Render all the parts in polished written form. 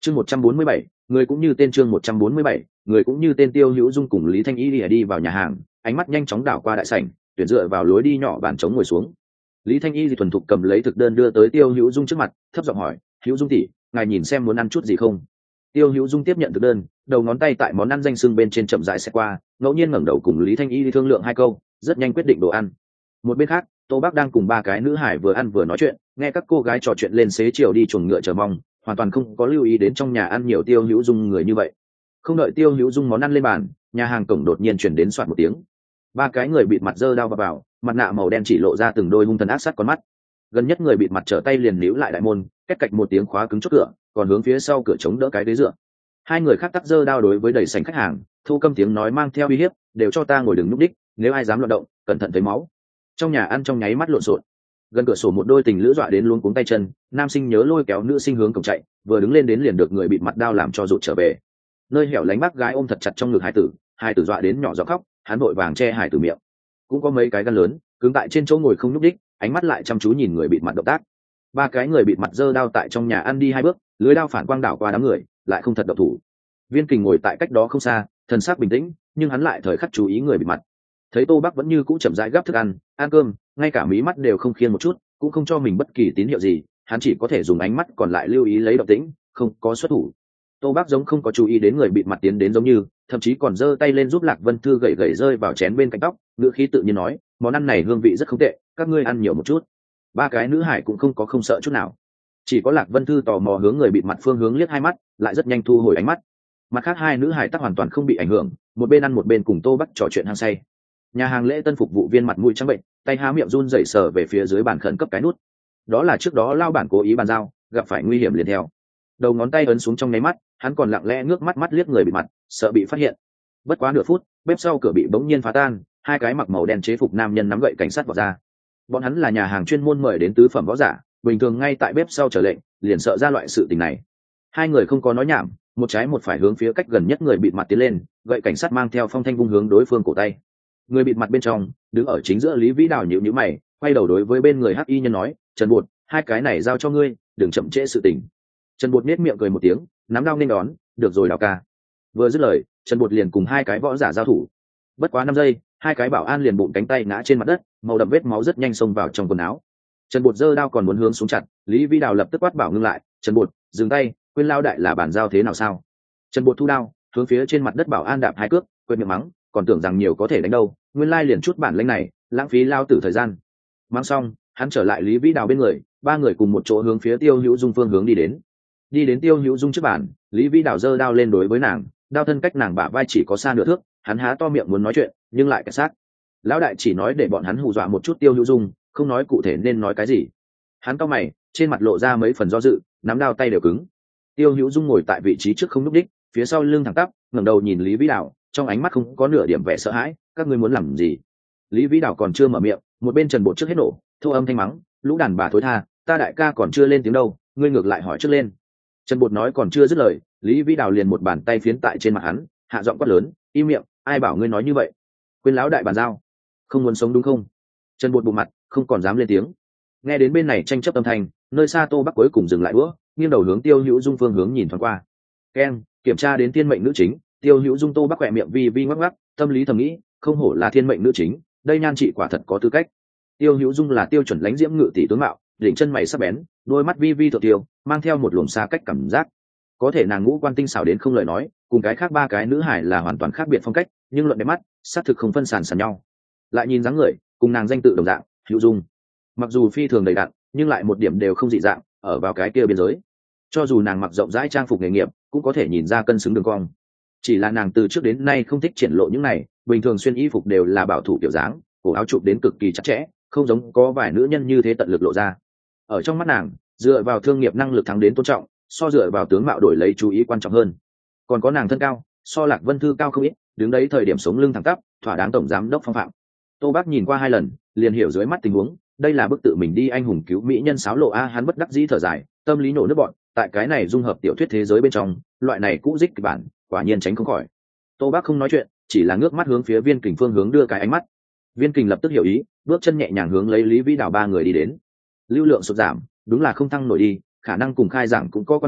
Chương 147, người cũng như tên chương 147, người cũng như tên Tiêu Hữu Dung cùng Lý Thanh Y đi vào nhà hàng, ánh mắt nhanh chóng đảo qua đại sảnh, tuyển dựa vào lối đi nhỏ bàn trống ngồi xuống. Lý Thanh Y thì thuần thục cầm lấy thực đơn đưa tới Tiêu Hữu Dung trước mặt, thấp giọng hỏi, "Hữu Dung tỷ, ngài nhìn xem muốn ăn chút gì không?" Tiêu Hữu Dung tiếp nhận thực đơn, đầu ngón tay tại món ăn danh xưng bên trên chậm rãi xẹt qua, ngẫu nhiên ngẩng đầu cùng Lý Thanh Y thương lượng hai câu, rất nhanh quyết định đồ ăn. Một bên khác, Tô Bắc đang cùng ba cái nữ hải vừa ăn vừa nói chuyện, nghe các cô gái trò chuyện lên xế chiều đi chuồng ngựa chờ mong, hoàn toàn không có lưu ý đến trong nhà ăn nhiều Tiêu Hữu Dung người như vậy. Không đợi Tiêu Hữu Dung món ăn lên bàn, nhà hàng cổng đột nhiên chuyển đến soạt một tiếng. Ba cái người bịt mặt giơ đao vào, mặt nạ màu đen chỉ lộ ra từng đôi hung thần ác sát con mắt. Gần nhất người bịt mặt trở tay liền níu lại đại môn, két cạch một tiếng khóa cứng chốt cửa, còn hướng phía sau cửa chống đỡ cái ghế dựa. Hai người khác tắt giơ đao đối với đầy sảnh khách hàng, thu câm tiếng nói mang theo uy hiếp, đều cho ta ngồi đừng núp đích, nếu ai dám loạn động, cẩn thận thấy máu. Trong nhà ăn trong nháy mắt lộn xộn, gần cửa sổ một đôi tình lữ dọa đến luống cuống tay chân, nam sinh nhớ lôi kéo nữ sinh hướng cổng chạy, vừa đứng lên đến liền được người bịt mặt đao làm cho rụt trở về. Nơi hẻo lánh bác gái ôm thật chặt trong ngực hải tử dọa đến nhỏ giọng khóc, hắn vội vàng che hải tử miệng. Cũng có mấy cái gan lớn cứng tại trên chỗ ngồi không nhúc đích, ánh mắt lại chăm chú nhìn người bịt mặt động tác. Ba cái người bịt mặt giơ đao tại trong nhà ăn đi hai bước, lưới đao phản quang đảo qua đám người, lại không thật động thủ. Viên Kình ngồi tại cách đó không xa, thần sắc bình tĩnh, nhưng hắn lại thời khắc chú ý người bịt mặt. Thấy Tô Bắc vẫn như cũ chậm rãi gắp thức ăn cơm, ngay cả mí mắt đều không khiên một chút, cũng không cho mình bất kỳ tín hiệu gì, hắn chỉ có thể dùng ánh mắt còn lại lưu ý lấy động tĩnh, không có xuất thủ. Tô Bắc giống không có chú ý đến người bịt mặt tiến đến giống như, thậm chí còn giơ tay lên giúp Lạc Vân Thư gẩy gẩy rơi vào chén bên cạnh tóc, ngữ khí tự nhiên nói, món ăn này hương vị rất không tệ, các ngươi ăn nhiều một chút. Ba cái nữ hải cũng không sợ chút nào, chỉ có Lạc Vân Thư tò mò hướng người bịt mặt phương hướng liếc hai mắt, lại rất nhanh thu hồi ánh mắt. Mặt khác hai nữ hải tắc hoàn toàn không bị ảnh hưởng, một bên ăn một bên cùng Tô Bắc trò chuyện hăng say. Nhà hàng lễ tân phục vụ viên mặt mũi trắng bệnh, tay há miệng run rẩy sờ về phía dưới bàn khẩn cấp cái nút. Đó là trước đó lao bản cố ý bàn giao, gặp phải nguy hiểm liền theo. Đầu ngón tay ấn xuống trong nháy mắt, hắn còn lặng lẽ ngước mắt liếc người bịt mặt, sợ bị phát hiện. Bất quá nửa phút, bếp sau cửa bị bỗng nhiên phá tan, hai cái mặc màu đen chế phục nam nhân nắm gậy cảnh sát vọt ra. Bọn hắn là nhà hàng chuyên môn mời đến tứ phẩm võ giả, bình thường ngay tại bếp sau chờ lệnh, liền sợ ra loại sự tình này. Hai người không có nói nhảm, một trái một phải hướng phía cách gần nhất người bịt mặt tiến lên, gậy cảnh sát mang theo phong thanh vung hướng đối phương cổ tay. Người bịt mặt bên trong đứng ở chính giữa Lý Vĩ Đào nhíu nhíu mày, quay đầu đối với bên người hắc y nhân nói, Trần Bột, hai cái này giao cho ngươi, đừng chậm trễ sự tình. Trần Bột nhếch miệng cười một tiếng, nắm đao nên đón, được rồi Đào ca. Vừa dứt lời, Trần Bột liền cùng hai cái võ giả giao thủ. Bất quá 5 giây, hai cái bảo an liền bụng cánh tay ngã trên mặt đất, màu đậm vết máu rất nhanh xông vào trong quần áo. Trần Bột giơ đao còn muốn hướng xuống chặt, Lý Vĩ Đào lập tức quát bảo ngưng lại, Trần Bột, dừng tay, quên lao đại là bản giao thế nào sao? Trần Bột thu đao, hướng phía trên mặt đất bảo an đạp hai cước, quên miệng mắng, còn tưởng rằng nhiều có thể đánh đâu, nguyên lai liền chút bản lĩnh này, lãng phí lao tử thời gian. Mắng xong, hắn trở lại Lý Vĩ Đào bên người, ba người cùng một chỗ hướng phía Tiêu Hữu Dung phương hướng đi đến Tiêu Hữu Dung trước bàn, Lý Vĩ Đào giơ đao lên đối với nàng, đao thân cách nàng bả vai chỉ có xa nửa thước, hắn há to miệng muốn nói chuyện, nhưng lại cản sát. Lão đại chỉ nói để bọn hắn hù dọa một chút Tiêu Hữu Dung, không nói cụ thể nên nói cái gì. Hắn cau mày, trên mặt lộ ra mấy phần do dự, nắm đao tay đều cứng. Tiêu Hữu Dung ngồi tại vị trí trước không núp đích, phía sau lưng thẳng tắp, ngẩng đầu nhìn Lý Vĩ Đào, trong ánh mắt không có nửa điểm vẻ sợ hãi, các ngươi muốn làm gì? Lý Vĩ Đào còn chưa mở miệng, một bên Trần Bột trước hết nổ, thô âm thanh mắng, lũ đàn bà thối tha, ta đại ca còn chưa lên tiếng đâu, ngươi ngược lại hỏi trước lên. Trần Bột nói còn chưa dứt lời, Lý Vĩ Đào liền một bàn tay phiến tại trên mặt hắn, hạ giọng quát lớn, im miệng, ai bảo ngươi nói như vậy? Quên lão đại bàn giao, không muốn sống đúng không? Trần Bột bụng mặt, không còn dám lên tiếng. Nghe đến bên này tranh chấp âm thanh, nơi xa Tô Bắc cuối cùng dừng lại đũa, nghiêng đầu hướng Tiêu Hữu Dung phương hướng nhìn thoáng qua. Keng, kiểm tra đến thiên mệnh nữ chính. Tiêu Hữu Dung Tô Bắc khỏe miệng vi ngoắc ngoắc, tâm lý thầm nghĩ, không hổ là thiên mệnh nữ chính, đây nhan trị quả thật có tư cách. Tiêu Hữu Dung là tiêu chuẩn lãnh diễm ngự tỷ tướng mạo, đỉnh chân mày sắc bén, đôi mắt vi thượng tiêu, mang theo một luồng xa cách cảm giác. Có thể nàng ngũ quan tinh xảo đến không lời nói, cùng cái khác ba cái nữ hải là hoàn toàn khác biệt phong cách, nhưng luận đẹp mắt, xác thực không phân sàn nhau. Lại nhìn dáng người, cùng nàng danh tự đồng dạng, Hữu Dung. Mặc dù phi thường đầy đặn, nhưng lại một điểm đều không dị dạng, ở vào cái kia biên giới. Cho dù nàng mặc rộng rãi trang phục nghề nghiệp, cũng có thể nhìn ra cân xứng đường cong. Chỉ là nàng từ trước đến nay không thích triển lộ những này, bình thường xuyên y phục đều là bảo thủ kiểu dáng, cổ áo chụp đến cực kỳ chặt chẽ, không giống có vài nữ nhân như thế tận lực lộ ra. Ở trong mắt nàng, dựa vào thương nghiệp năng lực thắng đến tôn trọng, so dựa vào tướng mạo đổi lấy chú ý quan trọng hơn. Còn có nàng thân cao, so Lạc Vân Thư cao không ít, đứng đấy thời điểm sống lưng thẳng tắp, thỏa đáng tổng giám đốc phong phạm. Tô Bác nhìn qua 2 lần, liền hiểu dưới mắt tình huống, đây là bức tự mình đi anh hùng cứu mỹ nhân sáo lộ a, hắn bất đắc dĩ thở dài, tâm lý nổ nước bọn, tại cái này dung hợp tiểu thuyết thế giới bên trong, loại này cũ dích kịch bản, quả nhiên tránh không khỏi. Tô Bác không nói chuyện, chỉ là ngước mắt hướng phía Viên Kình phương hướng đưa cái ánh mắt. Viên Kình lập tức hiểu ý, bước chân nhẹ nhàng hướng lấy Lý Vĩ Đào ba người đi đến. Lưu lượng sụt giảm, đúng là không thăng nổi đi, khả năng cùng khai giảng cũng có quan hệ,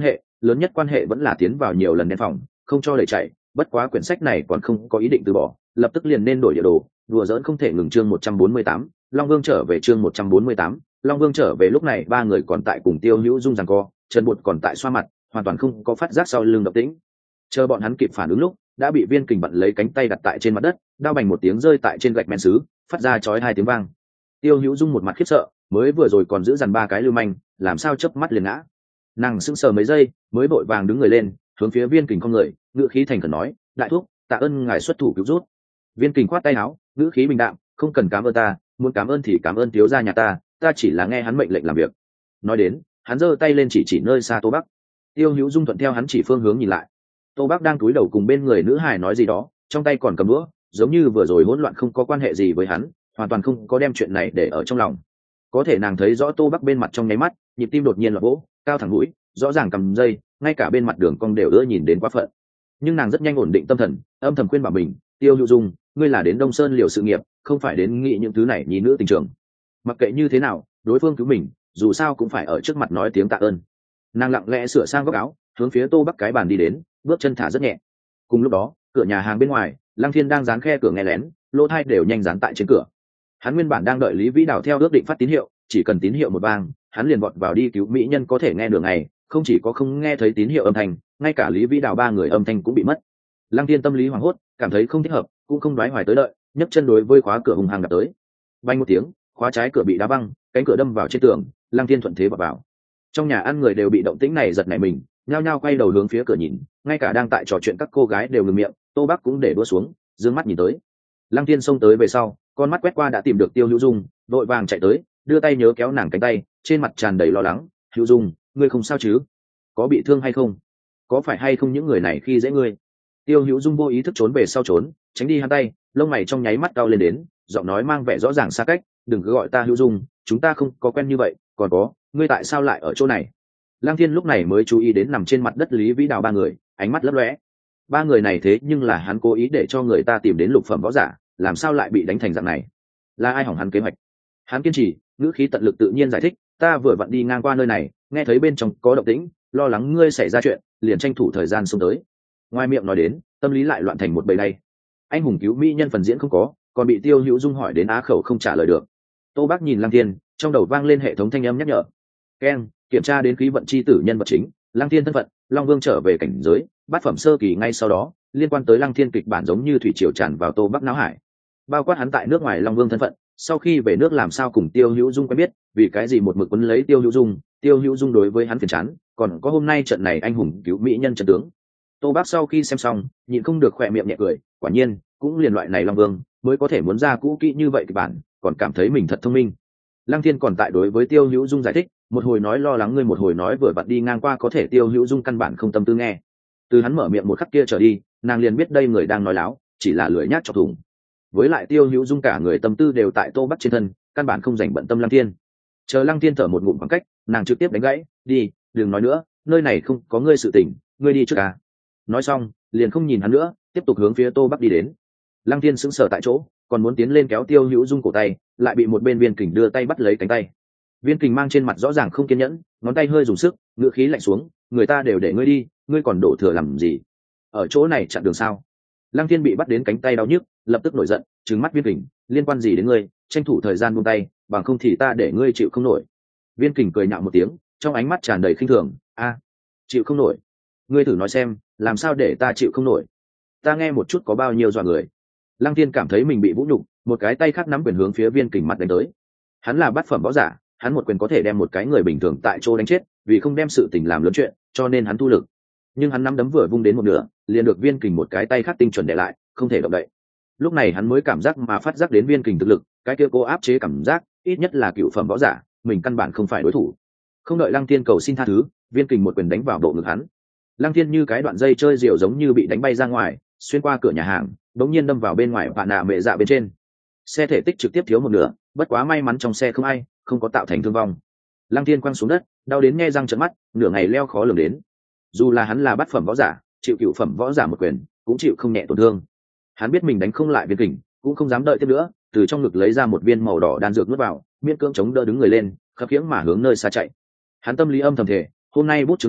lớn nhất quan hệ vẫn là tiến vào nhiều lần đen phòng, không cho đẩy chạy. Bất quá quyển sách này còn không có ý định từ bỏ, lập tức liền nên đổi địa đồ. Đùa giỡn không thể ngừng. Chương 148, Long Vương trở về. Chương 148, Long Vương trở về. Lúc này ba người còn tại cùng Tiêu Hữu Dung giằng co, Trần Bột còn tại xoa mặt, hoàn toàn không có phát giác sau lưng động tĩnh. Chờ bọn hắn kịp phản ứng lúc, đã bị Viên Kình bận lấy cánh tay đặt tại trên mặt đất, đao bành một tiếng rơi tại trên gạch men sứ, phát ra chói hai tiếng vang. Tiêu Hữu Dung một mặt khiếp sợ, mới vừa rồi còn giữ dằn ba cái lưu manh, làm sao chớp mắt liền ngã. Nàng sững sờ mấy giây, mới vội vàng đứng người lên, hướng phía Viên Kình không người, ngữ khí thành khẩn nói: "Đại thúc, tạ ơn ngài xuất thủ cứu rút." Viên Kình khoát tay áo, ngữ khí bình đạm: "Không cần cảm ơn ta, muốn cảm ơn thì cảm ơn thiếu gia nhà ta chỉ là nghe hắn mệnh lệnh làm việc." Nói đến, hắn giơ tay lên chỉ nơi xa Tô Bắc. Tiêu Hữu Dung thuận theo hắn chỉ phương hướng nhìn lại. Tô Bắc đang cúi đầu cùng bên người nữ hài nói gì đó, trong tay còn cầm đũa, giống như vừa rồi hỗn loạn không có quan hệ gì với hắn, hoàn toàn không có đem chuyện này để ở trong lòng. Có thể nàng thấy rõ Tô Bắc bên mặt trong nháy mắt, nhịp tim đột nhiên là vỗ, cao thẳng mũi, rõ ràng cầm dây, ngay cả bên mặt đường cong đều nhìn đến quá phận. Nhưng nàng rất nhanh ổn định tâm thần, âm thầm khuyên bảo mình: "Tiêu Hữu Dung, ngươi là đến Đông Sơn liều sự nghiệp, không phải đến nghĩ những thứ này nhi nữ tình trường. Mặc kệ như thế nào, đối phương cứu mình, dù sao cũng phải ở trước mặt nói tiếng tạ ơn." Nàng lặng lẽ sửa sang góc áo, hướng phía Tô Bắc cái bàn đi đến, bước chân thả rất nhẹ. Cùng lúc đó, cửa nhà hàng bên ngoài, Lăng Thiên đang dán khe cửa nghe lén, lỗ tai đều nhanh dán tại trên cửa. Hắn nguyên bản đang đợi Lý Vĩ Đào theo ước định phát tín hiệu, chỉ cần tín hiệu một vang, hắn liền vọt vào đi cứu mỹ nhân có thể nghe đường này, không chỉ có không nghe thấy tín hiệu âm thanh, ngay cả Lý Vĩ Đào ba người âm thanh cũng bị mất. Lăng Thiên tâm lý hoảng hốt, cảm thấy không thích hợp, cũng không đoái hoài tới đợi, nhấc chân đối với khóa cửa hùng hăng đập tới. Vang một tiếng, khóa trái cửa bị đá văng, cánh cửa đâm vào trên tường, Lăng Thiên thuận thế vọt vào. Trong nhà ăn người đều bị động tĩnh này giật nảy mình, nhao nhao quay đầu hướng phía cửa nhìn, ngay cả đang tại trò chuyện các cô gái đều ngừng miệng. Tô Bắc cũng để đũa xuống, dương mắt nhìn tới. Lăng Thiên xông tới về sau, con mắt quét qua đã tìm được Tiêu Hữu Dung, vội vàng chạy tới, đưa tay nhớ kéo nàng cánh tay, trên mặt tràn đầy lo lắng: "Hữu Dung, ngươi không sao chứ? Có bị thương hay không? Có phải hay không những người này khi dễ ngươi?" Tiêu Hữu Dung vô ý thức trốn về sau trốn, tránh đi hắn tay, lông mày trong nháy mắt cao lên đến, giọng nói mang vẻ rõ ràng xa cách: "Đừng cứ gọi ta Hữu Dung, chúng ta không có quen như vậy, còn có, ngươi tại sao lại ở chỗ này?" Lăng Thiên lúc này mới chú ý đến nằm trên mặt đất Lý Vĩ Đào ba người, ánh mắt lấp lóe. Ba người này thế nhưng là hắn cố ý để cho người ta tìm đến lục phẩm võ giả, làm sao lại bị đánh thành dạng này? Là ai hỏng hắn kế hoạch? Hắn kiên trì, ngữ khí tận lực tự nhiên giải thích: "Ta vừa vặn đi ngang qua nơi này, nghe thấy bên trong có động tĩnh, lo lắng ngươi xảy ra chuyện, liền tranh thủ thời gian xông tới." Ngoài miệng nói đến, tâm lý lại loạn thành một bầy đây. Anh hùng cứu mỹ nhân phần diễn không có, còn bị Tiêu Hữu Dung hỏi đến á khẩu không trả lời được. Tô Bác nhìn Lăng Thiên, trong đầu vang lên hệ thống thanh âm nhắc nhở: "Keng, kiểm tra đến khí vận chi tử nhân vật chính, Lăng Thiên thân phận, Long Vương trở về cảnh giới, bát phẩm sơ kỳ." Ngay sau đó, liên quan tới Lăng Thiên kịch bản giống như thủy triều tràn vào Tô Bắc não hải, bao quát hắn tại nước ngoài Long Vương thân phận, sau khi về nước làm sao cùng Tiêu Hữu Dung quen biết, vì cái gì một mực quấn lấy Tiêu Hữu Dung đối với hắn phiền chán, còn có hôm nay trận này anh hùng cứu mỹ nhân trận tướng. Tô Bác sau khi xem xong, nhịn không được khỏe miệng nhẹ cười, quả nhiên, cũng liền loại này Long Vương mới có thể muốn ra cũ kỹ như vậy kịch bản, còn cảm thấy mình thật thông minh. Lăng Thiên còn tại đối với Tiêu Hữu Dung giải thích, một hồi nói lo lắng ngươi, một hồi nói vừa vặn đi ngang qua, có thể Tiêu Hữu Dung căn bản không tâm tư nghe. Từ hắn mở miệng một khắc kia trở đi, nàng liền biết đây người đang nói láo, chỉ là lưỡi nhát chọc thủng. Với lại Tiêu Hữu Dung cả người tâm tư đều tại Tô Bắc trên thân, căn bản không dành bận tâm Lăng Thiên. Chờ Lăng Thiên thở một ngụm khoảng cách, nàng trực tiếp đánh gãy: "Đi, đừng nói nữa, nơi này không có ngươi sự tình, ngươi đi trước à." Nói xong, liền không nhìn hắn nữa, tiếp tục hướng phía Tô Bắc đi đến. Lăng Thiên sững sờ tại chỗ, còn muốn tiến lên kéo Tiêu Hữu Dung cổ tay, lại bị một bên Viên Kình đưa tay bắt lấy cánh tay. Viên Kình mang trên mặt rõ ràng không kiên nhẫn, ngón tay hơi dùng sức, ngựa khí lạnh xuống: "Người ta đều để ngươi đi, ngươi còn đổ thừa làm gì? Ở chỗ này chặn đường sao?" Lăng Thiên bị bắt đến cánh tay đau nhức, lập tức nổi giận, trừng mắt Viên Kình: "Liên quan gì đến ngươi, tranh thủ thời gian buông tay, bằng không thì ta để ngươi chịu không nổi." Viên Kình cười nhạo một tiếng, trong ánh mắt tràn đầy khinh thường: "A, chịu không nổi? Ngươi thử nói xem, làm sao để ta chịu không nổi? Ta nghe một chút có bao nhiêu dọa người." Lăng Thiên cảm thấy mình bị vũ nhục, một cái tay khác nắm quyền hướng phía Viên Kình mặt đánh tới. Hắn là bát phẩm võ giả, hắn một quyền có thể đem một cái người bình thường tại chỗ đánh chết, vì không đem sự tình làm lớn chuyện, cho nên hắn thu lực. Nhưng hắn nắm đấm vừa vung đến một nửa, liền được Viên Kình một cái tay khác tinh chuẩn đè lại, không thể động đậy. Lúc này hắn mới cảm giác mà phát giác đến Viên Kình thực lực, cái kia cố áp chế cảm giác, ít nhất là cựu phẩm võ giả, mình căn bản không phải đối thủ. Không đợi Lăng Thiên cầu xin tha thứ, Viên Kình một quyền đánh vào bộ ngực hắn. Lăng Thiên như cái đoạn dây chơi diều giống như bị đánh bay ra ngoài, xuyên qua cửa nhà hàng, đống nhiên đâm vào bên ngoài vạn nạ mẹ dạ bên trên. Xe thể tích trực tiếp thiếu một nửa, bất quá may mắn trong xe không ai, không có tạo thành thương vong. Lăng Thiên quăng xuống đất, đau đến nhe răng trợn mắt, nửa ngày leo khó lường đến. Dù là hắn là bát phẩm võ giả, chịu cựu phẩm võ giả một quyền, cũng chịu không nhẹ tổn thương. Hắn biết mình đánh không lại Viên Kình, cũng không dám đợi tiếp nữa, từ trong ngực lấy ra một viên màu đỏ đan dược nuốt vào, miễn cưỡng chống đỡ đứng người lên, khập khiễng mà hướng nơi xa chạy. Hắn tâm lý âm thầm thề, hôm nay bút chứng này,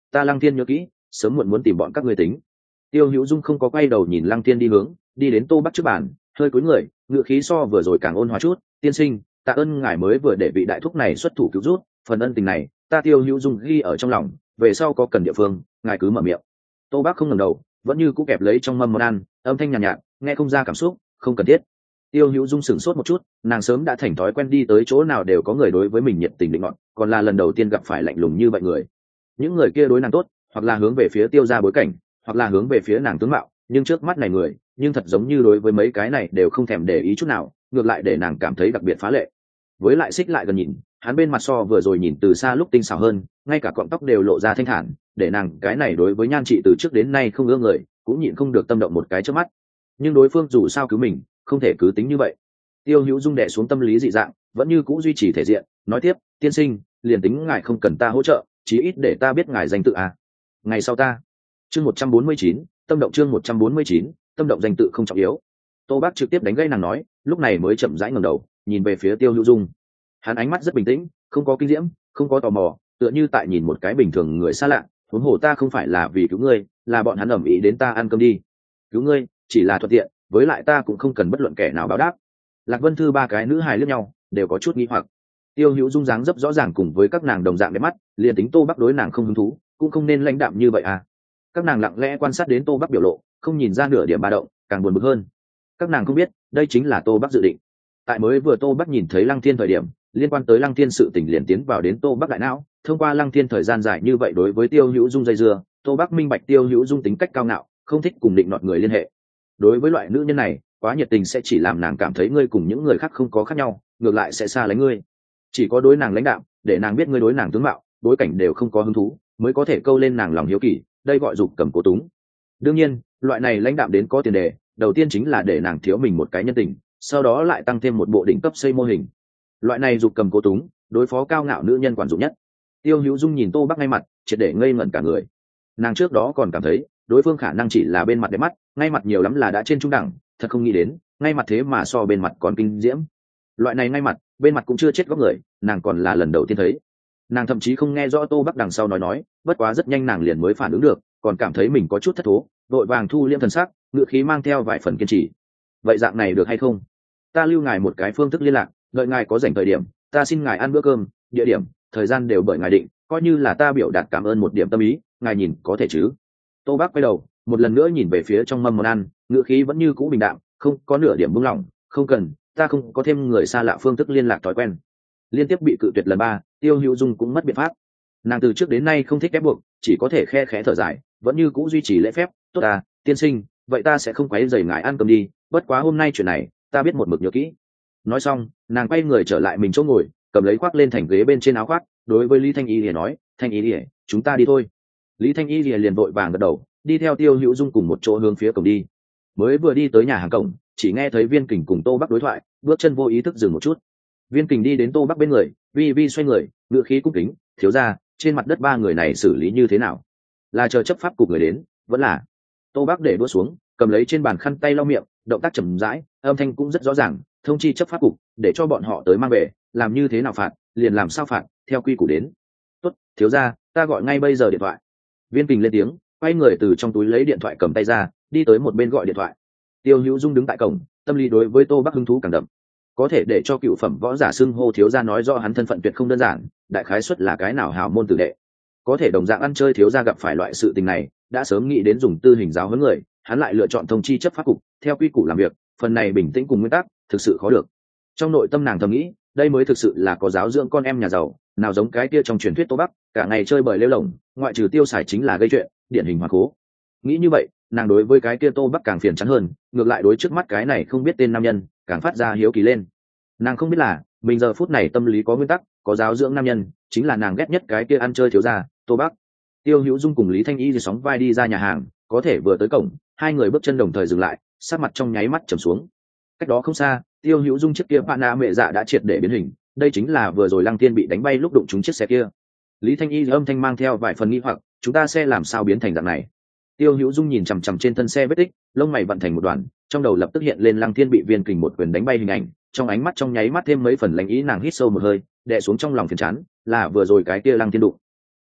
ta Lăng Thiên nhớ kỹ, sớm muộn muốn tìm bọn các ngươi tính. Tiêu Hữu Dung không có quay đầu nhìn Lăng Thiên đi hướng, đi đến Tô Bắc trước bàn, hơi cúi người, ngựa khí so vừa rồi càng ôn hòa chút. Tiên sinh, tạ ơn ngài mới vừa để vị đại thúc này xuất thủ cứu rút, phần ân tình này ta Tiêu Hữu Dung ghi ở trong lòng, về sau có cần địa phương ngài cứ mở miệng. Tô Bắc không ngẩng đầu, vẫn như cũ kẹp lấy trong mâm món ăn, âm thanh nhàn nhạt, nghe không ra cảm xúc, không cần thiết. Tiêu Hữu Dung sửng sốt một chút, nàng sớm đã thành thói quen đi tới chỗ nào đều có người đối với mình nhiệt tình định ngọn, còn là lần đầu tiên gặp phải lạnh lùng như vậy người. Những người kia đối nàng tốt, hoặc là hướng về phía Tiêu gia bối cảnh, hoặc là hướng về phía nàng tướng mạo, nhưng trước mắt này người, nhưng thật giống như đối với mấy cái này đều không thèm để ý chút nào, ngược lại để nàng cảm thấy đặc biệt phá lệ. Với lại xích lại gần nhìn, hắn bên mặt so vừa rồi nhìn từ xa lúc tinh xảo hơn, ngay cả cọng tóc đều lộ ra thanh thản, để nàng cái này đối với nhan trị từ trước đến nay không ưa người, cũng nhịn không được tâm động một cái trước mắt. Nhưng đối phương dù sao cứu mình, không thể cứ tính như vậy. Tiêu Hữu Dung đè xuống tâm lý dị dạng, vẫn như cũ duy trì thể diện, nói tiếp, tiên sinh, liền tính ngài không cần ta hỗ trợ, chí ít để ta biết ngài danh tự à. Ngày sau ta. Chương 149, tâm động chương 149, tâm động danh tự không trọng yếu. Tô Bác trực tiếp đánh gây nàng nói, lúc này mới chậm rãi ngẩng đầu, nhìn về phía Tiêu Hữu Dung. Hắn ánh mắt rất bình tĩnh, không có kinh diễm, không có tò mò, tựa như tại nhìn một cái bình thường người xa lạ. Huống hồ ta không phải là vì cứu ngươi, là bọn hắn ầm ĩ đến ta ăn cơm đi. Cứu ngươi chỉ là thuận tiện, với lại ta cũng không cần bất luận kẻ nào báo đáp. Lạc Vân Thư ba cái nữ hài liếc nhau, đều có chút nghi hoặc. Tiêu Hữu Dung dáng dấp rõ ràng cùng với các nàng đồng dạng đẹp mắt, liền tính Tô Bắc đối nàng không hứng thú, cũng không nên lãnh đạm như vậy à. Các nàng lặng lẽ quan sát đến Tô Bắc biểu lộ, không nhìn ra nửa điểm ba động, càng buồn bực hơn. Các nàng không biết, đây chính là Tô Bắc dự định. Tại mới vừa Tô Bắc nhìn thấy Lăng Thiên thời điểm, liên quan tới Lăng Thiên sự tình liền tiến vào đến Tô Bắc đại não, thông qua Lăng Thiên thời gian dài như vậy đối với Tiêu Hữu Dung dây dưa, Tô Bắc minh bạch Tiêu Hữu Dung tính cách cao ngạo, không thích cùng định nọt người liên hệ. Đối với loại nữ nhân này, quá nhiệt tình sẽ chỉ làm nàng cảm thấy ngươi cùng những người khác không có khác nhau, ngược lại sẽ xa lánh ngươi. Chỉ có đối nàng lãnh đạm, để nàng biết ngươi đối nàng tướng mạo, bối cảnh đều không có hứng thú, mới có thể câu lên nàng lòng hiếu kỳ, đây gọi dục cầm cố túng. Đương nhiên, loại này lãnh đạm đến có tiền đề, đầu tiên chính là để nàng thiếu mình một cái nhân tình, sau đó lại tăng thêm một bộ đỉnh cấp xây mô hình. Loại này dục cầm cố túng, đối phó cao ngạo nữ nhân quản dụng nhất. Tiêu Hữu Dung nhìn Tô Bắc ngay mặt, triệt để ngây ngẩn cả người. Nàng trước đó còn cảm thấy, đối phương khả năng chỉ là bên mặt đẹp mắt, ngay mặt nhiều lắm là đã trên trung đẳng, thật không nghĩ đến, ngay mặt thế mà so bên mặt còn kinh diễm. Loại này ngay mặt, bên mặt cũng chưa chết góc người, nàng còn là lần đầu tiên thấy. Nàng thậm chí không nghe rõ Tô Bắc đằng sau nói, bất quá rất nhanh nàng liền mới phản ứng được, còn cảm thấy mình có chút thất thố, vội vàng thu liễm thần sắc, ngựa khí mang theo vài phần kiên trì. Vậy dạng này được hay không? Ta lưu ngài một cái phương thức liên lạc, đợi ngài có rảnh thời điểm, ta xin ngài ăn bữa cơm, địa điểm, thời gian đều bởi ngài định, coi như là ta biểu đạt cảm ơn một điểm tâm ý, ngài nhìn có thể chứ? Tô Bắc quay đầu, một lần nữa nhìn về phía trong mâm món ăn, ngựa khí vẫn như cũ bình đạm, không có nửa điểm buông lỏng, không cần, ta không có thêm người xa lạ phương thức liên lạc thói quen. Liên tiếp bị cự tuyệt lần 3, Tiêu Hữu Dung cũng mất biện pháp. Nàng từ trước đến nay không thích ép buộc, chỉ có thể khe khẽ thở dài, vẫn như cũ duy trì lễ phép. Tốt à, tiên sinh, vậy ta sẽ không quấy rầy ngài ăn cơm đi, bất quá hôm nay chuyện này, ta biết một mực nhớ kỹ. Nói xong, nàng quay người trở lại mình chỗ ngồi, cầm lấy khoác lên thành ghế bên trên áo khoác, đối với Lý Thanh Y liền nói, Thanh Y liền, chúng ta đi thôi. Lý Thanh Y liền vội vàng gật đầu, đi theo Tiêu Hữu Dung cùng một chỗ hướng phía cổng đi. Mới vừa đi tới nhà hàng cổng, chỉ nghe thấy Viên Kình cùng Tô Bắc đối thoại, bước chân vô ý thức dừng một chút. Viên Kình đi đến Tô Bắc bên người, vi vi xoay người, ngựa khí cung kính, thiếu gia, trên mặt đất 3 người này xử lý như thế nào? Là chờ chấp pháp cục người đến, vẫn là? Tô Bắc để đũa xuống, cầm lấy trên bàn khăn tay lau miệng, động tác chậm rãi, âm thanh cũng rất rõ ràng, thông chi chấp pháp cục, để cho bọn họ tới mang về, làm như thế nào phạt, liền làm sao phạt, theo quy củ đến. Tốt, thiếu gia, ta gọi ngay bây giờ điện thoại. Viên Kình lên tiếng, quay người từ trong túi lấy điện thoại cầm tay ra, đi tới một bên gọi điện thoại. Tiêu Hữu Dung đứng tại cổng, tâm lý đối với Tô Bắc hứng thú càng đậm. Có thể để cho cựu phẩm võ giả xưng hô thiếu gia nói rõ hắn thân phận tuyệt không đơn giản, đại khái suất là cái nào hào môn tử đệ. Có thể đồng dạng ăn chơi thiếu gia gặp phải loại sự tình này, đã sớm nghĩ đến dùng tư hình giáo huấn người, hắn lại lựa chọn thông chi chấp pháp cục, theo quy củ làm việc, phần này bình tĩnh cùng nguyên tắc, thực sự khó được. Trong nội tâm nàng thầm nghĩ, đây mới thực sự là có giáo dưỡng con em nhà giàu, nào giống cái kia trong truyền thuyết Tô Bắc, cả ngày chơi bời lêu lổng, ngoại trừ tiêu xài chính là gây chuyện, điển hình hoạt cố. Nghĩ như vậy, nàng đối với cái kia Tô Bắc càng phiền chán hơn, ngược lại đối trước mắt cái này không biết tên nam nhân, càng phát ra hiếu kỳ lên. Nàng không biết là, mình giờ phút này tâm lý có nguyên tắc, có giáo dưỡng nam nhân, chính là nàng ghét nhất cái kia ăn chơi thiếu gia, Tô Bắc. Tiêu Hữu Dung cùng Lý Thanh Y thì sóng vai đi ra nhà hàng, có thể vừa tới cổng, hai người bước chân đồng thời dừng lại, sát mặt trong nháy mắt trầm xuống. Cách đó không xa, Tiêu Hữu Dung chiếc kia Pana mẹ dạ đã triệt để biến hình, đây chính là vừa rồi Lăng Thiên bị đánh bay lúc đụng trúng chiếc xe kia. Lý Thanh Y âm thanh mang theo vài phần nghi hoặc, chúng ta xe làm sao biến thành dạng này? Tiêu Hữu Dung nhìn chằm chằm trên thân xe vết tích, lông mày vặn thành một đoàn, trong đầu lập tức hiện lên Lăng Thiên bị Viên Kình một quyền đánh bay hình ảnh, trong ánh mắt trong nháy mắt thêm mấy phần lạnh ý, nàng hít sâu một hơi, đè xuống trong lòng phiền chán, là vừa rồi cái kia Lăng Thiên đụng.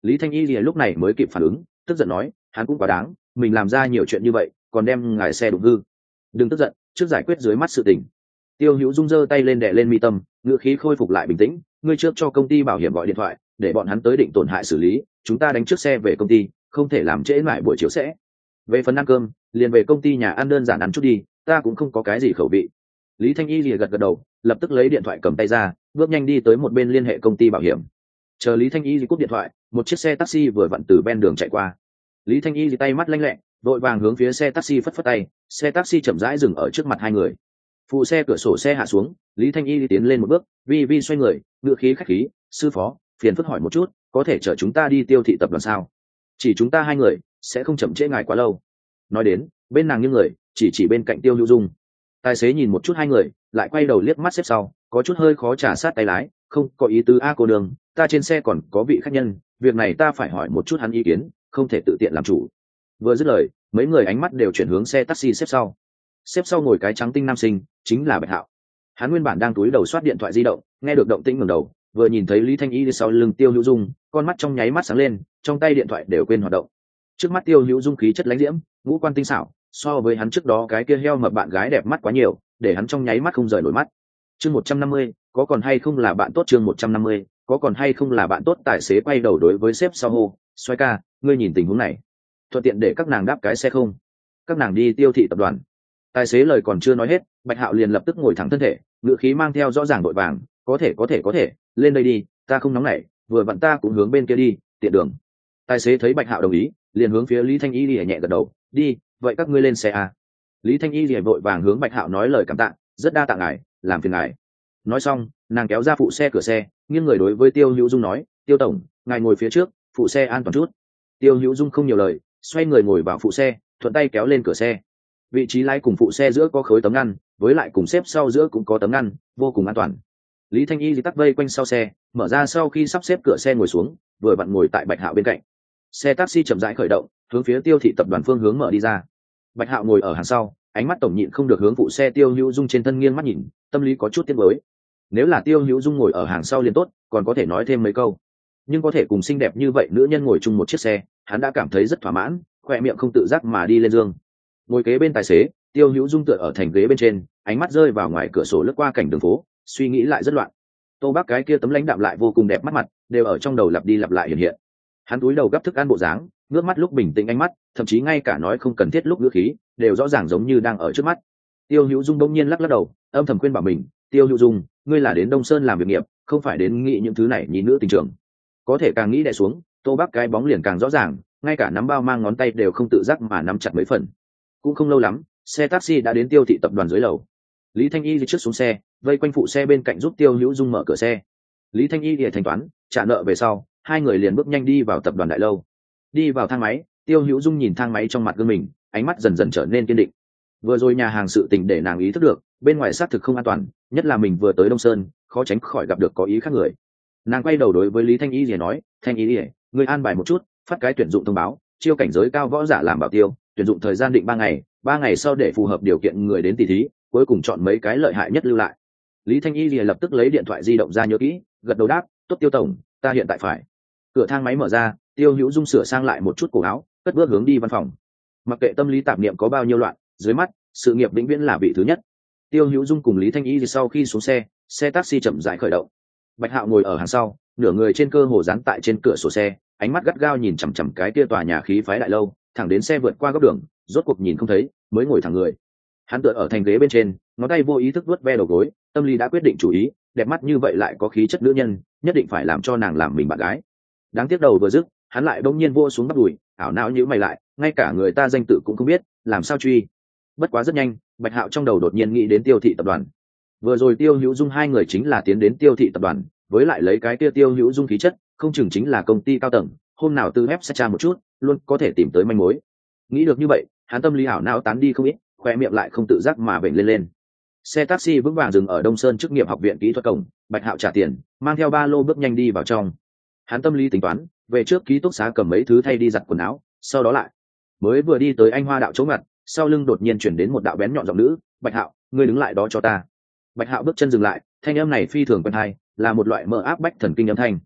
Lý Thanh Y lúc này mới kịp phản ứng, tức giận nói, hắn cũng quá đáng, mình làm ra nhiều chuyện như vậy còn đem ngài xe đụng hư. Đừng tức giận, trước giải quyết dưới mắt sự tình. Tiêu Hữu Dung giơ tay lên đè lên mi tâm, ngữ khí khôi phục lại bình tĩnh, ngươi trước cho công ty bảo hiểm gọi điện thoại để bọn hắn tới định tổn hại xử lý, chúng ta đánh trước xe về công ty, không thể làm trễ lại buổi chiều sẽ. Về phần ăn cơm, liền về công ty nhà ăn đơn giản ăn chút đi, ta cũng không có cái gì khẩu vị. Lý Thanh Y lìa gật gật đầu, lập tức lấy điện thoại cầm tay ra, bước nhanh đi tới một bên liên hệ công ty bảo hiểm. Chờ Lý Thanh Y cúp điện thoại, một chiếc xe taxi vừa vặn từ bên đường chạy qua. Lý Thanh Y tay mắt lanh lẹ, vội vàng hướng phía xe taxi phất phất tay, xe taxi chậm rãi dừng ở trước mặt hai người. Phụ xe cửa sổ xe hạ xuống, Lý Thanh Y tiến lên một bước, vi xoay người, ngựa khí khách khí, sư phó, phiền phức hỏi một chút, có thể chở chúng ta đi Tiêu thị tập đoàn sao? Chỉ chúng ta hai người, sẽ không chậm trễ ngài quá lâu. Nói đến, bên nàng như người, chỉ bên cạnh Tiêu Hữu Dung. Tài xế nhìn một chút hai người, lại quay đầu liếc mắt xếp sau, có chút hơi khó trả sát tay lái, không có ý tứ a cô đường, ta trên xe còn có vị khách nhân, việc này ta phải hỏi một chút hắn ý kiến, không thể tự tiện làm chủ. Vừa dứt lời, mấy người ánh mắt đều chuyển hướng xe taxi xếp sau. Xếp sau ngồi cái trắng tinh nam sinh, chính là Bạch Hạo. Hắn nguyên bản đang túi đầu soát điện thoại di động, nghe được động tĩnh ngẩng đầu, vừa nhìn thấy Lý Thanh Y đi sau lưng Tiêu Hữu Dung, con mắt trong nháy mắt sáng lên, trong tay điện thoại đều quên hoạt động. Trước mắt Tiêu Hữu Dung khí chất lãnh diễm, ngũ quan tinh xảo, so với hắn trước đó cái kia heo mập bạn gái đẹp mắt quá nhiều, để hắn trong nháy mắt không rời nổi mắt. Chương 150, có còn hay không là bạn tốt. Chương 150, có còn hay không là bạn tốt. Tài xế quay đầu đối với sếp sau hô, xoay ca, ngươi nhìn tình huống này, thuận tiện để các nàng đáp cái xe không? Các nàng đi Tiêu thị tập đoàn. Tài xế lời còn chưa nói hết, Bạch Hạo liền lập tức ngồi thẳng thân thể, ngữ khí mang theo rõ ràng vội vàng, có thể, lên đây đi, ta không nóng nảy, vừa vặn ta cũng hướng bên kia đi, tiện đường. Tài xế thấy Bạch Hạo đồng ý, liền hướng phía Lý Thanh Y lìa nhẹ gật đầu, đi, vậy các ngươi lên xe à. Lý Thanh Y lìa vội vàng hướng Bạch Hạo nói lời cảm tạ, rất đa tạ ngài, làm phiền ngài. Nói xong, nàng kéo ra phụ xe cửa xe, nghiêng người đối với Tiêu Hữu Dung nói, Tiêu tổng, ngài ngồi phía trước, phụ xe an toàn chút. Tiêu Hữu Dung không nhiều lời, xoay người ngồi vào phụ xe, thuận tay kéo lên cửa xe. Vị trí lái cùng phụ xe giữa có khối tấm ngăn, với lại cùng xếp sau giữa cũng có tấm ngăn, vô cùng an toàn. Lý Thanh Y tắt vây quanh sau xe, mở ra sau khi sắp xếp cửa xe ngồi xuống, vừa vặn ngồi tại Bạch Hạo bên cạnh. Xe taxi chậm rãi khởi động, hướng phía Tiêu thị tập đoàn phương hướng mở đi ra. Bạch Hạo ngồi ở hàng sau, ánh mắt tổng nhịn không được hướng phụ xe Tiêu Hữu Dung trên thân nghiêng mắt nhìn, tâm lý có chút tiếc nuối. Nếu là Tiêu Hữu Dung ngồi ở hàng sau liền tốt, còn có thể nói thêm mấy câu. Nhưng có thể cùng xinh đẹp như vậy nữ nhân ngồi chung một chiếc xe, hắn đã cảm thấy rất thỏa mãn, khoe miệng không tự giác mà đi lên dương. Ngồi kế bên tài xế, Tiêu Hữu Dung tựa ở thành ghế bên trên, ánh mắt rơi vào ngoài cửa sổ lướt qua cảnh đường phố, suy nghĩ lại rất loạn. Tô Bác cái kia tấm lãnh đạm lại vô cùng đẹp mắt mặt, đều ở trong đầu lặp đi lặp lại hiện hiện. Hắn cúi đầu gấp thức ăn bộ dáng, ngước mắt lúc bình tĩnh ánh mắt, thậm chí ngay cả nói không cần thiết lúc ngữ khí, đều rõ ràng giống như đang ở trước mắt. Tiêu Hữu Dung bỗng nhiên lắc lắc đầu, âm thầm khuyên bảo mình, Tiêu Hữu Dung, ngươi là đến Đông Sơn làm việc nghiệp, không phải đến nghĩ những thứ này nhìn nữ tình trường. Có thể càng nghĩ đè xuống, Tô Bác cái bóng liền càng rõ ràng, ngay cả nắm bao mang ngón tay đều không tự giác mà nắm chặt mấy phần. Cũng không lâu lắm, xe taxi đã đến Tiêu thị tập đoàn dưới lầu. Lý Thanh Y đi trước xuống xe, vây quanh phụ xe bên cạnh giúp Tiêu Hữu Dung mở cửa xe. Lý Thanh Y để thanh toán, trả nợ về sau, hai người liền bước nhanh đi vào tập đoàn đại lâu. Đi vào thang máy, Tiêu Hữu Dung nhìn thang máy trong mặt gương mình, ánh mắt dần dần trở nên kiên định. Vừa rồi nhà hàng sự tình để nàng ý thức được, bên ngoài xác thực không an toàn, nhất là mình vừa tới Đông Sơn, khó tránh khỏi gặp được có ý khác người. Nàng quay đầu đối với Lý Thanh Y liền nói, Thanh Y, ngươi an bài một chút, phát cái tuyển dụng thông báo, chiêu cảnh giới cao võ giả làm bảo tiêu, tuyển dụng thời gian định 3 ngày sau để phù hợp điều kiện người đến tỷ thí, cuối cùng chọn mấy cái lợi hại nhất lưu lại. Lý Thanh Y lập tức lấy điện thoại di động ra nhớ kỹ, gật đầu đáp, tốt Tiêu tổng, ta hiện tại phải. Cửa thang máy mở ra, Tiêu Hữu Dung sửa sang lại một chút cổ áo, cất bước hướng đi văn phòng. Mặc kệ tâm lý tạp niệm có bao nhiêu loạn, dưới mắt sự nghiệp vĩnh viễn là vị thứ nhất. Tiêu Hữu Dung cùng Lý Thanh Y sau khi xuống xe, xe taxi chậm rãi khởi động. Bạch Hạo ngồi ở hàng sau, nửa người trên cơ hồ dán tại trên cửa sổ xe, ánh mắt gắt gao nhìn chằm chằm cái kia tòa nhà khí phái đại lâu, thẳng đến xe vượt qua góc đường, rốt cuộc nhìn không thấy, mới ngồi thẳng người. Hắn tựa ở thành ghế bên trên, ngón tay vô ý thức vuốt ve đầu gối, tâm lý đã quyết định chủ ý, đẹp mắt như vậy lại có khí chất nữ nhân, nhất định phải làm cho nàng làm mình bạn gái. Đáng tiếc đầu vừa dứt, hắn lại bỗng nhiên vô xuống bắt đùi, ảo não nhíu mày lại, ngay cả người ta danh tự cũng không biết, làm sao truy. Bất quá rất nhanh, Bạch Hạo trong đầu đột nhiên nghĩ đến Tiêu thị tập đoàn. Vừa rồi Tiêu Hữu Dung hai người chính là tiến đến Tiêu thị tập đoàn, với lại lấy cái kia Tiêu Hữu Dung khí chất, không chừng chính là công ty cao tầng, hôm nào tư ép sẽ tra một chút, luôn có thể tìm tới manh mối. Nghĩ được như vậy, hắn tâm lý ảo não tán đi không ít, khoe miệng lại không tự giác mà vểnh lên. Xe taxi vững vàng dừng ở Đông Sơn chức nghiệp học viện kỹ thuật cổng, Bạch Hạo trả tiền, mang theo ba lô bước nhanh đi vào trong. Hắn tâm lý tính toán, về trước ký túc xá cầm mấy thứ thay đi giặt quần áo, sau đó lại mới vừa đi tới anh Hoa đạo chỗ ngặt, sau lưng đột nhiên chuyển đến một đạo bén nhọn giọng nữ, Bạch Hạo, ngươi đứng lại đó cho ta. Bạch Hạo bước chân dừng lại, thanh âm này phi thường quen tai, là một loại mơ áp bách thần kinh âm thanh.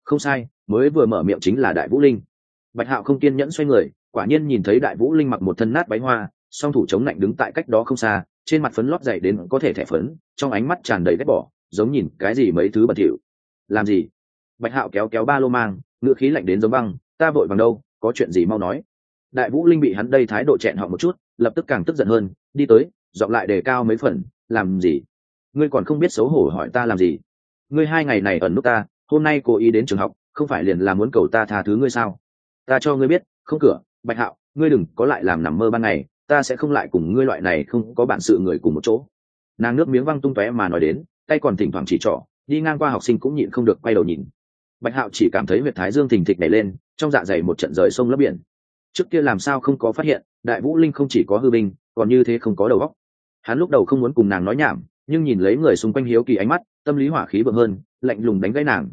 Không sai, mới vừa mở miệng chính là Đại Vũ Linh. Bạch Hạo không kiên nhẫn xoay người, quả nhiên nhìn thấy Đại Vũ Linh mặc một thân nát váy hoa, song thủ chống lạnh đứng tại cách đó không xa, trên mặt phấn lót dày đến có thể thẻ phấn, trong ánh mắt tràn đầy ghét bỏ, giống nhìn cái gì mấy thứ bẩn thỉu. Làm gì? Bạch Hạo kéo kéo ba lô mang, ngựa khí lạnh đến giống băng, ta vội bằng đâu, có chuyện gì mau nói. Đại Vũ Linh bị hắn đây thái độ chẹn họ một chút, lập tức càng tức giận hơn, đi tới, giọng lại đề cao mấy phần, làm gì? Ngươi còn không biết xấu hổ hỏi ta làm gì? Ngươi 2 ngày này ẩn nút ta, hôm nay cố ý đến trường học, không phải liền là muốn cầu ta tha thứ ngươi sao? Ta cho ngươi biết, không cửa, Bạch Hạo, ngươi đừng có lại làm nằm mơ ban ngày, ta sẽ không lại cùng ngươi loại này không có bản sự người cùng một chỗ. Nàng nước miếng văng tung tóe mà nói đến, tay còn thỉnh thoảng chỉ trỏ, đi ngang qua học sinh cũng nhịn không được quay đầu nhìn. Bạch Hạo chỉ cảm thấy huyệt thái dương thình thịch nảy lên, trong dạ dày một trận rời sông lấp biển. Trước kia làm sao không có phát hiện, Đại Vũ Linh không chỉ có hư binh, còn như thế không có đầu óc. Hắn lúc đầu không muốn cùng nàng nói nhảm, nhưng nhìn lấy người xung quanh hiếu kỳ ánh mắt, tâm lý hỏa khí bậc hơn, lạnh lùng đánh gãy nàng,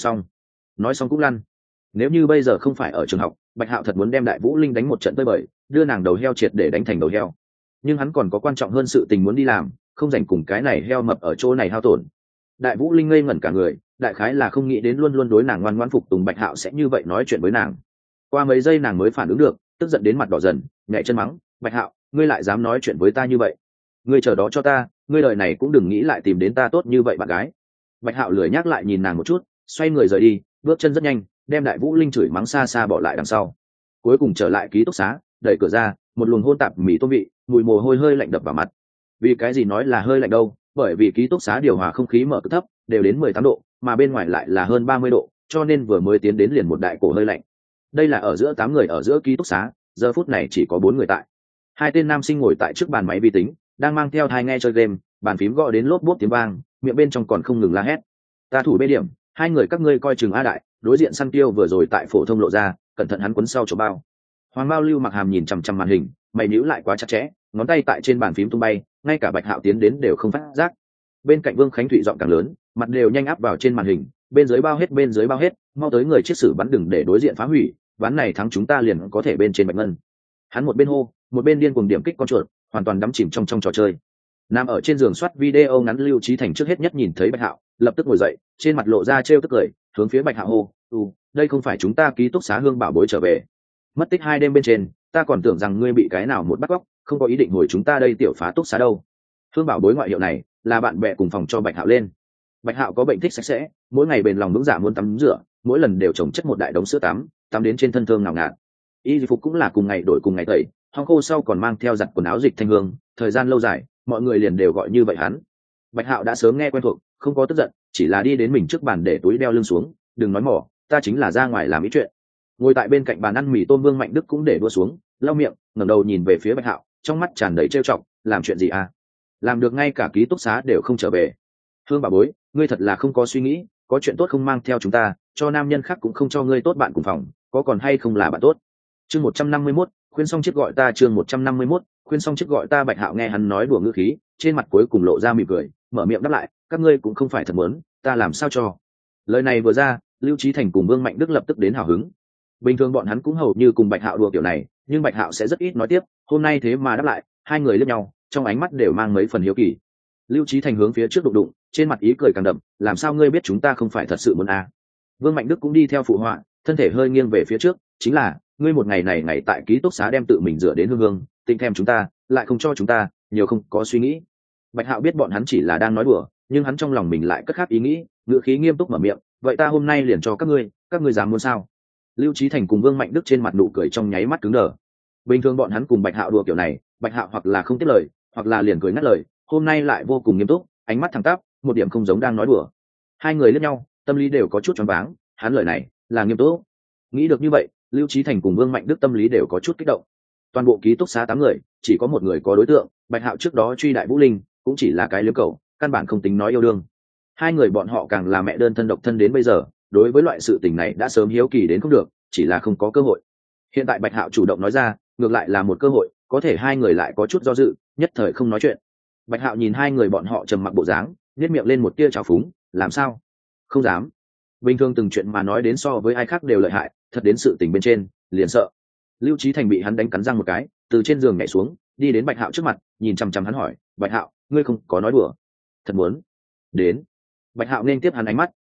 nói xong cũng lăn. Nếu như bây giờ không phải ở trường học, Bạch Hạo thật muốn đem Đại Vũ Linh đánh một trận tơi bời, đưa nàng đầu heo triệt để đánh thành đầu heo. Nhưng hắn còn có quan trọng hơn sự tình muốn đi làm, không dành cùng cái này heo mập ở chỗ này hao tổn. Đại Vũ Linh ngây ngẩn cả người, đại khái là không nghĩ đến luôn luôn đối nàng ngoan ngoãn phục tùng Bạch Hạo sẽ như vậy nói chuyện với nàng. Qua mấy giây nàng mới phản ứng được, tức giận đến mặt đỏ dần, nhảy chân mắng, Bạch Hạo, ngươi lại dám nói chuyện với ta như vậy? Ngươi chờ đó cho ta, ngươi đời này cũng đừng nghĩ lại tìm đến ta tốt như vậy bạn gái. Bạch Hạo lười nhắc lại nhìn nàng một chút, xoay người rời đi, bước chân rất nhanh, đem Đại Vũ Linh chửi mắng xa xa bỏ lại đằng sau. Cuối cùng trở lại ký túc xá, đẩy cửa ra, một luồng hôn tạp mì tôm vị, mùi mồ hôi hơi lạnh đập vào mặt. Vì cái gì nói là hơi lạnh đâu? Bởi vì ký túc xá điều hòa không khí mở cực thấp, đều đến 18 độ, mà bên ngoài lại là hơn 30 độ, cho nên vừa mới tiến đến liền một đại cổ hơi lạnh. Đây là ở giữa 8 người ở giữa ký túc xá, giờ phút này chỉ có 4 người tại. 2 tên nam sinh ngồi tại trước bàn máy vi tính, đang mang theo tai nghe chơi game, bàn phím gõ đến lốp bốp tiếng vang, miệng bên trong còn không ngừng la hét. Ta thủ bê điểm, 2 người các ngươi coi chừng A Đại, đối diện săn tiêu vừa rồi tại phổ thông lộ ra, cẩn thận hắn quấn sau chỗ bao. Hoàng Bao Lưu mặc hàm nhìn chằm chằm màn hình, mày nhíu lại quá chặt chẽ, ngón tay tại trên bàn phím tung bay, ngay cả Bạch Hạo tiến đến đều không phát giác. Bên cạnh Vương Khánh Thụy giọng càng lớn, mặt đều nhanh áp vào trên màn hình, bên dưới bao hết, mau tới người chiếc sử bắn đừng để đối diện phá hủy, ván này thắng chúng ta liền có thể bên trên Bạch Ngân. Hắn một bên hô, một bên điên cuồng điểm kích con chuột, hoàn toàn đắm chìm trong trò chơi. Nằm ở trên giường soát video ngắn Lưu Trí Thành trước hết nhất nhìn thấy Bạch Hạo, lập tức ngồi dậy, trên mặt lộ ra trêu tức cười, hướng phía Bạch Hạo hô, đây không phải chúng ta ký túc xá Hương Bảo Bối trở về. Mất tích 2 đêm bên trên, ta còn tưởng rằng ngươi bị cái nào một bắt cóc, không có ý định hồi chúng ta đây tiểu phá túc xá đâu." Hương Bảo Bối ngoại hiệu này là bạn bè cùng phòng cho Bạch Hạo lên. Bạch Hạo có bệnh thích sạch sẽ, mỗi ngày bền lòng vững dạ muốn tắm rửa, mỗi lần đều chồng chất một đại đống sữa tắm đến trên thân thơm ngào ngạt. Y phục cũng là cùng ngày đổi cùng ngày tẩy, hong khô sau còn mang theo giặt quần áo dịch thanh hương, thời gian lâu dài, mọi người liền đều gọi như vậy hắn. Bạch Hạo đã sớm nghe quen thuộc, không có tức giận, chỉ là đi đến mình trước bàn để túi đeo lưng xuống, đừng nói mỏ, ta chính là ra ngoài làm ý chuyện. Ngồi tại bên cạnh bàn ăn mì tôm Vương Mạnh Đức cũng để đua xuống, lau miệng, ngẩng đầu nhìn về phía Bạch Hạo, trong mắt tràn đầy trêu chọc, làm chuyện gì à? Làm được ngay cả ký túc xá đều không trở về. Hương bà bối, ngươi thật là không có suy nghĩ, có chuyện tốt không mang theo chúng ta, cho nam nhân khác cũng không cho ngươi tốt bạn cùng phòng, có còn hay không là bạn tốt. Chương 151, khuyên xong chiếc gọi ta chương 151, khuyên xong chiếc gọi ta. Bạch Hạo nghe hắn nói đùa ngữ khí, trên mặt cuối cùng lộ ra mỉm cười, mở miệng đáp lại, các ngươi cũng không phải thật muốn, ta làm sao cho. Lời này vừa ra, Lưu Trí Thành cùng Vương Mạnh Đức lập tức đến hào hứng. Bình thường bọn hắn cũng hầu như cùng Bạch Hạo đùa kiểu này, nhưng Bạch Hạo sẽ rất ít nói tiếp, hôm nay thế mà đáp lại, hai người liếc nhau, trong ánh mắt đều mang mấy phần hiếu kỳ. Lưu Trí Thành hướng phía trước đụng, trên mặt ý cười càng đậm, làm sao ngươi biết chúng ta không phải thật sự muốn à? Vương Mạnh Đức cũng đi theo phụ họa, thân thể hơi nghiêng về phía trước, chính là ngươi một ngày này ngày tại ký túc xá đem tự mình rửa đến hương hương, tinh thèm chúng ta, lại không cho chúng ta, nhiều không có suy nghĩ. Bạch Hạo biết bọn hắn chỉ là đang nói đùa, nhưng hắn trong lòng mình lại cất khác ý nghĩ, ngữ khí nghiêm túc mở miệng, vậy ta hôm nay liền cho các ngươi dám muốn sao? Lưu Trí Thành cùng Vương Mạnh Đức trên mặt nụ cười trong nháy mắt cứng đờ. Bình thường bọn hắn cùng Bạch Hạo đùa kiểu này, Bạch Hạo hoặc là không tiếp lời, hoặc là liền cười ngắt lời, hôm nay lại vô cùng nghiêm túc, ánh mắt thẳng tắp, một điểm không giống đang nói đùa. Hai người liếc nhau, tâm lý đều có chút choáng váng, hắn lời này là nghiêm túc. Nghĩ được như vậy, Lưu Trí Thành cùng Vương Mạnh Đức tâm lý đều có chút kích động. Toàn bộ ký túc xá 8 người, chỉ có một người có đối tượng, Bạch Hạo trước đó truy Đại Vũ Linh, cũng chỉ là cái liếm cầu, căn bản không tính nói yêu đương. Hai người bọn họ càng là mẹ đơn thân độc thân đến bây giờ, đối với loại sự tình này đã sớm hiếu kỳ đến không được, chỉ là không có cơ hội. Hiện tại Bạch Hạo chủ động nói ra, ngược lại là một cơ hội, có thể hai người lại có chút do dự, nhất thời không nói chuyện. Bạch Hạo nhìn hai người bọn họ trầm mặc bộ dáng, nhếch miệng lên một tia trào phúng, làm sao? Không dám. Bình thường từng chuyện mà nói đến so với ai khác đều lợi hại, thật đến sự tình bên trên, liền sợ. Lưu Trí Thành bị hắn đánh cắn răng một cái, từ trên giường nhảy xuống, đi đến Bạch Hạo trước mặt, nhìn chằm chằm hắn hỏi, "Bạch Hạo, ngươi không có nói đùa, thật muốn?" Đến. Bạch Hạo nên tiếp hắn ánh mắt,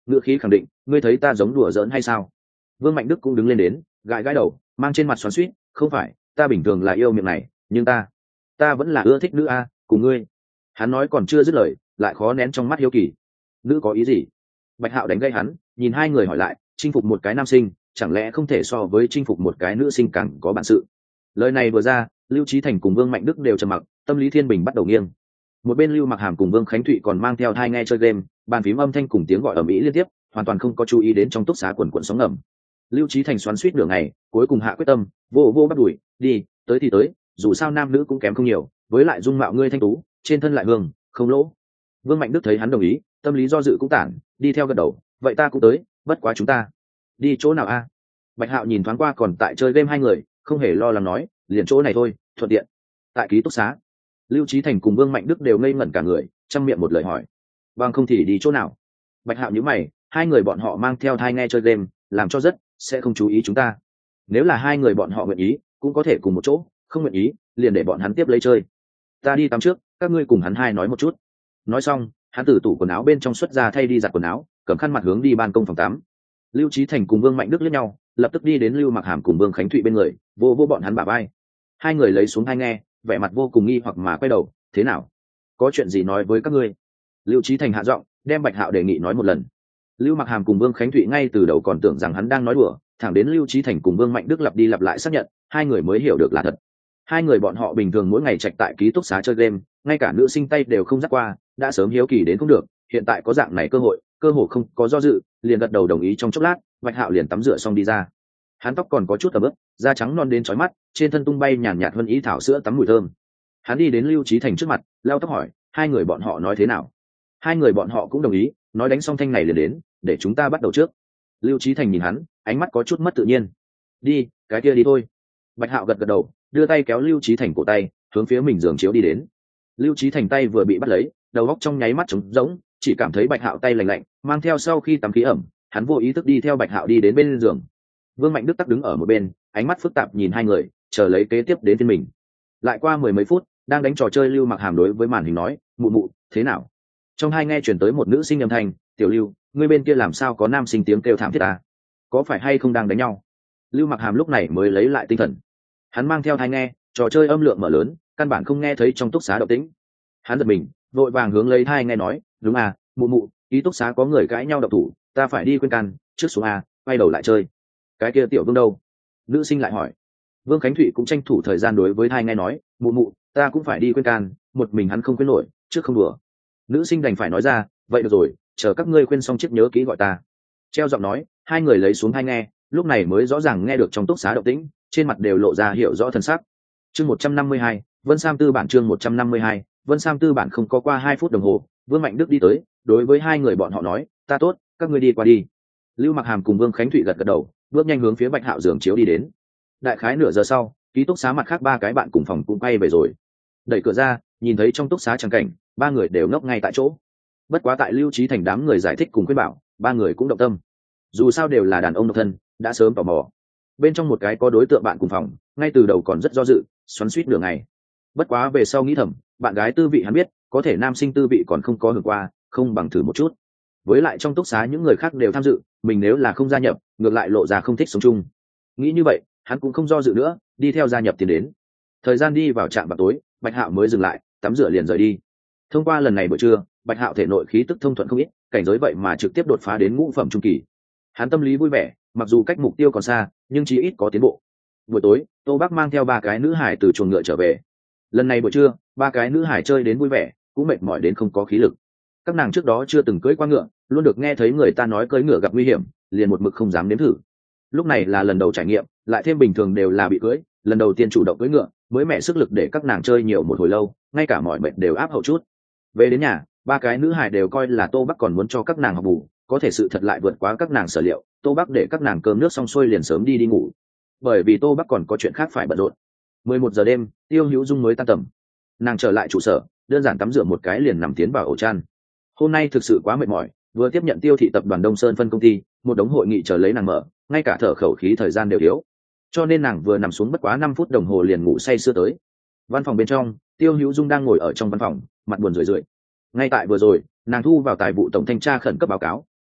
ngữ khí khẳng định, ngươi thấy ta giống đùa giỡn hay sao? Vương Mạnh Đức cũng đứng lên đến, gãi gãi đầu, mang trên mặt xoắn xuýt, không phải, ta bình thường là yêu miệng này, nhưng ta vẫn là ưa thích nữ a, cùng ngươi. Hắn nói còn chưa dứt lời, lại khó nén trong mắt hiếu kỳ. Nữ có ý gì? Bạch Hạo đánh gây hắn, nhìn hai người hỏi lại, chinh phục một cái nam sinh, chẳng lẽ không thể so với chinh phục một cái nữ sinh càng có bản sự? Lời này vừa ra, Lưu Chí Thành cùng Vương Mạnh Đức đều trầm mặc, tâm lý thiên bình bắt đầu nghiêng. Một bên Lưu Mặc Hàm cùng Vương Khánh Thụy còn mang theo thai nghe chơi game, bàn phím âm thanh cùng tiếng gọi ầm ĩ liên tiếp, hoàn toàn không có chú ý đến trong túc xá quần quần sóng ngầm. Lưu Chí Thành xoắn xuýt nửa ngày, cuối cùng hạ quyết tâm, vô bắt đuổi, đi, tới thì tới, dù sao nam nữ cũng kém không nhiều, với lại dung mạo ngươi thanh tú, trên thân lại hương, không lỗ. Vương Mạnh Đức thấy hắn đồng ý, tâm lý do dự cũng tản, đi theo gật đầu, vậy ta cũng tới, bất quá chúng ta đi chỗ nào a? Bạch Hạo nhìn thoáng qua còn tại chơi game hai người, không hề lo lắng nói, liền chỗ này thôi, thuận tiện. Tại ký túc xá. Lưu Chí Thành cùng Vương Mạnh Đức đều ngây ngẩn cả người, trăm miệng một lời hỏi, vâng không thì đi chỗ nào? Bạch Hạo nhíu mày, hai người bọn họ mang theo thai nghe chơi game, làm cho rất sẽ không chú ý chúng ta. Nếu là hai người bọn họ nguyện ý, cũng có thể cùng một chỗ, không nguyện ý, liền để bọn hắn tiếp lấy chơi. Ta đi tắm trước, các ngươi cùng hắn hai nói một chút. Nói xong, hắn từ tủ quần áo bên trong xuất ra thay đi giặt quần áo, cầm khăn mặt hướng đi ban công phòng tắm. Lưu Chí Thành cùng Vương Mạnh Đức liếc nhau, lập tức đi đến Lưu Mặc Hàm cùng Vương Khánh Thụy bên người, vô bọn hắn bả vai. Hai người lấy xuống tai nghe, vẻ mặt vô cùng nghi hoặc mà quay đầu, thế nào? Có chuyện gì nói với các ngươi? Lưu Chí Thành hạ giọng, đem Bạch Hạo đề nghị nói một lần. Lưu Mặc Hàm cùng Vương Khánh Thụy ngay từ đầu còn tưởng rằng hắn đang nói đùa, thẳng đến Lưu Chí Thành cùng Vương Mạnh Đức lặp đi lặp lại xác nhận, hai người mới hiểu được là thật. Hai người bọn họ bình thường mỗi ngày trạch tại ký túc xá chơi game, ngay cả nữ sinh tay đều không dắt qua, đã sớm hiếu kỳ đến không được, hiện tại có dạng này cơ hội không có do dự, liền gật đầu đồng ý. Trong chốc lát, Bạch Hạo liền tắm rửa xong đi ra. Hắn tóc còn có chút ẩm ướt, da trắng non đến chói mắt, trên thân tung bay nhàn nhạt hơn ý thảo sữa tắm mùi thơm. Hắn đi đến Lưu Chí Thành trước mặt, lau tóc hỏi, hai người bọn họ nói thế nào? Hai người bọn họ cũng đồng ý, nói đánh xong thanh này liền đến, để chúng ta bắt đầu trước. Lưu Chí Thành nhìn hắn, ánh mắt có chút mất tự nhiên. Đi, cái kia đi thôi. Bạch Hạo gật gật đầu, đưa tay kéo Lưu Chí Thành cổ tay, hướng phía mình giường chiếu đi đến. Lưu Chí Thành tay vừa bị bắt lấy, đầu óc trong nháy mắt trống rỗng, chỉ cảm thấy Bạch Hạo tay lạnh lạnh, mang theo sau khi tắm khí ẩm, hắn vô ý thức đi theo Bạch Hạo đi đến bên giường. Vương Mạnh Đức tắc đứng ở một bên, ánh mắt phức tạp nhìn hai người, chờ lấy kế tiếp đến phiên mình. Lại qua mười mấy phút, đang đánh trò chơi Lưu Mặc Hàm đối với màn hình nói, mụ mụ, thế nào? Trong hai nghe truyền tới một nữ sinh âm thanh, tiểu Lưu, ngươi bên kia làm sao có nam sinh tiếng kêu thảm thiết à? Có phải hay không đang đánh nhau? Lưu Mặc Hàm lúc này mới lấy lại tinh thần. Hắn mang theo tai nghe, trò chơi âm lượng mở lớn, căn bản không nghe thấy trong túc xá động tĩnh. Hắn giật mình, vội vàng hướng lấy tai nghe nói, đúng à, mụ mụ, ký túc xá có người cãi nhau độc thủ, ta phải đi khuyên can, trước xuống a, quay đầu lại chơi. Cái kia tiểu Vương đâu? Nữ sinh lại hỏi. Vương Khánh Thụy cũng tranh thủ thời gian đối với tai nghe nói, mụ mụ, ta cũng phải đi khuyên can, một mình hắn không khuyên nổi, trước không đùa. Nữ sinh đành phải nói ra, vậy được rồi, chờ các ngươi khuyên xong chiếc nhớ kỹ gọi ta. Treo giọng nói, hai người lấy xuống tai nghe, lúc này mới rõ ràng nghe được trong túc xá động tĩnh, trên mặt đều lộ ra hiểu rõ thần sắc. Chương 152, Vân Sam Tư bản chương 152, Vân Sam Tư bản không có qua 2 phút đồng hồ, Vương Mạnh Đức đi tới, đối với hai người bọn họ nói, ta tốt, các ngươi đi qua đi. Lưu Mặc Hàm cùng Vương Khánh Thụy gật gật đầu, bước nhanh hướng phía Bạch Hạo giường chiếu đi đến. Đại khái nửa giờ sau, ký túc xá mặt khác ba cái bạn cùng phòng cũng quay về rồi. Đẩy cửa ra, nhìn thấy trong túc xá trắng cảnh, ba người đều ngốc ngay tại chỗ. Bất quá tại Lưu Chí Thành đám người giải thích cùng khuyên bảo, ba người cũng động tâm. Dù sao đều là đàn ông độc thân, đã sớm tò mò. Bên trong một cái có đối tượng bạn cùng phòng, ngay từ đầu còn rất do dự, xoắn xuýt nửa ngày. Bất quá về sau nghĩ thầm, bạn gái tư vị hắn biết, có thể nam sinh tư vị còn không có hưởng qua, không bằng thử một chút. Với lại trong túc xá những người khác đều tham dự, mình nếu là không gia nhập, ngược lại lộ ra không thích sống chung. Nghĩ như vậy, hắn cũng không do dự nữa, đi theo gia nhập tiến đến. Thời gian đi vào trạm vào tối, Bạch Hạo mới dừng lại, tắm rửa liền rời đi. Thông qua lần này buổi trưa, Bạch Hạo thể nội khí tức thông thuận không ít, cảnh giới vậy mà trực tiếp đột phá đến ngũ phẩm trung kỳ. Hắn tâm lý vui vẻ, mặc dù cách mục tiêu còn xa, nhưng chí ít có tiến bộ. Buổi tối, Tô Bắc mang theo ba cái nữ hải từ chuồng ngựa trở về. Lần này buổi trưa, ba cái nữ hải chơi đến vui vẻ, cũng mệt mỏi đến không có khí lực. Các nàng trước đó chưa từng cưỡi qua ngựa, luôn được nghe thấy người ta nói cưỡi ngựa gặp nguy hiểm, liền một mực không dám nếm thử. Lúc này là lần đầu trải nghiệm, lại thêm bình thường đều là bị cưỡi, lần đầu tiên chủ động cưỡi ngựa, mới mẹ sức lực để các nàng chơi nhiều một hồi lâu, ngay cả mỏi mệt đều áp hậu chút. Về đến nhà, ba cái nữ hải đều coi là Tô Bắc còn muốn cho các nàng học bù, có thể sự thật lại vượt quá các nàng sở liệu. Tô Bắc để các nàng cơm nước xong xuôi liền sớm đi ngủ, bởi vì Tô Bắc còn có chuyện khác phải bận rộn. 11 giờ đêm, Tiêu Hữu Dung mới tan tầm. Nàng trở lại trụ sở, đơn giản tắm rửa một cái liền nằm tiến vào ổ chăn. Hôm nay thực sự quá mệt mỏi, vừa tiếp nhận Tiêu thị tập đoàn Đông Sơn phân công ty, một đống hội nghị chờ lấy nàng mở, ngay cả thở khẩu khí thời gian đều thiếu. Cho nên nàng vừa nằm xuống bất quá 5 phút đồng hồ liền ngủ say sưa tới. Văn phòng bên trong, Tiêu Hữu Dung đang ngồi ở trong văn phòng, mặt buồn rười rượi. Ngay tại vừa rồi, nàng thu vào tài vụ tổng thanh tra khẩn cấp báo cáo,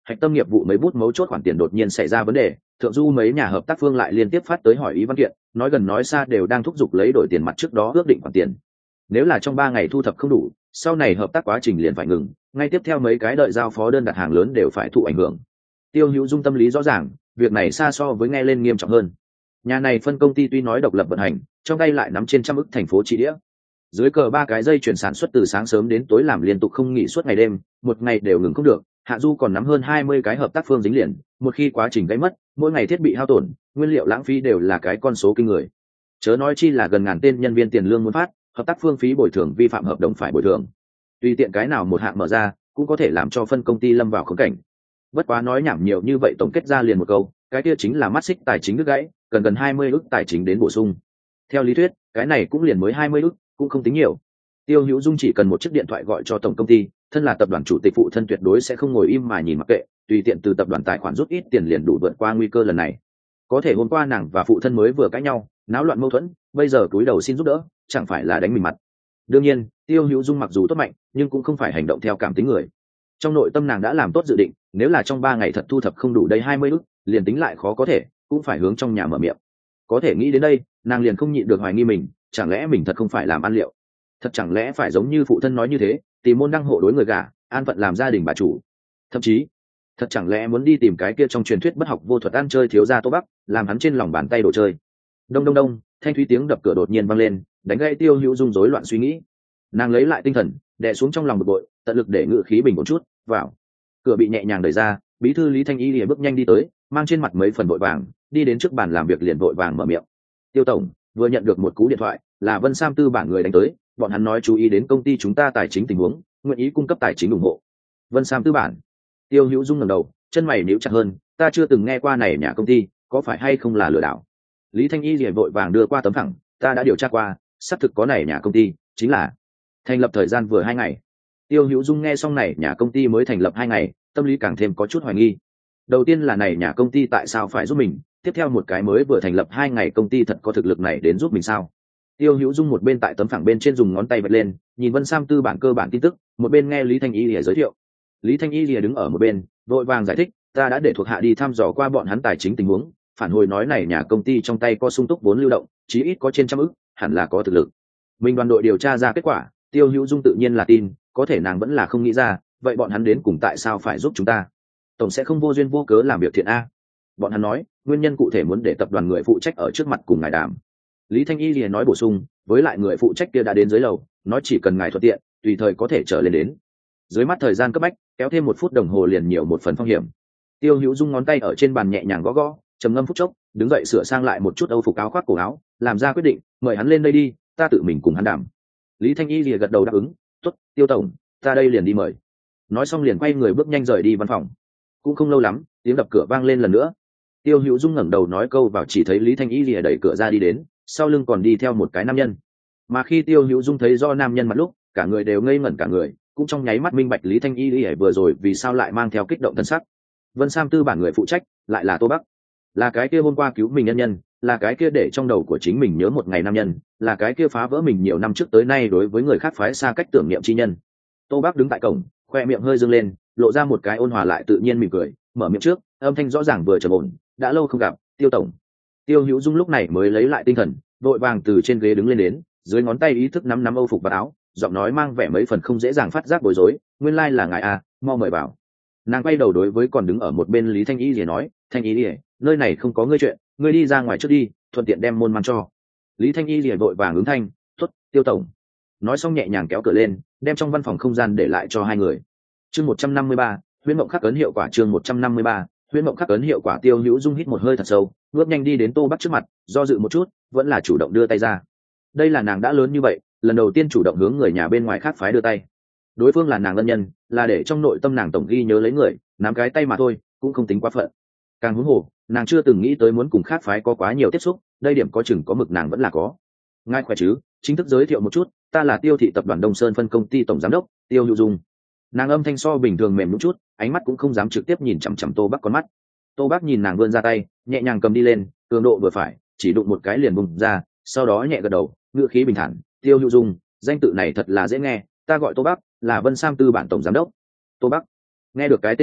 hạch tâm nghiệp vụ mấy bút mấu chốt khoản tiền đột nhiên xảy ra vấn đề, thượng du mấy nhà hợp tác phương lại liên tiếp phát tới hỏi ý văn kiện, nói gần nói xa đều đang thúc giục lấy đổi tiền mặt trước đó ước định khoản tiền. Nếu là trong 3 ngày thu thập không đủ, sau này hợp tác quá trình liền phải ngừng, ngay tiếp theo mấy cái đợi giao phó đơn đặt hàng lớn đều phải thụ ảnh hưởng. Tiêu Hữu Dung tâm lý rõ ràng, việc này xa so với nghe lên nghiêm trọng hơn. Nhà này phân công ty tuy nói độc lập vận hành, trong tay lại nắm trên trăm ức thành phố trị đĩa. Dưới cờ 3 cái dây chuyển sản xuất từ sáng sớm đến tối làm liên tục không nghỉ suốt ngày đêm, một ngày đều ngừng không được. Hạ Du còn nắm hơn 20 cái hợp tác phương dính liền, một khi quá trình gãy mất, mỗi ngày thiết bị hao tổn, nguyên liệu lãng phí đều là cái con số kinh người. Chớ nói chi là gần ngàn tên nhân viên tiền lương muốn phát, hợp tác phương phí bồi thường vi phạm hợp đồng phải bồi thường. Tùy tiện cái nào một hạng mở ra, cũng có thể làm cho phân công ty lâm vào khốn cảnh. Bất quá nói nhảm nhiều như vậy, tổng kết ra liền một câu, cái kia chính là mắt xích tài chính đứt gãy, cần gần 20 ức tài chính đến bổ sung. Theo lý thuyết, cái này cũng liền mới 20 ức, cũng không tính nhiều. Tiêu Hữu Dung chỉ cần một chiếc điện thoại gọi cho tổng công ty, thân là tập đoàn chủ tịch phụ thân tuyệt đối sẽ không ngồi im mà nhìn mặc kệ, tùy tiện từ tập đoàn tài khoản rút ít tiền liền đủ vượt qua nguy cơ lần này. Có thể hôm qua nàng và phụ thân mới vừa cãi nhau, náo loạn mâu thuẫn, bây giờ cúi đầu xin giúp đỡ, chẳng phải là đánh mình mặt. Đương nhiên, Tiêu Hữu Dung mặc dù tốt mạnh, nhưng cũng không phải hành động theo cảm tính người. Trong nội tâm nàng đã làm tốt dự định, nếu là trong 3 ngày thật thu thập không đủ đây 20 ức, liền tính lại khó có thể, cũng phải hướng trong nhà mở miệng. Có thể nghĩ đến đây, nàng liền không nhịn được hoài nghi mình, chẳng lẽ mình thật không phải làm ăn liệu? Thật chẳng lẽ phải giống như phụ thân nói như thế, tìm môn đăng hộ đối người gả, an phận làm gia đình bà chủ? Thậm chí, thật chẳng lẽ muốn đi tìm cái kia trong truyền thuyết bất học vô thuật ăn chơi thiếu gia Tô Bắc, làm hắn trên lòng bàn tay đồ chơi? Đông đông đông, thanh thúy tiếng đập cửa đột nhiên vang lên, đánh gãy Tiêu Hữu Dung rối loạn suy nghĩ. Nàng lấy lại tinh thần, đè xuống trong lòng bực bội, tận lực để ngự khí bình một chút. Vào. Cửa bị nhẹ nhàng đẩy ra, bí thư Lý Thanh Y lìa bước nhanh đi tới, mang trên mặt mấy phần vội vàng, đi đến trước bàn làm việc liền vội vàng mở miệng. Tiêu tổng, vừa nhận được một cú điện thoại, là Vân Sam Tư bản người đánh tới, bọn hắn nói chú ý đến công ty chúng ta tài chính tình huống, nguyện ý cung cấp tài chính ủng hộ. Vân Sam Tư bản? Tiêu Hữu Dung ngẩng đầu, chân mày nhíu chặt hơn, ta chưa từng nghe qua này nhà công ty, có phải hay không là lừa đảo? Lý Thanh Y liền vội vàng đưa qua tấm phẳng, ta đã điều tra qua, xác thực có này nhà công ty, chính là thành lập thời gian vừa 2 ngày. Tiêu Hữu Dung nghe xong này nhà công ty mới thành lập 2 ngày, tâm lý càng thêm có chút hoài nghi. Đầu tiên là này nhà công ty tại sao phải giúp mình, tiếp theo một cái mới vừa thành lập 2 ngày công ty thật có thực lực này đến giúp mình sao? Tiêu Hữu Dung một bên tại tấm phẳng bên trên dùng ngón tay vạch lên, nhìn Vân Sam Tư bản cơ bản tin tức, một bên nghe Lý Thanh Y lìa giới thiệu. Lý Thanh Y lìa đứng ở một bên, vội vàng giải thích, ta đã để thuộc hạ đi thăm dò qua bọn hắn tài chính tình huống, phản hồi nói này nhà công ty trong tay có sung túc vốn lưu động, chí ít có trên trăm ức, hẳn là có thực lực. Mình đoàn đội điều tra ra kết quả, Tiêu Hữu Dung tự nhiên là tin, có thể nàng vẫn là không nghĩ ra, vậy bọn hắn đến cùng tại sao phải giúp chúng ta? Tổng sẽ không vô duyên vô cớ làm việc thiện a? Bọn hắn nói, nguyên nhân cụ thể muốn để tập đoàn người phụ trách ở trước mặt cùng ngài đàm. Lý Thanh Y liền nói bổ sung, với lại người phụ trách kia đã đến dưới lầu, nói chỉ cần ngài thuận tiện, tùy thời có thể trở lên đến. Dưới mắt thời gian cấp bách, kéo thêm 1 phút đồng hồ liền nhiều một phần phong hiểm. Tiêu Hữu Dung ngón tay ở trên bàn nhẹ nhàng gõ gõ, trầm ngâm phút chốc, đứng dậy sửa sang lại một chút âu phục áo khoác cổ áo, làm ra quyết định, mời hắn lên đây đi, ta tự mình cùng hắn đàm. Lý Thanh Y lìa gật đầu đáp ứng, tốt, Tiêu tổng, ta đây liền đi mời. Nói xong liền quay người bước nhanh rời đi văn phòng. Cũng không lâu lắm, tiếng đập cửa vang lên lần nữa. Tiêu Hữu Dung ngẩng đầu nói câu vào, chỉ thấy Lý Thanh Y lìa đẩy cửa ra đi đến, sau lưng còn đi theo một cái nam nhân. Mà khi Tiêu Hữu Dung thấy do nam nhân mặt lúc, cả người đều ngây ngẩn cả người, cũng trong nháy mắt minh bạch Lý Thanh Y lìa vừa rồi vì sao lại mang theo kích động thân sắc. Vân Sam Tư bản người phụ trách lại là Tô Bắc, là cái kia hôm qua cứu mình nhân nhân, là cái kia để trong đầu của chính mình nhớ một ngày nam nhân, là cái kia phá vỡ mình nhiều năm trước tới nay đối với người khác phái xa cách tưởng niệm chi nhân. Tô Bắc đứng tại cổng, khoe miệng hơi dương lên, lộ ra một cái ôn hòa lại tự nhiên mỉm cười, mở miệng trước, âm thanh rõ ràng vừa trầm ổn, đã lâu không gặp, Tiêu tổng. Tiêu Hữu Dung lúc này mới lấy lại tinh thần, vội vàng từ trên ghế đứng lên đến, dưới ngón tay ý thức nắm âu phục và áo, giọng nói mang vẻ mấy phần không dễ dàng phát giác bối rối, nguyên lai là ngài à, mau mời vào. Nàng quay đầu đối với còn đứng ở một bên Lý Thanh Y lìa nói, Thanh Y lìa, nơi này không có ngươi chuyện, ngươi đi ra ngoài trước đi, thuận tiện đem môn mang cho. Lý Thanh Y lìa vội vàng ứng thanh, tuất, Tiêu tổng. Nói xong nhẹ nhàng kéo cửa lên, đem trong văn phòng không gian để lại cho hai người. Chương 153, huyễn mộng khắc ấn hiệu quả. Chương 153, huyễn mộng khắc ấn hiệu quả. Tiêu Hữu Dung hít một hơi thật sâu, bước nhanh đi đến Tô Bắc trước mặt, do dự một chút, vẫn là chủ động đưa tay ra. Đây là nàng đã lớn như vậy, lần đầu tiên chủ động hướng người nhà bên ngoài khác phái đưa tay. Đối phương là nàng ân nhân, là để trong nội tâm nàng tổng ghi nhớ lấy người, nắm cái tay mà thôi, cũng không tính quá phận. Càng huống hồ, nàng chưa từng nghĩ tới muốn cùng khác phái có quá nhiều tiếp xúc, đây điểm có chừng có mực nàng vẫn là có. Ngài khỏe chứ? Chính thức giới thiệu một chút, ta là Tiêu thị tập đoàn Đông Sơn phân công ty tổng giám đốc Tiêu Hữu Dung. Nàng âm thanh so bình thường mềm một chút, ánh mắt cũng không dám trực tiếp nhìn chằm chằm Tô Bắc con mắt. Tô Bắc nhìn nàng vươn ra tay, nhẹ nhàng cầm đi lên, cường độ vừa phải, chỉ đụng một cái liền bùng ra, sau đó nhẹ gật đầu, ngữ khí bình thản, Tiêu Hữu Dung, danh tự này thật là dễ nghe, ta gọi Tô Bắc, là Vân Sam Tư bản tổng giám đốc. Tô Bắc. Nghe được cái tên này,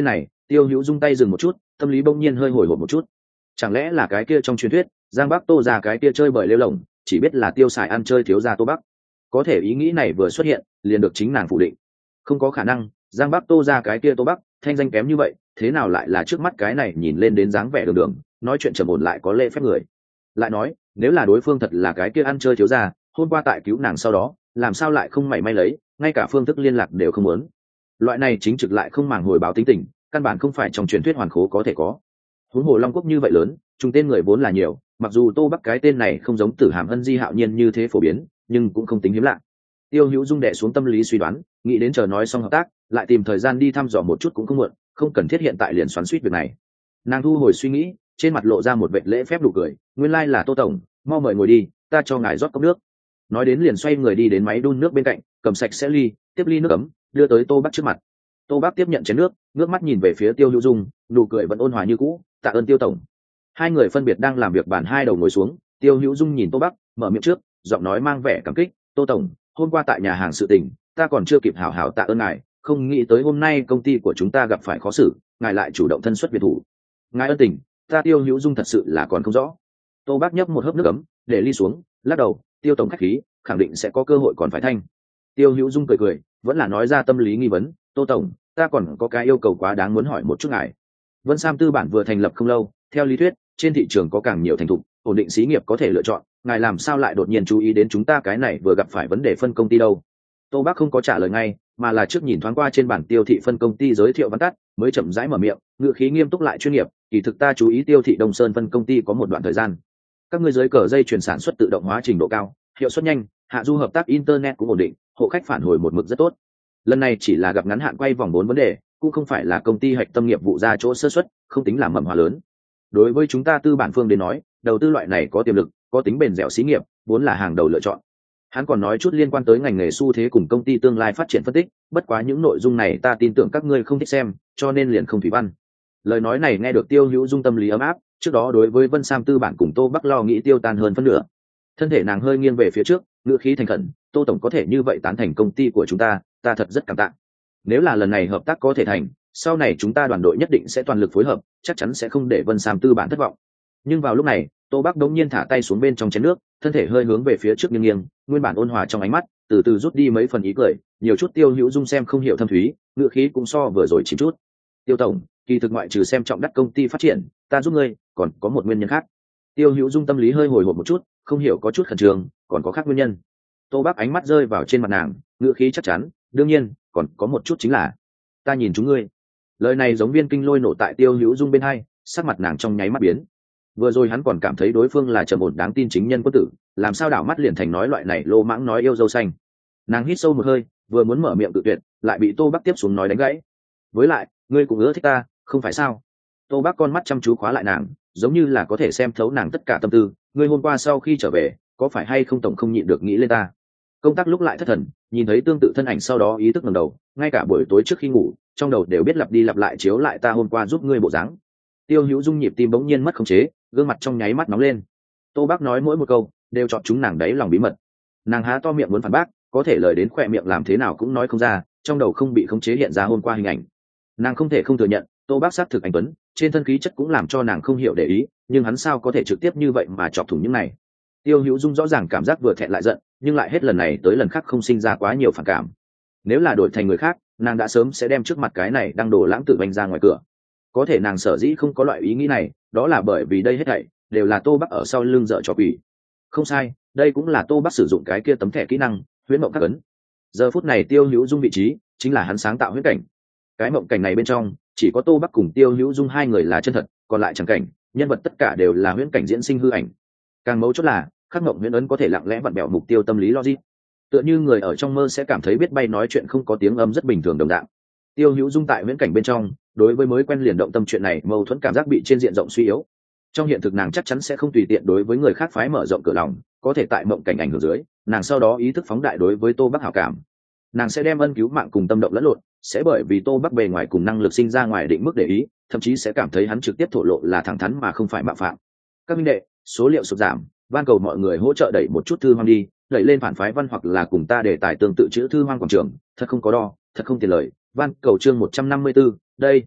Tiêu Hữu Dung tay dừng một chút, tâm lý bỗng nhiên hơi hồi hộp một chút. Chẳng lẽ là cái kia trong truyền thuyết Giang Bắc Tô ra cái kia chơi bời lêu lổng, chỉ biết là tiêu xài ăn chơi thiếu gia Tô Bắc? Có thể ý nghĩ này vừa xuất hiện liền được chính nàng phủ định. Không có khả năng, Giang Bắc Tô ra cái kia Tô Bắc thanh danh kém như vậy, thế nào lại là trước mắt cái này nhìn lên đến dáng vẻ đường đường, nói chuyện trầm ổn lại có lễ phép người. Lại nói, nếu là đối phương thật là cái kia ăn chơi thiếu gia, hôm qua tại cứu nàng sau đó, làm sao lại không mảy may lấy, ngay cả phương thức liên lạc đều không muốn. Loại này chính trực lại không màng hồi báo tính tình, căn bản không phải trong truyền thuyết hoàn khố có thể có. Huống hồ Long Quốc như vậy lớn, trùng tên người vốn là nhiều, mặc dù Tô Bắc cái tên này không giống Tử Hàm Ân Di Hạo Nhiên như thế phổ biến, nhưng cũng không tính hiếm lạ. Tiêu Hữu Dung đè xuống tâm lý suy đoán, nghĩ đến chờ nói xong hợp tác, lại tìm thời gian đi thăm dò một chút cũng không muộn, không cần thiết hiện tại liền xoắn xuýt việc này. Nàng thu hồi suy nghĩ, trên mặt lộ ra một vệt lễ phép nụ cười, nguyên lai là Tô tổng, mau mời ngồi đi, ta cho ngài rót cốc nước. Nói đến liền xoay người đi đến máy đun nước bên cạnh, cầm sạch sẽ ly, tiếp ly nước ấm, đưa tới Tô Bắc trước mặt. Tô Bắc tiếp nhận chén nước, ngước mắt nhìn về phía Tiêu Hữu Dung, nụ cười vẫn ôn hòa như cũ, tạ ơn Tiêu tổng. Hai người phân biệt đang làm việc bàn hai đầu ngồi xuống, Tiêu Hữu Dung nhìn Tô Bắc, mở miệng trước, giọng nói mang vẻ cảm kích, Tô tổng, hôm qua tại nhà hàng sự tình, ta còn chưa kịp hảo hảo tạ ơn ngài, không nghĩ tới hôm nay công ty của chúng ta gặp phải khó xử, ngài lại chủ động thân xuất biệt thủ. Ngài ân tình, ta Tiêu Hữu Dung thật sự là còn không rõ. Tô Bắc nhấp một hớp nước ấm, để ly xuống, lắc đầu, Tiêu tổng khách khí, khẳng định sẽ có cơ hội còn phải thanh. Tiêu Hữu Dung cười cười, vẫn là nói ra tâm lý nghi vấn, Tô tổng, ta còn có cái yêu cầu quá đáng muốn hỏi một chút ngài. Vân Sam tư bản vừa thành lập không lâu, theo lý thuyết trên thị trường có càng nhiều thành thục ổn định xí nghiệp có thể lựa chọn, ngài làm sao lại đột nhiên chú ý đến chúng ta cái này vừa gặp phải vấn đề phân công ty đâu? Tô Bắc không có trả lời ngay, mà là trước nhìn thoáng qua trên bản tiêu thị phân công ty giới thiệu văn tắt, mới chậm rãi mở miệng, ngữ khí nghiêm túc lại chuyên nghiệp, kỳ thực ta chú ý tiêu thị Đông Sơn phân công ty có một đoạn thời gian, các ngươi dưới cờ dây chuyển sản xuất tự động hóa trình độ cao, hiệu suất nhanh, hạ du hợp tác internet cũng ổn định, hộ khách phản hồi một mực rất tốt. Lần này chỉ là gặp ngắn hạn quay vòng 4 vấn đề, cũng không phải là công ty hạch tâm nghiệp vụ ra chỗ sơ suất, không tính là mầm hòa lớn. Đối với chúng ta tư bản phương đến nói, đầu tư loại này có tiềm lực, có tính bền dẻo xí nghiệp, vốn là hàng đầu lựa chọn. Hắn còn nói chút liên quan tới ngành nghề xu thế cùng công ty tương lai phát triển phân tích, bất quá những nội dung này ta tin tưởng các ngươi không thích xem, cho nên liền không thủy văn. Lời nói này nghe được Tiêu Hữu Dung tâm lý ấm áp, trước đó đối với Vân Sam tư bản cùng Tô Bắc lo nghĩ tiêu tan hơn phân nửa. Thân thể nàng hơi nghiêng về phía trước, ngữ khí thành khẩn, Tô tổng có thể như vậy tán thành công ty của chúng ta, ta thật rất cảm tạ. Nếu là lần này hợp tác có thể thành, sau này chúng ta đoàn đội nhất định sẽ toàn lực phối hợp, chắc chắn sẽ không để Vân Sam tư bản thất vọng. Nhưng vào lúc này, Tô Bắc đống nhiên thả tay xuống bên trong chén nước, thân thể hơi hướng về phía trước nghiêng nghiêng, nguyên bản ôn hòa trong ánh mắt từ từ rút đi mấy phần ý cười, nhiều chút Tiêu Hữu Dung xem không hiểu thâm thúy, ngữ khí cũng so vừa rồi chìm chút. Tiêu tổng, kỳ thực ngoại trừ xem trọng đắt công ty phát triển, ta giúp ngươi, còn có một nguyên nhân khác. Tiêu Hữu Dung tâm lý hơi hồi hộp một chút, không hiểu có chút khẩn trương, còn có khác nguyên nhân. Tô Bắc ánh mắt rơi vào trên mặt nàng, ngữ khí chắc chắn, đương nhiên, còn có một chút chính là, ta nhìn chúng ngươi. Lời này giống viên kinh lôi nổ tại Tiêu Hữu Dung bên hai, sắc mặt nàng trong nháy mắt biến. Vừa rồi hắn còn cảm thấy đối phương là trầm ổn đáng tin chính nhân quân tử, làm sao đảo mắt liền thành nói loại này lô mãng nói yêu dâu xanh. Nàng hít sâu một hơi, vừa muốn mở miệng tự tuyệt, lại bị Tô Bắc tiếp xuống nói đánh gãy. Với lại, ngươi cũng ưa thích ta, không phải sao? Tô Bắc con mắt chăm chú khóa lại nàng, giống như là có thể xem thấu nàng tất cả tâm tư. Ngươi hôm qua sau khi trở về, có phải hay không tổng không nhịn được nghĩ lên ta? Công tác lúc lại thất thần, nhìn thấy tương tự thân ảnh sau đó ý thức ngẩng đầu, ngay cả buổi tối trước khi ngủ, trong đầu đều biết lặp đi lặp lại chiếu lại ta hôm qua giúp ngươi bộ dáng. Tiêu Hữu Dung nhịp tim bỗng nhiên mất khống chế, gương mặt trong nháy mắt nóng lên. Tô Bắc nói mỗi một câu đều chọn chúng nàng đáy lòng bí mật. Nàng há to miệng muốn phản bác, có thể lời đến khỏe miệng làm thế nào cũng nói không ra, trong đầu không bị khống chế hiện ra hôm qua hình ảnh. Nàng không thể không thừa nhận, Tô Bắc xác thực anh tuấn, trên thân khí chất cũng làm cho nàng không hiểu để ý, nhưng hắn sao có thể trực tiếp như vậy mà chọc thủng những này. Tiêu Hữu Dung rõ ràng cảm giác vừa thẹn lại giận, nhưng lại hết lần này tới lần khác không sinh ra quá nhiều phản cảm. Nếu là đổi thành người khác, nàng đã sớm sẽ đem trước mặt cái này đang đổ lãng tự bành ra ngoài cửa. Có thể nàng sở dĩ không có loại ý nghĩ này, đó là bởi vì đây hết thảy đều là Tô Bắc ở sau lưng dở trò quỷ. Không sai, đây cũng là Tô Bắc sử dụng cái kia tấm thẻ kỹ năng huyễn mộng các ấn. Giờ phút này Tiêu Hữu Dung vị trí chính là hắn sáng tạo huyễn cảnh. Cái mộng cảnh này bên trong chỉ có Tô Bắc cùng Tiêu Hữu Dung hai người là chân thật, còn lại chẳng cảnh, nhân vật tất cả đều là huyễn cảnh diễn sinh hư ảnh. Càng mấu chốt là khắc mộng huyễn ấn có thể lặng lẽ vặn bẹo mục tiêu tâm lý logic, tựa như người ở trong mơ sẽ cảm thấy biết bay nói chuyện không có tiếng âm rất bình thường đồng dạng. Tiêu Hữu Dung tại huyễn cảnh bên trong, đối với mới quen liền động tâm chuyện này mâu thuẫn cảm giác bị trên diện rộng suy yếu. Trong hiện thực nàng chắc chắn sẽ không tùy tiện đối với người khác phái mở rộng cửa lòng, có thể tại mộng cảnh ảnh hưởng dưới, nàng sau đó ý thức phóng đại đối với Tô Bắc hảo cảm. Nàng sẽ đem ân cứu mạng cùng tâm động lẫn lộn, sẽ bởi vì Tô Bắc bề ngoài cùng năng lực sinh ra ngoài định mức để ý, thậm chí sẽ cảm thấy hắn trực tiếp thổ lộ là thẳng thắn mà không phải mạo phạm. Các minh đệ, số liệu sụt giảm, van cầu mọi người hỗ trợ đẩy một chút thư hoang đi, đẩy lên phản phái văn hoặc là cùng ta đề tài tương tự chữ thư hoang quảng trường, thật không có đo, thật không tiền lời. Van cầu chương 154, đây.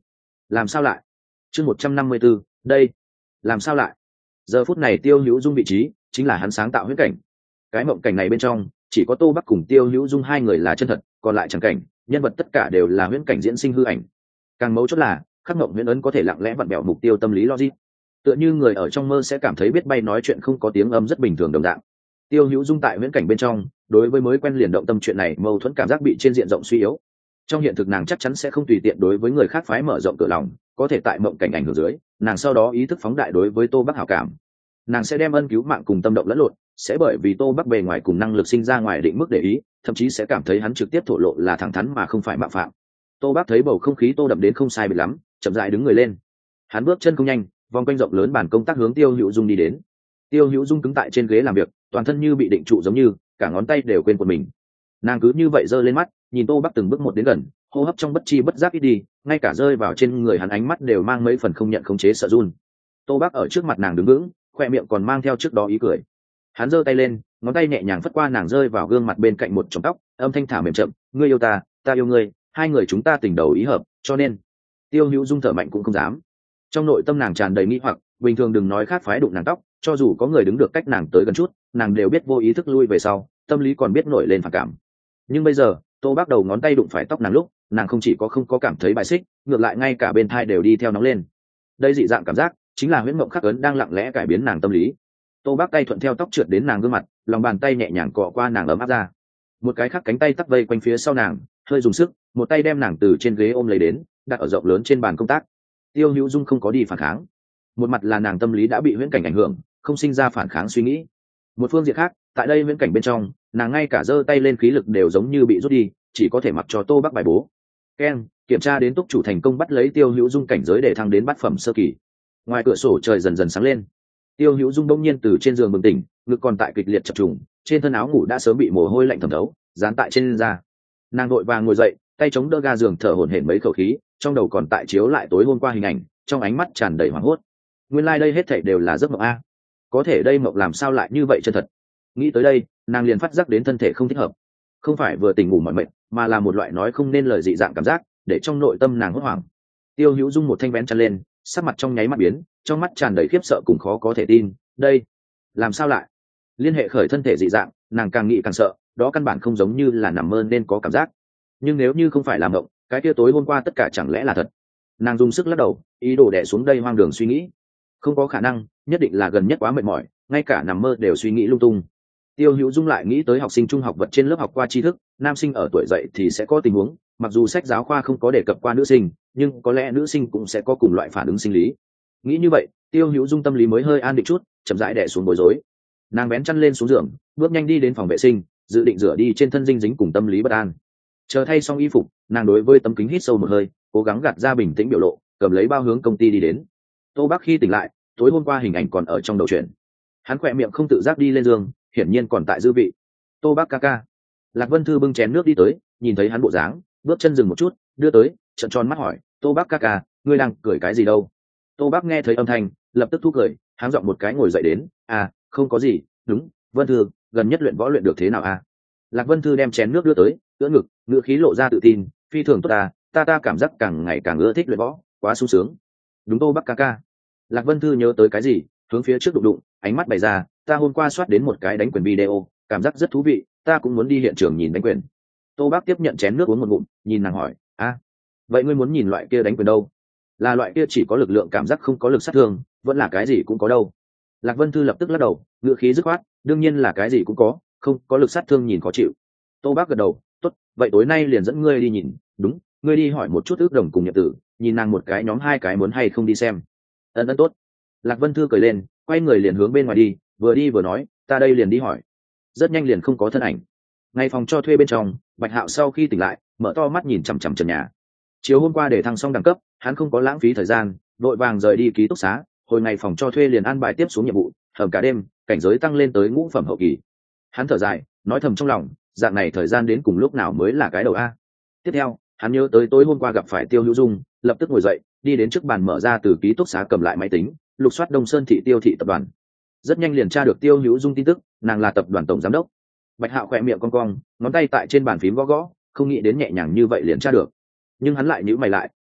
làm sao lại? Chương 154, đây, làm sao lại? Giờ phút này Tiêu Hữu Dung vị trí chính là hắn sáng tạo huyễn cảnh. Cái mộng cảnh này bên trong chỉ có Tô Bắc cùng Tiêu Hữu Dung hai người là chân thật, còn lại chẳng cảnh, nhân vật tất cả đều là huyễn cảnh diễn sinh hư ảnh. Càng mấu chốt là khắc mộng huyễn ấn có thể lặng lẽ vặn bẹo mục tiêu tâm lý logic, tựa như người ở trong mơ sẽ cảm thấy biết bay nói chuyện không có tiếng âm rất bình thường đồng dạng. Tiêu Hữu Dung tại huyễn cảnh bên trong đối với mới quen liền động tâm chuyện này mâu thuẫn cảm giác bị trên diện rộng suy yếu. Trong hiện thực nàng chắc chắn sẽ không tùy tiện đối với người khác phái mở rộng cửa lòng, có thể tại mộng cảnh ảnh hưởng dưới, nàng sau đó ý thức phóng đại đối với Tô Bắc hảo cảm. Nàng sẽ đem ân cứu mạng cùng tâm động lẫn lộn, sẽ bởi vì Tô Bắc bề ngoài cùng năng lực sinh ra ngoài định mức để ý, thậm chí sẽ cảm thấy hắn trực tiếp thổ lộ là thẳng thắn mà không phải mạo phạm. Tô Bắc thấy bầu không khí tô đậm đến không sai biệt lắm, chậm rãi đứng người lên. Hắn bước chân không nhanh, vòng quanh rộng lớn bàn công tác hướng Tiêu Hữu Dung đi đến. Tiêu Hữu Dung cứng tại trên ghế làm việc, toàn thân như bị định trụ giống như cả ngón tay đều quên quần mình. Nàng cứ như vậy giơ lên mắt, nhìn Tô Bắc từng bước một đến gần, hô hấp trong bất chi bất giác ít đi, ngay cả rơi vào trên người hắn ánh mắt đều mang mấy phần không nhận khống chế sợ run. Tô Bắc ở trước mặt nàng đứng vững, khoe miệng còn mang theo trước đó ý cười. Hắn giơ tay lên, ngón tay nhẹ nhàng phất qua nàng rơi vào gương mặt bên cạnh một chòm tóc, âm thanh thả mềm chậm, ngươi yêu ta, ta yêu ngươi, hai người chúng ta tình đầu ý hợp, cho nên. Tiêu Hữu Dung thở mạnh cũng không dám. Trong nội tâm nàng tràn đầy nghi hoặc, bình thường đừng nói khác phái đụng nàng tóc, cho dù có người đứng được cách nàng tới gần chút, nàng đều biết vô ý thức lui về sau, tâm lý còn biết nổi lên phản cảm. Nhưng bây giờ, Tô Bắc đầu ngón tay đụng phải tóc nàng lúc, nàng không chỉ không có cảm thấy bài xích, ngược lại ngay cả bên thai đều đi theo nóng lên. Đây dị dạng cảm giác, chính là huyễn mộng khắc ấn đang lặng lẽ cải biến nàng tâm lý. Tô Bắc tay thuận theo tóc trượt đến nàng gương mặt, lòng bàn tay nhẹ nhàng cọ qua nàng ấm áp ra. Một cái khác cánh tay tắc vây quanh phía sau nàng, hơi dùng sức, một tay đem nàng từ trên ghế ôm lấy đến, đặt ở rộng lớn trên bàn công tác. Tiêu Hữu Dung không có đi phản kháng. Một mặt là nàng tâm lý đã bị huyễn cảnh ảnh hưởng, không sinh ra phản kháng suy nghĩ. Một phương diện khác, tại đây huyễn cảnh bên trong, nàng ngay cả giơ tay lên khí lực đều giống như bị rút đi, chỉ có thể mặc cho Tô Bắc bài bố. Ken, kiểm tra đến túc chủ thành công bắt lấy Tiêu Hữu Dung cảnh giới để thăng đến bát phẩm sơ kỳ. Ngoài cửa sổ trời dần dần sáng lên. Tiêu Hữu Dung bỗng nhiên từ trên giường bừng tỉnh, ngực còn tại kịch liệt chập trùng, trên thân áo ngủ đã sớm bị mồ hôi lạnh thấm thấu, dán tại trên da. Nàng vội vàng ngồi dậy, tay chống đỡ ga giường thở hổn hển mấy khẩu khí, trong đầu còn tại chiếu lại tối hôm qua hình ảnh, trong ánh mắt tràn đầy hoảng hốt. Nguyên lai đây hết thảy đều là giấc mộng a. Có thể đây mộng làm sao lại như vậy chân thật? Nghĩ tới đây, nàng liền phát giác đến thân thể không thích hợp. Không phải vừa tỉnh ngủ mỏi mệt, mà là một loại nói không nên lời dị dạng cảm giác, để trong nội tâm nàng hốt hoảng. Tiêu Hữu Dung một thanh vén chăn lên, sắc mặt trong nháy mắt biến, trong mắt tràn đầy khiếp sợ cùng khó có thể tin. Đây, làm sao lại? Liên hệ khởi thân thể dị dạng, nàng càng nghĩ càng sợ, đó căn bản không giống như là nằm mơ nên có cảm giác. Nhưng nếu như không phải làm mộng, cái kia tối hôm qua tất cả chẳng lẽ là thật? Nàng dùng sức lắc đầu, ý đồ đè xuống đây hoang đường suy nghĩ. Không có khả năng, nhất định là gần nhất quá mệt mỏi, ngay cả nằm mơ đều suy nghĩ lung tung. Tiêu Hữu Dung lại nghĩ tới học sinh trung học vật trên lớp học qua tri thức, nam sinh ở tuổi dậy thì sẽ có tình huống, mặc dù sách giáo khoa không có đề cập qua nữ sinh, nhưng có lẽ nữ sinh cũng sẽ có cùng loại phản ứng sinh lý. Nghĩ như vậy, Tiêu Hữu Dung tâm lý mới hơi an định chút, chậm rãi đè xuống bối rối. Nàng bén chăn lên xuống giường, bước nhanh đi đến phòng vệ sinh, dự định rửa đi trên thân dinh dính cùng tâm lý bất an. Chờ thay xong y phục, nàng đối với tấm kính hít sâu một hơi, cố gắng gạt ra bình tĩnh biểu lộ, cầm lấy bao hướng công ty đi đến. Tô Bắc khi tỉnh lại, tối hôm qua hình ảnh còn ở trong đầu chuyện. Hắn khỏe miệng không tự giác đi lên giường, hiển nhiên còn tại dư vị. Tô Bắc ca ca. Lạc Vân Thư bưng chén nước đi tới, nhìn thấy hắn bộ dáng, bước chân dừng một chút, đưa tới, trợn tròn mắt hỏi, Tô Bắc ca ca, ngươi đang cười cái gì đâu? Tô Bắc nghe thấy âm thanh, lập tức thu cười, háng giọng một cái ngồi dậy đến, à, không có gì, đúng, Vân Thư, gần nhất luyện võ luyện được thế nào à? Lạc Vân Thư đem chén nước đưa tới, ưỡn ngực, ngữ khí lộ ra tự tin, phi thường tốt à, ta cảm giác càng ngày càng ưa thích luyện võ, quá sung sướng. Đúng Tô Bắc ca ca. Lạc Vân Thư nhớ tới cái gì, hướng phía trước đụng đụng, ánh mắt bày ra, ta hôm qua soát đến một cái đánh quyền video, cảm giác rất thú vị, ta cũng muốn đi hiện trường nhìn đánh quyền. Tô Bắc tiếp nhận chén nước uống một ngụm, nhìn nàng hỏi, a, vậy ngươi muốn nhìn loại kia đánh quyền đâu? Là loại kia chỉ có lực lượng cảm giác không có lực sát thương, vẫn là cái gì cũng có đâu? Lạc Vân Thư lập tức lắc đầu, ngữ khí dứt khoát, đương nhiên là cái gì cũng có, không có lực sát thương nhìn khó chịu. Tô Bắc gật đầu, tốt, vậy tối nay liền dẫn ngươi đi nhìn, đúng, ngươi đi hỏi một chút ước đồng cùng nhật tử, nhìn nàng một cái nhóm hai cái muốn hay không đi xem. Ân tốt. Lạc Vân Thư cười lên, quay người liền hướng bên ngoài đi vừa nói, ta đây liền đi hỏi. Rất nhanh liền không có thân ảnh. Ngay phòng cho thuê bên trong, Bạch Hạo sau khi tỉnh lại, mở to mắt nhìn chằm chằm trần nhà. Chiều hôm qua để thăng xong đẳng cấp, hắn không có lãng phí thời gian, vội vàng rời đi ký túc xá, hồi ngày phòng cho thuê liền an bài tiếp xuống nhiệm vụ, hầm cả đêm, cảnh giới tăng lên tới ngũ phẩm hậu kỳ. Hắn thở dài, nói thầm trong lòng, dạng này thời gian đến cùng lúc nào mới là cái đầu a. Tiếp theo, hắn nhớ tới tối hôm qua gặp phải Tiêu Hữu Dung, lập tức ngồi dậy, đi đến trước bàn mở ra từ ký túc xá cầm lại máy tính, lục soát Đông Sơn thị Tiêu thị tập đoàn. Rất nhanh liền tra được Tiêu Hữu Dung tin tức, nàng là tập đoàn tổng giám đốc. Bạch Hạo khỏe miệng cong cong, ngón tay tại trên bàn phím gõ gõ, không nghĩ đến nhẹ nhàng như vậy liền tra được. Nhưng hắn lại nhíu mày lại,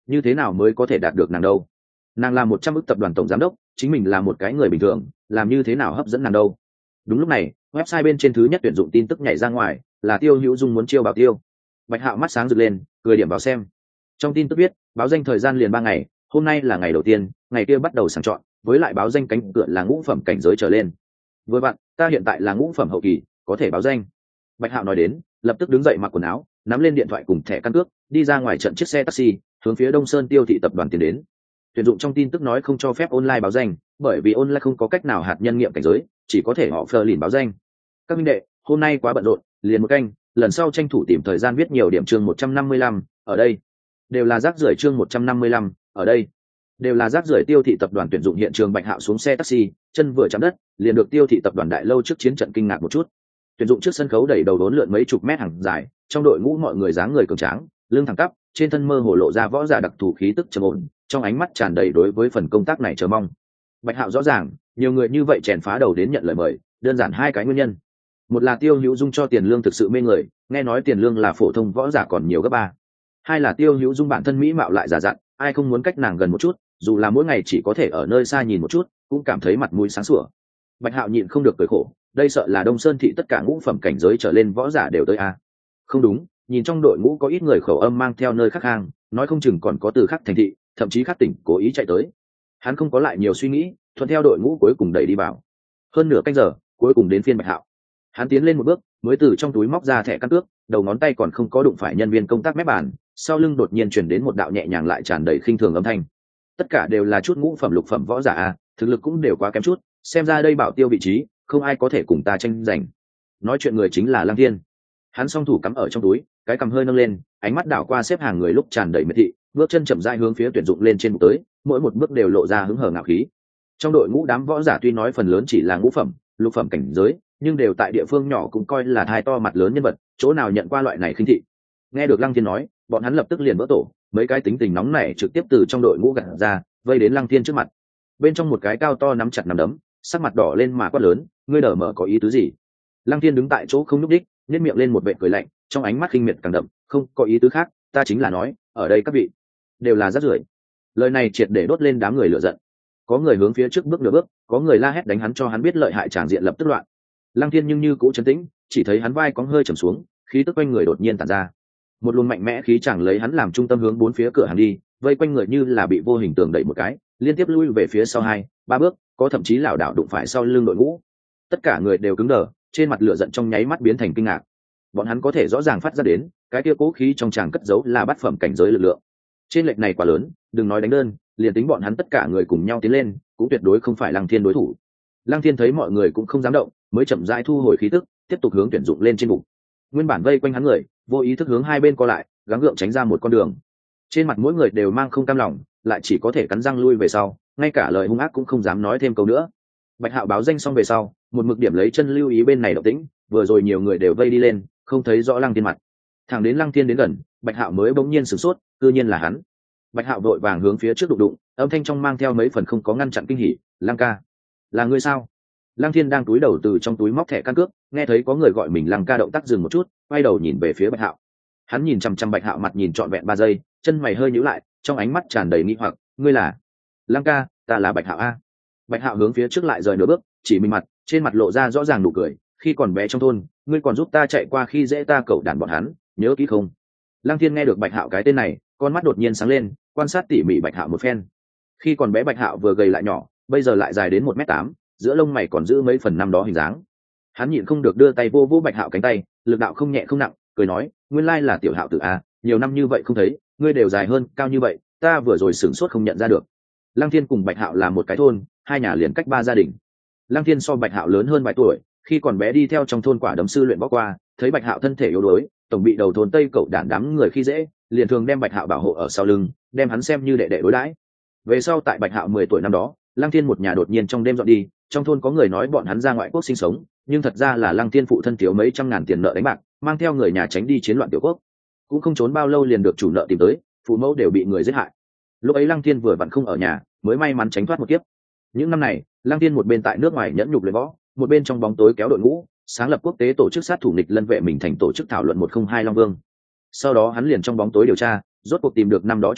như thế nào mới có thể đạt được nàng đâu? Nàng là 100 ức tập đoàn tổng giám đốc, chính mình là một cái người bình thường, làm như thế nào hấp dẫn nàng đâu? Đúng lúc này, website bên trên thứ nhất tuyển dụng tin tức nhảy ra ngoài, là Tiêu Hữu Dung muốn chiêu bảo tiêu. Bạch Hạo mắt sáng rực lên, cười điểm vào xem. Trong tin tức viết, báo danh thời gian liền 3 ngày, hôm nay là ngày đầu tiên, ngày kia bắt đầu sàng chọn, với lại báo danh cánh cửa là ngũ phẩm cảnh giới trở lên. Với bạn, ta hiện tại là ngũ phẩm hậu kỳ, có thể báo danh. Bạch Hạo nói đến, lập tức đứng dậy mặc quần áo, nắm lên điện thoại cùng thẻ căn cước, đi ra ngoài trận chiếc xe taxi, hướng phía Đông Sơn Tiêu thị tập đoàn tiến đến. Tuyển dụng trong tin tức nói không cho phép online báo danh, bởi vì online không có cách nào hạt nhân nghiệm cảnh giới, chỉ có thể họ phờ lìn báo danh. Các minh đệ, hôm nay quá bận rộn, liền một canh, lần sau tranh thủ tìm thời gian viết nhiều điểm chương 155, ở đây. Đều là rác rưởi chương 155, ở đây. Đều là rác rưởi Tiêu thị tập đoàn tuyển dụng hiện trường. Bạch Hạo xuống xe taxi, chân vừa chạm đất, liền được Tiêu thị tập đoàn đại lâu trước chiến trận kinh ngạc một chút. Tuyển dụng trước sân khấu đẩy đầu đốn lượn mấy chục mét hàng dài, trong đội ngũ mọi người dáng người cường tráng, lưng thẳng tắp, trên thân mơ hồ lộ ra võ giả đặc thù khí tức trầm ổn, trong ánh mắt tràn đầy đối với phần công tác này chờ mong. Bạch Hạo rõ ràng, nhiều người như vậy chèn phá đầu đến nhận lời mời, đơn giản hai cái nguyên nhân. Một là Tiêu Hữu Dung cho tiền lương thực sự mê người, nghe nói tiền lương là phổ thông võ giả còn nhiều gấp 3. Hai là Tiêu Hữu Dung bản thân mỹ mạo lại giả dặn, ai không muốn cách nàng gần một chút, dù là mỗi ngày chỉ có thể ở nơi xa nhìn một chút, cũng cảm thấy mặt mũi sáng sủa. Bạch Hạo nhịn không được cười khổ, đây sợ là Đông Sơn thị tất cả ngũ phẩm cảnh giới trở lên võ giả đều tới a. Không đúng, nhìn trong đội ngũ có ít người khẩu âm mang theo nơi khác hang, nói không chừng còn có từ khác thành thị, thậm chí khác tỉnh cố ý chạy tới. Hắn không có lại nhiều suy nghĩ, thuận theo đội ngũ cuối cùng đẩy đi vào. Hơn nửa canh giờ, cuối cùng đến phiên Bạch Hạo. Hắn tiến lên một bước, mới từ trong túi móc ra thẻ căn cước, đầu ngón tay còn không có đụng phải nhân viên công tác mép bàn, sau lưng đột nhiên truyền đến một đạo nhẹ nhàng lại tràn đầy khinh thường âm thanh. Tất cả đều là chút ngũ phẩm lục phẩm võ giả a, thực lực cũng đều quá kém chút, xem ra đây bảo tiêu vị trí, không ai có thể cùng ta tranh giành. Nói chuyện người chính là Lăng Thiên. Hắn song thủ cắm ở trong túi, cái cằm hơi nâng lên, ánh mắt đảo qua xếp hàng người lúc tràn đầy miệt thị, bước chân chậm rãi hướng phía tuyển dụng lên trên bục tới, mỗi một bước đều lộ ra hứng hở ngạo khí. Trong đội ngũ đám võ giả tuy nói phần lớn chỉ là ngũ phẩm, lục phẩm cảnh giới, nhưng đều tại địa phương nhỏ cũng coi là thai to mặt lớn nhân vật, chỗ nào nhận qua loại này khinh thị. Nghe được Lăng Thiên nói, bọn hắn lập tức liền vỡ tổ, mấy cái tính tình nóng nảy trực tiếp từ trong đội ngũ gặt ra, vây đến Lăng Thiên trước mặt. Bên trong một cái cao to nắm chặt nắm đấm, sắc mặt đỏ lên mà quát lớn, ngươi đờ mở có ý tứ gì? Lăng Thiên đứng tại chỗ không nhúc đích, nhếch miệng lên một vệt cười lạnh, trong ánh mắt khinh miệt càng đậm, không có ý tứ khác, ta chính là nói, ở đây các vị đều là rác rưởi. Lời này triệt để đốt lên đám người lửa giận. Có người hướng phía trước bước nửa bước, có người la hét đánh hắn cho hắn biết lợi hại tràng diện lập tức loạn. Lăng Thiên nhưng như cũ trấn tĩnh, chỉ thấy hắn vai cong hơi trầm xuống, khí tức quanh người đột nhiên tản ra. Một luồng mạnh mẽ khí chàng lấy hắn làm trung tâm hướng bốn phía cửa hàng đi, vây quanh người như là bị vô hình tường đẩy một cái, liên tiếp lui về phía sau 2-3 bước, có thậm chí lảo đảo đụng phải sau lưng đội ngũ. Tất cả người đều cứng đờ, trên mặt lửa giận trong nháy mắt biến thành kinh ngạc. Bọn hắn có thể rõ ràng phát ra đến, cái kia cố khí trong tràng cất giấu là bát phẩm cảnh giới lực lượng. Trên lệch này quá lớn, đừng nói đánh đơn, liền tính bọn hắn tất cả người cùng nhau tiến lên, cũng tuyệt đối không phải Lăng Thiên đối thủ. Lăng Thiên thấy mọi người cũng không dám động, mới chậm rãi thu hồi khí tức, tiếp tục hướng tuyển dụng lên trên bục. Nguyên bản vây quanh hắn người, vô ý thức hướng hai bên co lại, gắng gượng tránh ra một con đường. Trên mặt mỗi người đều mang không cam lòng, lại chỉ có thể cắn răng lui về sau, ngay cả lời hung ác cũng không dám nói thêm câu nữa. Bạch Hạo báo danh xong về sau, một mực điểm lấy chân lưu ý bên này động tĩnh, vừa rồi nhiều người đều vây đi lên, không thấy rõ Lăng Thiên mặt. Thẳng đến Lăng Thiên đến gần, Bạch Hạo mới bỗng nhiên sửng sốt, cư nhiên là hắn. Bạch Hạo vội vàng hướng phía trước đụng đụng, âm thanh trong mang theo mấy phần không có ngăn chặn kinh hỉ, "Lăng ca, là ngươi sao?" Lăng Thiên đang túi đầu từ trong túi móc thẻ căn cước, nghe thấy có người gọi mình Lăng ca, động tác dừng một chút, quay đầu nhìn về phía Bạch Hạo. Hắn nhìn chằm chằm Bạch Hạo mặt nhìn trọn vẹn 3 giây, chân mày hơi nhíu lại, trong ánh mắt tràn đầy nghi hoặc, "Ngươi là?" "Lăng ca, ta là Bạch Hạo a." Bạch Hạo hướng phía trước lại rời nửa bước, chỉ mình mặt, trên mặt lộ ra rõ ràng nụ cười, "Khi còn bé trong thôn, ngươi còn giúp ta chạy qua khi dễ ta cậu đàn bọn hắn, nhớ kỹ không?" Lăng Thiên nghe được Bạch Hạo cái tên này, con mắt đột nhiên sáng lên, quan sát tỉ mỉ Bạch Hạo một phen. Khi còn bé Bạch Hạo vừa gầy lại nhỏ, bây giờ lại dài đến 1m8, giữa lông mày còn giữ mấy phần năm đó hình dáng. Hắn nhịn không được đưa tay vô vô Bạch Hạo cánh tay, lực đạo không nhẹ không nặng, cười nói, "Nguyên lai là tiểu Hạo tử a, nhiều năm như vậy không thấy, ngươi đều dài hơn, cao như vậy, ta vừa rồi sửng sốt không nhận ra được." Lăng Thiên cùng Bạch Hạo là một cái thôn, hai nhà liền cách 3 gia đình. Lăng Thiên so Bạch Hạo lớn hơn vài tuổi, khi còn bé đi theo trong thôn quả đấm sư luyện võ qua, thấy Bạch Hạo thân thể yếu đuối, tổng bị đầu thôn Tây cậu đản đám người khi dễ, liền thường đem Bạch Hạo bảo hộ ở sau lưng, đem hắn xem như đệ đệ đối đãi. Về sau tại Bạch Hạo 10 tuổi năm đó, Lăng Thiên một nhà đột nhiên trong đêm dọn đi, trong thôn có người nói bọn hắn ra ngoại quốc sinh sống, nhưng thật ra là Lăng Thiên phụ thân thiếu mấy trăm ngàn tiền nợ đánh bạc, mang theo người nhà tránh đi chiến loạn tiểu quốc. Cũng không trốn bao lâu liền được chủ nợ tìm tới, phụ mẫu đều bị người giết hại. Lúc ấy Lăng Thiên vừa vặn không ở nhà, mới may mắn tránh thoát một kiếp. Những năm này, Lăng Thiên một bên tại nước ngoài nhẫn nhục luyện võ, một bên trong bóng tối kéo đội ngũ, sáng lập quốc tế tổ chức sát thủ nghịch lân vệ mình thành tổ chức thảo luận 102 Long Vương. Sau đó hắn liền trong bóng tối điều tra, rốt cuộc tìm được năm đó chủ nợ,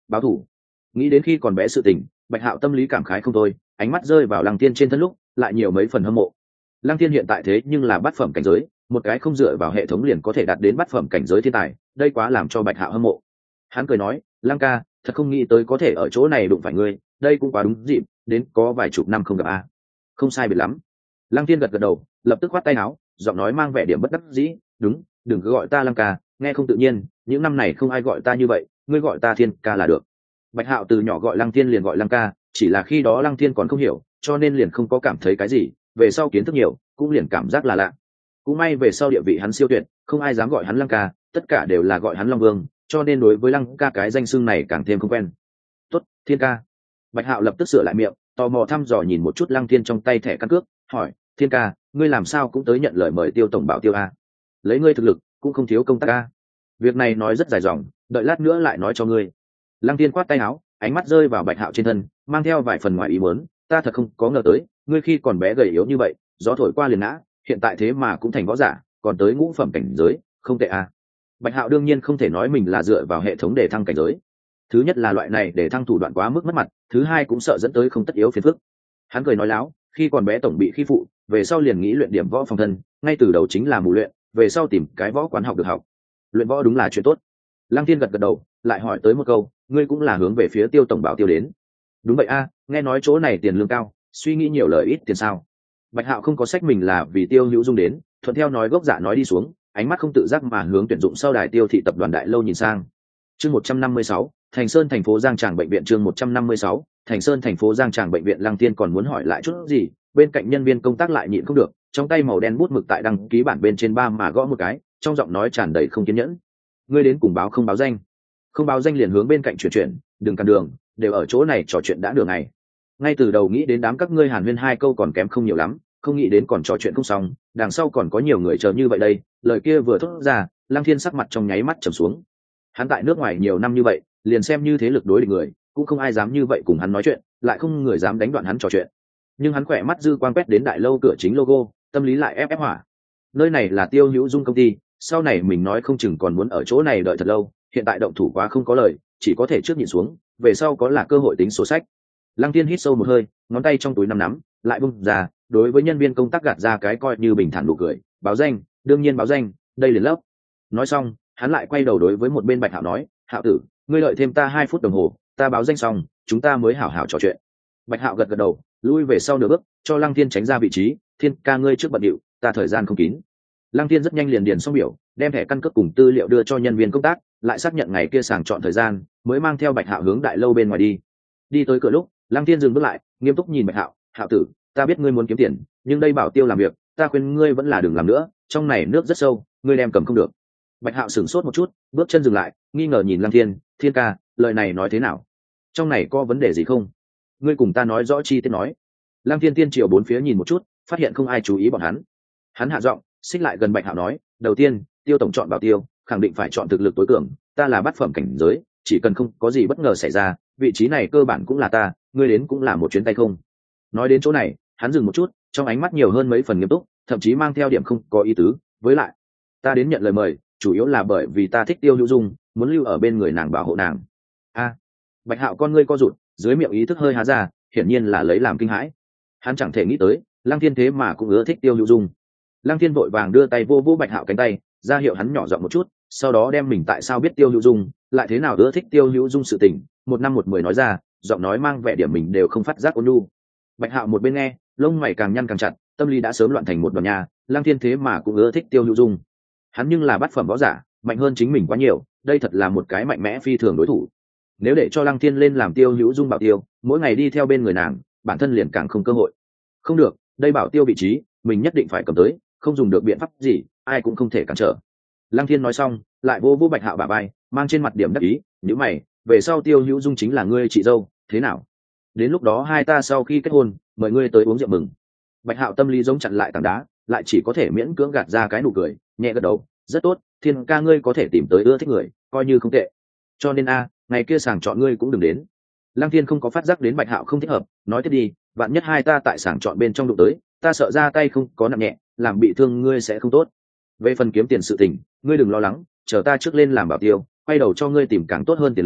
báo thủ. Nghĩ đến khi còn bé sự tình, Bạch Hạo tâm lý cảm khái không thôi, ánh mắt rơi vào Lăng Tiên trên thân lúc lại nhiều mấy phần hâm mộ. Lăng Tiên hiện tại thế nhưng là bát phẩm cảnh giới, một cái không dựa vào hệ thống liền có thể đạt đến bát phẩm cảnh giới thiên tài, đây quá làm cho Bạch Hạo hâm mộ. Hắn cười nói, Lăng ca, thật không nghĩ tới có thể ở chỗ này đụng phải ngươi, đây cũng quá đúng dịp, đến có vài chục năm không gặp a. Không sai biệt lắm. Lăng Tiên gật gật đầu, lập tức khoát tay áo, giọng nói mang vẻ điểm bất đắc dĩ, đúng, đừng cứ gọi ta Lăng ca, nghe không tự nhiên, những năm này không ai gọi ta như vậy, ngươi gọi ta Thiên ca là được. Bạch Hạo từ nhỏ gọi Lăng Tiên liền gọi Lăng ca, chỉ là khi đó Lăng Tiên còn không hiểu, cho nên liền không có cảm thấy cái gì, về sau kiến thức nhiều, cũng liền cảm giác là lạ. Cũng may về sau địa vị hắn siêu tuyệt, không ai dám gọi hắn Lăng ca, tất cả đều là gọi hắn Long Vương, cho nên đối với Lăng ca cái danh xưng này càng thêm không quen. Tốt, Thiên ca. Bạch Hạo lập tức sửa lại miệng, tò mò thăm dò nhìn một chút Lăng Tiên trong tay thẻ căn cước, hỏi, Thiên ca, ngươi làm sao cũng tới nhận lời mời Tiêu tổng bảo Tiêu a? Lấy ngươi thực lực, cũng không thiếu công tác a. Việc này nói rất dài dòng, đợi lát nữa lại nói cho ngươi. Lăng Tiên quát tay áo, ánh mắt rơi vào Bạch Hạo trên thân, mang theo vài phần ngoài ý muốn, ta thật không có ngờ tới, ngươi khi còn bé gầy yếu như vậy, gió thổi qua liền ngã, hiện tại thế mà cũng thành võ giả, còn tới ngũ phẩm cảnh giới, không tệ a. Bạch Hạo đương nhiên không thể nói mình là dựa vào hệ thống để thăng cảnh giới. Thứ nhất là loại này để thăng thủ đoạn quá mức mất mặt, thứ hai cũng sợ dẫn tới không tất yếu phiền phức. Hắn cười nói láo, khi còn bé tổng bị khi phụ, về sau liền nghĩ luyện điểm võ phòng thân, ngay từ đầu chính là mù luyện, về sau tìm cái võ quán học được học. Luyện võ đúng là chuyện tốt. Lăng Thiên gật gật đầu, lại hỏi tới một câu, ngươi cũng là hướng về phía Tiêu tổng bảo Tiêu đến? Đúng vậy a, nghe nói chỗ này tiền lương cao, suy nghĩ nhiều lời ít tiền sao? Bạch Hạo không có sách mình là vì Tiêu Hữu Dung đến, thuận theo nói gốc dạ nói đi xuống, ánh mắt không tự giác mà hướng tuyển dụng sau đài Tiêu thị tập đoàn Đại Lâu nhìn sang. Chương 156, Thành Sơn thành phố Giang Tràng bệnh viện. Chương 156, Thành Sơn thành phố Giang Tràng bệnh viện. Lăng Tiên còn muốn hỏi lại chút gì, bên cạnh nhân viên công tác lại nhịn không được, trong tay màu đen bút mực tại đăng ký bản bên trên ba mà gõ một cái, trong giọng nói tràn đầy không kiên nhẫn. Ngươi đến cùng báo không báo danh? Không báo danh liền hướng bên cạnh chuyển, đừng cản đường, đều ở chỗ này trò chuyện đã đường này. Ngay từ đầu nghĩ đến đám các ngươi hàn huyên hai câu còn kém không nhiều lắm, không nghĩ đến còn trò chuyện không xong, đằng sau còn có nhiều người chờ như vậy đây. Lời kia vừa thốt ra, Lăng Thiên sắc mặt trong nháy mắt trầm xuống. Hắn tại nước ngoài nhiều năm như vậy, liền xem như thế lực đối địch người, cũng không ai dám như vậy cùng hắn nói chuyện, lại không người dám đánh đoạn hắn trò chuyện. Nhưng hắn khỏe mắt dư quang quét đến Đại Lâu cửa chính logo, tâm lý lại ép hỏa. Nơi này là Tiêu Hữu Dung công ty, sau này mình nói không chừng còn muốn ở chỗ này đợi thật lâu, hiện tại động thủ quá không có lời, chỉ có thể trước nhìn xuống, về sau có là cơ hội tính sổ sách. Lăng Tiên hít sâu một hơi, ngón tay trong túi nắm, lại bung ra, đối với nhân viên công tác gạt ra cái coi như bình thản nụ cười, báo danh, đương nhiên báo danh, đây liền lớp. Nói xong, hắn lại quay đầu đối với một bên Bạch Hạo nói, Hạo tử, ngươi đợi thêm ta 2 phút đồng hồ, ta báo danh xong, chúng ta mới hảo hảo trò chuyện. Bạch Hạo gật gật đầu, lui về sau nửa bước, cho Lăng Tiên tránh ra vị trí, Thiên ca ngươi trước bận điệu, ta thời gian không kín. Lăng Tiên rất nhanh liền điền xong biểu, đem thẻ căn cước cùng tư liệu đưa cho nhân viên công tác, lại xác nhận ngày kia sàng chọn thời gian, mới mang theo Bạch Hạo hướng Đại Lâu bên ngoài đi. Đi tới cửa lúc, Lăng Tiên dừng bước lại, nghiêm túc nhìn Bạch Hạo, Hạo tử, ta biết ngươi muốn kiếm tiền, nhưng đây bảo Tiêu làm việc, ta khuyên ngươi vẫn là đừng làm nữa, trong này nước rất sâu, ngươi đem cầm không được. Bạch Hạo sửng sốt một chút, bước chân dừng lại, nghi ngờ nhìn Lăng Thiên, Thiên ca, lời này nói thế nào? Trong này có vấn đề gì không? Ngươi cùng ta nói rõ chi tiết nói. Lăng Thiên tiên chiều bốn phía nhìn một chút, phát hiện không ai chú ý bọn hắn. Hắn hạ giọng, xích lại gần Bạch Hạo nói, đầu tiên, Tiêu tổng chọn bảo Tiêu, khẳng định phải chọn thực lực tối cường, ta là bát phẩm cảnh giới, chỉ cần không có gì bất ngờ xảy ra, vị trí này cơ bản cũng là ta, ngươi đến cũng là một chuyến tay không. Nói đến chỗ này, hắn dừng một chút, trong ánh mắt nhiều hơn mấy phần nghiêm túc, thậm chí mang theo điểm không có ý tứ, với lại, ta đến nhận lời mời, chủ yếu là bởi vì ta thích Tiêu Hữu Dung, muốn lưu ở bên người nàng bảo hộ nàng. A. Bạch Hạo con ngươi co rụt, dưới miệng ý thức hơi há ra, hiển nhiên là lấy làm kinh hãi. Hắn chẳng thể nghĩ tới, Lăng Thiên thế mà cũng ưa thích Tiêu Hữu Dung. Lăng Thiên vội vàng đưa tay vô vô Bạch Hạo cánh tay, ra hiệu hắn nhỏ giọng một chút, sau đó đem mình tại sao biết Tiêu Hữu Dung, lại thế nào ưa thích Tiêu Hữu Dung sự tình, một năm một mười nói ra, giọng nói mang vẻ điểm mình đều không phát giác ôn nhu. Bạch Hạo một bên nghe, lông mày càng nhăn càng chặt, tâm lý đã sớm loạn thành một đoàn nhà, Lăng Thiên thế mà cũng ưa thích Tiêu Hữu Dung. Hắn nhưng là bát phẩm võ giả, mạnh hơn chính mình quá nhiều, đây thật là một cái mạnh mẽ phi thường đối thủ. Nếu để cho Lăng Thiên lên làm Tiêu Hữu Dung bảo Tiêu, mỗi ngày đi theo bên người nàng, bản thân liền càng không cơ hội. Không được, đây bảo Tiêu vị trí, mình nhất định phải cầm tới, không dùng được biện pháp gì, ai cũng không thể cản trở. Lăng Thiên nói xong, lại vô vô Bạch Hạo bả vai, mang trên mặt điểm đắc ý, nếu mày, về sau Tiêu Hữu Dung chính là ngươi chị dâu, thế nào? Đến lúc đó hai ta sau khi kết hôn, mời ngươi tới uống rượu mừng. Bạch Hạo tâm lý giống chặn lại tảng đá, lại chỉ có thể miễn cưỡng gạt ra cái nụ cười, nhẹ gật đầu, rất tốt, Thiên ca ngươi có thể tìm tới ưa thích người, coi như không tệ. Cho nên ngày kia sàng chọn ngươi cũng đừng đến. Lăng Thiên không có phát giác đến Bạch Hạo không thích hợp, nói tiếp đi, vạn nhất hai ta tại sàng chọn bên trong đụng tới, ta sợ ra tay không có nặng nhẹ, làm bị thương ngươi sẽ không tốt. Về phần kiếm tiền sự tình, ngươi đừng lo lắng, chờ ta trước lên làm bảo Tiêu, quay đầu cho ngươi tìm càng tốt hơn tiền lương,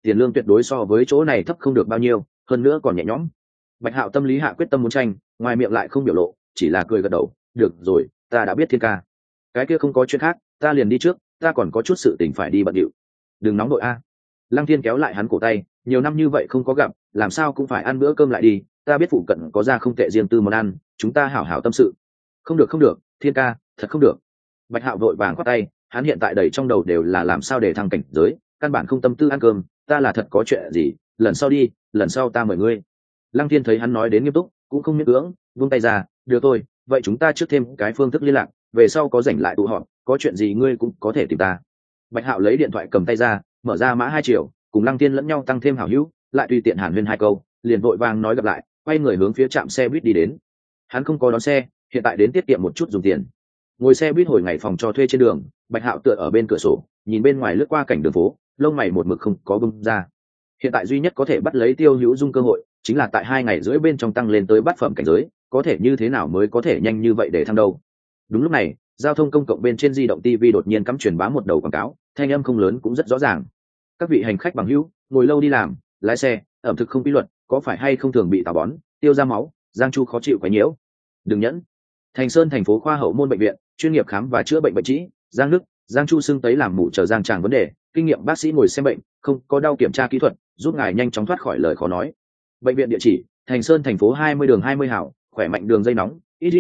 tiền lương tuyệt đối so với chỗ này thấp không được bao nhiêu, hơn nữa còn nhẹ nhõm. Bạch Hạo tâm lý hạ quyết tâm muốn tranh, ngoài miệng lại không biểu lộ, chỉ là cười gật đầu, được rồi, ta đã biết Thiên ca. Cái kia không có chuyện khác, ta liền đi trước, ta còn có chút sự tình phải đi bận điệu. Đừng nóng đội a. Lăng Thiên kéo lại hắn cổ tay, nhiều năm như vậy không có gặp, làm sao cũng phải ăn bữa cơm lại đi, ta biết phụ cận có ra không tệ riêng tư món ăn, chúng ta hảo hảo tâm sự. Không được không được, Thiên ca, thật không được. Bạch Hạo vội vàng khoát tay, hắn hiện tại đầy trong đầu đều là làm sao để thăng cảnh giới, căn bản không tâm tư ăn cơm, ta là thật có chuyện gì, lần sau đi, lần sau ta mời ngươi. Lăng Thiên thấy hắn nói đến nghiêm túc, cũng không miễn cưỡng, vung tay ra, được thôi, vậy chúng ta trước thêm cái phương thức liên lạc, về sau có rảnh lại tụ họp, có chuyện gì ngươi cũng có thể tìm ta. Bạch Hạo lấy điện thoại cầm tay ra, mở ra mã 2 triệu, cùng Lăng Thiên lẫn nhau tăng thêm hảo hữu, lại tùy tiện hàn huyên 2 câu, liền vội vàng nói gặp lại, quay người hướng phía trạm xe buýt đi đến. Hắn không có đón xe, hiện tại đến tiết kiệm một chút dùng tiền. Ngồi xe buýt hồi ngày phòng cho thuê trên đường, Bạch Hạo tựa ở bên cửa sổ, nhìn bên ngoài lướt qua cảnh đường phố, lông mày một mực không có bung ra. Hiện tại duy nhất có thể bắt lấy Tiêu Hữu Dung cơ hội, chính là tại 2 ngày rưỡi bên trong tăng lên tới bát phẩm cảnh giới, có thể như thế nào mới có thể nhanh như vậy để thăng đâu. Đúng lúc này, giao thông công cộng bên trên di động TV đột nhiên cắm truyền bá một đầu quảng cáo, thanh âm không lớn cũng rất rõ ràng. Các vị hành khách bằng hữu, ngồi lâu đi làm, lái xe, ẩm thực không quy luật, có phải hay không thường bị táo bón, tiêu ra máu, Giang Chu khó chịu quá nhiễu. Đừng nhẫn. Thành Sơn thành phố khoa hậu môn bệnh viện, chuyên nghiệp khám và chữa bệnh bệnh trĩ, Giang Đức, Giang Chu xưng tấy làm mủ chờ Giang Tràng vấn đề, kinh nghiệm bác sĩ ngồi xem bệnh, không có đau kiểm tra kỹ thuật, giúp ngài nhanh chóng thoát khỏi lời khó nói. Bệnh viện địa chỉ: Thành Sơn thành phố 20 đường 20 hảo, khỏe mạnh đường dây nóng.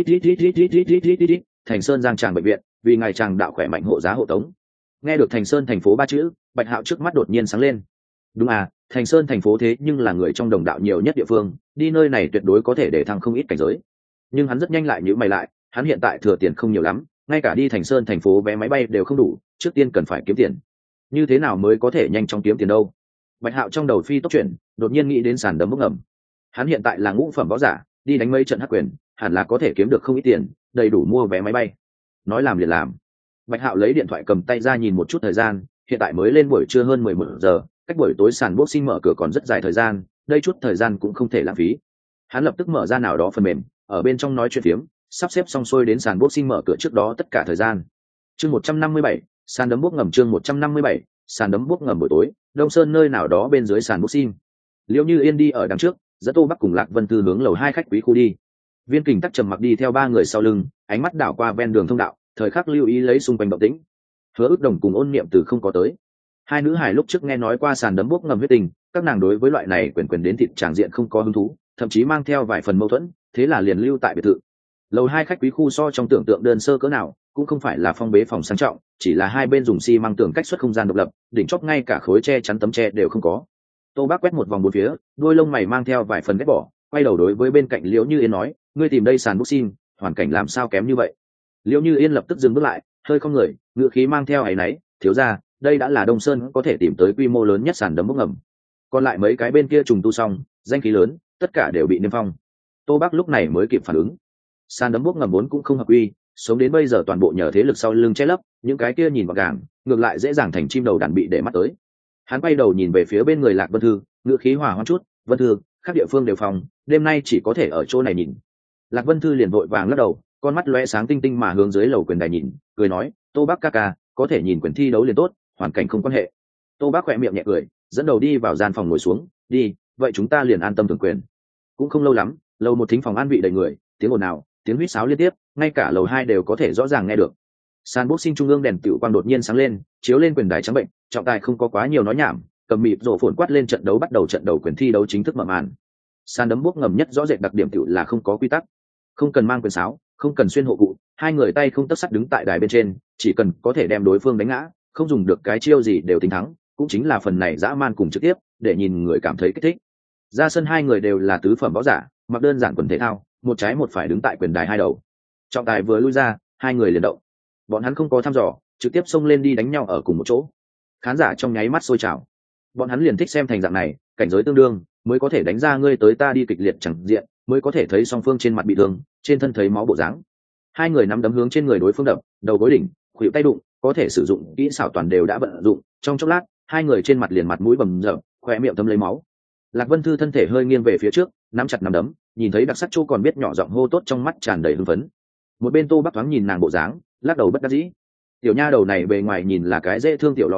Thành Sơn Giang Tràng bệnh viện, vì ngài Tràng đạo khỏe mạnh hộ giá hộ tống. Nghe được Thành Sơn thành phố 3 chữ, Bạch Hạo trước mắt đột nhiên sáng lên. Đúng à, Thành Sơn thành phố thế nhưng là người trong đồng đạo nhiều nhất địa phương, đi nơi này tuyệt đối có thể để thăng không ít cảnh giới. Nhưng hắn rất nhanh lại nhíu mày lại, hắn hiện tại thừa tiền không nhiều lắm, ngay cả đi Thành Sơn thành phố vé máy bay đều không đủ, trước tiên cần phải kiếm tiền. Như thế nào mới có thể nhanh chóng kiếm tiền đâu? Bạch Hạo trong đầu phi tốc chuyển, đột nhiên nghĩ đến sàn đấm bốc ngầm. Hắn hiện tại là ngũ phẩm võ giả, đi đánh mấy trận hắc quyền, hẳn là có thể kiếm được không ít tiền, đầy đủ mua vé máy bay. Nói làm liền làm. Bạch Hạo lấy điện thoại cầm tay ra nhìn một chút thời gian, hiện tại mới lên buổi trưa hơn 11 giờ, cách buổi tối sàn boxing mở cửa còn rất dài thời gian, đây chút thời gian cũng không thể lãng phí. Hắn lập tức mở ra nào đó phần mềm, ở bên trong nói chuyện phiếm, sắp xếp xong xuôi đến sàn boxing mở cửa trước đó tất cả thời gian. Chương 157, sàn đấm bốc ngầm. Chương 157, sàn đấm bốc ngầm. Buổi tối, Đông Sơn nơi nào đó bên dưới sàn boxing. Liễu Như Yên đi ở đằng trước, dẫn Tô Bắc cùng Lạc Vân Tư hướng lầu 2 khách quý khu đi. Viên Kình tắc trầm mặc đi theo 3 người sau lưng, ánh mắt đảo qua ven đường thông đạo, thời khắc lưu ý lấy xung quanh động tĩnh. Hứa Ước Đồng cùng Ôn Niệm từ không có tới. Hai nữ hài lúc trước nghe nói qua sàn đấm bốc ngầm huyết tình, các nàng đối với loại này quyền đến thịt tràng diện không có hứng thú, thậm chí mang theo vài phần mâu thuẫn, thế là liền lưu tại biệt thự. Lầu 2 khách quý khu so trong tưởng tượng đơn sơ cỡ nào, cũng không phải là phong bế phòng sang trọng, chỉ là hai bên dùng xi măng tường cách xuất không gian độc lập, đỉnh chóp ngay cả khối che chắn tấm che đều không có. Tô Bác quét một vòng bốn phía, đôi lông mày mang theo vài phần ghét bỏ, quay đầu đối với bên cạnh Liễu Như Yên nói, ngươi tìm đây sàn boxing, hoàn cảnh làm sao kém như vậy? Liễu Như Yên lập tức dừng bước lại, hơi không người, ngựa khí mang theo áy náy, thiếu gia, đây đã là Đông Sơn có thể tìm tới quy mô lớn nhất sàn đấm bốc ngầm. Còn lại mấy cái bên kia trùng tu xong, danh khí lớn, tất cả đều bị niêm phong. Tô Bác lúc này mới kịp phản ứng. Sàn đấm bốc ngầm vốn cũng không hợp quy, sống đến bây giờ toàn bộ nhờ thế lực sau lưng che lấp, những cái kia nhìn vào gàng, ngược lại dễ dàng thành chim đầu đàn bị để mắt tới. Hắn quay đầu nhìn về phía bên người Lạc Vân Thư, ngữ khí hòa hoãn chút, Vân Thư, các địa phương đều phòng, đêm nay chỉ có thể ở chỗ này nhìn. Lạc Vân Thư liền vội vàng lắc đầu, con mắt lóe sáng tinh tinh mà hướng dưới lầu quyền đài nhìn, cười nói, Tô Bác ca ca, có thể nhìn quyền thi đấu liền tốt, hoàn cảnh không quan hệ. Tô Bác khỏe miệng nhẹ cười, dẫn đầu đi vào gian phòng ngồi xuống, đi, vậy chúng ta liền an tâm thưởng quyền. Cũng không lâu lắm, lầu một thính phòng an vị đầy người, tiếng ồn ào, tiếng huýt sáo liên tiếp, ngay cả lầu 2 đều có thể rõ ràng nghe được. Sàn boxing trung ương đèn tựu quang đột nhiên sáng lên, chiếu lên quyền đài trắng bệnh, trọng tài không có quá nhiều nói nhảm, cầm mịt rổ phồn quát lên trận đấu bắt đầu, trận đầu quyền thi đấu chính thức mở màn. Sàn đấm bốc ngầm nhất rõ rệt đặc điểm tựu là không có quy tắc, không cần mang quyền sáo, không cần xuyên hộ cụ, hai người tay không tấc sắt đứng tại đài bên trên, chỉ cần có thể đem đối phương đánh ngã, không dùng được cái chiêu gì đều tính thắng, cũng chính là phần này dã man cùng trực tiếp, để nhìn người cảm thấy kích thích. Ra sân hai người đều là tứ phẩm võ giả, mặc đơn giản quần thể thao, một trái một phải đứng tại quyền đài hai đầu. Trọng tài vừa lui ra, hai người liền động. Bọn hắn không có thăm dò, trực tiếp xông lên đi đánh nhau ở cùng một chỗ. Khán giả trong nháy mắt sôi trào. Bọn hắn liền thích xem thành dạng này, cảnh giới tương đương, mới có thể đánh ra ngươi tới ta đi kịch liệt chẳng diện, mới có thể thấy song phương trên mặt bị thương, trên thân thấy máu bộ dáng. Hai người nắm đấm hướng trên người đối phương đập, đầu gối đỉnh, khuỷu tay đụng, có thể sử dụng kỹ xảo toàn đều đã vận dụng. Trong chốc lát, hai người trên mặt liền mặt mũi bầm dập, khóe miệng thấm lấy máu. Lạc Vân Thư thân thể hơi nghiêng về phía trước, nắm chặt nắm đấm, nhìn thấy đặc sắc chỗ còn biết nhỏ giọng hô tốt, trong mắt tràn đầy hưng phấn. Một bên Tô Bắc thoáng nhìn nàng bộ dáng, lắc đầu bất đắc dĩ. Tiểu nha đầu này bề ngoài nhìn là cái dễ thương tiểu lõ ly,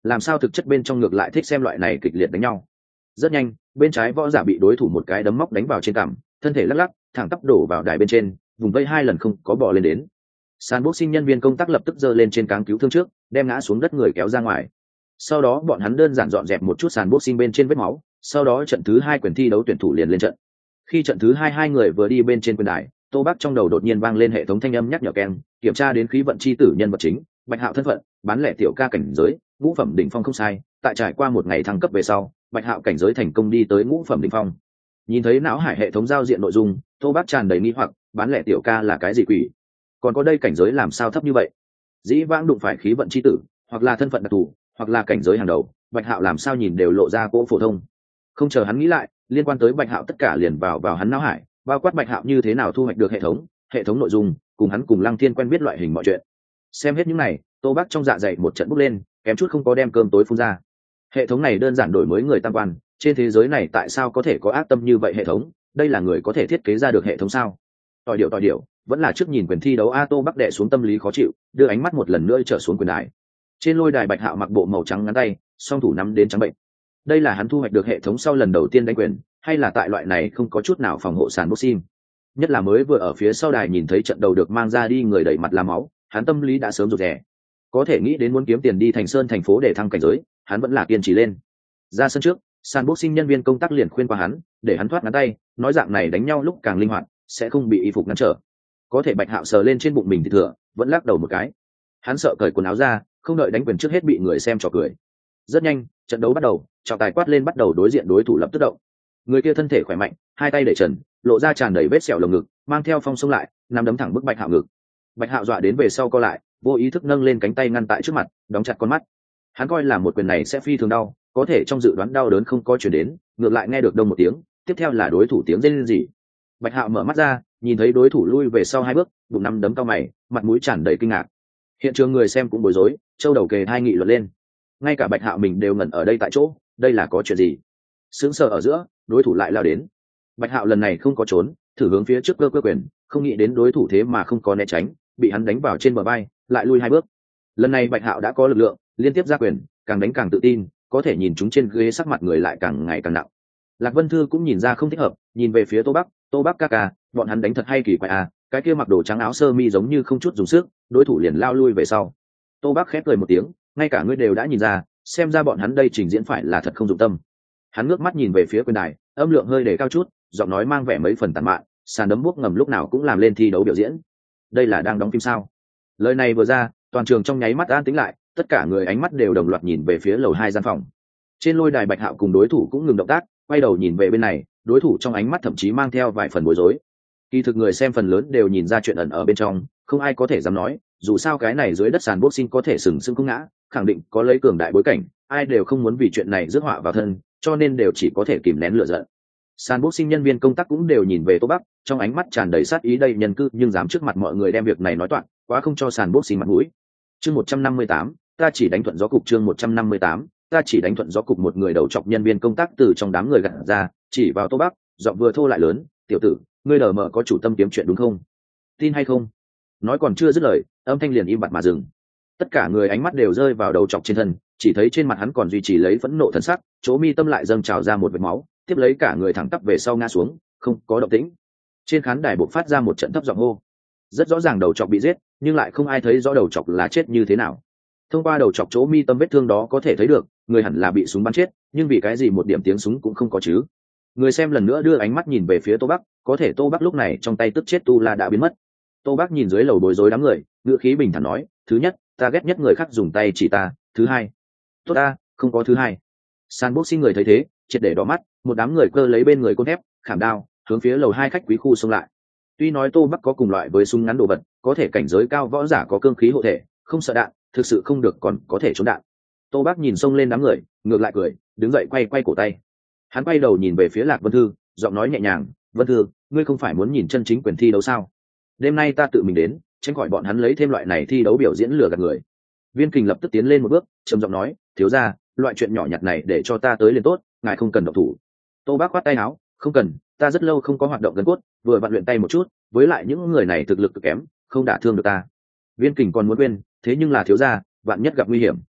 làm sao thực chất bên trong ngược lại thích xem loại này kịch liệt đánh nhau. Rất nhanh, bên trái võ giả bị đối thủ một cái đấm móc đánh vào trên cằm, thân thể lắc lắc, thẳng tắp đổ vào đài bên trên, vùng vây 2 lần không có bò lên đến. Sàn boxing nhân viên công tác lập tức giơ lên trên cáng cứu thương trước, đem ngã xuống đất người kéo ra ngoài. Sau đó bọn hắn đơn giản dọn dẹp một chút sàn boxing bên trên vết máu, sau đó trận thứ 2 quyền thi đấu tuyển thủ liền lên trận. Khi trận thứ 2 hai người vừa đi bên trên quyền đài, Tô Bắc trong đầu đột nhiên vang lên hệ thống thanh âm nhắc nhở keng, kiểm tra đến khí vận chi tử nhân vật chính, Bạch Hạo thân phận, bán lẻ tiểu ca cảnh giới, ngũ phẩm đỉnh phong không sai, tại trải qua một ngày thăng cấp về sau, Bạch Hạo cảnh giới thành công đi tới ngũ phẩm đỉnh phong. Nhìn thấy não hải hệ thống giao diện nội dung, Tô Bắc tràn đầy nghi hoặc, bán lẻ tiểu ca là cái gì quỷ? Còn có đây cảnh giới làm sao thấp như vậy? Dĩ vãng đụng phải khí vận chi tử, hoặc là thân phận đặc thù, hoặc là cảnh giới hàng đầu, Bạch Hạo làm sao nhìn đều lộ ra cỗ phổ thông. Không chờ hắn nghĩ lại, liên quan tới Bạch Hạo tất cả liền vào hắn não hải, bao quát Bạch Hạo như thế nào thu hoạch được hệ thống nội dung, cùng hắn cùng Lăng Thiên quen biết loại hình mọi chuyện. Xem hết những này, Tô Bắc trong dạ dày một trận bốc lên, kém chút không có đem cơm tối phun ra. Hệ thống này đơn giản đổi mới người tam quan, trên thế giới này tại sao có thể có ác tâm như vậy hệ thống, đây là người có thể thiết kế ra được hệ thống sao? Tỏi điệu, vẫn là trước nhìn quyền thi đấu a. Tô Bắc đệ xuống tâm lý khó chịu, đưa ánh mắt một lần nữa trở xuống quyền đài. Trên lôi đài Bạch Hạo mặc bộ màu trắng ngắn tay, song thủ nắm đến trắng bệnh. Đây là hắn thu hoạch được hệ thống sau lần đầu tiên đánh quyền, hay là tại loại này không có chút nào phòng hộ sàn boxing. Nhất là mới vừa ở phía sau đài nhìn thấy trận đầu được mang ra đi người đẩy mặt làm máu, hắn tâm lý đã sớm rụt rè. Có thể nghĩ đến muốn kiếm tiền đi Thành Sơn thành phố để thăng cảnh giới, hắn vẫn là kiên trì lên. Ra sân trước, sàn boxing nhân viên công tác liền khuyên qua hắn, để hắn thoát ngắn tay, nói dạng này đánh nhau lúc càng linh hoạt, sẽ không bị y phục ngăn trở. Có thể Bạch Hạo sờ lên trên bụng mình thì thừa, vẫn lắc đầu một cái. Hắn sợ cởi quần áo ra, không đợi đánh quyền trước hết bị người xem trò cười. Rất nhanh, trận đấu bắt đầu, trọng tài quát lên bắt đầu đối diện đối thủ lập tức động. Người kia thân thể khỏe mạnh, hai tay để trần, lộ ra tràn đầy vết sẹo lồng ngực, mang theo phong xông lại, nắm đấm thẳng bức Bạch Hạo ngực. Bạch Hạo dọa đến về sau co lại, vô ý thức nâng lên cánh tay ngăn tại trước mặt, đóng chặt con mắt. Hắn coi là một quyền này sẽ phi thường đau, có thể trong dự đoán đau đớn không có chuyển đến, ngược lại nghe được đông một tiếng, tiếp theo là đối thủ tiếng rên rỉ. Bạch Hạo mở mắt ra, nhìn thấy đối thủ lui về sau 2 bước, bụng nắm đấm cao mày, mặt mũi tràn đầy kinh ngạc. Hiện trường người xem cũng bối rối, châu đầu kề hai nghị luận lên. Ngay cả Bạch Hạo mình đều ngẩn ở đây tại chỗ, đây là có chuyện gì? Sững sờ ở giữa, đối thủ lại lao đến. Bạch Hạo lần này không có trốn, thử hướng phía trước cơ quyền, không nghĩ đến đối thủ thế mà không có né tránh, bị hắn đánh vào trên bờ vai, lại lui 2 bước. Lần này Bạch Hạo đã có lực lượng, liên tiếp ra quyền, càng đánh càng tự tin, có thể nhìn chúng trên ghế sắc mặt người lại càng ngày càng nặng. Lạc Vân Thư cũng nhìn ra không thích hợp, nhìn về phía Tô Bắc ca ca, bọn hắn đánh thật hay kỳ quái à, cái kia mặc đồ trắng áo sơ mi giống như không chút dùng sức, đối thủ liền lao lui về sau. Tô Bắc khép cười một tiếng, ngay cả ngươi đều đã nhìn ra, xem ra bọn hắn đây trình diễn phải là thật không dụng tâm. Hắn ngước mắt nhìn về phía quyền đài, âm lượng hơi để cao chút, giọng nói mang vẻ mấy phần tàn mạn, sàn đấm buốc ngầm lúc nào cũng làm lên thi đấu biểu diễn. Đây là đang đóng phim sao? Lời này vừa ra, toàn trường trong nháy mắt an tĩnh lại, tất cả người ánh mắt đều đồng loạt nhìn về phía lầu 2 gian phòng. Trên lôi đài Bạch Hạo cùng đối thủ cũng ngừng động tác, quay đầu nhìn về bên này, đối thủ trong ánh mắt thậm chí mang theo vài phần bối rối. Kỳ thực người xem phần lớn đều nhìn ra chuyện ẩn ở bên trong, không ai có thể dám nói, dù sao cái này dưới đất sàn boxing có thể sừng sững không ngã, khẳng định có lấy cường đại bối cảnh, ai đều không muốn vì chuyện này rước họa vào thân, cho nên đều chỉ có thể kìm nén lửa giận. Sàn boxing nhân viên công tác cũng đều nhìn về Tô Bắc, trong ánh mắt tràn đầy sát ý đây nhân cư nhưng dám trước mặt mọi người đem việc này nói toạc, quá không cho sàn boxing mặt mũi. Chương 158, ta chỉ đánh thuận gió cục chương 158, ta chỉ đánh thuận gió cục một người đầu chọc nhân viên công tác từ trong đám người gặt ra, chỉ vào Tô Bắc, giọng vừa thô lại lớn, "Tiểu tử, ngươi đờ mờ có chủ tâm kiếm chuyện đúng không? Tin hay không?" Nói còn chưa dứt lời, âm thanh liền im bặt mà dừng. Tất cả người ánh mắt đều rơi vào đầu chọc trên thân, chỉ thấy trên mặt hắn còn duy trì lấy phẫn nộ thần sắc, chỗ mi tâm lại dâng trào ra một vệt máu, tiếp lấy cả người thẳng tắp về sau ngã xuống, không có động tĩnh. Trên khán đài bộc phát ra một trận thấp giọng hô. Rất rõ ràng đầu chọc bị giết, nhưng lại không ai thấy rõ đầu chọc là chết như thế nào. Thông qua đầu chọc chỗ mi tâm vết thương đó có thể thấy được, người hẳn là bị súng bắn chết, nhưng vì cái gì một điểm tiếng súng cũng không có chứ? Người xem lần nữa đưa ánh mắt nhìn về phía Tô Bắc, có thể Tô Bắc lúc này trong tay tức chết tu la đã biến mất. Tô Bắc nhìn dưới lầu bối rối đám người, ngữ khí bình thản nói, "Thứ nhất, ta ghét nhất người khác dùng tay chỉ ta, thứ hai." "Tốt ta, không có thứ hai." Sàn boxing người thấy thế, triệt để đỏ mắt, một đám người cơ lấy bên người côn thép, khảm đao, hướng phía lầu 2 khách quý khu xông lại. Tuy nói Tô Bắc có cùng loại với súng ngắn đồ vật, có thể cảnh giới cao võ giả có cương khí hộ thể, không sợ đạn, thực sự không được còn có thể trốn đạn. Tô Bắc nhìn xông lên đám người, ngược lại cười, đứng dậy quay cổ tay. Hắn quay đầu nhìn về phía Lạc Vân Thư, giọng nói nhẹ nhàng, "Vân Thư, ngươi không phải muốn nhìn chân chính quyền thi đấu sao? Đêm nay ta tự mình đến, tránh khỏi bọn hắn lấy thêm loại này thi đấu biểu diễn lừa gạt người." Viên Kình lập tức tiến lên một bước, trầm giọng nói, "Thiếu gia, loại chuyện nhỏ nhặt này để cho ta tới liền tốt, ngài không cần động thủ." Tô Bắc khoát tay áo, "Không cần, ta rất lâu không có hoạt động gần cốt, vừa vặn luyện tay một chút, với lại những người này thực lực cực kém, không đả thương được ta." Viên Kình còn muốn quên, thế nhưng là thiếu gia, vạn nhất gặp nguy hiểm.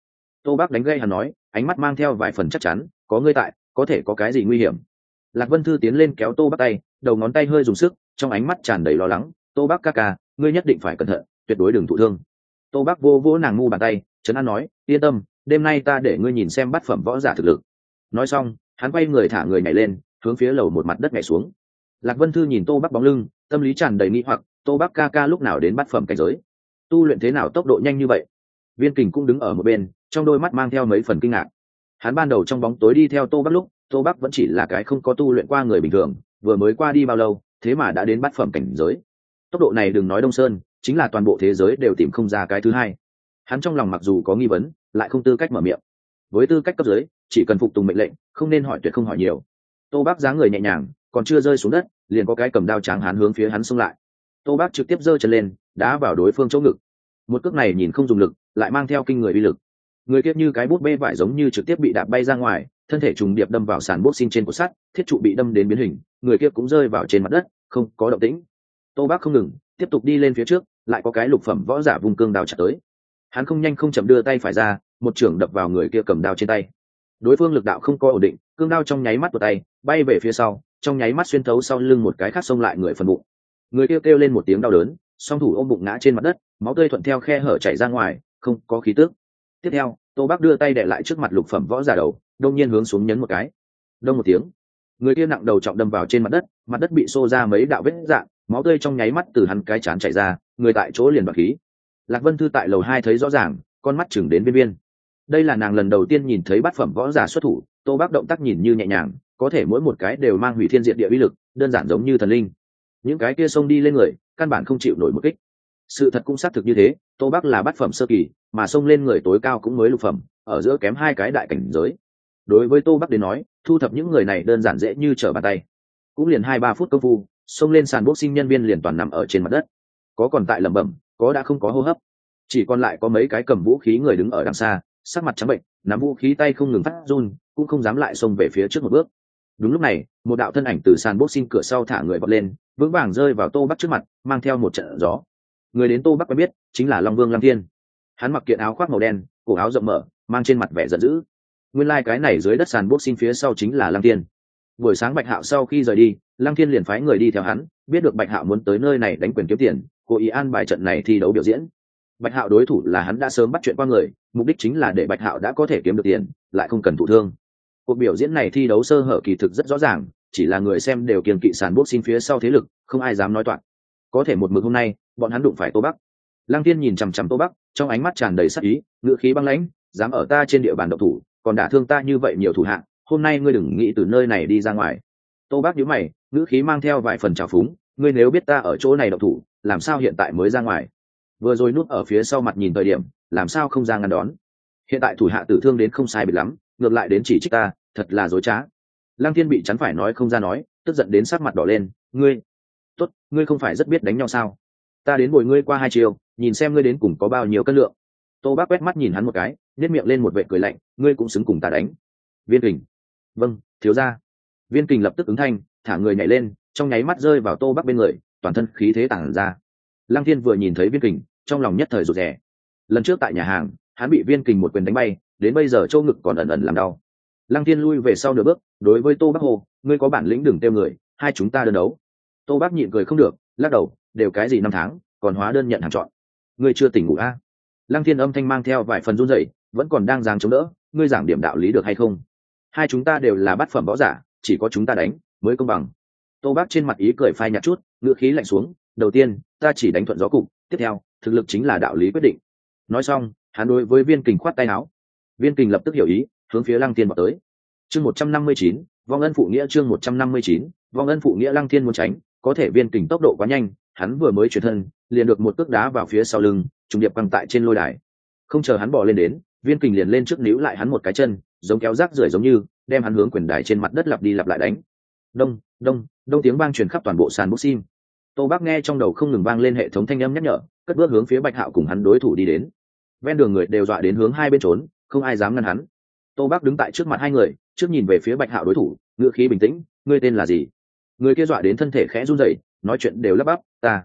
Tô Bác đánh gây hắn nói, ánh mắt mang theo vài phần chắc chắn, có ngươi tại, có thể có cái gì nguy hiểm. Lạc Vân Thư tiến lên kéo Tô Bác tay, đầu ngón tay hơi dùng sức, trong ánh mắt tràn đầy lo lắng. Tô Bác ca ca, ngươi nhất định phải cẩn thận, tuyệt đối đừng thụ thương. Tô Bác vô vỗ nàng ngu bàn tay, trấn an nói, yên tâm, đêm nay ta để ngươi nhìn xem bát phẩm võ giả thực lực. Nói xong, hắn quay người thả người nhảy lên, hướng phía lầu một mặt đất nhảy xuống. Lạc Vân Thư nhìn Tô Bác bóng lưng, tâm lý tràn đầy nghi hoặc, Tô Bác ca ca lúc nào đến bát phẩm cảnh giới, tu luyện thế nào tốc độ nhanh như vậy. Viên Kình cũng đứng ở một bên, trong đôi mắt mang theo mấy phần kinh ngạc. Hắn ban đầu trong bóng tối đi theo Tô Bác lúc, Tô Bác vẫn chỉ là cái không có tu luyện qua người bình thường, vừa mới qua đi bao lâu, thế mà đã đến bát phẩm cảnh giới. Tốc độ này đừng nói Đông Sơn, chính là toàn bộ thế giới đều tìm không ra cái thứ hai. Hắn trong lòng mặc dù có nghi vấn, lại không tư cách mở miệng. Với tư cách cấp dưới, chỉ cần phục tùng mệnh lệnh, không nên hỏi tuyệt không hỏi nhiều. Tô Bác dáng người nhẹ nhàng, còn chưa rơi xuống đất, liền có cái cầm đao tráng hán hướng phía hắn xông lại. Tô Bác trực tiếp giơ chân lên, đá vào đối phương chỗ ngực. Một cước này nhìn không dùng lực, lại mang theo kinh người uy lực. Người kia như cái bút bê vải giống như trực tiếp bị đạp bay ra ngoài, thân thể trùng điệp đâm vào sàn boxing trên cột sắt, thiết trụ bị đâm đến biến hình, người kia cũng rơi vào trên mặt đất, không có động tĩnh. Tô Bác không ngừng, tiếp tục đi lên phía trước, lại có cái lục phẩm võ giả vùng cương đao chặt tới. Hắn không nhanh không chậm đưa tay phải ra, một chưởng đập vào người kia cầm đao trên tay. Đối phương lực đạo không có ổn định, cương đao trong nháy mắt của tay bay về phía sau, trong nháy mắt xuyên thấu sau lưng một cái khác xông lại người phần bụng. Người kia kêu lên một tiếng đau đớn, song thủ ôm bụng ngã trên mặt đất, máu tươi thuận theo khe hở chảy ra ngoài, không có khí tức. Tiếp theo, Tô Bác đưa tay đè lại trước mặt lục phẩm võ giả đầu, đông nhiên hướng xuống nhấn một cái. Đông một tiếng, người kia nặng đầu trọng đâm vào trên mặt đất bị xô ra mấy đạo vết rạn, máu tươi trong nháy mắt từ hắn cái trán chảy ra, người tại chỗ liền bật khí. Lạc Vân Thư tại lầu 2 thấy rõ ràng, con mắt chừng đến viên. Đây là nàng lần đầu tiên nhìn thấy bát phẩm võ giả xuất thủ, Tô Bác động tác nhìn như nhẹ nhàng, có thể mỗi một cái đều mang hủy thiên diệt địa uy lực, đơn giản giống như thần linh. Những cái kia xông đi lên người, căn bản không chịu nổi một kích. Sự thật cũng xác thực như thế, Tô Bác là bát phẩm sơ kỳ, mà xông lên người tối cao cũng mới lục phẩm, ở giữa kém hai cái đại cảnh giới. Đối với Tô Bác đến nói, thu thập những người này đơn giản dễ như trở bàn tay. Cũng liền 2-3 phút công phu, xông lên sàn boxing nhân viên liền toàn nằm ở trên mặt đất. Có còn tại lẩm bẩm, có đã không có hô hấp. Chỉ còn lại có mấy cái cầm vũ khí người đứng ở đằng xa, sắc mặt trắng bệnh, nắm vũ khí tay không ngừng phát run, cũng không dám lại xông về phía trước một bước. Đúng lúc này, một đạo thân ảnh từ sàn boxing cửa sau thả người vọt lên, vững vàng rơi vào Tô Bác trước mặt, mang theo một trận gió. Người đến Tô Bác quen biết, chính là Long Vương Lăng Thiên. Hắn mặc kiện áo khoác màu đen, cổ áo rộng mở, mang trên mặt vẻ giận dữ. Nguyên lai cái này dưới đất sàn boxing phía sau chính là Lăng Thiên. Buổi sáng Bạch Hạo sau khi rời đi, Lăng Thiên liền phái người đi theo hắn, biết được Bạch Hạo muốn tới nơi này đánh quyền kiếm tiền, cố ý an bài trận này thi đấu biểu diễn. Bạch Hạo đối thủ là hắn đã sớm bắt chuyện qua người, mục đích chính là để Bạch Hạo đã có thể kiếm được tiền, lại không cần thụ thương. Cuộc biểu diễn này thi đấu sơ hở kỳ thực rất rõ ràng, chỉ là người xem đều kiêng kỵ sàn boxing phía sau thế lực, không ai dám nói toạc. Có thể một mực hôm nay, bọn hắn đụng phải Tô Bác. Lăng Thiên nhìn chằm chằm Tô Bác, trong ánh mắt tràn đầy sát ý, ngữ khí băng lãnh, dám ở ta trên địa bàn động thủ, còn đả thương ta như vậy nhiều thủ hạ, hôm nay ngươi đừng nghĩ từ nơi này đi ra ngoài. Tô Bác nhíu mày, ngữ khí mang theo vài phần trào phúng, ngươi nếu biết ta ở chỗ này động thủ, làm sao hiện tại mới ra ngoài? Vừa rồi núp ở phía sau mặt nhìn thời điểm, làm sao không ra ngăn đón? Hiện tại thủ hạ tử thương đến không sai biệt lắm, ngược lại đến chỉ trích ta, thật là dối trá. Lăng Thiên bị chắn phải nói không ra nói, tức giận đến sắc mặt đỏ lên, ngươi, tốt, ngươi không phải rất biết đánh nhau sao? Ta đến bồi ngươi qua 2 chiều, nhìn xem ngươi đến cùng có bao nhiêu cân lượng. Tô Bác quét mắt nhìn hắn một cái, nhếch miệng lên một vệt cười lạnh, ngươi cũng xứng cùng ta đánh. Viên Kình, vâng, thiếu gia. Viên Kình lập tức ứng thanh, thả người nhảy lên, trong nháy mắt rơi vào Tô Bác bên người, toàn thân khí thế tản ra. Lăng Thiên vừa nhìn thấy Viên Kình, trong lòng nhất thời rụt rè. Lần trước tại nhà hàng, hắn bị Viên Kình một quyền đánh bay, đến bây giờ châu ngực còn ẩn ẩn làm đau. Lăng Thiên lui về sau nửa bước, đối với Tô Bác hồ, ngươi có bản lĩnh đừng tiêu người, hai chúng ta đơn đấu. Tô Bác nhịn cười không được, lắc đầu, đều cái gì 5 tháng, còn hóa đơn nhận hàng chọn. Ngươi chưa tỉnh ngủ a? Lăng Thiên âm thanh mang theo vài phần run rẩy, vẫn còn đang giằng chống đỡ, ngươi giảng điểm đạo lý được hay không? Hai chúng ta đều là bát phẩm võ giả, chỉ có chúng ta đánh mới công bằng. Tô Bác trên mặt ý cười phai nhạt chút, ngữ khí lạnh xuống, đầu tiên, ta chỉ đánh thuận gió cục, tiếp theo, thực lực chính là đạo lý quyết định. Nói xong, hắn đối với Viên Kình khoát tay áo. Viên Kình lập tức hiểu ý, hướng phía Lăng Thiên vào tới. Chương 159, vong ân phụ nghĩa. Chương 159, vong ân phụ nghĩa. Lăng Thiên muốn tránh, có thể Viên Kình tốc độ quá nhanh, hắn vừa mới chuyển thân, liền được một cước đá vào phía sau lưng, trùng điệp quăng tại trên lôi đài. Không chờ hắn bò lên đến, Viên Kình liền lên trước níu lại hắn một cái chân, giống kéo rác rưởi giống như, đem hắn hướng quyền đài trên mặt đất lặp đi lặp lại đánh. Đông, đông, đông tiếng vang truyền khắp toàn bộ sàn boxing. Tô Bác nghe trong đầu không ngừng vang lên hệ thống thanh âm nhắc nhở, cất bước hướng phía Bạch Hạo cùng hắn đối thủ đi đến. Ven đường người đều dọa đến hướng hai bên trốn, không ai dám ngăn hắn. Tô Bác đứng tại trước mặt hai người, trước nhìn về phía Bạch Hạo đối thủ, ngữ khí bình tĩnh, ngươi tên là gì? Người kia dọa đến thân thể khẽ run rẩy, nói chuyện đều lắp bắp,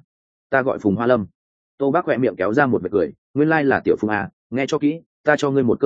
ta gọi Phùng Hoa Lâm. Tô Bác khẽ miệng kéo ra một vệt cười, nguyên lai là tiểu Phùng à, nghe cho kỹ, ta cho ngươi một cơ hội,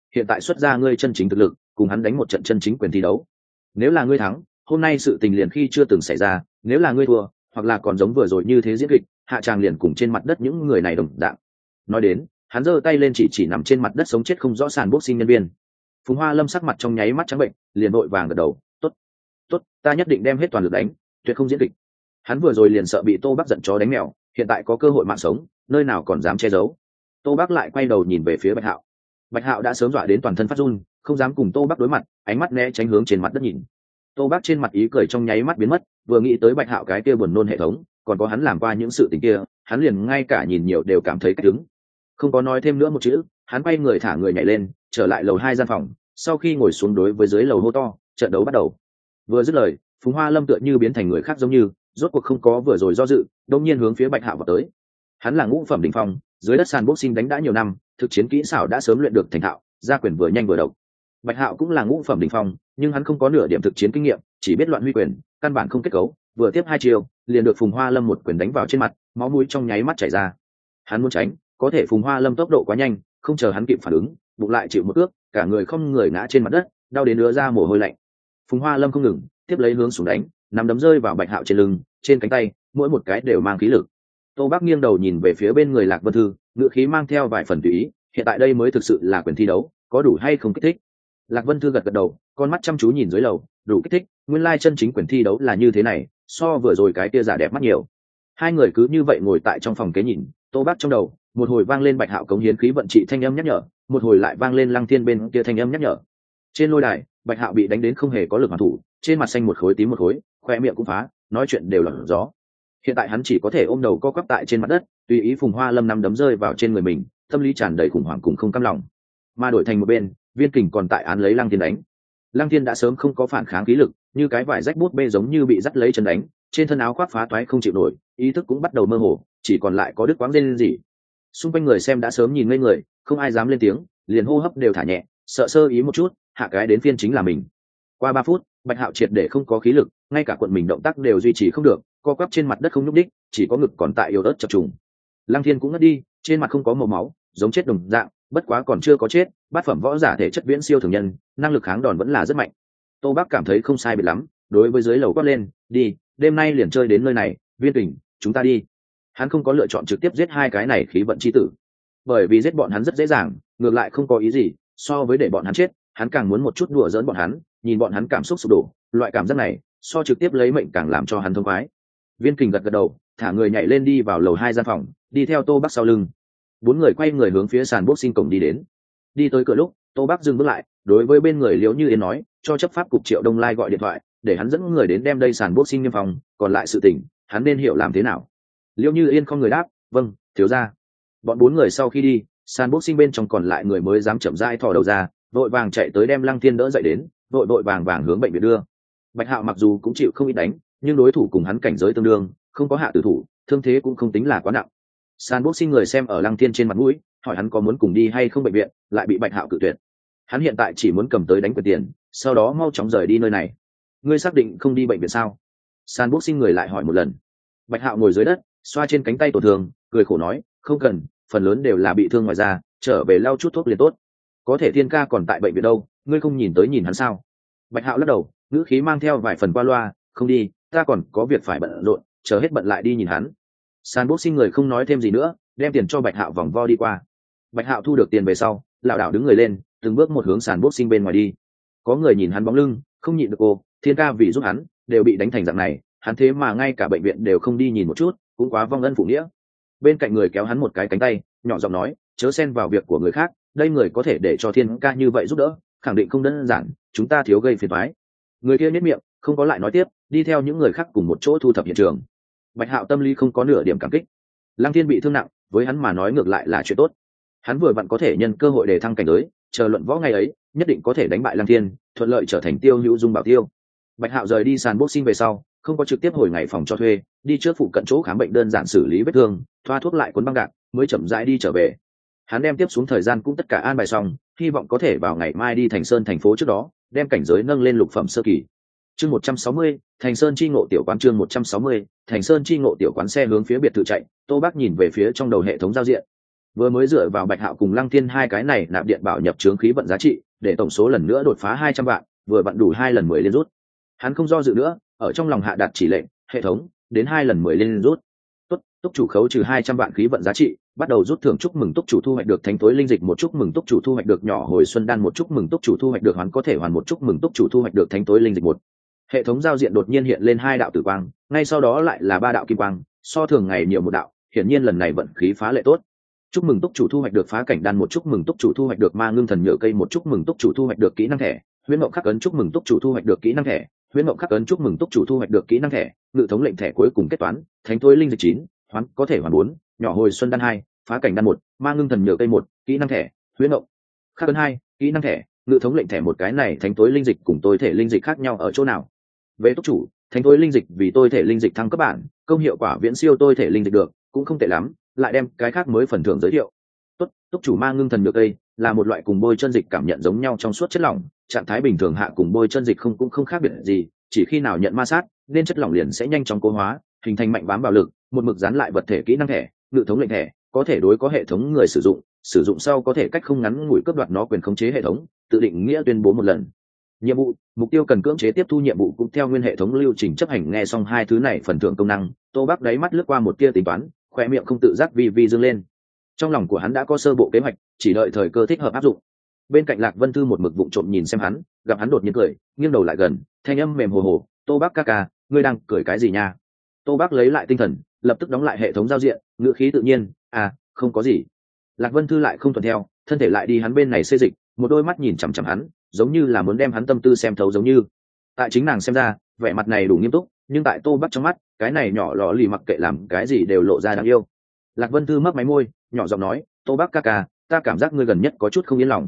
hiện tại xuất ra ngươi chân chính thực lực cùng hắn đánh một trận chân chính quyền thi đấu. Nếu là ngươi thắng, hôm nay sự tình liền khi chưa từng xảy ra, nếu là ngươi thua hoặc là còn giống vừa rồi như thế diễn kịch, hạ tràng liền cùng trên mặt đất những người này đồng dạng. Nói đến, hắn giơ tay lên chỉ nằm trên mặt đất sống chết không rõ sàn boxing nhân viên. Phùng Hoa Lâm sắc mặt trong nháy mắt trắng bệnh, liền vội vàng gật đầu, tốt, tốt, ta nhất định đem hết toàn lực đánh, tuyệt không diễn kịch. Hắn vừa rồi liền sợ bị Tô Bắc giận chó đánh mèo, hiện tại có cơ hội mạng sống, nơi nào còn dám che giấu. Tô Bắc lại quay đầu nhìn về phía Bạch Hạo. Bạch Hạo đã sớm dọa đến toàn thân phát run, không dám cùng Tô Bắc đối mặt, ánh mắt né tránh hướng trên mặt đất nhìn. Tô Bắc trên mặt ý cười trong nháy mắt biến mất, vừa nghĩ tới Bạch Hạo cái kia buồn nôn hệ thống, còn có hắn làm qua những sự tình kia, hắn liền ngay cả nhìn nhiều đều cảm thấy cách đứng. Không có nói thêm nữa một chữ, hắn quay người thả người nhảy lên, trở lại lầu 2 gian phòng, sau khi ngồi xuống đối với dưới lầu hô to, trận đấu bắt đầu. Vừa dứt lời, Phùng Hoa Lâm tựa như biến thành người khác giống như, rốt cuộc không có vừa rồi do dự, đột nhiên hướng phía Bạch Hạo vào tới. Hắn là ngũ phẩm đỉnh phong, dưới đất sàn boxing đánh đã nhiều năm, thực chiến kỹ xảo đã sớm luyện được thành thạo, ra quyền vừa nhanh vừa độc. Bạch Hạo cũng là ngũ phẩm đỉnh phong, nhưng hắn không có nửa điểm thực chiến kinh nghiệm, chỉ biết loạn huy quyền, căn bản không kết cấu, vừa tiếp 2 chiêu, liền được Phùng Hoa Lâm một quyền đánh vào trên mặt, máu mũi trong nháy mắt chảy ra. Hắn muốn tránh, có thể Phùng Hoa Lâm tốc độ quá nhanh, không chờ hắn kịp phản ứng, bụng lại chịu một cước, cả người không người ngã trên mặt đất, đau đến ứa ra mồ hôi lạnh. Phùng Hoa Lâm không ngừng, tiếp lấy hướng xuống đánh, nắm đấm rơi vào Bạch Hạo trên lưng, trên cánh tay, mỗi một cái đều mang khí lực. Tô Bắc nghiêng đầu nhìn về phía bên người Lạc Vân Thư, ngữ khí mang theo vài phần tùy ý, hiện tại đây mới thực sự là quyền thi đấu, có đủ hay không kích thích. Lạc Vân Thư gật gật đầu, con mắt chăm chú nhìn dưới lầu, đủ kích thích, nguyên lai chân chính quyền thi đấu là như thế này, so vừa rồi cái kia giả đẹp mắt nhiều. Hai người cứ như vậy ngồi tại trong phòng kế nhìn, Tô Bắc trong đầu, một hồi vang lên Bạch Hạo cống hiến khí vận trị thanh âm nhắc nhở, một hồi lại vang lên Lăng Thiên bên kia thanh âm nhắc nhở. Trên lôi đài, Bạch Hạo bị đánh đến không hề có lực hoàn thủ, trên mặt xanh một khối tím một khối, khoe miệng cũng phá, nói chuyện đều là gió. Hiện tại hắn chỉ có thể ôm đầu co quắp tại trên mặt đất, tùy ý Phùng Hoa Lâm nắm đấm rơi vào trên người mình, tâm lý tràn đầy khủng hoảng cùng không cam lòng. Mà đổi thành một bên, Viên Kình còn tại án lấy Lăng Thiên đánh. Lăng Thiên đã sớm không có phản kháng khí lực, như cái vải rách bút bê giống như bị dắt lấy chân đánh, trên thân áo khoác phá toái không chịu nổi, ý thức cũng bắt đầu mơ hồ, chỉ còn lại có đứt quãng rên rỉ. Xung quanh người xem đã sớm nhìn ngây người, không ai dám lên tiếng, liền hô hấp đều thả nhẹ, sợ sơ ý một chút, hạ cái đến phiên chính là mình. Qua 3 phút, Bạch Hạo triệt để không có khí lực, ngay cả cuộn mình động tác đều duy trì không được, co quắp trên mặt đất không nhúc đích, chỉ có ngực còn tại yếu ớt chập trùng. Lăng Thiên cũng ngất đi, trên mặt không có màu máu, giống chết đồng dạng, bất quá còn chưa có chết, bát phẩm võ giả thể chất viễn siêu thường nhân, năng lực kháng đòn vẫn là rất mạnh. Tô Bắc cảm thấy không sai biệt lắm, đối với dưới lầu quát lên, đi, đêm nay liền chơi đến nơi này, Viên Kình, chúng ta đi. Hắn không có lựa chọn trực tiếp giết hai cái này khí vận chi tử, bởi vì giết bọn hắn rất dễ dàng, ngược lại không có ý gì, so với để bọn hắn chết, hắn càng muốn một chút đùa giỡn bọn hắn, nhìn bọn hắn cảm xúc sụp đổ, loại cảm giác này, so trực tiếp lấy mệnh càng làm cho hắn thông khoái. Viên Kình gật gật đầu, thả người nhảy lên đi vào lầu 2 gian phòng, đi theo Tô Bắc sau lưng. 4 người quay người hướng phía sàn boxing cổng đi đến. Đi tới cửa lúc, Tô Bắc dừng bước lại, đối với bên người Liễu Như Yên nói, cho chấp pháp cục Triệu Đông Lai gọi điện thoại, để hắn dẫn người đến đem đây sàn boxing nghiêm phòng, còn lại sự tình, hắn nên hiểu làm thế nào. Liễu Như Yên không người đáp, vâng, thiếu gia. Bọn 4 người sau khi đi, sàn boxing bên trong còn lại người mới dám chậm rãi thò đầu ra, vội vàng chạy tới đem Lăng Thiên đỡ dậy đến, vội vàng hướng bệnh viện đưa. Bạch Hạo mặc dù cũng chịu không ít đánh, nhưng đối thủ cùng hắn cảnh giới tương đương, không có hạ tử thủ, thương thế cũng không tính là quá nặng. Sàn boxing người xem ở Lăng Thiên trên mặt mũi, hỏi hắn có muốn cùng đi hay không bệnh viện, lại bị Bạch Hạo cự tuyệt. Hắn hiện tại chỉ muốn cầm tới đánh quyền tiền, sau đó mau chóng rời đi nơi này. Ngươi xác định không đi bệnh viện sao? Sàn boxing người lại hỏi một lần. Bạch Hạo ngồi dưới đất, xoa trên cánh tay tổn thương, cười khổ nói, không cần, phần lớn đều là bị thương ngoài da, trở về lau chút thuốc liền tốt. Có thể Thiên ca còn tại bệnh viện đâu, ngươi không nhìn tới nhìn hắn sao? Bạch Hạo lắc đầu, ngữ khí mang theo vài phần qua loa, không đi, ta còn có việc phải bận rộn, chờ hết bận lại đi nhìn hắn. Sàn boxing người không nói thêm gì nữa, đem tiền cho Bạch Hạo vòng vo đi qua. Bạch Hạo thu được tiền về sau, lảo đảo đứng người lên, từng bước một hướng sàn boxing bên ngoài đi. Có người nhìn hắn bóng lưng, không nhịn được cô, Thiên ca vì giúp hắn, đều bị đánh thành dạng này, hắn thế mà ngay cả bệnh viện đều không đi nhìn một chút, cũng quá vong ân phụ nghĩa. Bên cạnh người kéo hắn một cái cánh tay, nhỏ giọng nói, chớ xen vào việc của người khác, đây người có thể để cho Thiên ca như vậy giúp đỡ, khẳng định không đơn giản, chúng ta thiếu gây phiền toái. Người kia nhếch miệng, không có lại nói tiếp, đi theo những người khác cùng một chỗ thu thập hiện trường. Bạch Hạo tâm lý không có nửa điểm cảm kích. Lăng Thiên bị thương nặng, với hắn mà nói ngược lại là chuyện tốt. Hắn vừa vặn có thể nhân cơ hội để thăng cảnh giới, chờ luận võ ngày ấy, nhất định có thể đánh bại Lăng Thiên, thuận lợi trở thành Tiêu Hữu Dung bảo tiêu. Bạch Hạo rời đi sàn boxing về sau, không có trực tiếp hồi ngày phòng cho thuê, đi trước phụ cận chỗ khám bệnh đơn giản xử lý vết thương, thoa thuốc lại cuốn băng gạc, mới chậm rãi đi trở về. Hắn đem tiếp xuống thời gian cũng tất cả an bài xong, hy vọng có thể vào ngày mai đi Thành Sơn thành phố trước đó, đem cảnh giới nâng lên lục phẩm sơ kỳ. Chương 160, Thành Sơn chi ngộ tiểu quán chương 160, Thành Sơn chi ngộ tiểu quán xe hướng phía biệt thự chạy, Tô Bắc nhìn về phía trong đầu hệ thống giao diện. vừa mới dựa vào Bạch Hạo cùng Lăng Thiên hai cái này nạp điện bảo nhập chướng khí vận giá trị, để tổng số lần nữa đột phá 200 vạn, vừa vặn đủ 2 lần 10 liên rút. Hắn không do dự nữa, ở trong lòng hạ đạt chỉ lệnh, hệ thống, đến 2 lần 10 liên rút. Tốt, túc chủ khấu trừ 200 vạn khí vận giá trị, bắt đầu rút thưởng. Chúc mừng túc chủ thu hoạch được thánh tối linh dịch một, chúc mừng túc chủ thu hoạch được nhỏ hồi xuân đan một, chúc mừng túc chủ thu hoạch được hoàn có thể hoàn một, chúc mừng túc chủ thu hoạch được thánh tối linh dịch một. Hệ thống giao diện đột nhiên hiện lên 2 đạo tử quang, ngay sau đó lại là 3 đạo kim quang, so thường ngày nhiều một đạo, hiển nhiên lần này vận khí phá lệ tốt. Chúc mừng túc chủ thu hoạch được phá cảnh đan một, chúc mừng túc chủ thu hoạch được ma ngưng thần nhựa cây một, chúc mừng túc chủ thu hoạch được kỹ năng thẻ huyễn mộng khắc ấn, chúc mừng túc chủ thu hoạch được kỹ năng thẻ huyễn mộng khắc ấn, chúc mừng túc chủ thu hoạch được kỹ năng thẻ ngự thống lệnh thẻ cuối cùng kết toán thánh tối linh dịch 9, hoán có thể hoàn 4, nhỏ hồi xuân đan 2, phá cảnh đan 1, ma ngưng thần nhựa cây 1, kỹ năng thẻ huyễn mộng khắc ấn 2, kỹ năng thẻ ngự thống lệnh thẻ một. Cái này thánh tối linh dịch cùng tôi thể linh dịch khác nhau ở chỗ nào? Về túc chủ, thánh tối linh dịch vì tôi thể linh dịch thăng cấp bản, công hiệu quả viễn siêu tôi thể linh dịch được, cũng không tệ lắm, lại đem cái khác mới phần thưởng giới thiệu. Tốt, túc chủ ma ngưng thần nhựa cây là một loại cùng bôi chân dịch cảm nhận giống nhau trong suốt chất lỏng, trạng thái bình thường hạ cùng bôi chân dịch cũng không khác biệt gì, chỉ khi nào nhận ma sát nên chất lỏng liền sẽ nhanh chóng cố hóa, hình thành mạnh bám bạo lực, một mực dán lại vật thể. Kỹ năng thẻ ngự thống lệnh thẻ có thể đối có hệ thống người sử dụng sau có thể cách không ngắn ngủi cướp đoạt nó quyền khống chế hệ thống, tự định nghĩa tuyên bố một lần. Nhiệm vụ, mục tiêu cần cưỡng chế tiếp thu nhiệm vụ cũng theo nguyên hệ thống lưu trình chấp hành. Nghe xong hai thứ này phần thưởng công năng, Tô Bắc đáy mắt lướt qua một tia tính toán, khóe miệng không tự giác vi dương lên. Trong lòng của hắn đã có sơ bộ kế hoạch, chỉ đợi thời cơ thích hợp áp dụng. Bên cạnh Lạc Vân Thư một mực vụng trộm nhìn xem hắn, gặp hắn đột nhiên cười, nghiêng đầu lại gần, thanh âm mềm hồ hồ, "Tô Bắc ca ca, ngươi đang cười cái gì nha?" Tô Bắc lấy lại tinh thần, lập tức đóng lại hệ thống giao diện, ngữ khí tự nhiên, "À, không có gì." Lạc Vân Thư lại không thuận theo, thân thể lại đi hắn bên này xê dịch, một đôi mắt nhìn chằm chằm hắn, giống như là muốn đem hắn tâm tư xem thấu giống như. Tại chính nàng xem ra, vẻ mặt này đủ nghiêm túc, nhưng tại Tô Bắc trong mắt, cái này nhỏ lọ lì mặc kệ làm cái gì đều lộ ra đáng yêu. Lạc Vân Thư mấp máy môi, nhỏ giọng nói, "Tô Bắc ca ca, ta cảm giác ngươi gần nhất có chút không yên lòng,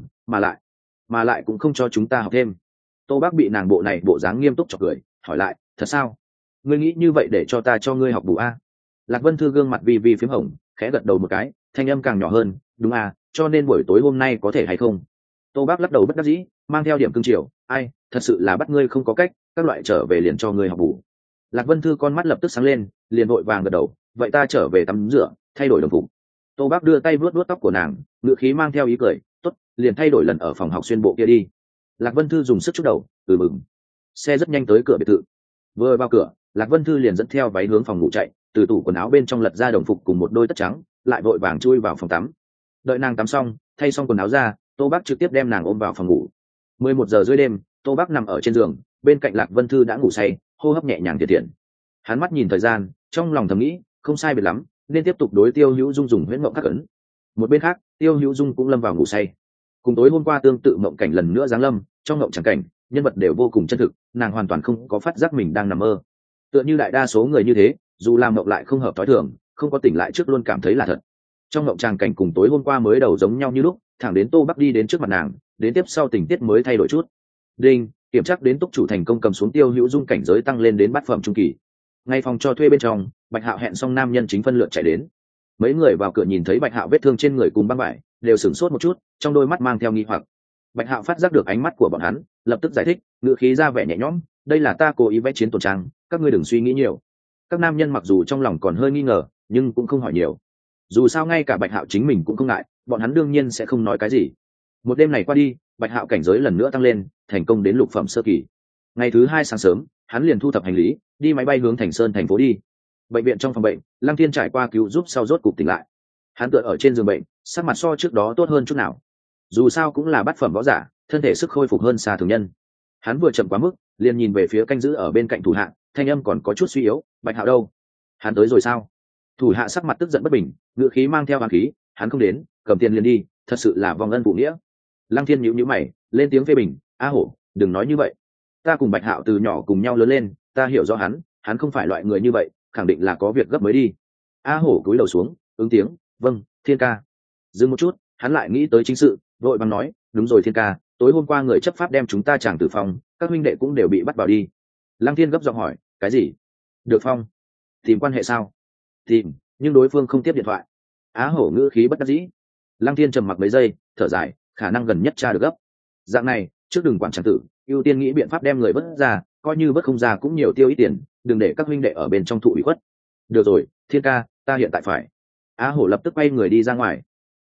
mà lại cũng không cho chúng ta học thêm." Tô Bắc bị nàng bộ này bộ dáng nghiêm túc chọc cười, hỏi lại, "Thật sao? Ngươi nghĩ như vậy để cho ta cho ngươi học bù a?" Lạc Vân Thư gương mặt vi phím hồng, khẽ gật đầu một cái, thanh âm càng nhỏ hơn, "Đúng à, cho nên buổi tối hôm nay có thể hay không?" Tô Bắc lắc đầu bất đắc dĩ, mang theo điểm cương chiều, "Ai, thật sự là bắt ngươi không có cách, các loại trở về liền cho ngươi học bù." Lạc Vân Thư con mắt lập tức sáng lên, liền vội vàng gật đầu, "Vậy ta trở về tắm rửa, thay đổi đồng phục." Tô Bắc đưa tay vuốt tóc của nàng, ngữ khí mang theo ý cười, "Tốt, liền thay đổi lần ở phòng học xuyên bộ kia đi." Lạc Vân Thư dùng sức chút đầu, mừng. Xe rất nhanh tới cửa biệt thự. Vừa vào cửa, Lạc Vân Thư liền dẫn theo váy hướng phòng ngủ chạy, từ tủ quần áo bên trong lật ra đồng phục cùng một đôi tất trắng, lại vội vàng chui vào phòng tắm. Đợi nàng tắm xong, thay xong quần áo ra, Tô Bắc trực tiếp đem nàng ôm vào phòng ngủ. 11 giờ rưỡi đêm, Tô Bắc nằm ở trên giường, bên cạnh Lạc Vân Thư đã ngủ say, hô hấp nhẹ nhàng thiệt thiện. Hắn mắt nhìn thời gian, trong lòng thầm nghĩ, không sai biệt lắm, nên tiếp tục đối Tiêu Hữu Dung dùng huyễn mộng khắc ấn. Một bên khác, Tiêu Hữu Dung cũng lâm vào ngủ say. Cùng tối hôm qua tương tự mộng cảnh lần nữa giáng lâm, trong mộng chẳng cảnh, nhân vật đều vô cùng chân thực, nàng hoàn toàn không có phát giác mình đang nằm mơ. Tựa như đại đa số người như thế, dù làm mộng lại không hợp thói thường, không có tỉnh lại trước luôn cảm thấy là thật. Trong mộng tràng cảnh cùng tối hôm qua mới đầu giống nhau như lúc, thẳng đến Tô Bắc đi đến trước mặt nàng, đến tiếp sau tình tiết mới thay đổi chút. Đinh, kiểm tra đến túc chủ thành công cầm xuống Tiêu Hữu Dung cảnh giới tăng lên đến bát phẩm trung kỳ. Ngay phòng cho thuê bên trong, Bạch Hạo hẹn xong nam nhân chính phân lượt chạy đến. Mấy người vào cửa nhìn thấy Bạch Hạo vết thương trên người cùng băng vải, đều sửng sốt một chút, trong đôi mắt mang theo nghi hoặc. Bạch Hạo phát giác được ánh mắt của bọn hắn, lập tức giải thích, ngữ khí ra vẻ nhẹ nhõm, "Đây là ta cố ý vẽ chiến tổn trang, các ngươi đừng suy nghĩ nhiều." Các nam nhân mặc dù trong lòng còn hơi nghi ngờ, nhưng cũng không hỏi nhiều. Dù sao ngay cả Bạch Hạo chính mình cũng không ngại, bọn hắn đương nhiên sẽ không nói cái gì. Một đêm này qua đi, Bạch Hạo cảnh giới lần nữa tăng lên, thành công đến lục phẩm sơ kỳ. Ngày thứ hai sáng sớm, hắn liền thu thập hành lý, đi máy bay hướng Thành Sơn thành phố đi. Bệnh viện trong phòng bệnh, Lăng Thiên trải qua cứu giúp sau rốt cục tỉnh lại. Hắn tựa ở trên giường bệnh, sắc mặt so trước đó tốt hơn chút nào. Dù sao cũng là bát phẩm võ giả, thân thể sức khôi phục hơn xa thường nhân. Hắn vừa chậm quá mức, liền nhìn về phía canh giữ ở bên cạnh thủ hạ, thanh âm còn có chút suy yếu, "Bạch Hạo đâu? Hắn tới rồi sao?" Thủ hạ sắc mặt tức giận bất bình, ngựa khí mang theo oán khí, "Hắn không đến, cầm tiền liền đi, thật sự là vong ân phụ nghĩa." Lăng Thiên nhíu nhíu mày, lên tiếng phê bình, "A Hổ, đừng nói như vậy. Ta cùng Bạch Hạo từ nhỏ cùng nhau lớn lên, ta hiểu rõ hắn không phải loại người như vậy, khẳng định là có việc gấp mới đi." A Hổ cúi đầu xuống, ứng tiếng, "Vâng, Thiên ca." Dừng một chút, hắn lại nghĩ tới chính sự, vội vàng nói, "Đúng rồi Thiên ca, tối hôm qua người chấp pháp đem chúng ta tràng tử phòng, các huynh đệ cũng đều bị bắt vào đi." Lăng Thiên gấp giọng hỏi, "Cái gì? Được Phong? Tìm quan hệ sao?" "Tìm, nhưng đối phương không tiếp điện thoại." Á Hổ ngữ khí bất đắc dĩ. Lăng Thiên trầm mặc mấy giây, thở dài, khả năng gần nhất tra được gấp. Dạng này, trước đừng quản tràng tử, ưu tiên nghĩ biện pháp đem người vớt ra, coi như vớt không ra cũng nhiều tiêu ít tiền, đừng để các huynh đệ ở bên trong thụ ủy khuất. "Được rồi, Thiên ca, ta hiện tại phải." Á Hổ lập tức quay người đi ra ngoài.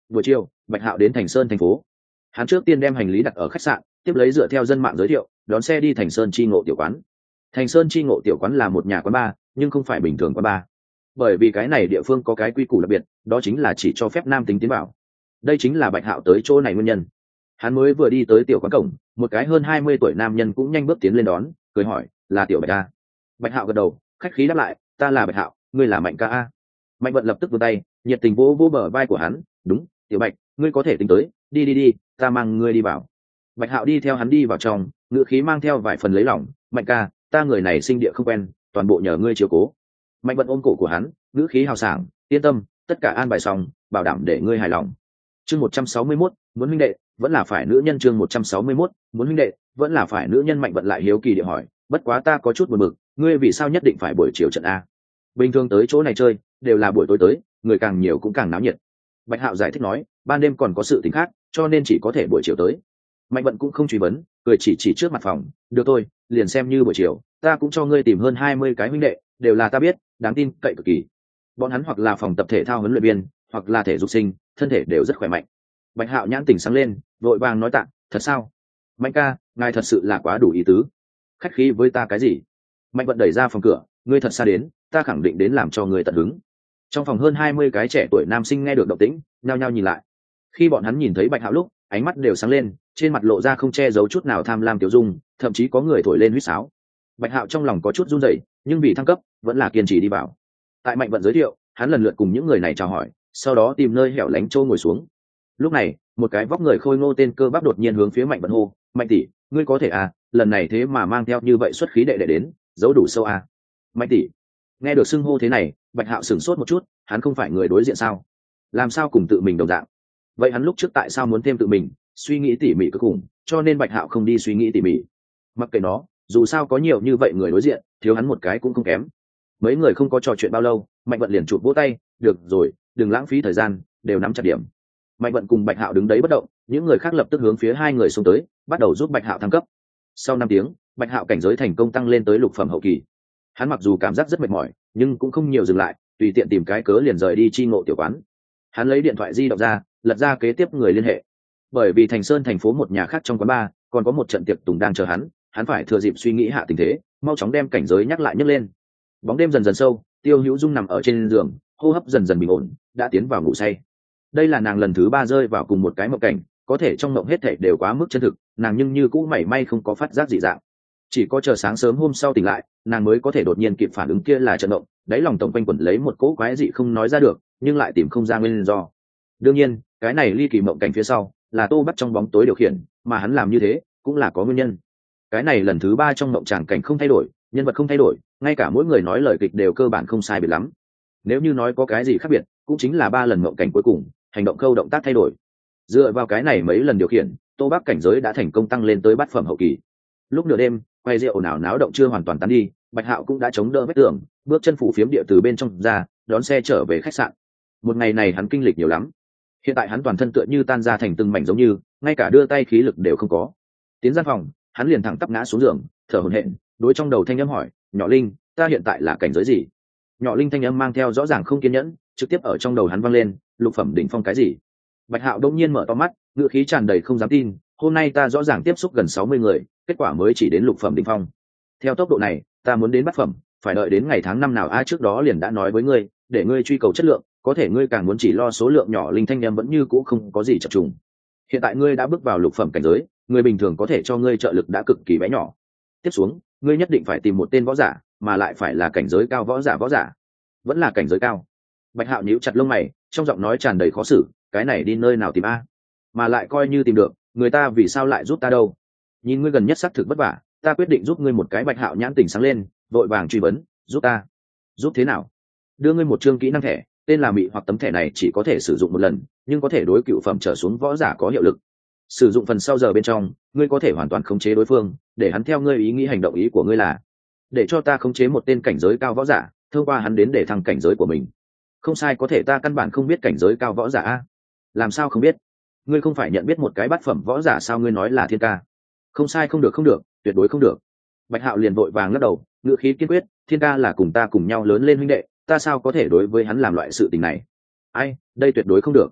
Buổi chiều, Bạch Hạo đến Thành Sơn thành phố. Hắn trước tiên đem hành lý đặt ở khách sạn, tiếp lấy dựa theo dân mạng giới thiệu, đón xe đi Thành Sơn Chi Ngộ tiểu quán. Thành Sơn Chi Ngộ tiểu quán là một nhà quán bar, nhưng không phải bình thường quán bar. Bởi vì cái này địa phương có cái quy củ đặc biệt, đó chính là chỉ cho phép nam tính tiến vào. Đây chính là Bạch Hạo tới chỗ này nguyên nhân. Hắn mới vừa đi tới tiểu quán cổng, một cái hơn 20 tuổi nam nhân cũng nhanh bước tiến lên đón, cười hỏi, "Là tiểu Bạch a?" Bạch Hạo gật đầu, khách khí đáp lại, "Ta là Bạch Hạo, ngươi là Mạnh ca a?" Mạnh Vận lập tức vươn tay, nhiệt tình vỗ vỗ bờ vai của hắn, "Đúng, tiểu Bạch, ngươi có thể tính tới, đi, ta mang ngươi đi vào." Bạch Hạo đi theo hắn đi vào trong, ngữ khí mang theo vài phần lấy lòng, "Mạnh ca, ta người này sinh địa không quen, toàn bộ nhờ ngươi chiếu cố." Mạnh Vận ôm cổ của hắn, ngữ khí hào sảng, "Yên tâm, tất cả an bài xong, bảo đảm để ngươi hài lòng." Chương 161, muốn huynh đệ, vẫn là phải nữ nhân. Chương 161, muốn huynh đệ, vẫn là phải nữ nhân. Mạnh Vận lại hiếu kỳ địa hỏi, "Bất quá ta có chút buồn bực, ngươi vì sao nhất định phải buổi chiều trận a? Bình thường tới chỗ này chơi, đều là buổi tối tới, người càng nhiều cũng càng náo nhiệt." Bạch Hạo giải thích nói, "Ban đêm còn có sự tình khác, cho nên chỉ có thể buổi chiều tới." Mạnh Vận cũng không truy vấn, cười chỉ trước mặt phòng, "Được thôi, liền xem như buổi chiều, ta cũng cho ngươi tìm hơn 20 cái huynh đệ, đều là ta biết, đáng tin cậy cực kỳ. Bọn hắn hoặc là phòng tập thể thao huấn luyện viên, hoặc là thể dục sinh, thân thể đều rất khỏe mạnh." Bạch Hạo nhãn tỉnh sáng lên, vội vàng nói, "Tạ, thật sao? Mạnh ca, ngài thật sự là quá đủ ý tứ. Khách khí với ta cái gì?" Mạnh Vận đẩy ra phòng cửa, "Ngươi thật xa đến, ta khẳng định đến làm cho ngươi tận hứng." Trong phòng hơn 20 cái trẻ tuổi nam sinh nghe được động tĩnh, nhao nhao nhìn lại. Khi bọn hắn nhìn thấy Bạch Hạo lúc, ánh mắt đều sáng lên, trên mặt lộ ra không che giấu chút nào tham lam tiểu dung, thậm chí có người thổi lên huýt sáo. Bạch Hạo trong lòng có chút run rẩy, nhưng vì thăng cấp, vẫn là kiên trì đi vào. Tại Mạnh Vận giới thiệu, hắn lần lượt cùng những người này chào hỏi, sau đó tìm nơi hẻo lánh châu ngồi xuống. Lúc này, một cái vóc người khôi ngô tên cơ bắp đột nhiên hướng phía Mạnh Vận hô, "Mạnh tỷ, ngươi có thể à, lần này thế mà mang theo như vậy xuất khí đệ đệ đến, giấu đủ sâu à?" "Mạnh tỷ." Nghe được xưng hô thế này, Bạch Hạo sửng sốt một chút, hắn không phải người đối diện sao? Làm sao cùng tự mình đồng dạng? Vậy hắn lúc trước tại sao muốn thêm tự mình, suy nghĩ tỉ mỉ cực khủng, cho nên Bạch Hạo không đi suy nghĩ tỉ mỉ. Mặc kệ nó, dù sao có nhiều như vậy người đối diện, thiếu hắn một cái cũng không kém. Mấy người không có trò chuyện bao lâu, Mạnh Vận liền chụp vỗ tay, "Được rồi, đừng lãng phí thời gian, đều nắm chặt điểm." Mạnh Vận cùng Bạch Hạo đứng đấy bất động, những người khác lập tức hướng phía hai người xông tới, bắt đầu giúp Bạch Hạo thăng cấp. Sau 5 tiếng, Bạch Hạo cảnh giới thành công tăng lên tới lục phẩm hậu kỳ. Hắn mặc dù cảm giác rất mệt mỏi, nhưng cũng không nhiều dừng lại, tùy tiện tìm cái cớ liền rời đi Chi Ngộ tiểu quán. Hắn lấy điện thoại di động ra, lật ra kế tiếp người liên hệ. Bởi vì Thành Sơn thành phố một nhà khác trong quán bar, còn có một trận tiệc tùng đang chờ hắn phải thừa dịp suy nghĩ hạ tình thế, mau chóng đem cảnh giới nhắc lên. Bóng đêm dần dần sâu, Tiêu Hữu Dung nằm ở trên giường, hô hấp dần dần bình ổn, đã tiến vào ngủ say. Đây là nàng lần thứ 3 rơi vào cùng một cái mộng cảnh, có thể trong mộng hết thảy đều quá mức chân thực, nàng nhưng như cũng mảy may không có phát giác dị dạng. Chỉ có chờ sáng sớm hôm sau tỉnh lại, nàng mới có thể đột nhiên kịp phản ứng kia là trận mộng, đáy lòng tổng quanh quẩn lấy một cỗ quái dị không nói ra được, nhưng lại tìm không ra nguyên do. Đương nhiên, cái này ly kỳ mộng cảnh phía sau, là Tô Bắc trong bóng tối điều khiển, mà hắn làm như thế, cũng là có nguyên nhân. Cái này lần thứ 3 trong mộng tràng cảnh không thay đổi, nhân vật không thay đổi, ngay cả mỗi người nói lời kịch đều cơ bản không sai biệt lắm. Nếu như nói có cái gì khác biệt, cũng chính là 3 lần mộng cảnh cuối cùng, hành động khâu động tác thay đổi. Dựa vào cái này mấy lần điều khiển, Tô Bắc cảnh giới đã thành công tăng lên tới bát phẩm hậu kỳ. Lúc nửa đêm, quay rượu nào náo động chưa hoàn toàn tán đi, Bạch Hạo cũng đã chống đỡ vết tường, bước chân phủ phiếm địa từ bên trong ra, đón xe trở về khách sạn. Một ngày này hắn kinh lịch nhiều lắm. Hiện tại hắn toàn thân tựa như tan ra thành từng mảnh giống như, ngay cả đưa tay khí lực đều không có. Tiến gian phòng, hắn liền thẳng tắp ngã xuống giường, thở hổn hển, đối trong đầu thanh âm hỏi, "Nhỏ Linh, ta hiện tại là cảnh giới gì?" Nhỏ Linh thanh âm mang theo rõ ràng không kiên nhẫn, trực tiếp ở trong đầu hắn vang lên, "Lục phẩm đỉnh phong cái gì?" Bạch Hạo đông nhiên mở to mắt, ngựa khí tràn đầy không dám tin, "Hôm nay ta rõ ràng tiếp xúc gần 60 người, kết quả mới chỉ đến lục phẩm đỉnh phong. Theo tốc độ này, ta muốn đến bát phẩm, phải đợi đến ngày tháng năm nào a? Trước đó liền đã nói với ngươi, để ngươi truy cầu chất lượng, có thể ngươi càng muốn chỉ lo số lượng nhỏ." Linh thanh em vẫn như cũ không có gì chập trùng. "Hiện tại ngươi đã bước vào lục phẩm cảnh giới, người bình thường có thể cho ngươi trợ lực đã cực kỳ bé nhỏ. Tiếp xuống, ngươi nhất định phải tìm một tên võ giả, mà lại phải là cảnh giới cao võ giả, vẫn là cảnh giới cao." Bạch Hạo nhíu chặt lông mày, trong giọng nói tràn đầy khó xử, "Cái này đi nơi nào tìm a? Mà lại coi như tìm được, người ta vì sao lại giúp ta đâu? Nhìn ngươi gần nhất xác thực vất vả, ta quyết định giúp ngươi một cái." Bạch Hạo nhãn tỉnh sáng lên, vội vàng truy vấn, "Giúp ta? Giúp thế nào?" "Đưa ngươi một chương kỹ năng thẻ, tên là Mị Hoặc. Tấm thẻ này chỉ có thể sử dụng một lần, nhưng có thể đối cựu phẩm trở xuống võ giả có hiệu lực. Sử dụng phần sau giờ bên trong, ngươi có thể hoàn toàn khống chế đối phương, để hắn theo ngươi ý nghĩ hành động. Ý của ngươi là để cho ta khống chế một tên cảnh giới cao võ giả, thông qua hắn đến để thăng cảnh giới của mình?" "Không sai, có thể ta căn bản không biết cảnh giới cao võ giả a." "Làm sao không biết? Ngươi không phải nhận biết một cái bát phẩm võ giả sao? Ngươi nói là Thiên Ca." "Không sai, không được, tuyệt đối không được." Bạch Hạo liền vội vàng lắc đầu, ngữ khí kiên quyết, "Thiên Ca là cùng ta cùng nhau lớn lên huynh đệ, ta sao có thể đối với hắn làm loại sự tình này? Ai, đây tuyệt đối không được."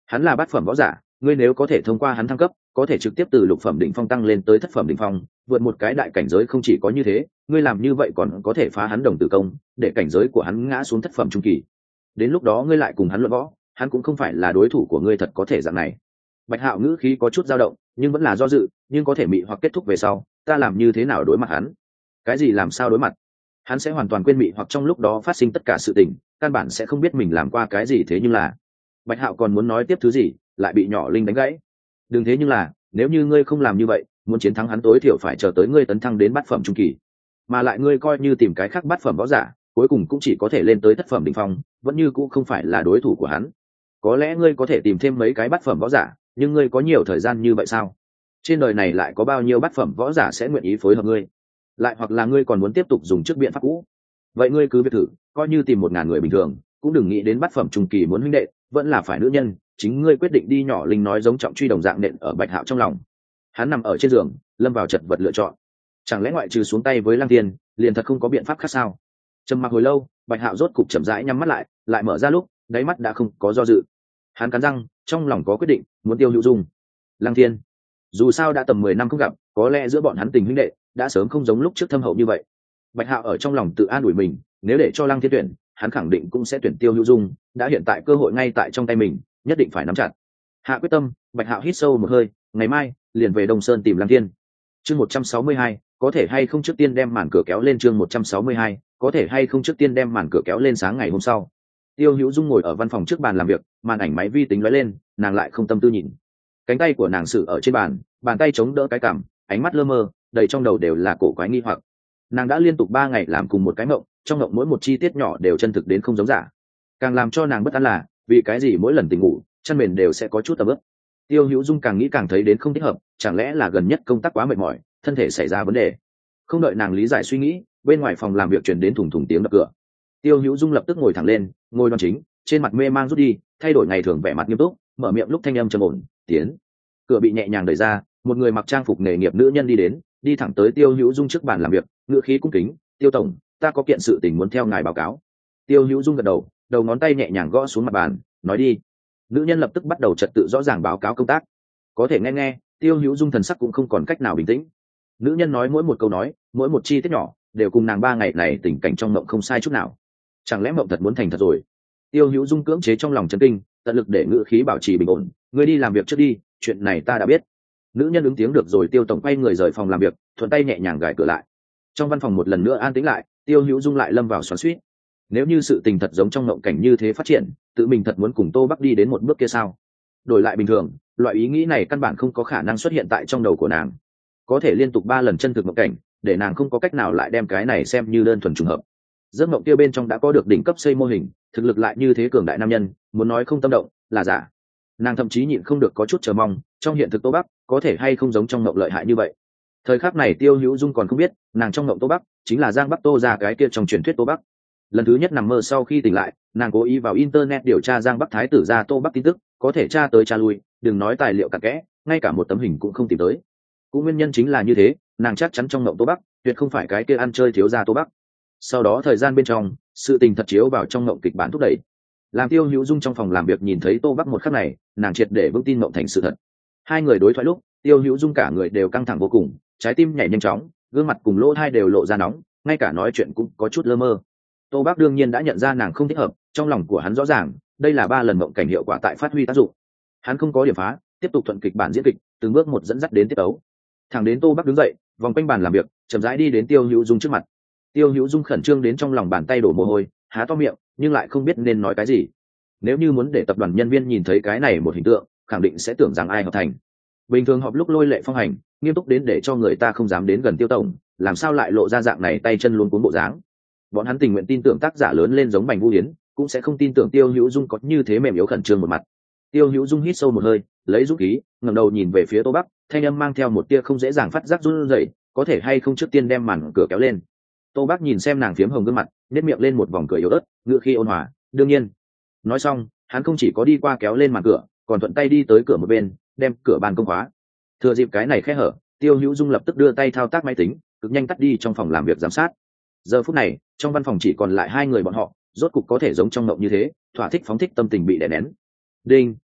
Hắn là bát phẩm võ giả, ngươi nếu có thể thông qua hắn thăng cấp, có thể trực tiếp từ lục phẩm đỉnh phong tăng lên tới thất phẩm đỉnh phong, vượt một cái đại cảnh giới. Không chỉ có như thế, ngươi làm như vậy còn có thể phá hắn đồng tử công, để cảnh giới của hắn ngã xuống thất phẩm trung kỳ. Đến lúc đó ngươi lại cùng hắn luận võ, hắn cũng không phải là đối thủ của ngươi. Thật có thể dạng này. Bạch Hạo ngữ khí có chút dao động, nhưng vẫn là do dự, nhưng có thể mị hoặc kết thúc về sau, ta làm như thế nào đối mặt hắn? Cái gì làm sao đối mặt? Hắn sẽ hoàn toàn quên mị hoặc trong lúc đó phát sinh tất cả sự tình, căn bản sẽ không biết mình làm qua cái gì. Thế nhưng là, Bạch Hạo còn muốn nói tiếp thứ gì, lại bị nhỏ Linh đánh gãy. Đừng thế nhưng là, nếu như ngươi không làm như vậy, muốn chiến thắng hắn tối thiểu phải chờ tới ngươi tấn thăng đến bát phẩm trung kỳ, mà lại ngươi coi như tìm cái khác bát phẩm võ giả, cuối cùng cũng chỉ có thể lên tới thất phẩm đỉnh phong, vẫn như cũng không phải là đối thủ của hắn. Có lẽ ngươi có thể tìm thêm mấy cái bát phẩm võ giả, nhưng ngươi có nhiều thời gian như vậy sao? Trên đời này lại có bao nhiêu bát phẩm võ giả sẽ nguyện ý phối hợp ngươi? Lại hoặc là ngươi còn muốn tiếp tục dùng trước biện pháp cũ? Vậy ngươi cứ việc thử, coi như tìm 1000 người bình thường, cũng đừng nghĩ đến bát phẩm trung kỳ muốn huynh đệ, vẫn là phải nữ nhân, chính ngươi quyết định đi. Nhỏ Linh nói giống trọng truy đồng dạng nện ở Bạch Hạo trong lòng. Hắn nằm ở trên giường, lâm vào chật vật lựa chọn. Chẳng lẽ ngoại trừ xuống tay với Lăng Thiên, liền thật không có biện pháp khác sao? Trầm mặc hồi lâu, Bạch Hạo rốt cục chậm rãi nhắm mắt lại mở ra lúc, đáy mắt đã không có do dự. Hắn cắn răng, trong lòng có quyết định, muốn Tiêu Hữu Dung. Lăng Thiên, dù sao đã tầm 10 năm không gặp, có lẽ giữa bọn hắn tình huynh đệ đã sớm không giống lúc trước thâm hậu như vậy. Bạch Hạo ở trong lòng tự an ủi mình, nếu để cho Lăng Thiên tuyển, hắn khẳng định cũng sẽ tuyển Tiêu Hữu Dung, đã hiện tại cơ hội ngay tại trong tay mình, nhất định phải nắm chặt. Hạ quyết tâm, Bạch Hạo hít sâu một hơi, ngày mai liền về Đông Sơn tìm Lăng Thiên. Chương 162, có thể hay không trước tiên đem màn cửa kéo lên. Chương 162, có thể hay không trước tiên đem màn cửa kéo lên. Sáng ngày hôm sau, Tiêu Hữu Dung ngồi ở văn phòng trước bàn làm việc, màn ảnh máy vi tính lóe lên, nàng lại không tâm tư nhìn. Cánh tay của nàng sử ở trên bàn, bàn tay chống đỡ cái cằm, ánh mắt lơ mơ, đầy trong đầu đều là cổ quái nghi hoặc. Nàng đã liên tục 3 ngày làm cùng một cái mộng, trong mộng mỗi một chi tiết nhỏ đều chân thực đến không giống giả. Càng làm cho nàng bất an là, vì cái gì mỗi lần tỉnh ngủ, chân mền đều sẽ có chút tầm ướp. Tiêu Hữu Dung càng nghĩ càng thấy đến không thích hợp, chẳng lẽ là gần nhất công tác quá mệt mỏi, thân thể xảy ra vấn đề? Không đợi nàng lý giải suy nghĩ, bên ngoài phòng làm việc truyền đến thùng thùng tiếng đập cửa. Tiêu Hữu Dung lập tức ngồi thẳng lên, ngồi đoan chính, trên mặt mê mang rút đi, thay đổi ngày thường vẻ mặt nghiêm túc, mở miệng lúc thanh âm trầm ổn, "Tiến." Cửa bị nhẹ nhàng đẩy ra, một người mặc trang phục nghề nghiệp nữ nhân đi đến, đi thẳng tới Tiêu Hữu Dung trước bàn làm việc, ngữ khí cung kính, "Tiêu tổng, ta có kiện sự tình muốn theo ngài báo cáo." Tiêu Hữu Dung gật đầu, đầu ngón tay nhẹ nhàng gõ xuống mặt bàn, "Nói đi." Nữ nhân lập tức bắt đầu trật tự rõ ràng báo cáo công tác. Có thể nghe, Tiêu Hữu Dung thần sắc cũng không còn cách nào bình tĩnh. Nữ nhân nói mỗi một câu nói, mỗi một chi tiết nhỏ, đều cùng nàng 3 ngày này tình cảnh trong mộng không sai chút nào. Chẳng lẽ mộng thật muốn thành thật rồi? Tiêu Hữu Dung cưỡng chế trong lòng chấn kinh, tận lực để ngữ khí bảo trì bình ổn, "Ngươi đi làm việc trước đi, chuyện này ta đã biết." Nữ nhân ứng tiếng được rồi. Tiêu tổng quay người rời phòng làm việc, thuận tay nhẹ nhàng gài cửa lại. Trong văn phòng một lần nữa an tĩnh lại, Tiêu Hữu Dung lại lâm vào xoắn xuýt. Nếu như sự tình thật giống trong mộng cảnh như thế phát triển, tự mình thật muốn cùng Tô Bắc đi đến một bước kia sao? Đổi lại bình thường, loại ý nghĩ này căn bản không có khả năng xuất hiện tại trong đầu của nàng. Có thể liên tục 3 lần chân thực mộng cảnh, để nàng không có cách nào lại đem cái này xem như đơn thuần trùng hợp. Giấc mộng kia bên trong đã có được đỉnh cấp xây mô hình, thực lực lại như thế cường đại nam nhân, muốn nói không tâm động là giả. Nàng thậm chí nhịn không được có chút chờ mong, trong hiện thực Tô Bắc có thể hay không giống trong mộng lợi hại như vậy. Thời khắc này Tiêu Hữu Dung còn không biết, nàng trong mộng Tô Bắc chính là Giang Bắc Tô ra cái kia trong truyền thuyết Tô Bắc. Lần thứ nhất nằm mơ sau khi tỉnh lại, nàng cố ý vào internet điều tra Giang Bắc thái tử gia Tô Bắc tin tức, có thể tra tới tra lui, đừng nói tài liệu cặn kẽ, ngay cả một tấm hình cũng không tìm tới. Cũng nguyên nhân chính là như thế, nàng chắc chắn trong mộng Tô Bắc tuyệt không phải cái kia ăn chơi thiếu gia Tô Bắc. Sau đó thời gian bên trong, sự tình thật chiếu vào trong mộng kịch bản thúc đẩy. Làm Tiêu Hữu Dung trong phòng làm việc nhìn thấy Tô Bắc một khắc này, nàng triệt để vững tin mộng thành sự thật. Hai người đối thoại lúc, Tiêu Hữu Dung cả người đều căng thẳng vô cùng, trái tim nhảy nhanh chóng, gương mặt cùng lỗ tai đều lộ ra nóng, ngay cả nói chuyện cũng có chút lơ mơ. Tô Bắc đương nhiên đã nhận ra nàng không thích hợp, trong lòng của hắn rõ ràng, đây là 3 lần mộng cảnh hiệu quả tại phát huy tác dụng. Hắn không có điểm phá, tiếp tục thuận kịch bản diễn kịch, từng bước một dẫn dắt đến tiết tấu. Thẳng đến Tô Bắc đứng dậy, vòng quanh bàn làm việc, chậm rãi đi đến Tiêu Hữu Dung trước mặt. Tiêu Hữu Dung khẩn trương đến trong lòng bàn tay đổ mồ hôi, há to miệng, nhưng lại không biết nên nói cái gì. Nếu như muốn để tập đoàn nhân viên nhìn thấy cái này một hình tượng, khẳng định sẽ tưởng rằng ai hợp thành. Bình thường họp lúc lôi lệ phong hành, nghiêm túc đến để cho người ta không dám đến gần Tiêu tổng, làm sao lại lộ ra dạng này tay chân luống cuống bộ dáng. Bọn hắn tình nguyện tin tưởng tác giả lớn lên giống Bành Vũ Hiến, cũng sẽ không tin tưởng Tiêu Hữu Dung có như thế mềm yếu khẩn trương một mặt. Tiêu Hữu Dung hít sâu một hơi, lấy dũng khí, ngẩng đầu nhìn về phía Tô Bắc, thanh âm mang theo một tia không dễ dàng phát giác run rẩy, "Có thể hay không trước tiên đem màn cửa kéo lên?" Tô Bắc nhìn xem nàng phiếm hồng gương mặt, nhếch miệng lên một vòng cười yếu ớt, ngựa khi ôn hòa, "Đương nhiên." Nói xong, hắn không chỉ có đi qua kéo lên màn cửa, còn thuận tay đi tới cửa một bên, đem cửa ban công khóa. Thừa dịp cái này khe hở, Tiêu Hữu Dung lập tức đưa tay thao tác máy tính, cực nhanh tắt đi trong phòng làm việc giám sát. Giờ phút này, trong văn phòng chỉ còn lại 2 người bọn họ, rốt cục có thể giống trong mộng như thế, thỏa thích phóng thích tâm tình bị đè nén. Đinh,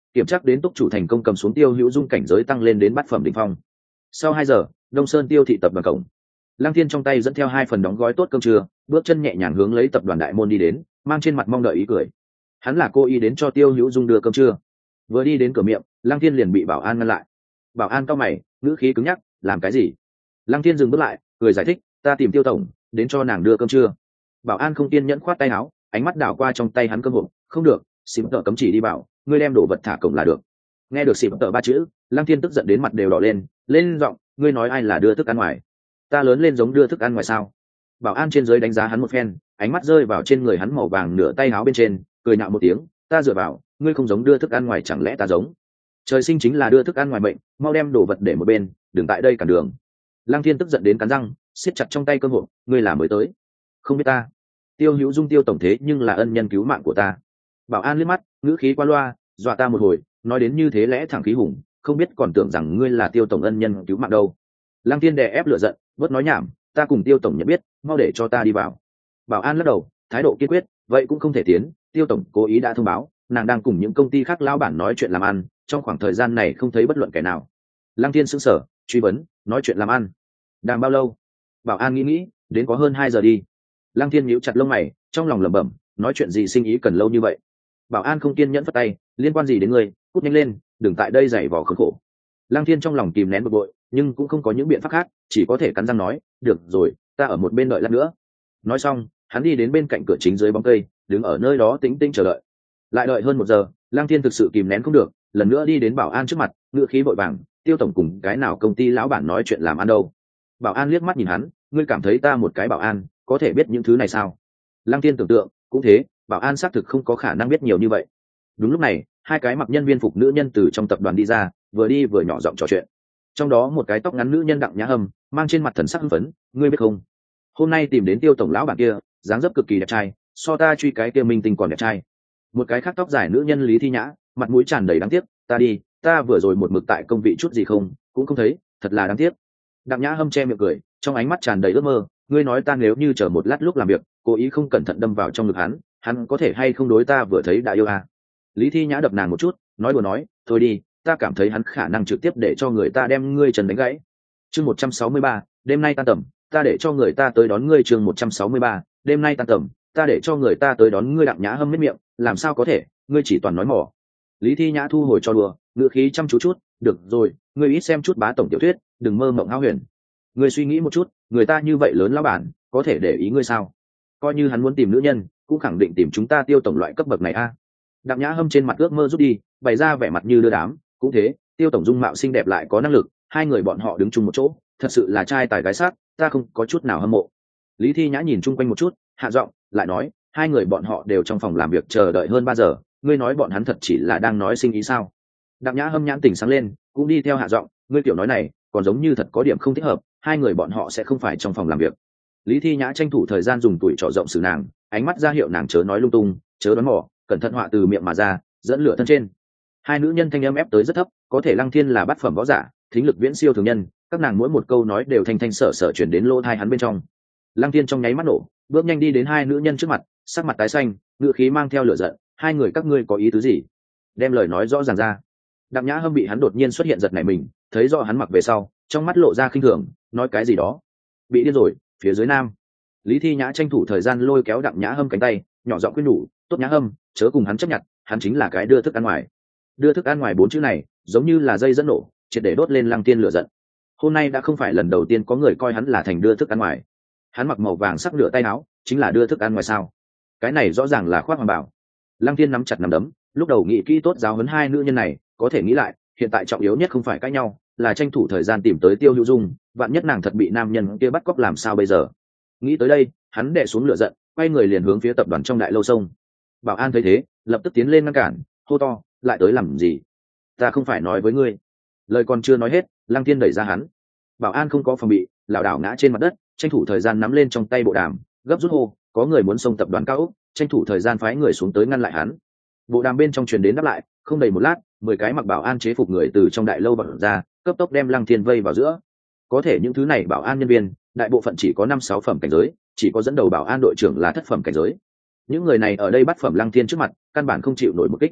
kiểm tra đến túc chủ thành công cầm xuống Tiêu Hữu Dung cảnh giới tăng lên đến bát phẩm đỉnh phong. Sau 2 giờ, Đông Sơn Tiêu thị tập đoàn cổng, Lăng Thiên trong tay dẫn theo 2 phần đóng gói tốt cơm trưa, bước chân nhẹ nhàng hướng lấy tập đoàn đại môn đi đến, mang trên mặt mong đợi ý cười. Hắn là cô ý đến cho Tiêu Hữu Dung đưa cơm trưa. Vừa đi đến cửa miệng, Lăng Thiên liền bị bảo an ngăn lại. Bảo an cau mày, ngữ khí cứng nhắc, làm cái gì? Lăng Thiên dừng bước lại, cười giải thích, ta tìm Tiêu tổng, đến cho nàng đưa cơm trưa. Bảo an không kiên nhẫn khoát tay áo, ánh mắt đảo qua trong tay hắn cơm hộp, không được, xỉm tợ cấm chỉ đi bảo, ngươi đem đồ vật thả cổng là được. Nghe được xỉm tợ 3 chữ, Lăng Thiên tức giận đến mặt đều đỏ lên giọng, ngươi nói ai là đưa thức ăn ngoài? Ta lớn lên giống đưa thức ăn ngoài sao? Bảo an trên dưới đánh giá hắn một phen, ánh mắt rơi vào trên người hắn màu vàng nửa tay áo bên trên, cười nhạo một tiếng, ta dựa vào, ngươi không giống đưa thức ăn ngoài chẳng lẽ ta giống? Trời sinh chính là đưa thức ăn ngoài bệnh, mau đem đồ vật để một bên, đừng tại đây cản đường. Lăng Thiên tức giận đến cắn răng, siết chặt trong tay cơm hộp, ngươi là mới tới, không biết ta. Tiêu Hữu Dung Tiêu tổng thế nhưng là ân nhân cứu mạng của ta. Bảo an liếc mắt, ngữ khí qua loa, dọa ta một hồi, nói đến như thế lẽ thẳng khí hùng, không biết còn tưởng rằng ngươi là Tiêu tổng ân nhân cứu mạng đâu. Lăng Thiên đè ép lửa giận, bớt nói nhảm, ta cùng Tiêu tổng nhận biết, mau để cho ta đi vào. Bảo an lắc đầu, thái độ kiên quyết, vậy cũng không thể tiến, Tiêu tổng cố ý đã thông báo, nàng đang cùng những công ty khác lão bản nói chuyện làm ăn, trong khoảng thời gian này không thấy bất luận kẻ nào. Lăng Thiên sững sờ, truy vấn, nói chuyện làm ăn, đang bao lâu? Bảo an nghĩ, đến có hơn 2 giờ đi. Lăng Thiên nhíu chặt lông mày, trong lòng lẩm bẩm, nói chuyện gì sinh ý cần lâu như vậy? Bảo an không kiên nhẫn phất tay, liên quan gì đến ngươi, cút nhanh lên, đừng tại đây giày vò khốn khổ. Lăng Thiên trong lòng kìm nén bực bội, nhưng cũng không có những biện pháp khác, chỉ có thể cắn răng nói, được rồi, ta ở một bên đợi lát nữa. Nói xong, hắn đi đến bên cạnh cửa chính dưới bóng cây, đứng ở nơi đó tĩnh tĩnh chờ đợi. Lại đợi hơn 1 giờ, Lăng Thiên thực sự kìm nén không được, lần nữa đi đến bảo an trước mặt, ngựa khí vội vàng, Tiêu tổng cùng cái nào công ty lão bản nói chuyện làm ăn đâu? Bảo an liếc mắt nhìn hắn, ngươi cảm thấy ta một cái bảo an có thể biết những thứ này sao? Lăng Thiên tưởng tượng, cũng thế, bảo an xác thực không có khả năng biết nhiều như vậy. Đúng lúc này, 2 cái mặc nhân viên phục nữ nhân từ trong tập đoàn đi ra, vừa đi vừa nhỏ giọng trò chuyện. Trong đó một cái tóc ngắn nữ nhân Đặng Nhã Hâm, mang trên mặt thần sắc hưng phấn, ngươi biết không? Hôm nay tìm đến Tiêu tổng lão bản kia, dáng dấp cực kỳ đẹp trai, so ta truy cái kia minh tinh còn đẹp trai. Một cái khác tóc dài nữ nhân Lý Thi Nhã, mặt mũi tràn đầy đáng tiếc, ta đi, ta vừa rồi một mực tại công vị chút gì không, cũng không thấy, thật là đáng tiếc. Đặng Nhã Hâm che miệng cười, trong ánh mắt tràn đầy ước mơ, ngươi nói ta nếu như chờ một lát lúc làm việc, cố ý không cẩn thận đâm vào trong ngực hắn có thể hay không đối ta vừa thấy đã yêu à? Lý Thi Nhã đập nàng một chút, nói đùa nói, thôi đi, ta cảm thấy hắn khả năng trực tiếp để cho người ta đem ngươi trần đánh gãy. Chương 163, đêm nay tan tầm, ta để cho người ta tới đón ngươi. Chương 163, đêm nay tan tầm, ta để cho người ta tới đón ngươi. Đặng Nhã Hâm miết miệng, làm sao có thể, ngươi chỉ toàn nói mỏ. Lý Thi Nhã thu hồi cho đùa, ngữ khí chăm chú chút, được rồi, ngươi ít xem chút bá tổng tiểu thuyết, đừng mơ mộng hão huyền. Ngươi suy nghĩ một chút, người ta như vậy lớn lão bản, có thể để ý ngươi sao? Coi như hắn muốn tìm nữ nhân, cũng khẳng định tìm chúng ta Tiêu tổng loại cấp bậc này a. Đặng Nhã Hâm trên mặt ước mơ rút đi, bày ra vẻ mặt như đưa đám, cũng thế, Tiêu tổng dung mạo xinh đẹp lại có năng lực, 2 người bọn họ đứng chung một chỗ, thật sự là trai tài gái sắc, ta không có chút nào hâm mộ. Lý Thi Nhã nhìn chung quanh một chút, hạ giọng, lại nói, 2 người bọn họ đều trong phòng làm việc chờ đợi hơn 3 giờ, ngươi nói bọn hắn thật chỉ là đang nói sinh ý sao? Đặng Nhã Hâm nhãn tỉnh sáng lên, cũng đi theo hạ giọng, ngươi kiểu nói này, còn giống như thật có điểm không thích hợp, 2 người bọn họ sẽ không phải trong phòng làm việc. Lý Thi Nhã tranh thủ thời gian dùng tuổi trò rộng xử nàng, ánh mắt ra hiệu nàng chớ nói lung tung, chớ đoán mò, cẩn thận họa từ miệng mà ra, dẫn lửa thân trên. 2 nữ nhân thanh âm ép tới rất thấp, có thể Lăng Thiên là bát phẩm võ giả, thính lực viễn siêu thường nhân, các nàng mỗi một câu nói đều thanh thanh sở sở truyền đến lỗ tai hắn bên trong. Lăng Thiên trong nháy mắt nổ, bước nhanh đi đến 2 nữ nhân trước mặt, sắc mặt tái xanh, ngữ khí mang theo lửa giận, 2 người các ngươi có ý tứ gì? Đem lời nói rõ ràng ra. Đặng Nhã Hâm bị hắn đột nhiên xuất hiện giật nảy mình, thấy rõ hắn mặc về sau, trong mắt lộ ra khinh thường, nói cái gì đó. Bị điên rồi, phía dưới nam. Lý Thi Nhã tranh thủ thời gian lôi kéo Đặng Nhã Hâm cánh tay, nhỏ giọng khuyên nhủ, tốt Nhã Hâm, chớ cùng hắn chấp nhận, hắn chính là cái đưa thức ăn ngoài. Đưa thức ăn ngoài 4 chữ này, giống như là dây dẫn nổ, triệt để đốt lên Lăng Tiên lửa giận. Hôm nay đã không phải lần đầu tiên có người coi hắn là thành đưa thức ăn ngoài. Hắn mặc màu vàng sắc nửa tay áo, chính là đưa thức ăn ngoài sao? Cái này rõ ràng là khoác hoàng bảo. Lăng Tiên nắm chặt nắm đấm, lúc đầu nghĩ kỹ tốt giáo huấn 2 nữ nhân này, có thể nghĩ lại, hiện tại trọng yếu nhất không phải cãi nhau, là tranh thủ thời gian tìm tới Tiêu Hữu Dung, vạn nhất nàng thật bị nam nhân kia bắt cóc làm sao bây giờ? Nghĩ tới đây, hắn đè xuống lửa giận, quay người liền hướng phía tập đoàn trong đại lâu sông. Bảo an thấy thế, lập tức tiến lên ngăn cản, hô to, lại tới làm gì? Ta không phải nói với ngươi. Lời còn chưa nói hết, Lăng Thiên đẩy ra hắn. Bảo an không có phòng bị, lảo đảo ngã trên mặt đất, tranh thủ thời gian nắm lên trong tay bộ đàm, gấp rút hô, có người muốn xông tập đoàn cao ốc, tranh thủ thời gian phái người xuống tới ngăn lại hắn. Bộ đàm bên trong truyền đến đáp lại, không đầy một lát, 10 cái mặc bảo an chế phục người từ trong đại lâu bật ra, cấp tốc đem Lăng Thiên vây vào giữa. Có thể những thứ này bảo an nhân viên, đại bộ phận chỉ có 5-6 phẩm cảnh giới, chỉ có dẫn đầu bảo an đội trưởng là thất phẩm cảnh giới. Những người này ở đây bắt phẩm Lăng Thiên trước mặt, căn bản không chịu nổi một kích.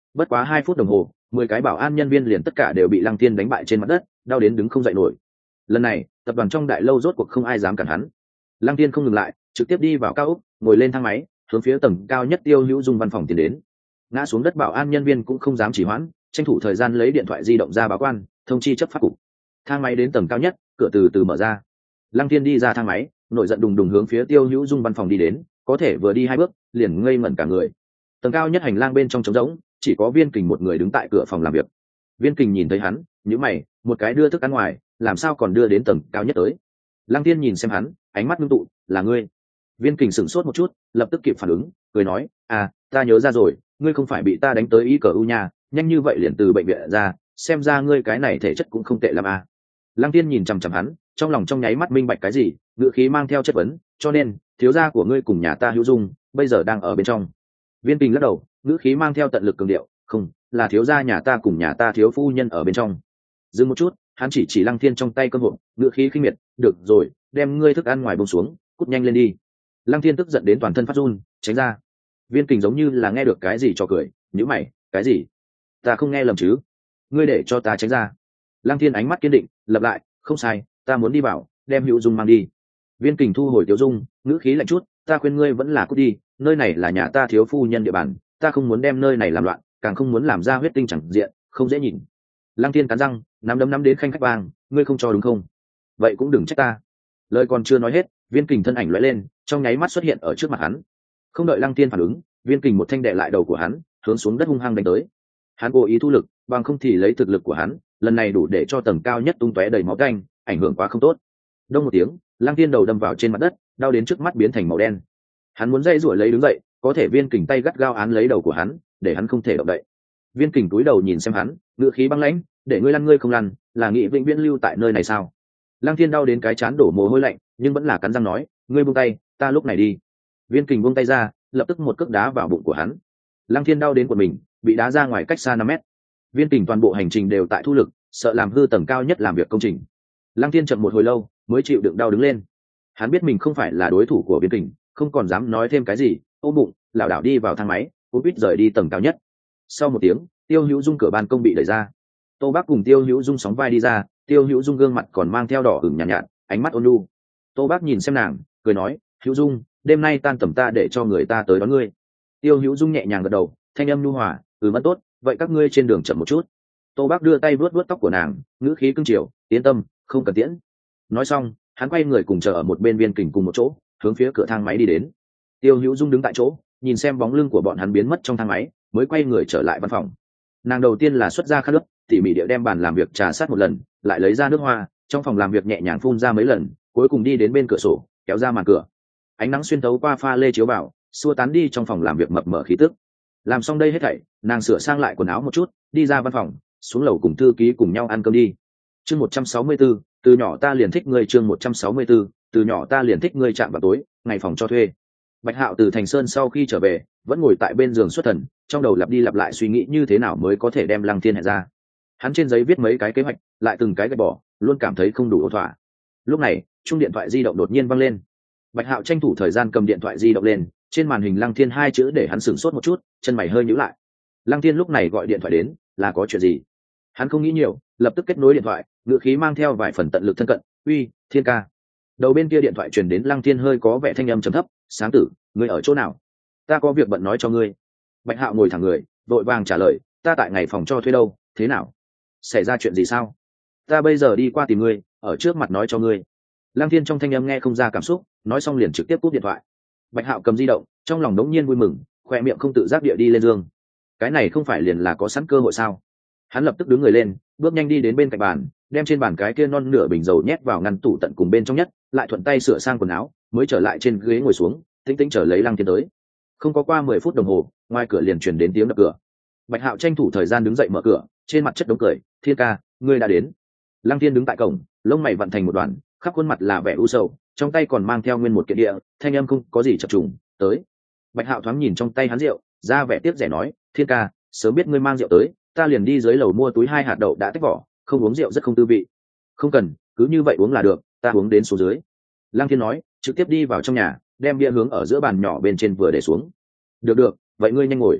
Bất quá 2 phút đồng hồ, 10 cái bảo an nhân viên liền tất cả đều bị Lăng Thiên đánh bại trên mặt đất, đau đến đứng không dậy nổi. Lần này, tập đoàn trong đại lâu rốt cuộc không ai dám cản hắn. Lăng Thiên không ngừng lại, trực tiếp đi vào cao ốc, ngồi lên thang máy, hướng phía tầng cao nhất Tiêu Hữu Dung văn phòng tiến đến. Ngã xuống đất bảo an nhân viên cũng không dám trì hoãn, tranh thủ thời gian lấy điện thoại di động ra báo quan, thông chi chấp pháp cục. Thang máy đến tầng cao nhất, cửa từ từ mở ra. Lăng Thiên đi ra thang máy, nổi giận đùng đùng hướng phía Tiêu Hữu Dung văn phòng đi đến, có thể vừa đi 2 bước, liền ngây ngẩn cả người. Tầng cao nhất hành lang bên trong trống rỗng, chỉ có Viên Kình một người đứng tại cửa phòng làm việc. Viên Kình nhìn thấy hắn, nhíu mày, một cái đưa thức ăn ngoài, làm sao còn đưa đến tầng cao nhất tới? Lăng Thiên nhìn xem hắn, ánh mắt ngưng tụ, là ngươi? Viên Kình sửng sốt một chút, lập tức kịp phản ứng, cười nói, à, ta nhớ ra rồi, ngươi không phải bị ta đánh tới ICU nhà, nhanh như vậy liền từ bệnh viện ra, xem ra ngươi cái này thể chất cũng không tệ lắm à. Lăng Thiên nhìn chằm chằm hắn, trong lòng trong nháy mắt minh bạch cái gì, ngữ khí mang theo chất vấn, cho nên thiếu gia của ngươi cùng nhà ta Hữu Dung bây giờ đang ở bên trong. Viên Kình lắc đầu, ngữ khí mang theo tận lực cường điệu, không, là thiếu gia nhà ta cùng nhà ta thiếu phu nhân ở bên trong. Dừng một chút, hắn chỉ Lăng Thiên trong tay cơm hộp, ngữ khí khinh miệt, được rồi, đem ngươi thức ăn ngoài buông xuống, cút nhanh lên đi. Lăng Thiên tức giận đến toàn thân phát run, tránh ra. Viên Kình giống như là nghe được cái gì cho cười, nhíu mày, cái gì? Ta không nghe lầm chứ? Ngươi để cho ta tránh ra. Lăng Thiên ánh mắt kiên định, lặp lại, không sai, ta muốn đi vào, đem Hữu Dung mang đi. Viên Kình thu hồi Tiểu Dung, ngữ khí lạnh chút, ta khuyên ngươi vẫn là cút đi, nơi này là nhà ta thiếu phu nhân địa bàn, ta không muốn đem nơi này làm loạn, càng không muốn làm ra huyết tinh chẳng diện, không dễ nhìn. Lăng Thiên cắn răng, nắm đấm nắm đến khanh khách bang, ngươi không cho đúng không? Vậy cũng đừng trách ta. Lời còn chưa nói hết, Viên Kình thân ảnh lóe lên, trong nháy mắt xuất hiện ở trước mặt hắn. Không đợi Lăng Thiên phản ứng, Viên Kình một thanh đè lại đầu của hắn, hướng xuống đất hung hăng đánh tới. Hắn cố ý thu lực, bằng không thì lấy thực lực của hắn, lần này đủ để cho tầng cao nhất tung tóe đầy máu tanh, ảnh hưởng quá không tốt. Đông một tiếng, Lăng Thiên đầu đâm vào trên mặt đất, đau đến trước mắt biến thành màu đen. Hắn muốn dây rủi lấy đứng dậy, có thể Viên Kình tay gắt gao án lấy đầu của hắn, để hắn không thể động đậy. Viên Kình cúi đầu nhìn xem hắn, ngữ khí băng lãnh, để ngươi lăn ngươi không lăn, là nghị vĩnh viễn lưu tại nơi này sao? Lăng Thiên đau đến cái chán đổ mồ hôi lạnh, nhưng vẫn là cắn răng nói, ngươi buông tay, ta lúc này đi. Viên Kình buông tay ra, lập tức một cước đá vào bụng của hắn. Lăng Thiên đau đến của mình, bị đá ra ngoài cách xa 5 mét. Viên Kình toàn bộ hành trình đều tại thu lực, sợ làm hư tầng cao nhất làm việc công trình. Lăng Thiên chậm một hồi lâu, mới chịu đựng đau đứng lên. Hắn biết mình không phải là đối thủ của Viên Kình, không còn dám nói thêm cái gì, ôm bụng, lảo đảo đi vào thang máy, cúp quýt rời đi tầng cao nhất. Sau một tiếng, Tiêu Hữu Dung cửa ban công bị đẩy ra. Tô Bác cùng Tiêu Hữu Dung sóng vai đi ra, Tiêu Hữu Dung gương mặt còn mang theo đỏ ửng nhàn nhạt, ánh mắt ôn nhu. Tô Bác nhìn xem nàng, cười nói, Hữu Dung, đêm nay tan tầm ta để cho người ta tới đón ngươi. Tiêu Hữu Dung nhẹ nhàng gật đầu, thanh âm nhu hòa, mất tốt, vậy các ngươi trên đường chậm một chút. Tô Bác đưa tay vuốt vuốt tóc của nàng, ngữ khí cưng chiều, yên tâm, không cần tiễn. Nói xong, hắn quay người cùng chờ ở một bên Viên Kình cùng một chỗ, hướng phía cửa thang máy đi đến. Tiêu Hữu Dung đứng tại chỗ, nhìn xem bóng lưng của bọn hắn biến mất trong thang máy, mới quay người trở lại văn phòng. Nàng đầu tiên là xuất ra khăn nước, tỉ mỉ địa đem bàn làm việc trà sát một lần, lại lấy ra nước hoa, trong phòng làm việc nhẹ nhàng phun ra mấy lần, cuối cùng đi đến bên cửa sổ, kéo ra màn cửa. Ánh nắng xuyên thấu qua pha lê chiếu vào, xua tán đi trong phòng làm việc mập mờ khí tức. Làm xong đây hết thảy, nàng sửa sang lại quần áo một chút, đi ra văn phòng, xuống lầu cùng thư ký cùng nhau ăn cơm đi. Chương 164, từ nhỏ ta liền thích ngươi. Chương 164, từ nhỏ ta liền thích ngươi. Chạm vào tối, ngày phòng cho thuê. Bạch Hạo từ Thành Sơn sau khi trở về, vẫn ngồi tại bên giường xuất thần, trong đầu lặp đi lặp lại suy nghĩ như thế nào mới có thể đem Lăng Thiên hẹn ra. Hắn trên giấy viết mấy cái kế hoạch, lại từng cái gạch bỏ, luôn cảm thấy không đủ ổn thỏa. Lúc này, chuông điện thoại di động đột nhiên vang lên. Bạch Hạo tranh thủ thời gian cầm điện thoại di động lên, trên màn hình Lăng Thiên 2 chữ để hắn sửng sốt một chút, chân mày hơi nhíu lại. Lăng Thiên lúc này gọi điện thoại đến, là có chuyện gì? Hắn không nghĩ nhiều, lập tức kết nối điện thoại, ngữ khí mang theo vài phần tận lực thân cận, "Uy, Thiên ca." Đầu bên kia điện thoại truyền đến Lăng Thiên hơi có vẻ thanh âm trầm thấp, "Sáng tử, ngươi ở chỗ nào? Ta có việc bận nói cho ngươi." Bạch Hạo ngồi thẳng người, vội vàng trả lời, "Ta tại ngày phòng cho thuê đâu, thế nào? Xảy ra chuyện gì sao? Ta bây giờ đi qua tìm ngươi, ở trước mặt nói cho ngươi." Lăng Thiên trong thanh âm nghe không ra cảm xúc, nói xong liền trực tiếp cúp điện thoại. Bạch Hạo cầm di động, trong lòng đống nhiên vui mừng, khoe miệng không tự giác địa đi lên giường. Cái này không phải liền là có sẵn cơ hội sao? Hắn lập tức đứng người lên, bước nhanh đi đến bên cạnh bàn, đem trên bàn cái kia non nửa bình dầu nhét vào ngăn tủ tận cùng bên trong nhất, lại thuận tay sửa sang quần áo, mới trở lại trên ghế ngồi xuống, tĩnh tĩnh chờ lấy Lăng Thiên tới. Không có qua 10 phút đồng hồ, ngoài cửa liền truyền đến tiếng đập cửa. Bạch Hạo tranh thủ thời gian đứng dậy mở cửa, trên mặt chất đống cười, "Thiên ca, ngươi đã đến." Lăng Thiên đứng tại cổng, lông mày vặn thành một đoàn, khắp khuôn mặt là vẻ u sầu, trong tay còn mang theo nguyên một kiện địa, thanh âm không có gì chập trùng, "Tới." Bạch Hạo thoáng nhìn trong tay hắn rượu, ra vẻ tiếc rẻ nói, "Thiên ca, sớm biết ngươi mang rượu tới, ta liền đi dưới lầu mua túi 2 hạt đậu đã tách vỏ, không uống rượu rất không tư vị." "Không cần, cứ như vậy uống là được, ta uống đến số dưới." Lăng Thiên nói, trực tiếp đi vào trong nhà, đem bia hướng ở giữa bàn nhỏ bên trên vừa để xuống. "Được được, vậy ngươi nhanh ngồi."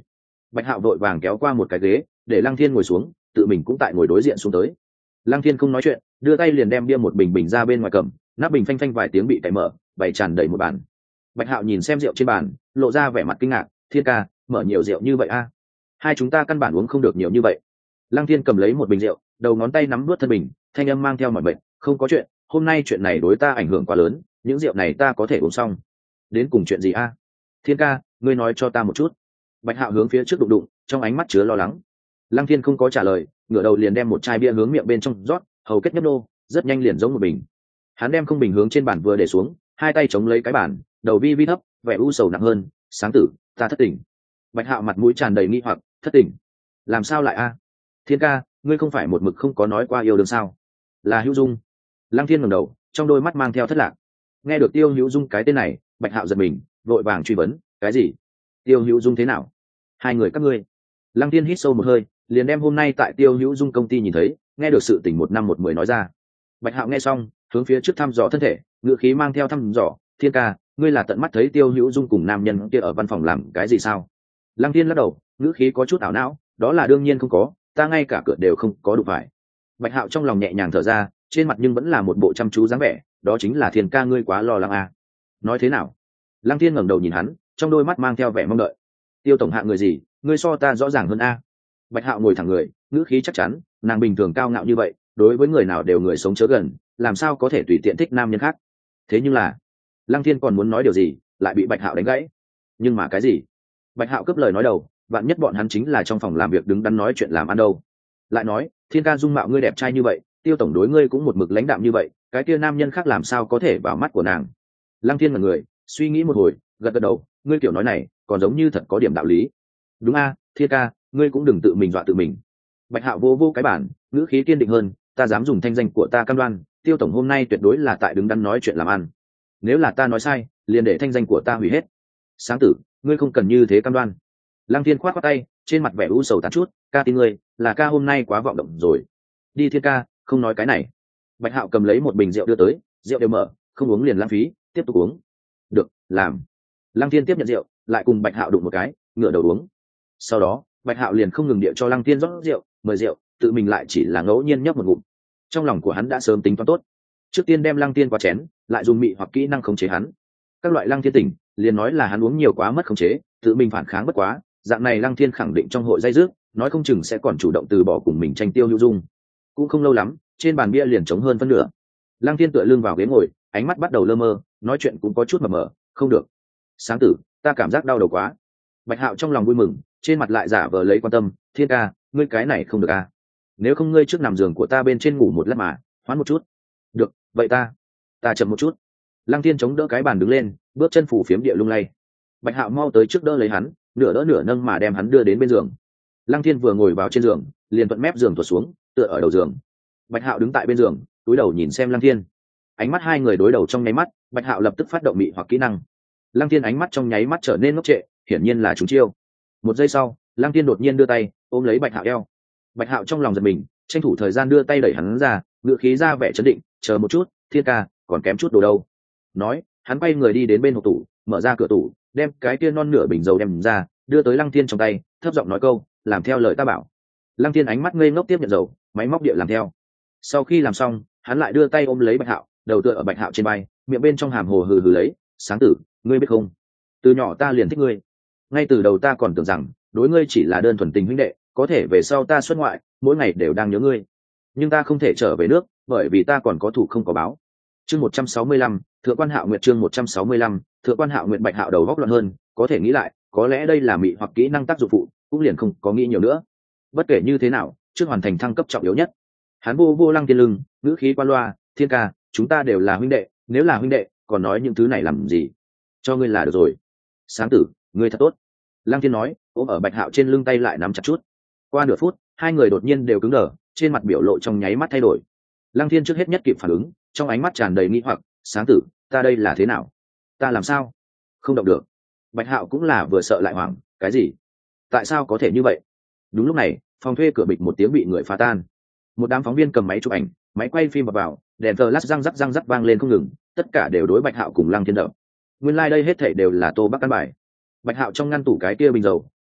Bạch Hạo vội vàng kéo qua một cái ghế để Lăng Thiên ngồi xuống, tự mình cũng tại ngồi đối diện xuống tới. Lăng Thiên không nói chuyện, đưa tay liền đem bia một bình bình ra bên ngoài cầm, nắp bình phanh phanh vài tiếng bị cậy mở, bày tràn đầy một bàn. Bạch Hạo nhìn xem rượu trên bàn, lộ ra vẻ mặt kinh ngạc. Thiên ca, mở nhiều rượu như vậy a? Hai chúng ta căn bản uống không được nhiều như vậy. Lăng Thiên cầm lấy một bình rượu, đầu ngón tay nắm nuốt thân bình, thanh âm mang theo mọi bệnh. Không có chuyện, hôm nay chuyện này đối ta ảnh hưởng quá lớn, những rượu này ta có thể uống xong. Đến cùng chuyện gì a? Thiên ca, ngươi nói cho ta một chút. Bạch Hạo hướng phía trước đụng đụng, trong ánh mắt chứa lo lắng. Lăng Thiên không có trả lời, ngửa đầu liền đem một chai bia hướng miệng bên trong rót, hầu kết nhấp nô, rất nhanh liền giống một bình. Hắn đem không bình hướng trên bàn vừa để xuống, hai tay chống lấy cái bàn, đầu vi vi thấp, vẻ u sầu nặng hơn. Sáng tử, ta thất tình. Bạch Hạo mặt mũi tràn đầy nghi hoặc. Thất tình? Làm sao lại a? Thiên ca, ngươi không phải một mực không có nói qua yêu đương sao? Là Hữu Dung. Lăng Thiên ngẩng đầu, trong đôi mắt mang theo thất lạc. Nghe được Tiêu Hữu Dung cái tên này, Bạch Hạo giật mình, vội vàng truy vấn. Cái gì? Tiêu Hữu Dung thế nào? Hai người các ngươi? Lăng Thiên hít sâu một hơi, liền đem hôm nay tại Tiêu Hữu Dung công ty nhìn thấy, nghe được sự tình 1 năm 1 mười nói ra. Bạch Hạo nghe xong, hướng phía trước thăm dò thân thể, ngựa khí mang theo thăm dò. Thiên ca, ngươi là tận mắt thấy Tiêu Hữu Dung cùng nam nhân kia ở văn phòng làm cái gì sao? Lăng Thiên lắc đầu, ngữ khí có chút ảo não. Đó là đương nhiên không có, ta ngay cả cửa đều không có đụng phải. Bạch Hạo trong lòng nhẹ nhàng thở ra, trên mặt nhưng vẫn là một bộ chăm chú dáng vẻ. Đó chính là Thiên ca ngươi quá lo lắng à? Nói thế nào? Lăng Thiên ngẩng đầu nhìn hắn, trong đôi mắt mang theo vẻ mong đợi. Tiêu tổng hạ người gì, ngươi so ta rõ ràng hơn a. Bạch Hạo ngồi thẳng người, ngữ khí chắc chắn, nàng bình thường cao ngạo như vậy, đối với người nào đều người sống chớ gần, làm sao có thể tùy tiện thích nam nhân khác. Thế nhưng là, Lăng Thiên còn muốn nói điều gì, lại bị Bạch Hạo đánh gãy. Nhưng mà cái gì? Bạch Hạo cướp lời nói đầu, vạn nhất bọn hắn chính là trong phòng làm việc đứng đắn nói chuyện làm ăn đâu. Lại nói, Thiên ca dung mạo ngươi đẹp trai như vậy, Tiêu tổng đối ngươi cũng một mực lãnh đạm như vậy, cái kia nam nhân khác làm sao có thể vào mắt của nàng. Lăng Thiên ngẩn người, suy nghĩ một hồi, gật gật đầu, ngươi kiểu nói này còn giống như thật có điểm đạo lý. Đúng a, Thiên ca, ngươi cũng đừng tự mình dọa tự mình. Bạch Hạo vô vô cái bản, ngữ khí kiên định hơn, ta dám dùng thanh danh của ta cam đoan, Tiêu tổng hôm nay tuyệt đối là tại đứng đắn nói chuyện làm ăn. Nếu là ta nói sai, liền để thanh danh của ta hủy hết. Sáng tử, ngươi không cần như thế cam đoan. Lăng Thiên khoát khoát tay, trên mặt vẻ u sầu tán chút, ca tin ngươi, là ca hôm nay quá vọng động rồi. Đi Thiên ca, không nói cái này. Bạch Hạo cầm lấy một bình rượu đưa tới, rượu đều mở, không uống liền lãng phí, tiếp tục uống. Được, làm. Lăng Thiên tiếp nhận rượu, lại cùng Bạch Hạo đụng một cái, ngửa đầu uống. Sau đó, Bạch Hạo liền không ngừng địa cho Lăng Thiên rót rượu, mời rượu, tự mình lại chỉ là ngẫu nhiên nhấp một ngụm. Trong lòng của hắn đã sớm tính toán tốt, trước tiên đem Lăng Thiên qua chén, lại dùng mị hoặc kỹ năng khống chế hắn. Các loại Lăng Thiên tỉnh, liền nói là hắn uống nhiều quá mất khống chế, tự mình phản kháng bất quá, dạng này Lăng Thiên khẳng định trong hội dây dứt, nói không chừng sẽ còn chủ động từ bỏ cùng mình tranh Tiêu Hữu Dung. Cũng không lâu lắm, trên bàn bia liền trống hơn phân nửa. Lăng Thiên tựa lưng vào ghế ngồi, ánh mắt bắt đầu lơ mơ, nói chuyện cũng có chút mờ mờ. Không được, Sáng tử, ta cảm giác đau đầu quá. Bạch Hạo trong lòng vui mừng, trên mặt lại giả vờ lấy quan tâm. Thiên ca, ngươi cái này không được à? Nếu không ngươi trước nằm giường của ta bên trên ngủ một lát mà, hoán một chút. Được, vậy ta chậm một chút. Lăng Thiên chống đỡ cái bàn đứng lên, bước chân phủ phiếm địa lung lay. Bạch Hạo mau tới trước đỡ lấy hắn, nửa đỡ nửa nâng mà đem hắn đưa đến bên giường. Lăng Thiên vừa ngồi vào trên giường, liền thuận mép giường tuột xuống, tựa ở đầu giường. Bạch Hạo đứng tại bên giường, cúi đầu nhìn xem Lăng Thiên. Ánh mắt hai người đối đầu trong nháy mắt, Bạch Hạo lập tức phát động mị hoặc kỹ năng. Lăng Thiên ánh mắt trong nháy mắt trở nên ngốc trệ, hiển nhiên là trúng chiêu. Một giây sau, Lăng Thiên đột nhiên đưa tay ôm lấy Bạch Hạo eo. Bạch Hạo trong lòng giật mình, tranh thủ thời gian đưa tay đẩy hắn ra, ngựa khí ra vẻ trấn định. Chờ một chút, Thiên ca, còn kém chút đồ đâu. Nói, hắn quay người đi đến bên hộp tủ, mở ra cửa tủ, đem cái kia non nửa bình dầu đem ra, đưa tới Lăng Thiên trong tay, thấp giọng nói câu, làm theo lời ta bảo. Lăng Thiên ánh mắt ngây ngốc tiếp nhận dầu, máy móc địa làm theo. Sau khi làm xong, hắn lại đưa tay ôm lấy Bạch Hạo, đầu tựa ở Bạch Hạo trên vai, miệng bên trong hàm hồ hừ hừ lấy. Sáng tử, ngươi biết không, từ nhỏ ta liền thích ngươi. Ngay từ đầu ta còn tưởng rằng đối ngươi chỉ là đơn thuần tình huynh đệ, có thể về sau ta xuất ngoại, mỗi ngày đều đang nhớ ngươi. Nhưng ta không thể trở về nước, bởi vì ta còn có thủ không có báo. Chương 165, Thượng quan Hạo Nguyệt. Chương 165, Thượng quan Hạo Nguyệt. Bạch Hạo đầu góc loạn hơn, có thể nghĩ lại, có lẽ đây là mị hoặc kỹ năng tác dụng phụ, cũng liền không có nghĩ nhiều nữa. Bất kể như thế nào, trước hoàn thành thăng cấp trọng yếu nhất. Hắn vô Lăng Thiên lưng, ngữ khí qua loa. Thiên ca, chúng ta đều là huynh đệ, nếu là huynh đệ, còn nói những thứ này làm gì? Cho ngươi là được rồi. Sáng tử, ngươi thật tốt. Lăng Thiên nói, ôm ở Bạch Hạo trên lưng, tay lại nắm chặt chút. Qua nửa phút, hai người đột nhiên đều cứng đờ, trên mặt biểu lộ trong nháy mắt thay đổi. Lăng Thiên trước hết nhất kịp phản ứng, trong ánh mắt tràn đầy nghi hoặc. Sáng tử, ta đây là thế nào? Ta làm sao không động được? Bạch Hạo cũng là vừa sợ lại hoảng. Cái gì? Tại sao có thể như vậy? Đúng lúc này, phòng thuê cửa bịch một tiếng bị người phá tan. Một đám phóng viên cầm máy chụp ảnh, máy quay phim vào, đèn flash răng rắc vang lên không ngừng, tất cả đều đối Bạch Hạo cùng Lăng Thiên đập. Nguyên lai đây hết thảy đều là Tô Bắc căn bài. Bạch Hạo trong ngăn tủ cái kia bình dầu,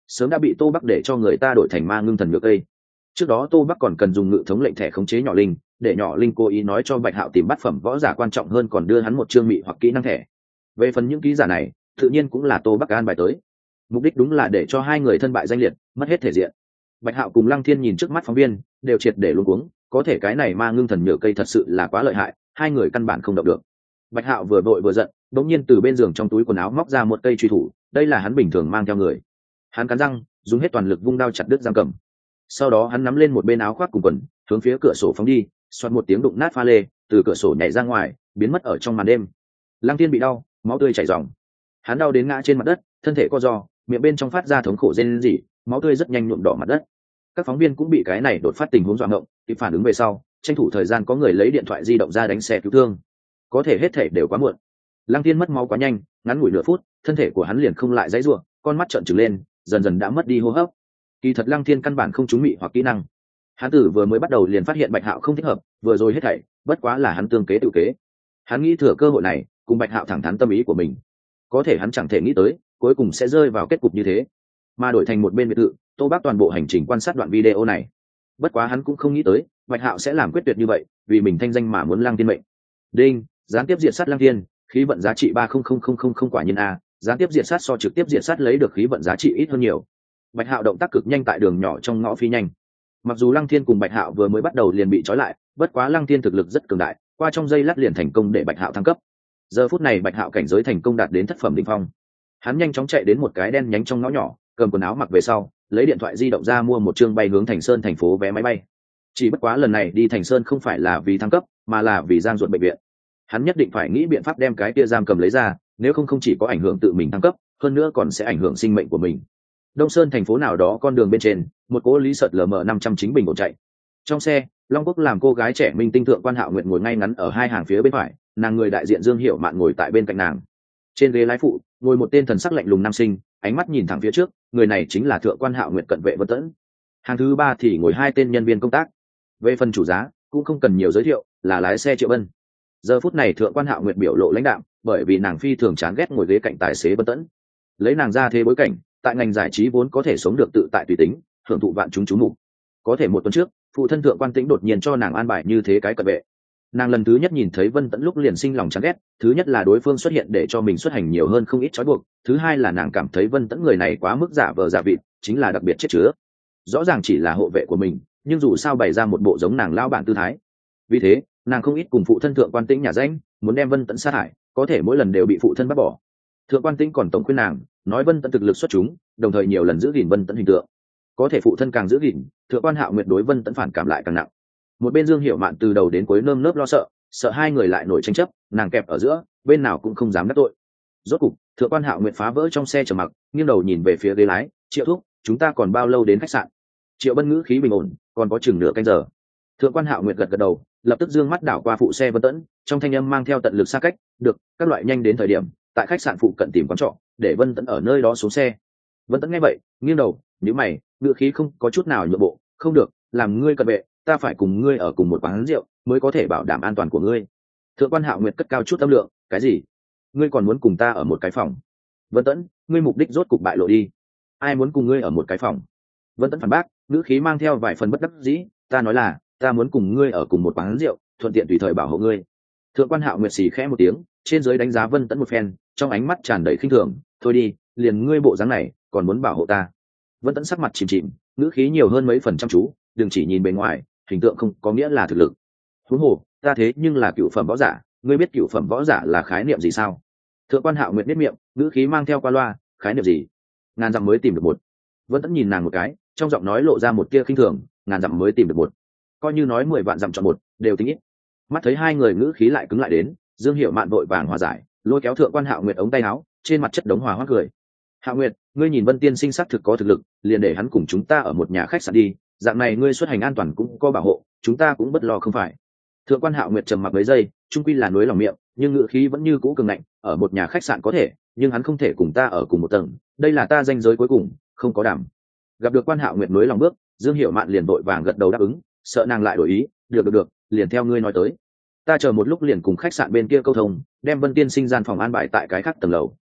sớm đã bị Tô Bắc để cho người ta đổi thành ma ngưng thần nhựa cây. Trước đó Tô Bắc còn cần dùng ngự thống lệnh thẻ khống chế nhỏ linh, để nhỏ linh cố ý nói cho Bạch Hạo tìm bát phẩm võ giả quan trọng hơn, còn đưa hắn một chương mị hoặc kỹ năng thẻ. Về phần những ký giả này, tự nhiên cũng là Tô Bắc an bài tới, mục đích đúng là để cho hai người thân bại danh liệt, mất hết thể diện. Bạch Hạo cùng Lăng Thiên nhìn trước mắt phóng viên, đều triệt để luống cuống, có thể cái này ma ngưng thần nhựa cây thật sự là quá lợi hại, hai người căn bản không động được. Bạch Hạo vừa vội vừa giận, đột nhiên từ bên giường trong túi quần áo móc ra một cây truy thủ, đây là hắn bình thường mang theo người. Hắn cắn răng, dùng hết toàn lực vung đao chặt đứt giam cầm. Sau đó hắn nắm lên một bên áo khoác cùng quần, hướng phía cửa sổ phóng đi, xoẹt một tiếng đụng nát pha lê, từ cửa sổ nhảy ra ngoài, biến mất ở trong màn đêm. Lăng Thiên bị đau, máu tươi chảy ròng. Hắn đau đến ngã trên mặt đất, thân thể co ro, miệng bên trong phát ra thống khổ rên rỉ, máu tươi rất nhanh nhuộm đỏ mặt đất. Các phóng viên cũng bị cái này đột phát tình huống dọa ngộng, kịp phản ứng về sau, tranh thủ thời gian có người lấy điện thoại di động ra đánh xe cứu thương. Có thể hết thể đều quá muộn. Lăng Thiên mất máu quá nhanh, ngắn ngủi nửa phút, thân thể của hắn liền không lại dãy rủa, con mắt trợn trừng lên, dần dần đã mất đi hô hấp. Kỳ thật Lăng Thiên căn bản không trúng mị hoặc kỹ năng. Hắn tử vừa mới bắt đầu liền phát hiện Bạch Hạo không thích hợp, vừa rồi hết thảy, bất quá là hắn tương kế tự kế. Hắn nghĩ thừa cơ hội này, cùng Bạch Hạo thẳng thắn tâm ý của mình. Có thể hắn chẳng thể nghĩ tới, cuối cùng sẽ rơi vào kết cục như thế. Mà đổi thành một bên biệt thự, Tô Bác toàn bộ hành trình quan sát đoạn video này. Bất quá hắn cũng không nghĩ tới, Bạch Hạo sẽ làm quyết tuyệt như vậy, vì mình thanh danh mà muốn Lăng Thiên mệnh. Đinh, gián tiếp diệt sát Lăng Thiên, khí vận giá trị 300000 quả nhiên a, gián tiếp diệt sát so trực tiếp diệt sát lấy được khí vận giá trị ít hơn nhiều. Bạch Hạo động tác cực nhanh tại đường nhỏ trong ngõ phi nhanh. Mặc dù Lăng Thiên cùng Bạch Hạo vừa mới bắt đầu liền bị trói lại, bất quá Lăng Thiên thực lực rất cường đại, qua trong giây lát liền thành công để Bạch Hạo thăng cấp. Giờ phút này Bạch Hạo cảnh giới thành công đạt đến thất phẩm đỉnh phong. Hắn nhanh chóng chạy đến một cái đen nhánh trong ngõ nhỏ, cầm quần áo mặc về sau, lấy điện thoại di động ra mua một chương bay hướng Thành Sơn thành phố vé máy bay. Chỉ bất quá lần này đi Thành Sơn không phải là vì thăng cấp, mà là vì giang ruột bệnh viện. Hắn nhất định phải nghĩ biện pháp đem cái kia giam cầm lấy ra, nếu không không chỉ có ảnh hưởng tự mình thăng cấp, hơn nữa còn sẽ ảnh hưởng sinh mệnh của mình. Đông Sơn thành phố nào đó con đường bên trên, một cỗ lý sợt LM500 chính bình ổn chạy. Trong xe, Long Quốc làm cô gái trẻ minh tinh thượng quan Hạo Nguyệt ngồi ngay ngắn ở hai hàng phía bên phải, nàng người đại diện Dương Hiểu Mạn ngồi tại bên cạnh nàng. Trên ghế lái phụ, ngồi một tên thần sắc lạnh lùng nam sinh, ánh mắt nhìn thẳng phía trước, người này chính là thượng quan Hạo Nguyệt cận vệ Vân Tẫn. Hàng thứ ba thì ngồi hai tên nhân viên công tác. Về phần chủ giá, cũng không cần nhiều giới thiệu, là lái xe Triệu Bân. Giờ phút này thượng quan Hạo Nguyệt biểu lộ lãnh đạm, bởi vì nàng phi thường chán ghét ngồi ghế cạnh tài xế Vân Tẫn. Lấy nàng ra thế bối cảnh, tại ngành giải trí vốn có thể sống được tự tại tùy tính, hưởng thụ vạn chúng chú mục. Có thể một tuần trước, phụ thân thượng quan Tĩnh đột nhiên cho nàng an bài như thế cái cận vệ. Nàng lần thứ nhất nhìn thấy Vân Tẫn lúc liền sinh lòng chán ghét, thứ nhất là đối phương xuất hiện để cho mình xuất hành nhiều hơn không ít trói buộc, thứ hai là nàng cảm thấy Vân Tẫn người này quá mức giả vờ giả vịt, chính là đặc biệt chết chứa. Rõ ràng chỉ là hộ vệ của mình, nhưng dù sao bày ra một bộ giống nàng lao bản tư thái. Vì thế, nàng không ít cùng phụ thân thượng quan Tĩnh nhà danh, muốn đem Vân Tẫn sát hại, có thể mỗi lần đều bị phụ thân bắt bỏ. Thượng quan Tĩnh còn tổng khuyên nàng, nói Vân Tẫn thực lực xuất chúng, đồng thời nhiều lần giữ gìn Vân Tẫn hình tượng. Có thể phụ thân càng giữ gìn, thượng quan Hạo Nguyệt đối Vân Tẫn phản cảm lại càng nặng. Một bên Dương Hiểu Mạn từ đầu đến cuối nơm nớp lo sợ, sợ hai người lại nổi tranh chấp, nàng kẹp ở giữa, bên nào cũng không dám đắc tội. Rốt cục, thượng quan Hạo Nguyệt phá vỡ trong xe trầm mặc, nghiêng đầu nhìn về phía ghế lái, Triệu thúc, chúng ta còn bao lâu đến khách sạn? Triệu Bân ngữ khí bình ổn, còn có chừng nửa canh giờ. Thượng quan Hạo Nguyệt gật gật đầu, lập tức dương mắt đảo qua phụ xe Vân Tẫn, trong thanh âm mang theo tận lực xa cách, được, các loại nhanh đến thời điểm, tại khách sạn phụ cận tìm quán trọ, để Vân Tẫn ở nơi đó xuống xe. Vân Tẫn nghe vậy, nghiêng đầu, nhíu mày, ngữ khí không có chút nào nhượng bộ, không được, làm ngươi cận vệ, ta phải cùng ngươi ở cùng một quán rượu, mới có thể bảo đảm an toàn của ngươi. Thượng quan Hạo Nguyệt cất cao chút âm lượng, cái gì? Ngươi còn muốn cùng ta ở một cái phòng? Vân Tẫn, ngươi mục đích rốt cục bại lộ đi. Ai muốn cùng ngươi ở một cái phòng? Vân Tẫn phản bác, ngữ khí mang theo vài phần bất đắc dĩ, ta nói là, ta muốn cùng ngươi ở cùng một quán rượu, thuận tiện tùy thời bảo hộ ngươi. Thượng quan Hạo Nguyệt xì khẽ một tiếng, trên dưới đánh giá Vân Tẫn một phen, trong ánh mắt tràn đầy khinh thường, thôi đi, liền ngươi bộ dáng này, còn muốn bảo hộ ta? Vân Tẫn sắc mặt chìm chìm, ngữ khí nhiều hơn mấy phần chăm chú, đừng chỉ nhìn bề ngoài, hình tượng không có nghĩa là thực lực. Huống hồ, ta thế nhưng là cựu phẩm võ giả, ngươi biết cựu phẩm võ giả là khái niệm gì sao? Thượng quan Hạo Nguyệt biết miệng, ngữ khí mang theo qua loa, khái niệm gì? Ngàn dặm mới tìm được một. Vân Tẫn nhìn nàng một cái, trong giọng nói lộ ra một tia khinh thường, ngàn dặm mới tìm được một, coi như nói 10 vạn dặm chọn một, đều tính ít. Mắt thấy hai người ngữ khí lại cứng lại đến, Dương Hiểu Mạn vội vàng hòa giải, lôi kéo thượng quan Hạo Nguyệt ống tay áo, trên mặt chất đống hòa hoa cười. Hạo Nguyệt, ngươi nhìn Vân tiên sinh sắc thực có thực lực, liền để hắn cùng chúng ta ở một nhà khách sạn đi, dạng này ngươi xuất hành an toàn cũng có bảo hộ, chúng ta cũng bất lo không phải. Thượng quan Hạo Nguyệt trầm mặc mấy giây, trung quy là nuối lòng miệng, nhưng ngữ khí vẫn như cũ cường ngạnh, ở một nhà khách sạn có thể, nhưng hắn không thể cùng ta ở cùng một tầng, đây là ta ranh giới cuối cùng, không có đảm. Gặp được quan Hạo Nguyệt nuối lòng bước, Dương Hiểu Mạn liền vội vàng gật đầu đáp ứng, sợ nàng lại đổi ý, được, liền theo ngươi nói tới. Ta chờ một lúc liền cùng khách sạn bên kia câu thông, đem Vân tiên sinh gian phòng an bài tại cái khác tầng lầu.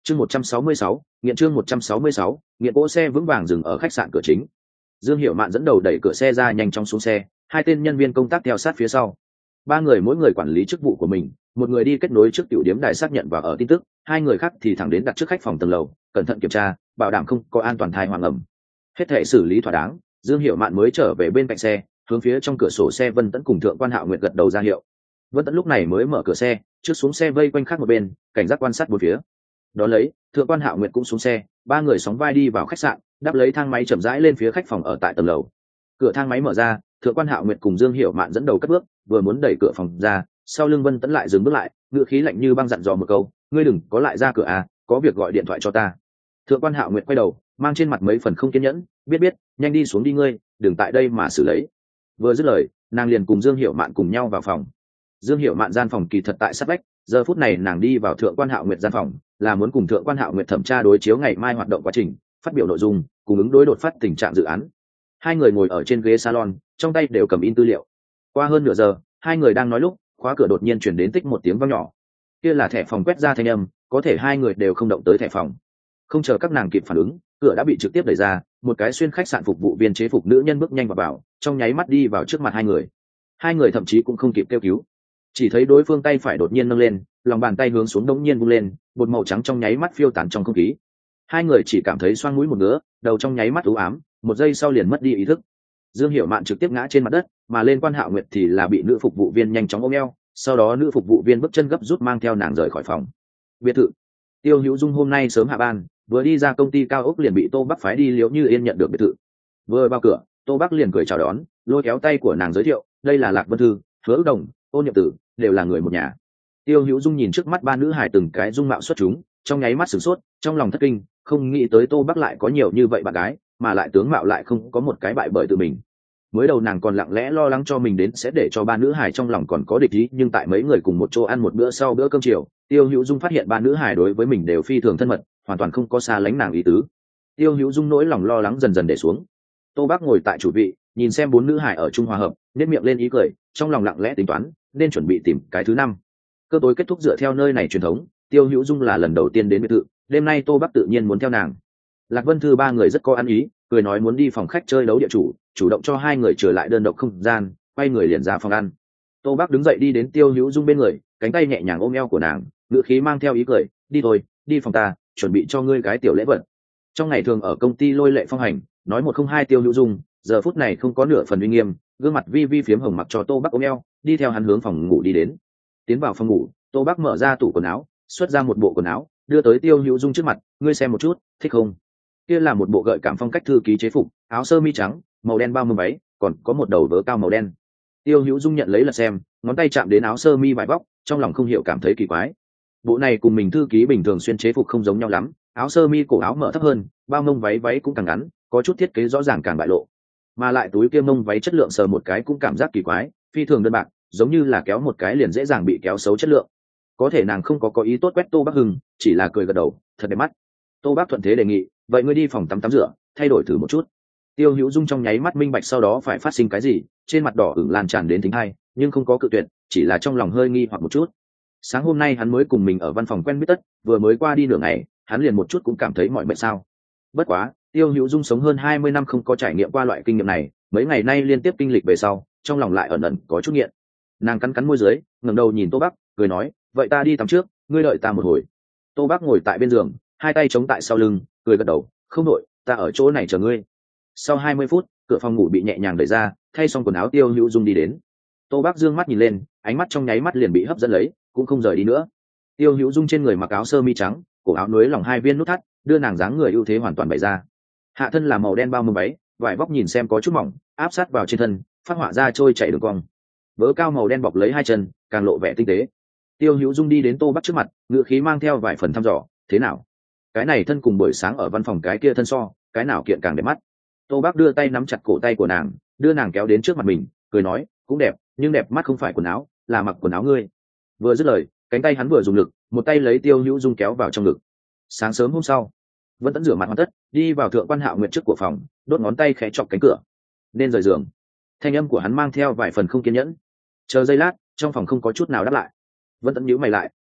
Chương 166, chương 166, nghiện cỗ xe vững vàng dừng ở khách sạn cửa chính. Dương Hiểu Mạn dẫn đầu đẩy cửa xe ra nhanh chóng xuống xe, hai tên nhân viên công tác theo sát phía sau. Ba người mỗi người quản lý chức vụ của mình, một người đi kết nối trước tiểu điểm đài xác nhận và ở tin tức, hai người khác thì thẳng đến đặt trước khách phòng tầng lầu, cẩn thận kiểm tra, bảo đảm không có an toàn thai hoàng ẩm. Hết thảy xử lý thỏa đáng, Dương Hiểu Mạn mới trở về bên cạnh xe, hướng phía trong cửa sổ xe Vân Tẫn cùng Thượng Quan Hạo Nguyệt gật đầu ra hiệu. Vân Tẫn lúc này mới mở cửa xe, trước xuống xe vây quanh khác một bên, cảnh giác quan sát bốn phía. Đó lấy, Thượng Quan Hạo Nguyệt cũng xuống xe, ba người sóng vai đi vào khách sạn, đáp lấy thang máy chậm rãi lên phía khách phòng ở tại tầng lầu. Cửa thang máy mở ra, Thượng Quan Hạo Nguyệt cùng Dương Hiểu Mạn dẫn đầu cất bước, vừa muốn đẩy cửa phòng ra, sau lưng Vân Tẫn lại dừng bước lại, ngữ khí lạnh như băng dặn dò một câu, ngươi đừng có lại ra cửa à, có việc gọi điện thoại cho ta. Thượng Quan Hạo Nguyệt quay đầu, mang trên mặt mấy phần không kiên nhẫn, biết, nhanh đi xuống đi ngươi, đừng tại đây mà xử lấy. Vừa dứt lời, nàng liền cùng Dương Hiểu Mạn cùng nhau vào phòng. Dương Hiểu Mạn gian phòng kỳ thật tại sát vách, giờ phút này nàng đi vào Thượng Quan Hạo Nguyệt gian phòng, là muốn cùng Thượng Quan Hạo Nguyệt thẩm tra đối chiếu ngày mai hoạt động quá trình, phát biểu nội dung, cùng ứng đối đột phát tình trạng dự án. Hai người ngồi ở trên ghế salon, trong tay đều cầm in tư liệu. Qua hơn nửa giờ, hai người đang nói lúc, khóa cửa đột nhiên chuyển đến tích một tiếng vang nhỏ. Kia là thẻ phòng quét ra thanh âm, có thể hai người đều không động tới thẻ phòng. Không chờ các nàng kịp phản ứng, cửa đã bị trực tiếp đẩy ra, một cái xuyên khách sạn phục vụ viên chế phục nữ nhân bước nhanh vào, trong nháy mắt đi vào trước mặt hai người. Hai người thậm chí cũng không kịp kêu cứu, chỉ thấy đối phương tay phải đột nhiên nâng lên, lòng bàn tay hướng xuống đống nhiên vung lên, bột màu trắng trong nháy mắt phiêu tán trong không khí. Hai người chỉ cảm thấy xoang mũi một ngứa, đầu trong nháy mắt u ám, một giây sau liền mất đi ý thức. Dương Hiểu Mạn trực tiếp ngã trên mặt đất, mà lên Quan Hạo Nguyệt thì là bị nữ phục vụ viên nhanh chóng ôm eo, sau đó nữ phục vụ viên bước chân gấp rút mang theo nàng rời khỏi phòng. Biệt thự. Tiêu Hữu Dung hôm nay sớm hạ ban, vừa đi ra công ty cao ốc liền bị Tô Bắc phái đi Liễu Như Yên nhận được biệt thự. Vừa vào cửa, Tô Bắc liền cười chào đón, lôi kéo tay của nàng giới thiệu, đây là Lạc Vân Thư, Hứa Ước Đồng, Ôn Niệm Tử, đều là người một nhà. Tiêu Hữu Dung nhìn trước mắt ba nữ hài từng cái dung mạo xuất chúng, trong nháy mắt sửng sốt, trong lòng thất kinh, không nghĩ tới Tô Bắc lại có nhiều như vậy bạn gái, mà lại tướng mạo lại không có một cái bại bởi tự mình. Mới đầu nàng còn lặng lẽ lo lắng cho mình đến sẽ để cho ba nữ hài trong lòng còn có địch ý, nhưng tại mấy người cùng một chỗ ăn một bữa sau bữa cơm chiều, Tiêu Hữu Dung phát hiện ba nữ hài đối với mình đều phi thường thân mật, hoàn toàn không có xa lánh nàng ý tứ. Tiêu Hữu Dung nỗi lòng lo lắng dần dần để xuống. Tô Bắc ngồi tại chủ vị, nhìn xem bốn nữ hài ở chung hòa hợp, nét miệng lên ý cười, trong lòng lặng lẽ tính toán, nên chuẩn bị tìm cái thứ năm. Cơ tối kết thúc dựa theo nơi này truyền thống, Tiêu Hữu Dung là lần đầu tiên đến biệt thự, đêm nay Tô Bắc tự nhiên muốn theo nàng. Lạc Vân Thư ba người rất có ăn ý, cười nói muốn đi phòng khách chơi đấu địa chủ động cho hai người trở lại đơn độc không gian, quay người liền ra phòng ăn. Tô Bắc đứng dậy đi đến Tiêu Hữu Dung bên người, cánh tay nhẹ nhàng ôm eo của nàng, ngữ khí mang theo ý cười, đi thôi, đi phòng ta, chuẩn bị cho ngươi cái tiểu lễ vật. Trong ngày thường ở công ty lôi lệ phong hành, nói một không hai Tiêu Hữu Dung, giờ phút này không có nửa phần uy nghiêm, gương mặt vi vi phiếm hồng mặc cho Tô Bắc ôm eo, đi theo hắn hướng phòng ngủ đi đến. Tiến vào phòng ngủ, Tô Bắc mở ra tủ quần áo, xuất ra một bộ quần áo, đưa tới Tiêu Hữu Dung trước mặt, ngươi xem một chút, thích không? Kia là một bộ gợi cảm phong cách thư ký chế phục, áo sơ mi trắng, màu đen bao mông váy, còn có một đầu vớ cao màu đen. Tiêu Hữu Dung nhận lấy là xem, ngón tay chạm đến áo sơ mi vải vóc, trong lòng không hiểu cảm thấy kỳ quái. Bộ này cùng mình thư ký bình thường xuyên chế phục không giống nhau lắm, áo sơ mi cổ áo mở thấp hơn, bao mông váy cũng càng ngắn, có chút thiết kế rõ ràng càng bại lộ. Mà lại túi kia mông váy chất lượng sờ một cái cũng cảm giác kỳ quái, phi thường đơn bạc, giống như là kéo một cái liền dễ dàng bị kéo xấu chất lượng. Có thể nàng không có ý tốt quét Tô Bắc Hưng, chỉ là cười gật đầu, thật đẹp mắt. Tô Bắc thuận thế đề nghị, vậy ngươi đi phòng tắm rửa, thay đổi thử một chút. Tiêu Hữu Dung trong nháy mắt minh bạch sau đó phải phát sinh cái gì, trên mặt đỏ ửng lan tràn đến thính hai, nhưng không có cự tuyệt, chỉ là trong lòng hơi nghi hoặc một chút. Sáng hôm nay hắn mới cùng mình ở văn phòng quen biết tất, vừa mới qua đi nửa ngày, hắn liền một chút cũng cảm thấy mọi mệt sao. Bất quá, Tiêu Hữu Dung sống hơn 20 năm không có trải nghiệm qua loại kinh nghiệm này, mấy ngày nay liên tiếp kinh lịch về sau, trong lòng lại ẩn ẩn có chút nghiện. Nàng cắn môi dưới, ngẩng đầu nhìn Tô Bắc, cười nói, vậy ta đi tắm trước, ngươi đợi ta một hồi. Tô Bắc ngồi tại bên giường, hai tay chống tại sau lưng, cười gật đầu, không đội, ta ở chỗ này chờ ngươi. Sau 20 phút, cửa phòng ngủ bị nhẹ nhàng đẩy ra, thay xong quần áo Tiêu Hữu Dung đi đến. Tô Bắc dương mắt nhìn lên, ánh mắt trong nháy mắt liền bị hấp dẫn lấy, cũng không rời đi nữa. Tiêu Hữu Dung trên người mặc áo sơ mi trắng, cổ áo núi lòng hai viên nút thắt, đưa nàng dáng người ưu thế hoàn toàn bày ra. Hạ thân là màu đen bao mông váy, vải vóc nhìn xem có chút mỏng, áp sát vào trên thân, phát họa ra trôi chảy đường cong. Vớ cao màu đen bọc lấy hai chân, càng lộ vẻ tinh tế. Tiêu Hữu Dung đi đến Tô Bắc trước mặt, ngựa khí mang theo vài phần thăm dò, thế nào? Cái này thân cùng buổi sáng ở văn phòng cái kia thân so, cái nào kiện càng đẹp mắt? Tô Bắc đưa tay nắm chặt cổ tay của nàng, đưa nàng kéo đến trước mặt mình, cười nói, cũng đẹp, nhưng đẹp mắt không phải quần áo, là mặc quần áo ngươi. Vừa dứt lời, cánh tay hắn vừa dùng lực, một tay lấy Tiêu Hữu Dung kéo vào trong ngực. Sáng sớm hôm sau, Vân Tẫn rửa mặt hoàn tất, đi vào Thượng Quan Hạo Nguyệt trước của phòng, đốt ngón tay khẽ chọc cánh cửa. Nên rời giường. Thanh âm của hắn mang theo vài phần không kiên nhẫn. Chờ giây lát, trong phòng không có chút nào đáp lại. Vân Tẫn nhíu mày lại,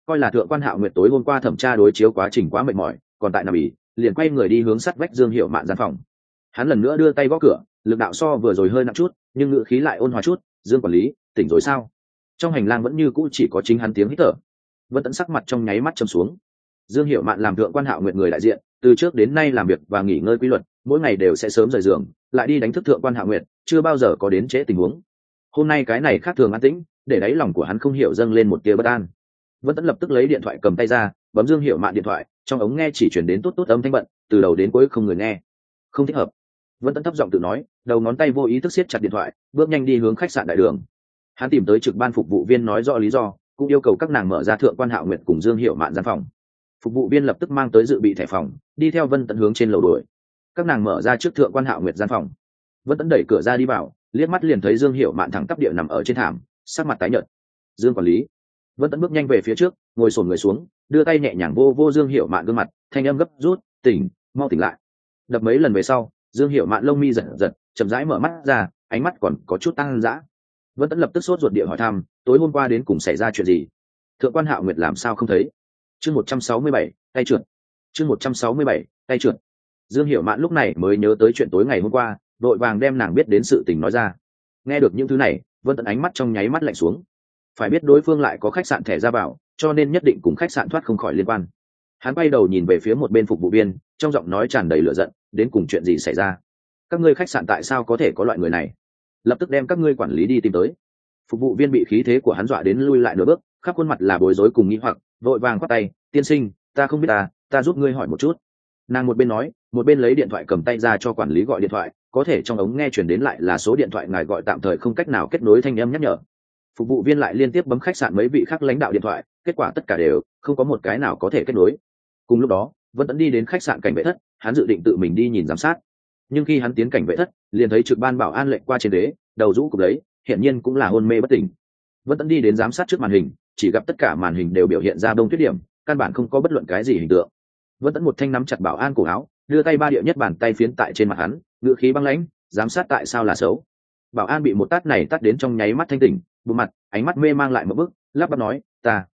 coi là thượng quan hạo nguyệt tối hôm qua thẩm tra đối chiếu quá trình quá mệt mỏi còn tại nằm ỉ liền quay người đi hướng sắt vách Dương Hiểu Mạn gian phòng. Hắn lần nữa đưa tay gõ cửa, lực đạo so vừa rồi hơi nặng chút nhưng ngữ khí lại ôn hòa chút. Dương quản lý, tỉnh rồi sao? Trong hành lang vẫn như cũ chỉ có chính hắn tiếng hít thở. Vân Tẫn sắc mặt trong nháy mắt trầm xuống. Dương Hiểu Mạn làm thượng quan hạo nguyệt người đại diện, từ trước đến nay làm việc và nghỉ ngơi quy luật, mỗi ngày đều sẽ sớm rời giường lại đi đánh thức thượng quan hạo nguyệt, chưa bao giờ có đến trễ tình huống. Hôm nay cái này khác thường an tĩnh, để đáy lòng của hắn không hiểu dâng lên một tia bất an. Vân Tẫn lập tức lấy điện thoại cầm tay ra, bấm Dương Hiểu Mạn điện thoại, trong ống nghe chỉ chuyển đến tốt tốt âm thanh bận, từ đầu đến cuối không người nghe. Không thích hợp. Vân Tẫn thấp giọng tự nói, đầu ngón tay vô ý thức siết chặt điện thoại, bước nhanh đi hướng khách sạn đại đường. Hắn tìm tới trực ban phục vụ viên nói rõ lý do, cũng yêu cầu các nàng mở ra thượng quan hạo nguyệt cùng Dương Hiểu Mạn gian phòng. Phục vụ viên lập tức mang tới dự bị thẻ phòng, đi theo Vân Tẫn hướng trên lầu đuổi. Các nàng mở ra trước thượng quan hạo nguyệt gian phòng. Vân Tẫn đẩy cửa ra đi vào, liếc mắt liền thấy Dương Hiểu Mạn thẳng tắp địa nằm ở trên thảm, sắc mặt tái nhợt. Dương quản lý. Vân Tẫn bước nhanh về phía trước, ngồi xổm người xuống, đưa tay nhẹ nhàng vô vô Dương Hiểu Mạn gương mặt, thanh âm gấp rút, tỉnh, mau tỉnh lại. Đập mấy lần về sau, Dương Hiểu Mạn lông mi giật giật, chậm rãi mở mắt ra, ánh mắt còn có chút tăng dã. Vân Tẫn lập tức sốt ruột địa hỏi thăm, tối hôm qua đến cùng xảy ra chuyện gì? Thượng quan hạo nguyệt làm sao không thấy? Chương 167, tay trượt. Chương 167, tay trượt. Dương Hiểu Mạn lúc này mới nhớ tới chuyện tối ngày hôm qua, đội vàng đem nàng biết đến sự tình nói ra. Nghe được những thứ này, Vân Tẫn ánh mắt trong nháy mắt lạnh xuống. Phải biết đối phương lại có khách sạn thẻ ra vào, cho nên nhất định cùng khách sạn thoát không khỏi liên quan. Hắn quay đầu nhìn về phía một bên phục vụ viên, trong giọng nói tràn đầy lửa giận, đến cùng chuyện gì xảy ra? Các ngươi khách sạn tại sao có thể có loại người này? Lập tức đem các ngươi quản lý đi tìm tới. Phục vụ viên bị khí thế của hắn dọa đến lui lại nửa bước, khắp khuôn mặt là bối rối cùng nghi hoặc, vội vàng quát tay, tiên sinh, ta không biết ta giúp ngươi hỏi một chút. Nàng một bên nói, một bên lấy điện thoại cầm tay ra cho quản lý gọi điện thoại, có thể trong ống nghe truyền đến lại là số điện thoại ngài gọi tạm thời không cách nào kết nối thanh âm nhắc nhở. Phục vụ viên lại liên tiếp bấm khách sạn mấy vị khác lãnh đạo điện thoại, kết quả tất cả đều không có một cái nào có thể kết nối. Cùng lúc đó, Vân Tẫn đi đến khách sạn cảnh vệ thất, hắn dự định tự mình đi nhìn giám sát. Nhưng khi hắn tiến cảnh vệ thất, liền thấy trực ban bảo an lệnh qua trên đế, đầu rũ cục lấy, hiển nhiên cũng là hôn mê bất tỉnh. Vân Tẫn đi đến giám sát trước màn hình, chỉ gặp tất cả màn hình đều biểu hiện ra đông tuyết điểm, căn bản không có bất luận cái gì hình tượng. Vân Tẫn một thanh nắm chặt bảo an cổ áo, đưa tay ba địa nhất bàn tay phiến tại trên mặt hắn, ngữ khí băng lãnh, giám sát tại sao là xấu? Bảo an bị một tát này tát đến trong nháy mắt thanh tỉnh, bụng mặt, ánh mắt mê mang lại một bước, lắp bắp nói,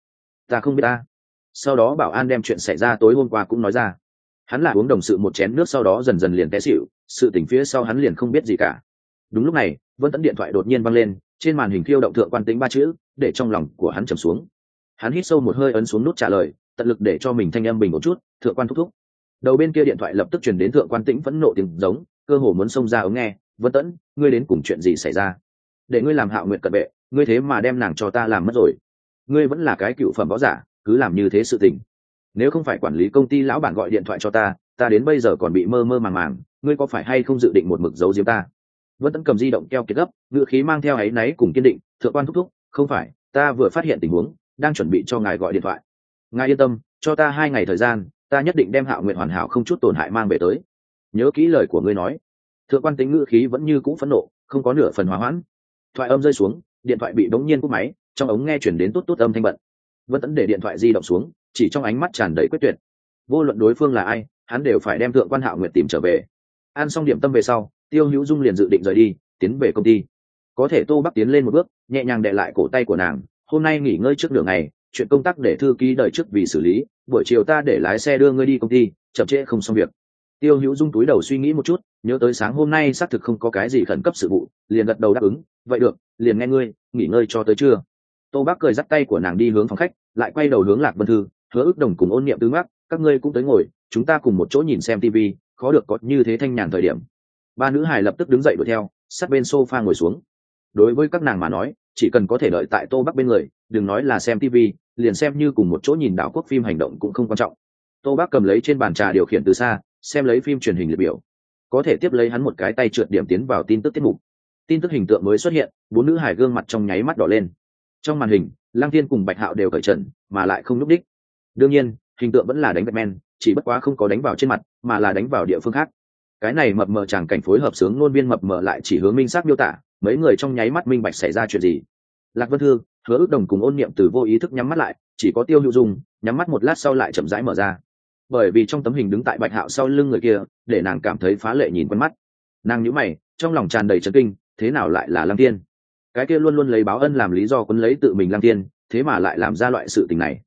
ta không biết ta. Sau đó bảo an đem chuyện xảy ra tối hôm qua cũng nói ra. Hắn là uống đồng sự một chén nước sau đó dần dần liền té xỉu, sự tỉnh phía sau hắn liền không biết gì cả. Đúng lúc này, Vân Tẫn điện thoại đột nhiên văng lên, trên màn hình khiêu động thượng quan tính ba chữ, để trong lòng của hắn trầm xuống. Hắn hít sâu một hơi ấn xuống nút trả lời, tận lực để cho mình thanh âm bình một chút, thượng quan thúc thúc. Đầu bên kia điện thoại lập tức truyền đến thượng quan tĩnh phẫn nộ tiếng giống, cơ hồ muốn xông ra ống nghe, Vân Tẫn, ngươi đến cùng chuyện gì xảy ra? Để ngươi làm Hạo Nguyệt cận vệ, ngươi thế mà đem nàng cho ta làm mất rồi. Ngươi vẫn là cái cựu phẩm võ giả, cứ làm như thế sự tình. Nếu không phải quản lý công ty lão bản gọi điện thoại cho ta đến bây giờ còn bị mơ mơ màng màng, ngươi có phải hay không dự định một mực giấu giếm ta? Vân Tẫn cầm di động keo kiệt gấp, ngữ khí mang theo áy náy cùng kiên định, thượng quan thúc thúc, không phải, ta vừa phát hiện tình huống, đang chuẩn bị cho ngài gọi điện thoại. Ngài yên tâm, cho ta 2 ngày thời gian, ta nhất định đem Hạo Nguyệt hoàn hảo không chút tổn hại mang về tới. Nhớ kỹ lời của ngươi nói. Thượng quan tính ngữ khí vẫn như cũ phẫn nộ, không có nửa phần hòa hoãn. Thoại âm rơi xuống, điện thoại bị bỗng nhiên cúp máy, trong ống nghe chuyển đến tốt tốt âm thanh bận. Vân Tẫn để điện thoại di động xuống, chỉ trong ánh mắt tràn đầy quyết tuyệt. Vô luận đối phương là ai, hắn đều phải đem thượng quan Hạo Nguyệt tìm trở về. Ăn xong điểm tâm về sau, Tiêu Hữu Dung liền dự định rời đi, tiến về công ty. Có thể Tô Bắc tiến lên một bước, nhẹ nhàng đè lại cổ tay của nàng, hôm nay nghỉ ngơi trước nửa ngày, chuyện công tác để thư ký đợi trước vì xử lý, buổi chiều ta để lái xe đưa ngươi đi công ty, chậm trễ không xong việc. Tiêu Hữu Dung túi đầu suy nghĩ một chút, nhớ tới sáng hôm nay xác thực không có cái gì khẩn cấp sự vụ, liền gật đầu đáp ứng, vậy được, liền nghe ngươi, nghỉ ngơi cho tới trưa. Tô Bắc cười dắt tay của nàng đi hướng phòng khách, lại quay đầu hướng Lạc Vân Thư, Hứa Ước Đồng cùng Ôn Niệm Tứ Ngắc, các ngươi cũng tới ngồi, chúng ta cùng một chỗ nhìn xem tivi, khó được có như thế thanh nhàn thời điểm. Ba nữ hài lập tức đứng dậy đuổi theo, sát bên sofa ngồi xuống. Đối với các nàng mà nói, chỉ cần có thể đợi tại Tô Bắc bên người, đừng nói là xem tivi, liền xem như cùng một chỗ nhìn đảo quốc phim hành động cũng không quan trọng. Tô Bắc cầm lấy trên bàn trà điều khiển từ xa, xem lấy phim truyền hình liệt biểu, có thể tiếp lấy hắn một cái tay trượt điểm tiến vào tin tức tiết mục. Tin tức hình tượng mới xuất hiện, 4 nữ hài gương mặt trong nháy mắt đỏ lên. Trong màn hình, Lăng Thiên cùng Bạch Hạo đều cởi trần, mà lại không núp đích. đương nhiên, hình tượng vẫn là đánh Batman, chỉ bất quá không có đánh vào trên mặt, mà là đánh vào địa phương khác. Cái này mập mờ tràng cảnh phối hợp sướng ngôn viên mập mờ lại chỉ hướng minh xác miêu tả, mấy người trong nháy mắt minh bạch xảy ra chuyện gì. Lạc Vân Thư, Hứa Ước Đồng cùng Ôn Niệm từ vô ý thức nhắm mắt lại, chỉ có Tiêu Hữu Dung nhắm mắt một lát sau lại chậm rãi mở ra. Bởi vì trong tấm hình đứng tại Bạch Hạo sau lưng người kia, để nàng cảm thấy phá lệ nhìn quen mắt. Nàng nhíu mày, trong lòng tràn đầy chấn kinh, thế nào lại là Lăng Thiên? Cái kia luôn luôn lấy báo ân làm lý do quấn lấy tự mình Lăng Thiên, thế mà lại làm ra loại sự tình này.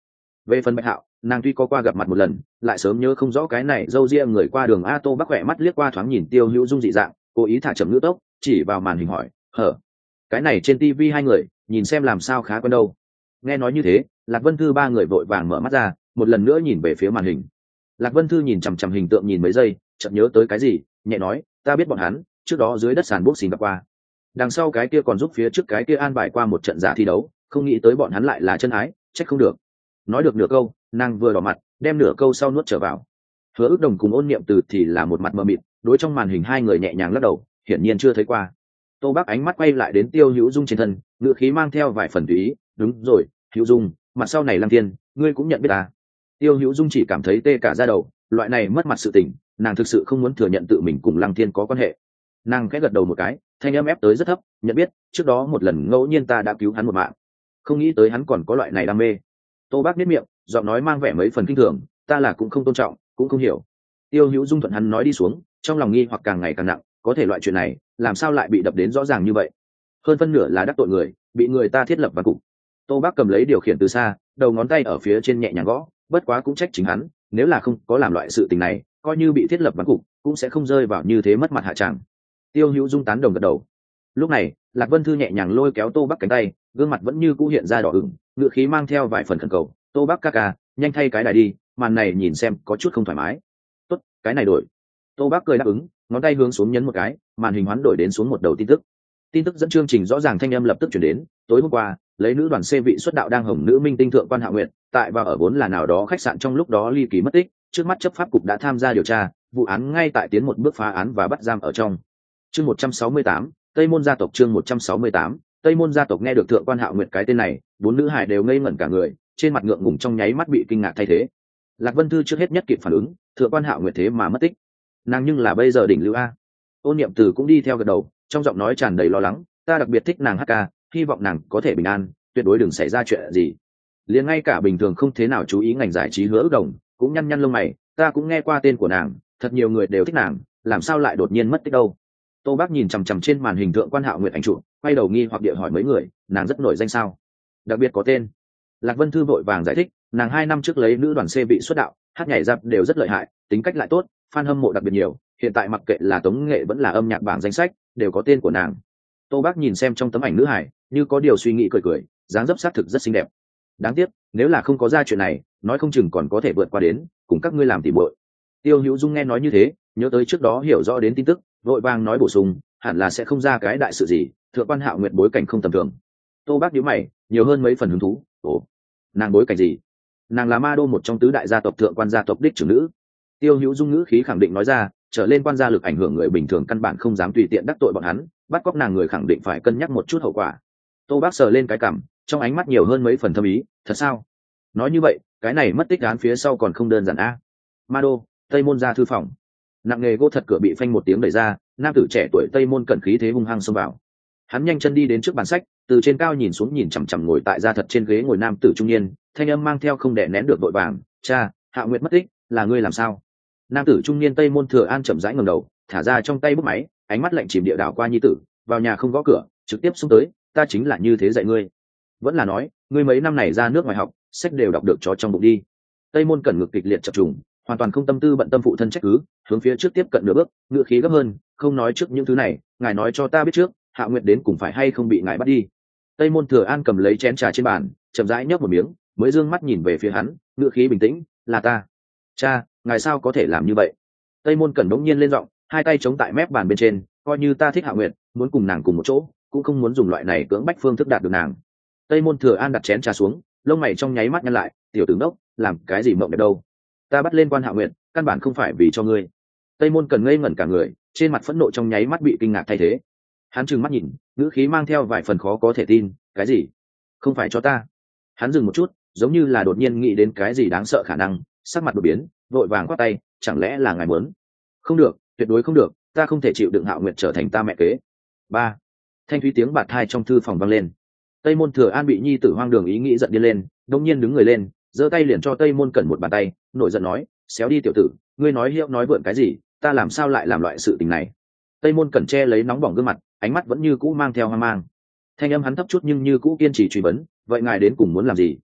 Về phần Bạch Hạo, nàng tuy có qua gặp mặt một lần, lại sớm nhớ không rõ cái này dâu ria người qua đường. A Tô Bắc khỏe mắt liếc qua thoáng nhìn Tiêu Hữu Dung dị dạng, cố ý thả chậm ngữ tốc, chỉ vào màn hình hỏi, hở, cái này trên tivi hai người nhìn xem làm sao khá quen đâu. Nghe nói như thế, Lạc Vân Thư ba người vội vàng mở mắt ra, một lần nữa nhìn về phía màn hình. Lạc Vân Thư nhìn chằm chằm hình tượng nhìn mấy giây, chợt nhớ tới cái gì, nhẹ nói, ta biết bọn hắn trước đó dưới đất sàn boxing gặp qua, đằng sau cái kia còn giúp phía trước cái kia an bài qua một trận giả thi đấu, không nghĩ tới bọn hắn lại là chân ái, trách không được. Nói được nửa câu, nàng vừa đỏ mặt, đem nửa câu sau nuốt trở vào. Hứa Ước Đồng cùng Ôn Niệm Từ thì là một mặt mờ mịt, đối trong màn hình hai người nhẹ nhàng lắc đầu, hiển nhiên chưa thấy qua. Tô Bác ánh mắt quay lại đến Tiêu Hữu Dung trên thân, ngữ khí mang theo vài phần tùy ý, đúng rồi, Hữu Dung, mặt sau này Lăng Thiên, ngươi cũng nhận biết ta. Tiêu Hữu Dung chỉ cảm thấy tê cả da đầu, loại này mất mặt sự tình, nàng thực sự không muốn thừa nhận tự mình cùng Lăng Thiên có quan hệ. Nàng khẽ gật đầu một cái, thanh âm ép tới rất thấp, nhận biết, trước đó một lần ngẫu nhiên ta đã cứu hắn một mạng, không nghĩ tới hắn còn có loại này đam mê. Tô Bác biết miệng, giọng nói mang vẻ mấy phần kinh thường, ta là cũng không tôn trọng, cũng không hiểu. Tiêu Hữu Dung thuận hắn nói đi xuống, trong lòng nghi hoặc càng ngày càng nặng, có thể loại chuyện này làm sao lại bị đập đến rõ ràng như vậy, hơn phân nửa là đắc tội người, bị người ta thiết lập văn cục. Tô Bác cầm lấy điều khiển từ xa, đầu ngón tay ở phía trên nhẹ nhàng gõ, bất quá cũng trách chính hắn, nếu là không có làm loại sự tình này, coi như bị thiết lập văn cục cũng sẽ không rơi vào như thế mất mặt hạ tràng. Tiêu Hữu Dung tán đồng gật đầu. Lúc này Lạc Vân Thư nhẹ nhàng lôi kéo Tô Bác cánh tay, gương mặt vẫn như cũ hiện ra đỏ ửng, ngựa khí mang theo vài phần khẩn cầu, Tô Bác ca ca, nhanh thay cái đài đi, màn này nhìn xem có chút không thoải mái. Tốt, cái này đổi. Tô Bác cười đáp ứng, ngón tay hướng xuống nhấn một cái, màn hình hoán đổi đến xuống một đầu tin tức. Tin tức dẫn chương trình rõ ràng thanh âm lập tức chuyển đến, tối hôm qua lấy nữ đoàn C vị xuất đạo đang hồng nữ minh tinh Thượng Quan Hạo Nguyệt, tại và ở vốn là nào đó khách sạn trong lúc đó ly kỳ mất tích, trước mắt chấp pháp cục đã tham gia điều tra, vụ án ngay tại tiến một bước phá án và bắt giam ở trong. Chương 168, Tây Môn gia tộc. Chương 168, Tây Môn gia tộc. Nghe được Thượng Quan Hạo Nguyệt cái tên này, bốn nữ hài đều ngây ngẩn cả người, trên mặt ngượng ngùng trong nháy mắt bị kinh ngạc thay thế. Lạc Vân Thư trước hết nhất kịp phản ứng, Thượng Quan Hạo Nguyệt thế mà mất tích, nàng nhưng là bây giờ đỉnh lưu a. Ôn Niệm Từ cũng đi theo gật đầu, trong giọng nói tràn đầy lo lắng, ta đặc biệt thích nàng hát ca, hy vọng nàng có thể bình an, tuyệt đối đừng xảy ra chuyện gì. Liền ngay cả bình thường không thế nào chú ý ngành giải trí Hứa Ước Đồng cũng nhăn nhăn lông mày, ta cũng nghe qua tên của nàng, thật nhiều người đều thích nàng, làm sao lại đột nhiên mất tích đâu. Tô Bác nhìn chằm chằm trên màn hình Thượng Quan Hạo Nguyệt ảnh chụp, quay đầu nghi hoặc địa hỏi mấy người, nàng rất nổi danh sao? Đặc biệt có tên. Lạc Vân Thư vội vàng giải thích, nàng 2 năm trước lấy nữ đoàn C vị xuất đạo, hát nhảy rap đều rất lợi hại, tính cách lại tốt, fan hâm mộ đặc biệt nhiều, hiện tại mặc kệ là tống nghệ vẫn là âm nhạc bảng danh sách đều có tên của nàng. Tô Bác nhìn xem trong tấm ảnh nữ hải, như có điều suy nghĩ cười cười, dáng dấp xác thực rất xinh đẹp. Đáng tiếc, nếu là không có ra chuyện này, nói không chừng còn có thể vượt qua đến cùng các ngươi làm tỉ muội. Tiêu Hữu Dung nghe nói như thế, nhớ tới trước đó hiểu rõ đến tin tức, vội vàng nói bổ sung, hẳn là sẽ không ra cái đại sự gì, Thượng Quan Hạo Nguyệt bối cảnh không tầm thường. Tô Bác nhíu mày, nhiều hơn mấy phần hứng thú, ồ, nàng bối cảnh gì? Nàng là ma đô một trong tứ đại gia tộc Thượng Quan gia tộc đích trưởng nữ. Tiêu Hữu Dung ngữ khí khẳng định nói ra, trở lên quan gia lực ảnh hưởng người bình thường căn bản không dám tùy tiện đắc tội bọn hắn, bắt cóc nàng người khẳng định phải cân nhắc một chút hậu quả. Tô Bác sờ lên cái cằm, trong ánh mắt nhiều hơn mấy phần thâm ý, thật sao? Nói như vậy, cái này mất tích án phía sau còn không đơn giản a. Ma đô, Tây Môn gia thư phòng. Nặng nghề gỗ thật cửa bị phanh một tiếng đẩy ra, nam tử trẻ tuổi Tây Môn cẩn khí thế hung hăng xông vào. Hắn nhanh chân đi đến trước bàn sách, từ trên cao nhìn xuống nhìn chằm chằm ngồi tại gia thật trên ghế ngồi nam tử trung niên, thanh âm mang theo không đè nén được vội vàng, cha, Hạo Nguyệt mất tích, là ngươi làm sao? Nam tử trung niên Tây Môn Thừa An chậm rãi ngẩng đầu, thả ra trong tay bút máy, ánh mắt lạnh chìm địa đảo qua nhi tử, vào nhà không gõ cửa, trực tiếp xông tới, ta chính là như thế dạy ngươi. Vẫn là nói, ngươi mấy năm này ra nước ngoài học, sách đều đọc được cho trong bụng đi. Tây Môn Cẩn ngực kịch liệt chập trùng, hoàn toàn không tâm tư bận tâm phụ thân trách cứ, hướng phía trước tiếp cận nửa bước, ngựa khí gấp hơn, không nói trước những thứ này, ngài nói cho ta biết trước, Hạo Nguyệt đến cùng phải hay không bị ngài bắt đi. Tây Môn Thừa An cầm lấy chén trà trên bàn, chậm rãi nhấp một miếng, mới dương mắt nhìn về phía hắn, ngựa khí bình tĩnh, là ta. Cha, ngài sao có thể làm như vậy? Tây Môn Cẩn đống nhiên lên giọng, hai tay chống tại mép bàn bên trên, coi như ta thích Hạo Nguyệt, muốn cùng nàng cùng một chỗ, cũng không muốn dùng loại này cưỡng bách phương thức đạt được nàng. Tây Môn Thừa An đặt chén trà xuống, lông mày trong nháy mắt nhăn lại, tiểu tử ngốc, làm cái gì mộng đẹp đâu? Ta bắt lên Quan Hạo Nguyệt, căn bản không phải vì cho ngươi. Tây Môn Cẩn ngây ngẩn cả người, trên mặt phẫn nộ trong nháy mắt bị kinh ngạc thay thế. Hắn trừng mắt nhìn, ngữ khí mang theo vài phần khó có thể tin, cái gì? Không phải cho ta? Hắn dừng một chút, giống như là đột nhiên nghĩ đến cái gì đáng sợ khả năng, sắc mặt đột biến, vội vàng quát tay, chẳng lẽ là ngài muốn? Không được, tuyệt đối không được, ta không thể chịu đựng Hạo Nguyệt trở thành ta mẹ kế. Ba. Thanh thúy tiếng bạt thai trong thư phòng vang lên. Tây Môn Thừa An bị nhi tử hoang đường ý nghĩ giận điên lên, đột nhiên đứng người lên, giơ tay liền cho Tây Môn Cẩn một bàn tay, nổi giận nói, xéo đi tiểu tử, ngươi nói hiệu nói vượn cái gì, ta làm sao lại làm loại sự tình này? Tây Môn Cẩn che lấy nóng bỏng gương mặt, ánh mắt vẫn như cũ mang theo hoang mang. Thanh âm hắn thấp chút nhưng như cũ kiên trì truy vấn, vậy ngài đến cùng muốn làm gì?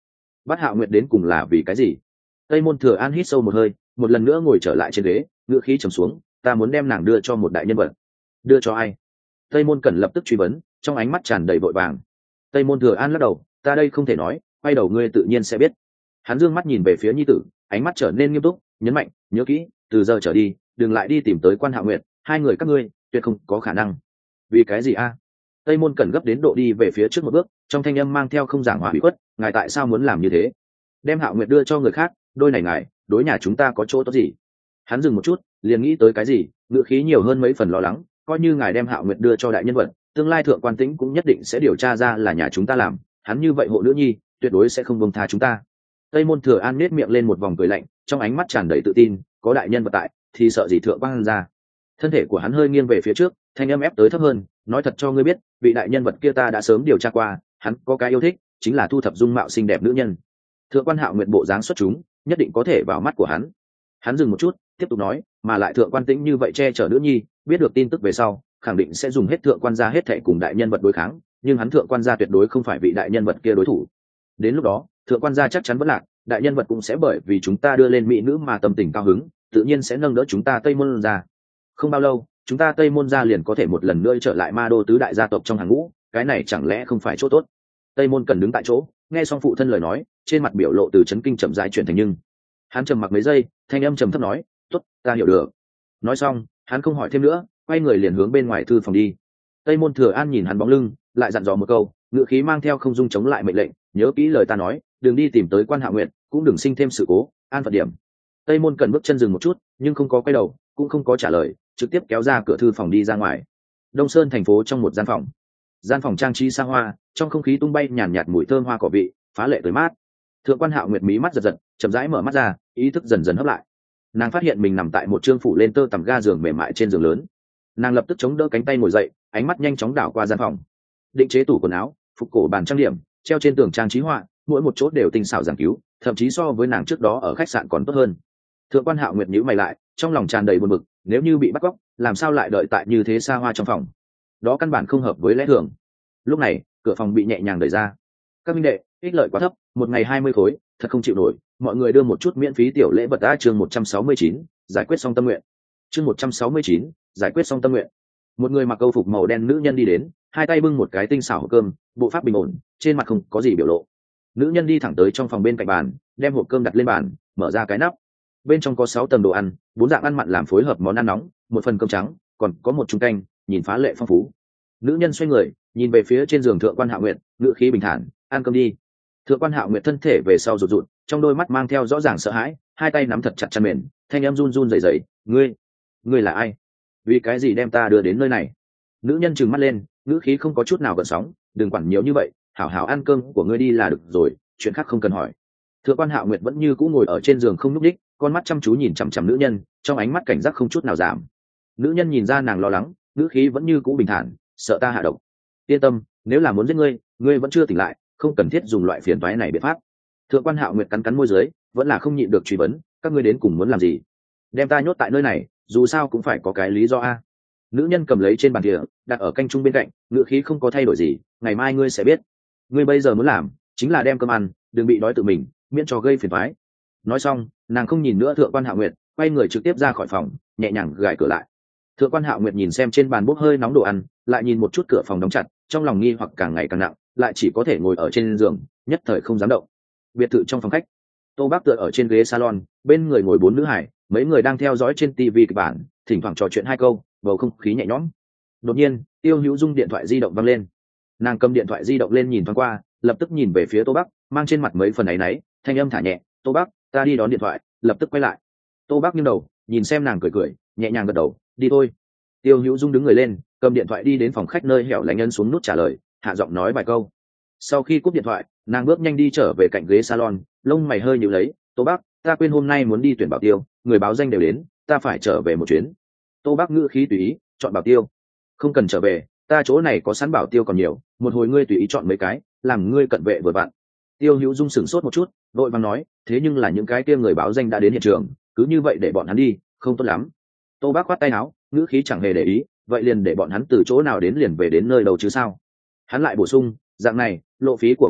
Bắt Hạo Nguyệt đến cùng là vì cái gì? Tây Môn Thừa An hít sâu một hơi, một lần nữa ngồi trở lại trên ghế, ngựa khí trầm xuống, ta muốn đem nàng đưa cho một đại nhân vật. Đưa cho ai? Tây Môn Cẩn lập tức truy vấn, trong ánh mắt tràn đầy vội vàng. Tây Môn Thừa An lắc đầu, ta đây không thể nói, quay đầu ngươi tự nhiên sẽ biết. Hắn dương mắt nhìn về phía nhi tử, ánh mắt trở nên nghiêm túc, nhấn mạnh, nhớ kỹ, từ giờ trở đi, đừng lại đi tìm tới Quan Hạo Nguyệt, hai người các ngươi tuyệt không có khả năng. Vì cái gì a? Tây Môn Cẩn gấp đến độ đi về phía trước một bước, trong thanh âm mang theo không giảng hòa ủy khuất, ngài tại sao muốn làm như thế? Đem Hạo Nguyệt đưa cho người khác, đôi này ngài, đối nhà chúng ta có chỗ tốt gì? Hắn dừng một chút, liền nghĩ tới cái gì, ngựa khí nhiều hơn mấy phần lo lắng, coi như ngài đem Hạo Nguyệt đưa cho đại nhân vật, tương lai thượng quan tĩnh cũng nhất định sẽ điều tra ra là nhà chúng ta làm, hắn như vậy hộ nữ nhi, tuyệt đối sẽ không buông tha chúng ta. Tây Môn Thừa An nét miệng lên một vòng cười lạnh, trong ánh mắt tràn đầy tự tin, có đại nhân vật tại, thì sợ gì thượng quan gia? Thân thể của hắn hơi nghiêng về phía trước, thanh âm ép tới thấp hơn, nói thật cho ngươi biết, vị đại nhân vật kia ta đã sớm điều tra qua, hắn có cái yêu thích, chính là thu thập dung mạo xinh đẹp nữ nhân. Thượng quan Hạo Nguyệt bộ dáng xuất chúng, nhất định có thể vào mắt của hắn. Hắn dừng một chút, tiếp tục nói, mà lại thượng quan tĩnh như vậy che chở nữ nhi, biết được tin tức về sau, khẳng định sẽ dùng hết thượng quan gia hết thảy cùng đại nhân vật đối kháng, nhưng hắn thượng quan gia tuyệt đối không phải vị đại nhân vật kia đối thủ. Đến lúc đó, thượng quan gia chắc chắn vẫn lạc, đại nhân vật cũng sẽ bởi vì chúng ta đưa lên mỹ nữ mà tâm tình cao hứng, tự nhiên sẽ nâng đỡ chúng ta Tây Môn gia. Không bao lâu, chúng ta Tây Môn gia liền có thể một lần nữa trở lại ma đô tứ đại gia tộc trong hàng ngũ, cái này chẳng lẽ không phải chỗ tốt? Tây Môn Cần đứng tại chỗ, nghe xong phụ thân lời nói, trên mặt biểu lộ từ chấn kinh chậm rãi chuyển thành nhưng. Hắn trầm mặc mấy giây, thanh âm trầm thấp nói, "Tốt, ta hiểu được." Nói xong, hắn không hỏi thêm nữa, quay người liền hướng bên ngoài thư phòng đi. Tây Môn Thừa An nhìn hắn bóng lưng, lại dặn dò một câu, ngữ khí mang theo không dung chống lại mệnh lệnh, "Nhớ kỹ lời ta nói, đừng đi tìm tới Quan Hạo Nguyệt, cũng đừng sinh thêm sự cố, an phận điểm." Tây Môn Cần bước chân dừng một chút, nhưng không có quay đầu, cũng không có trả lời, trực tiếp kéo ra cửa thư phòng đi ra ngoài. Đông Sơn thành phố trong một gian phòng. Gian phòng trang trí xa hoa, trong không khí tung bay nhàn nhạt mùi thơm hoa cỏ vị, phá lệ tới mát. Thượng quan Hạo Nguyệt mí mắt giật giật, chậm rãi mở mắt ra, ý thức dần dần hấp lại. Nàng phát hiện mình nằm tại một trương phủ lên tơ tằm ga giường mềm mại trên giường lớn. Nàng lập tức chống đỡ cánh tay ngồi dậy, ánh mắt nhanh chóng đảo qua gian phòng. Định chế tủ quần áo, phục cổ bàn trang điểm, treo trên tường trang trí họa, mỗi một chỗ đều tinh xảo giảng cứu, thậm chí so với nàng trước đó ở khách sạn còn tốt hơn. Thượng quan Hạo Nguyệt nhíu mày lại, trong lòng tràn đầy buồn bực, nếu như bị bắt cóc, làm sao lại đợi tại như thế xa hoa trong phòng? Đó căn bản không hợp với lẽ thường. Lúc này, cửa phòng bị nhẹ nhàng đẩy ra. Các minh đệ, ích lợi quá thấp, một ngày 20 khối, thật không chịu nổi, mọi người đưa một chút miễn phí tiểu lễ vật đã. Chương 169, giải quyết xong tâm nguyện. Chương 169, giải quyết xong tâm nguyện. Một người mặc câu phục màu đen nữ nhân đi đến, hai tay bưng một cái tinh xảo hộp cơm, bộ pháp bình ổn, trên mặt không có gì biểu lộ. Nữ nhân đi thẳng tới trong phòng bên cạnh bàn, đem hộp cơm đặt lên bàn, mở ra cái nắp. Bên trong có 6 tầng đồ ăn, 4 dạng ăn mặn làm phối hợp món ăn nóng, một phần cơm trắng, còn có một chung canh, nhìn phá lệ phong phú. Nữ nhân xoay người, nhìn về phía trên giường thượng quan Hạo Nguyệt, ngữ khí bình thản, ăn cơm đi. Thượng quan Hạo Nguyệt thân thể về sau rụt rụt, trong đôi mắt mang theo rõ ràng sợ hãi, hai tay nắm thật chặt chăn mền, thanh âm run run rẩy rẩy, ngươi là ai? Vì cái gì đem ta đưa đến nơi này? Nữ nhân trừng mắt lên, ngữ khí không có chút nào gợn sóng, đừng quản nhiều như vậy, hảo hảo ăn cơm của ngươi đi là được rồi, chuyện khác không cần hỏi. Thượng quan Hạo Nguyệt vẫn như cũ ngồi ở trên giường không nhúc nhích, con mắt chăm chú nhìn chằm chằm nữ nhân, trong ánh mắt cảnh giác không chút nào giảm. Nữ nhân nhìn ra nàng lo lắng, ngữ khí vẫn như cũ bình thản, sợ ta hạ độc. Yên tâm, nếu là muốn giết ngươi, ngươi vẫn chưa tỉnh lại, không cần thiết dùng loại phiền toái này biện pháp. Thượng quan Hạo Nguyệt cắn cắn môi dưới, vẫn là không nhịn được truy vấn, các ngươi đến cùng muốn làm gì? Đem ta nhốt tại nơi này, dù sao cũng phải có cái lý do a. Nữ nhân cầm lấy trên bàn thìa, đặt ở canh chung bên cạnh, ngữ khí không có thay đổi gì, ngày mai ngươi sẽ biết. Ngươi bây giờ muốn làm, chính là đem cơm ăn, đừng bị đói tự mình, miễn cho gây phiền toái. Nói xong, nàng không nhìn nữa thượng quan Hạo Nguyệt, quay người trực tiếp ra khỏi phòng, nhẹ nhàng gài cửa lại. Thượng quan Hạo Nguyệt nhìn xem trên bàn bốc hơi nóng đồ ăn, lại nhìn một chút cửa phòng đóng chặt, trong lòng nghi hoặc càng ngày càng nặng, lại chỉ có thể ngồi ở trên giường, nhất thời không dám động. Biệt thự trong phòng khách, Tô Bác tựa ở trên ghế salon, bên người ngồi 4 nữ hải, mấy người đang theo dõi trên TV kịch bản, thỉnh thoảng trò chuyện hai câu, bầu không khí nhẹ nhõm. Đột nhiên, Tiêu Hữu Dung điện thoại di động vang lên. Nàng cầm điện thoại di động lên nhìn thoáng qua, lập tức nhìn về phía Tô Bác, mang trên mặt mấy phần áy náy, thanh âm thả nhẹ, "Tô Bác, ta đi đón điện thoại." Lập tức quay lại. Tô Bác nghiêng đầu, nhìn xem nàng cười cười, nhẹ nhàng gật đầu, "Đi thôi." Tiêu Hữu Dung đứng người lên, cầm điện thoại đi đến phòng khách nơi hẻo lánh ấn xuống nút trả lời, hạ giọng nói vài câu. Sau khi cúp điện thoại, nàng bước nhanh đi trở về cạnh ghế salon, lông mày hơi nhíu lấy, "Tô Bác, ta quên hôm nay muốn đi tuyển bảo tiêu, người báo danh đều đến, ta phải trở về một chuyến." Tô Bác ngữ khí tùy ý, "Chọn bảo tiêu? Không cần trở về, ta chỗ này có sẵn bảo tiêu còn nhiều, một hồi ngươi tùy ý chọn mấy cái, làm ngươi cận vệ vừa vặn." Tiêu Hữu Dung sửng sốt một chút, vội vàng nói, "Thế nhưng là những cái kia người báo danh đã đến hiện trường, cứ như vậy để bọn hắn đi, không tốt lắm." Tô Bác khoát tay áo, ngữ khí chẳng hề để ý, "Vậy liền để bọn hắn từ chỗ nào đến liền về đến nơi đâu chứ sao?" Hắn lại bổ sung, "Dạng này, lộ phí của bọn họ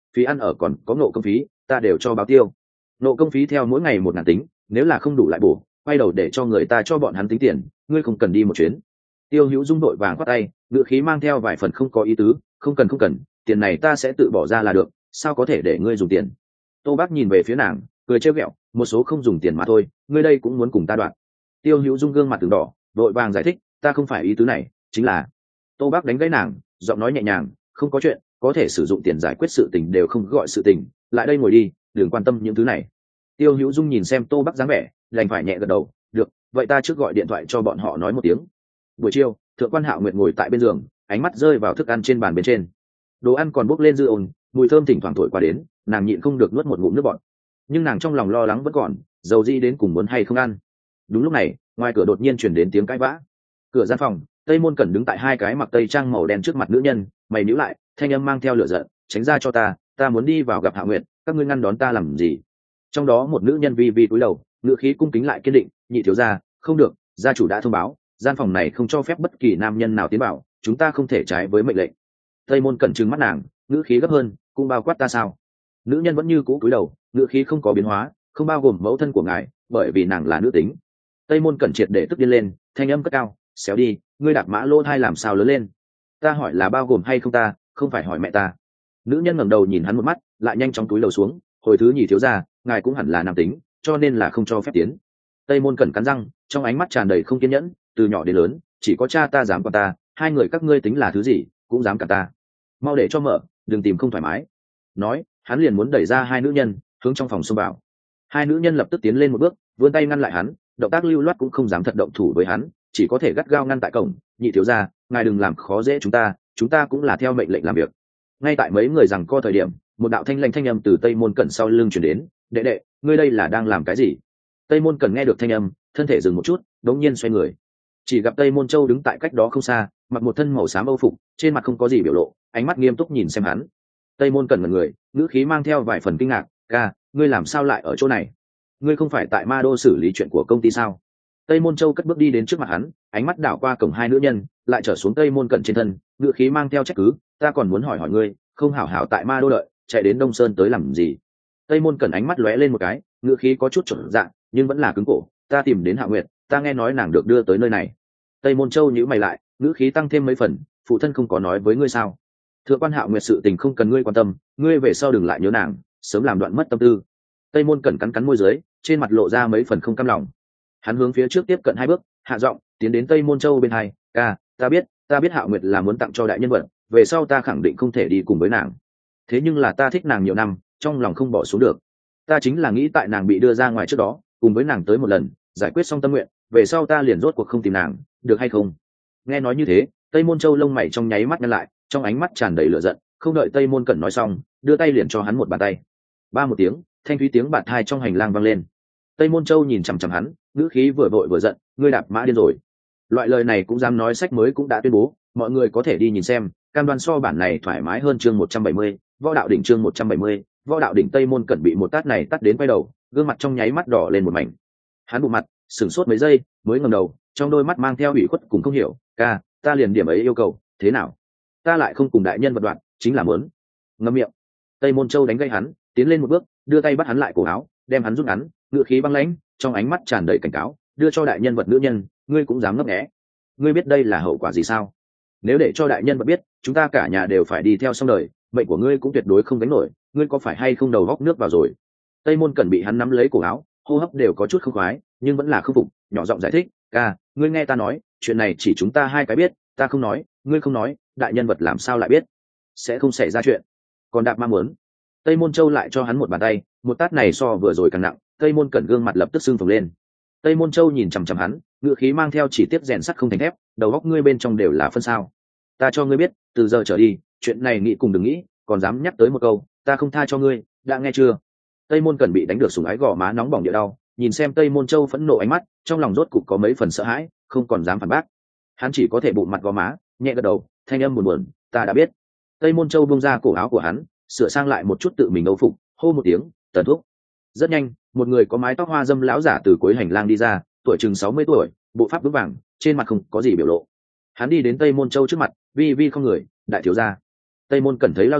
phí ăn ở còn có nộ công phí ta đều cho báo tiêu. Nộ công phí theo mỗi ngày 1.000 tính, nếu là không đủ lại bổ, quay đầu để cho người ta cho bọn hắn tính tiền, ngươi không cần đi một chuyến. Tiêu Hữu Dung đội vàng khoát tay, ngữ khí mang theo vài phần không có ý tứ, không cần, tiền này ta sẽ tự bỏ ra là được, sao có thể để ngươi dùng tiền. Tô Bác nhìn về phía nàng, cười trêu ghẹo, một số không dùng tiền mà thôi, ngươi đây cũng muốn cùng ta đoạn. Tiêu Hữu Dung gương mặt từng đỏ, đội vàng giải thích, ta không phải ý tứ này, chính là. Tô Bác đánh gãy nàng, giọng nói nhẹ nhàng, không có chuyện, có thể sử dụng tiền giải quyết sự tình đều không gọi sự tình, lại đây ngồi đi, đừng quan tâm những thứ này. Tiêu Hữu Dung nhìn xem Tô Bác dáng vẻ, đành phải nhẹ gật đầu, được, vậy ta trước gọi điện thoại cho bọn họ nói một tiếng. Buổi chiều, Thượng quan Hạo Nguyệt ngồi tại bên giường, ánh mắt rơi vào thức ăn trên bàn bên trên. Đồ ăn còn bốc lên dư ồn, mùi thơm thỉnh thoảng thổi qua đến, nàng nhịn không được nuốt một ngụm nước bọt. Nhưng nàng trong lòng lo lắng vẫn còn, dầu gì đến cùng muốn hay không ăn. Đúng lúc này, ngoài cửa đột nhiên truyền đến tiếng cãi vã. Cửa gian phòng, Tây Môn Cẩn đứng tại hai cái mặc tây trang màu đen trước mặt nữ nhân, mày nhíu lại, thanh âm mang theo lửa giận, tránh ra cho ta muốn đi vào gặp Hạo Nguyệt, các ngươi ngăn đón ta làm gì? Trong đó một nữ nhân vi cúi đầu, ngữ khí cung kính lại kiên định, nhị thiếu gia, không được, gia chủ đã thông báo, gian phòng này không cho phép bất kỳ nam nhân nào tiến vào, chúng ta không thể trái với mệnh lệnh. Tây Môn Cẩn trừng mắt nàng, ngữ khí gấp hơn, cũng bao quát ta sao? Nữ nhân vẫn như cũ cúi đầu, ngữ khí không có biến hóa, không bao gồm mẫu thân của ngài, bởi vì nàng là nữ tính. Tây Môn Cẩn triệt để tức điên lên, thanh âm cất cao, xéo đi, ngươi đạp mã lô thai làm sao lớn lên? Ta hỏi là bao gồm hay không ta, không phải hỏi mẹ ta. Nữ nhân ngẩng đầu nhìn hắn một mắt, lại nhanh chóng cúi đầu xuống, hồi thứ nhì thiếu gia, ngài cũng hẳn là nam tính, cho nên là không cho phép tiến. Tây Môn Cẩn cắn răng, trong ánh mắt tràn đầy không kiên nhẫn, từ nhỏ đến lớn, chỉ có cha ta dám quản ta, hai người các ngươi tính là thứ gì, cũng dám cả ta. Mau để cho mở, đừng tìm không thoải mái. Nói, hắn liền muốn đẩy ra hai nữ nhân, hướng trong phòng xông vào. Hai nữ nhân lập tức tiến lên một bước, vươn tay ngăn lại hắn, động tác lưu loát cũng không dám thật động thủ với hắn, chỉ có thể gắt gao ngăn tại cổng. Nhị thiếu gia, ngài đừng làm khó dễ chúng ta cũng là theo mệnh lệnh làm việc. Ngay tại mấy người rằng co thời điểm, một đạo thanh lãnh thanh âm từ Tây Môn Cẩn sau lưng truyền đến, đệ đệ, ngươi đây là đang làm cái gì? Tây Môn Cẩn nghe được thanh âm, thân thể dừng một chút, đống nhiên xoay người, chỉ gặp Tây Môn Châu đứng tại cách đó không xa, mặc một thân màu xám âu phục, trên mặt không có gì biểu lộ, ánh mắt nghiêm túc nhìn xem hắn. Tây Môn Cẩn ngẩn người, ngữ khí mang theo vài phần kinh ngạc, ca, ngươi làm sao lại ở chỗ này? Ngươi không phải tại Ma Đô xử lý chuyện của công ty sao? Tây Môn Châu cất bước đi đến trước mặt hắn, ánh mắt đảo qua cổng hai nữ nhân, lại trở xuống Tây Môn Cẩn trên thân, ngữ khí mang theo trách cứ, ta còn muốn hỏi ngươi, không hảo hảo tại Ma Đô đợi, chạy đến Đông Sơn tới làm gì? Tây Môn Cẩn ánh mắt lóe lên một cái, ngữ khí có chút chột dạ, nhưng vẫn là cứng cổ, ta tìm đến Hạo Nguyệt, ta nghe nói nàng được đưa tới nơi này. Tây Môn Châu nhíu mày lại, ngữ khí tăng thêm mấy phần, phụ thân không có nói với ngươi sao? Thượng quan Hạo Nguyệt sự tình không cần ngươi quan tâm, ngươi về sau đừng lại nhớ nàng, sớm làm đoạn mất tâm tư. Tây Môn Cẩn cắn môi dưới, trên mặt lộ ra mấy phần không cam lòng. Hắn hướng phía trước tiếp cận hai bước, hạ giọng, tiến đến Tây Môn Châu bên hai, ca, ta biết Hạo Nguyệt là muốn tặng cho đại nhân vật, về sau ta khẳng định không thể đi cùng với nàng. Thế nhưng là ta thích nàng nhiều năm, trong lòng không bỏ xuống được. Ta chính là nghĩ tại nàng bị đưa ra ngoài trước đó, cùng với nàng tới một lần, giải quyết xong tâm nguyện, về sau ta liền rốt cuộc không tìm nàng, được hay không? Nghe nói như thế, Tây Môn Châu lông mày trong nháy mắt nhăn lại, trong ánh mắt tràn đầy lửa giận, không đợi Tây Môn Cẩn nói xong, đưa tay liền cho hắn một bàn tay. Ba một tiếng, thanh thúy tiếng bạt thai trong hành lang vang lên. Tây Môn Châu nhìn chằm chằm hắn, ngữ khí vừa vội vừa giận, ngươi đạp mã điên rồi. Loại lời này cũng dám nói, sách mới cũng đã tuyên bố, mọi người có thể đi nhìn xem, cam đoan so bản này thoải mái hơn. Chương 170, Võ đạo đỉnh. Chương 170, Võ đạo đỉnh. Tây Môn Cẩn bị một tát này tát đến quay đầu, gương mặt trong nháy mắt đỏ lên một mảnh. Hắn bụng mặt, sửng sốt mấy giây, mới ngẩng đầu, trong đôi mắt mang theo ủy khuất cùng không hiểu, ca, ta liền điểm ấy yêu cầu, thế nào? Ta lại không cùng đại nhân vật đoạn, chính là muốn. Ngậm miệng. Tây Môn Châu đánh gây hắn, tiến lên một bước, đưa tay bắt hắn lại cổ áo, đem hắn rút ngắn, ngựa khí băng lãnh, trong ánh mắt tràn đầy cảnh cáo, đưa cho đại nhân vật nữ nhân, ngươi cũng dám ngấp nghé? Ngươi biết đây là hậu quả gì sao? Nếu để cho đại nhân vật biết, chúng ta cả nhà đều phải đi theo xong đời, mệnh của ngươi cũng tuyệt đối không gánh nổi, ngươi có phải hay không đầu góc nước vào rồi? Tây Môn Cẩn bị hắn nắm lấy cổ áo, hô hấp đều có chút không khoái, nhưng vẫn là không phục, nhỏ giọng giải thích, ca, ngươi nghe ta nói, chuyện này chỉ chúng ta hai cái biết, ta không nói, ngươi không nói, đại nhân vật làm sao lại biết? Sẽ không xảy ra chuyện. Còn đạp ma muốn. Tây Môn Châu lại cho hắn một bàn tay, một tát này so vừa rồi càng nặng, Tây Môn Cẩn gương mặt lập tức sưng phồng lên. Tây Môn Châu nhìn chằm chằm hắn, ngựa khí mang theo chỉ tiếp rèn sắt không thành thép, đầu óc ngươi bên trong đều là phân sao? Ta cho ngươi biết, từ giờ trở đi, chuyện này nghĩ cùng đừng nghĩ, còn dám nhắc tới một câu, ta không tha cho ngươi, đã nghe chưa? Tây Môn Cẩn bị đánh được sủng ái gò má nóng bỏng địa đau, nhìn xem Tây Môn Châu phẫn nộ ánh mắt, trong lòng rốt cục có mấy phần sợ hãi, không còn dám phản bác. Hắn chỉ có thể bụng mặt gò má, nhẹ gật đầu, thanh âm buồn buồn, ta đã biết. Tây Môn Châu buông ra cổ áo của hắn, sửa sang lại một chút tự mình âu phục, hô một tiếng, tần thúc. Rất nhanh, một người có mái tóc hoa dâm lão giả từ cuối hành lang đi ra, tuổi chừng 60 tuổi, bộ pháp vững vàng, trên mặt không có gì biểu lộ. Hắn đi đến Tây Môn Châu trước mặt, vi vi không người, đại thiếu gia. Tây Môn Cẩn thấy lão giả,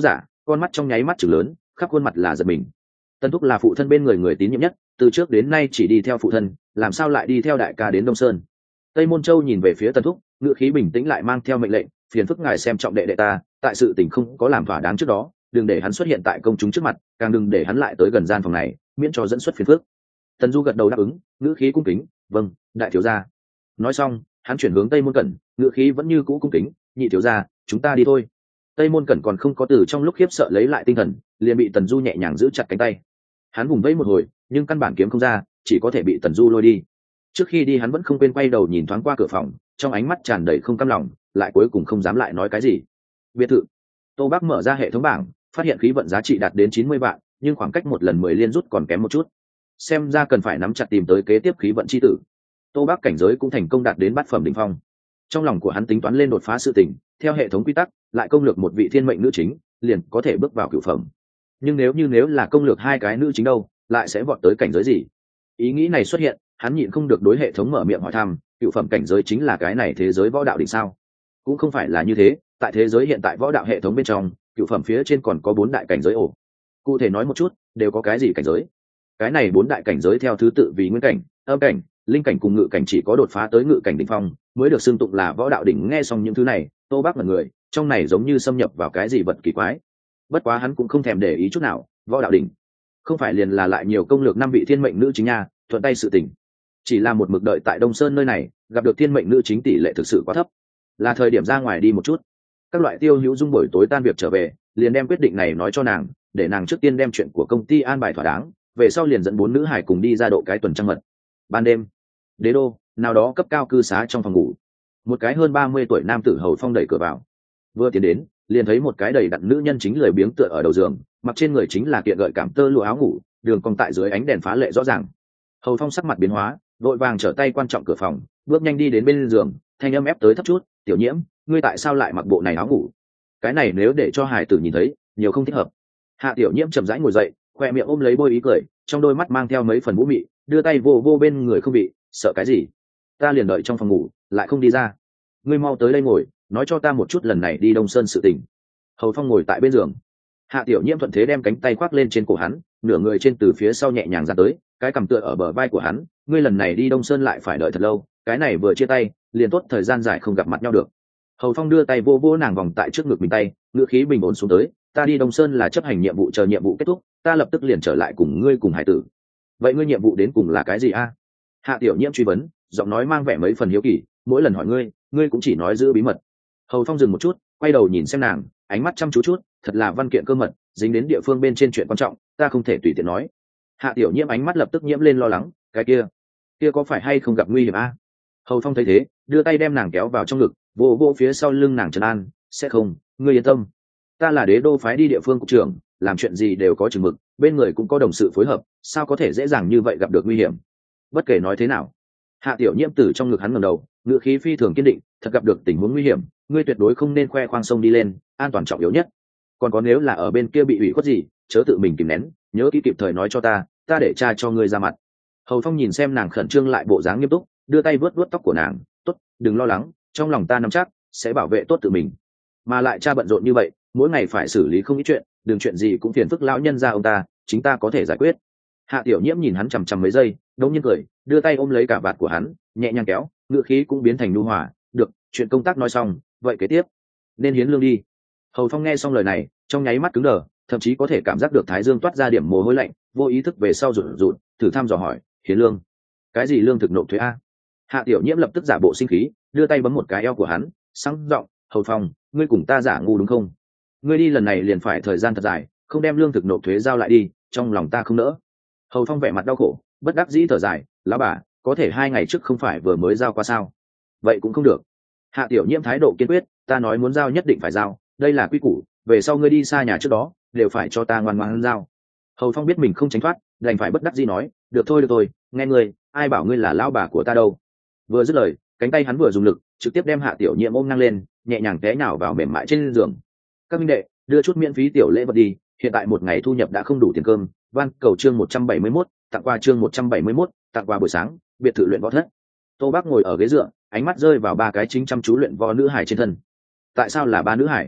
con mắt trong nháy mắt chừng lớn, khắp khuôn mặt là giật mình. Tần thúc là phụ thân bên người tín nhiệm nhất, từ trước đến nay chỉ đi theo phụ thân, làm sao lại đi theo đại ca đến Đông Sơn? Tây Môn Châu nhìn về phía Tần thúc, ngữ khí bình tĩnh lại mang theo mệnh lệnh, phiền phức ngài xem trọng đệ đệ ta, tại sự tình không có làm thỏa đáng trước đó, đừng để hắn xuất hiện tại công chúng trước mặt, càng đừng để hắn lại tới gần gian phòng này, miễn cho dẫn xuất phiền phức. Tần Du gật đầu đáp ứng, ngữ khí cung kính, vâng, đại thiếu gia. Nói xong, hắn chuyển hướng Tây Môn Cẩn, ngữ khí vẫn như cũ cung kính, nhị thiếu gia, chúng ta đi thôi. Tây Môn Cẩn còn không có từ trong lúc khiếp sợ lấy lại tinh thần, liền bị Tần Du nhẹ nhàng giữ chặt cánh tay. Hắn vùng vẫy một hồi, nhưng căn bản kiếm không ra, chỉ có thể bị Tần Du lôi đi. Trước khi đi hắn vẫn không quên quay đầu nhìn thoáng qua cửa phòng, trong ánh mắt tràn đầy không cam lòng, lại cuối cùng không dám lại nói cái gì. Biệt thự. Tô Bắc mở ra hệ thống bảng, phát hiện khí vận giá trị đạt đến 90 vạn, nhưng khoảng cách một lần 10 liên rút còn kém một chút. Xem ra cần phải nắm chặt tìm tới kế tiếp khí vận chi tử. Tô Bắc cảnh giới cũng thành công đạt đến bát phẩm đỉnh phong. Trong lòng của hắn tính toán lên đột phá sự tình, theo hệ thống quy tắc, lại công lược một vị thiên mệnh nữ chính, liền có thể bước vào cửu phẩm. Nhưng nếu là công lược hai cái nữ chính đâu, lại sẽ vọt tới cảnh giới gì? Ý nghĩ này xuất hiện, hắn nhịn không được đối hệ thống mở miệng hỏi thăm, cửu phẩm cảnh giới chính là cái này thế giới võ đạo đỉnh sao? Cũng không phải là như thế, tại thế giới hiện tại võ đạo hệ thống bên trong, cửu phẩm phía trên còn có 4 đại cảnh giới ổ. Cụ thể nói một chút, đều có cái gì cảnh giới? Cái này 4 đại cảnh giới theo thứ tự vì nguyên cảnh, âm cảnh, linh cảnh cùng ngự cảnh, chỉ có đột phá tới ngự cảnh đỉnh phong mới được xưng tụng là võ đạo đỉnh. Nghe xong những thứ này, Tô Bác là người trong này giống như xâm nhập vào cái gì vật kỳ quái. Bất quá hắn cũng không thèm để ý chút nào, võ đạo đỉnh không phải liền là lại nhiều công lược 5 vị thiên mệnh nữ chính nha, thuận tay sự tình. Chỉ là một mực đợi tại Đông Sơn nơi này, gặp được thiên mệnh nữ chính tỷ lệ thực sự quá thấp, là thời điểm ra ngoài đi một chút. Các loại Tiêu Hữu Dung buổi tối tan việc trở về, liền đem quyết định này nói cho nàng, để nàng trước tiên đem chuyện của công ty an bài thỏa đáng, về sau liền dẫn 4 nữ hải cùng đi ra độ cái tuần trăng mật. Ban đêm, đế đô nào đó cấp cao cư xá trong phòng ngủ, một cái hơn 30 tuổi nam tử Hầu Phong đẩy cửa vào. Vừa tiến đến, liền thấy một cái đầy đặn nữ nhân chính lười biếng tựa ở đầu giường, mặc trên người chính là kiện gợi cảm tơ lụa áo ngủ, đường cong tại dưới ánh đèn phá lệ rõ ràng. Hầu Phong sắc mặt biến hóa, vội vàng trở tay quan trọng cửa phòng, bước nhanh đi đến bên giường, thanh âm ép tới thấp chút, "Tiểu Nhiễm, ngươi tại sao lại mặc bộ này áo ngủ? Cái này nếu để cho hải tử nhìn thấy, nhiều không thích hợp." Hạ Tiểu Nhiễm chậm rãi ngồi dậy, khoe miệng ôm lấy bôi ý cười, trong đôi mắt mang theo mấy phần vũ mị, đưa tay vô vô bên người không bị, "Sợ cái gì? Ta liền đợi trong phòng ngủ, lại không đi ra. Ngươi mau tới đây ngồi, nói cho ta một chút lần này đi Đông Sơn sự tình." Hầu Phong ngồi tại bên giường, Hạ Tiểu Nhiễm thuận thế đem cánh tay khoác lên trên cổ hắn, nửa người trên từ phía sau nhẹ nhàng ra tới, cái cằm tựa ở bờ vai của hắn. "Ngươi lần này đi Đông Sơn lại phải đợi thật lâu, cái này vừa chia tay, liền tốt thời gian dài không gặp mặt nhau được." Hầu Phong đưa tay vô vô nàng vòng tại trước ngực mình tay, ngữ khí bình ổn xuống tới, "Ta đi Đông Sơn là chấp hành nhiệm vụ, chờ nhiệm vụ kết thúc, ta lập tức liền trở lại cùng ngươi cùng hải tử." "Vậy ngươi nhiệm vụ đến cùng là cái gì a?" Hạ Tiểu Nhiễm truy vấn, giọng nói mang vẻ mấy phần hiếu kỳ, "Mỗi lần hỏi ngươi, ngươi cũng chỉ nói giữ bí mật." Hầu Phong dừng một chút, quay đầu nhìn xem nàng, ánh mắt chăm chú chút, "Thật là văn kiện cơ mật, dính đến địa phương bên trên chuyện quan trọng, ta không thể tùy tiện nói." Hạ Tiểu Nhiễm ánh mắt lập tức nhiễm lên lo lắng, "Cái kia có phải hay không gặp nguy hiểm a?" Hầu Phong thấy thế, đưa tay đem nàng kéo vào trong ngực, vô vô phía sau lưng nàng trấn an, "Sẽ không, ngươi yên tâm. Ta là đế đô phái đi địa phương cục trưởng, làm chuyện gì đều có chừng mực, bên người cũng có đồng sự phối hợp, sao có thể dễ dàng như vậy gặp được nguy hiểm." Bất kể nói thế nào, Hạ Tiểu Nhiễm từ trong ngực hắn ngẩng đầu, ngữ khí phi thường kiên định, "Thật gặp được tình huống nguy hiểm, ngươi tuyệt đối không nên khoe khoang sông đi lên, an toàn trọng yếu nhất. Còn có nếu là ở bên kia bị ủy khuất gì, chớ tự mình kìm nén, nhớ kỹ kịp thời nói cho ta để tra cho ngươi ra mặt." Hầu Phong nhìn xem nàng khẩn trương lại bộ dáng nghiêm túc, đưa tay vuốt vuốt tóc của nàng, "Tốt, đừng lo lắng, trong lòng ta nắm chắc, sẽ bảo vệ tốt tự mình. Mà lại cha bận rộn như vậy, mỗi ngày phải xử lý không ít chuyện, đừng chuyện gì cũng phiền phức lão nhân gia ông ta, chính ta có thể giải quyết." Hạ Tiểu Nhiễm nhìn hắn chằm chằm mấy giây, đống nhiên cười, đưa tay ôm lấy cả vạt của hắn, nhẹ nhàng kéo, ngựa khí cũng biến thành nhu hòa, "Được, chuyện công tác nói xong, vậy kế tiếp nên hiến lương đi." Hầu Phong nghe xong lời này, trong nháy mắt cứng đờ, thậm chí có thể cảm giác được thái dương toát ra điểm mồ hôi lạnh, vô ý thức về sau rụt rụt, thử thăm dò hỏi, "Hiến lương? Cái gì lương thực nộp thuế a?" Hạ Tiểu Nhiễm lập tức giả bộ sinh khí, đưa tay bấm một cái eo của hắn, sáng giọng, "Hầu Phong, ngươi cùng ta giả ngu đúng không? Ngươi đi lần này liền phải thời gian thật dài, không đem lương thực nộp thuế giao lại đi, trong lòng ta không nỡ." Hầu Phong vẻ mặt đau khổ, bất đắc dĩ thở dài, "Lão bà, có thể 2 ngày trước không phải vừa mới giao qua sao? Vậy cũng không được." Hạ Tiểu Nhiễm thái độ kiên quyết, "Ta nói muốn giao nhất định phải giao, đây là quy củ, về sau ngươi đi xa nhà trước đó, đều phải cho ta ngoan ngoãn giao." Hầu Phong biết mình không tránh thoát, đành phải bất đắc dĩ nói, được thôi, nghe ngươi, ai bảo ngươi là lão bà của ta đâu." Vừa dứt lời, cánh tay hắn vừa dùng lực, trực tiếp đem Hạ Tiểu Nhiễm ôm ngang lên, nhẹ nhàng té nhào vào mềm mại trên giường. "Các minh đệ, đưa chút miễn phí tiểu lễ vật đi, hiện tại một ngày thu nhập đã không đủ tiền cơm." Van cầu chương 171, tặng quà chương 171, tặng quà buổi sáng, biệt thự luyện võ thất. Tô Bác ngồi ở ghế dựa, ánh mắt rơi vào 3 cái chính chăm chú luyện võ nữ hải trên thân. Tại sao là 3 nữ hải?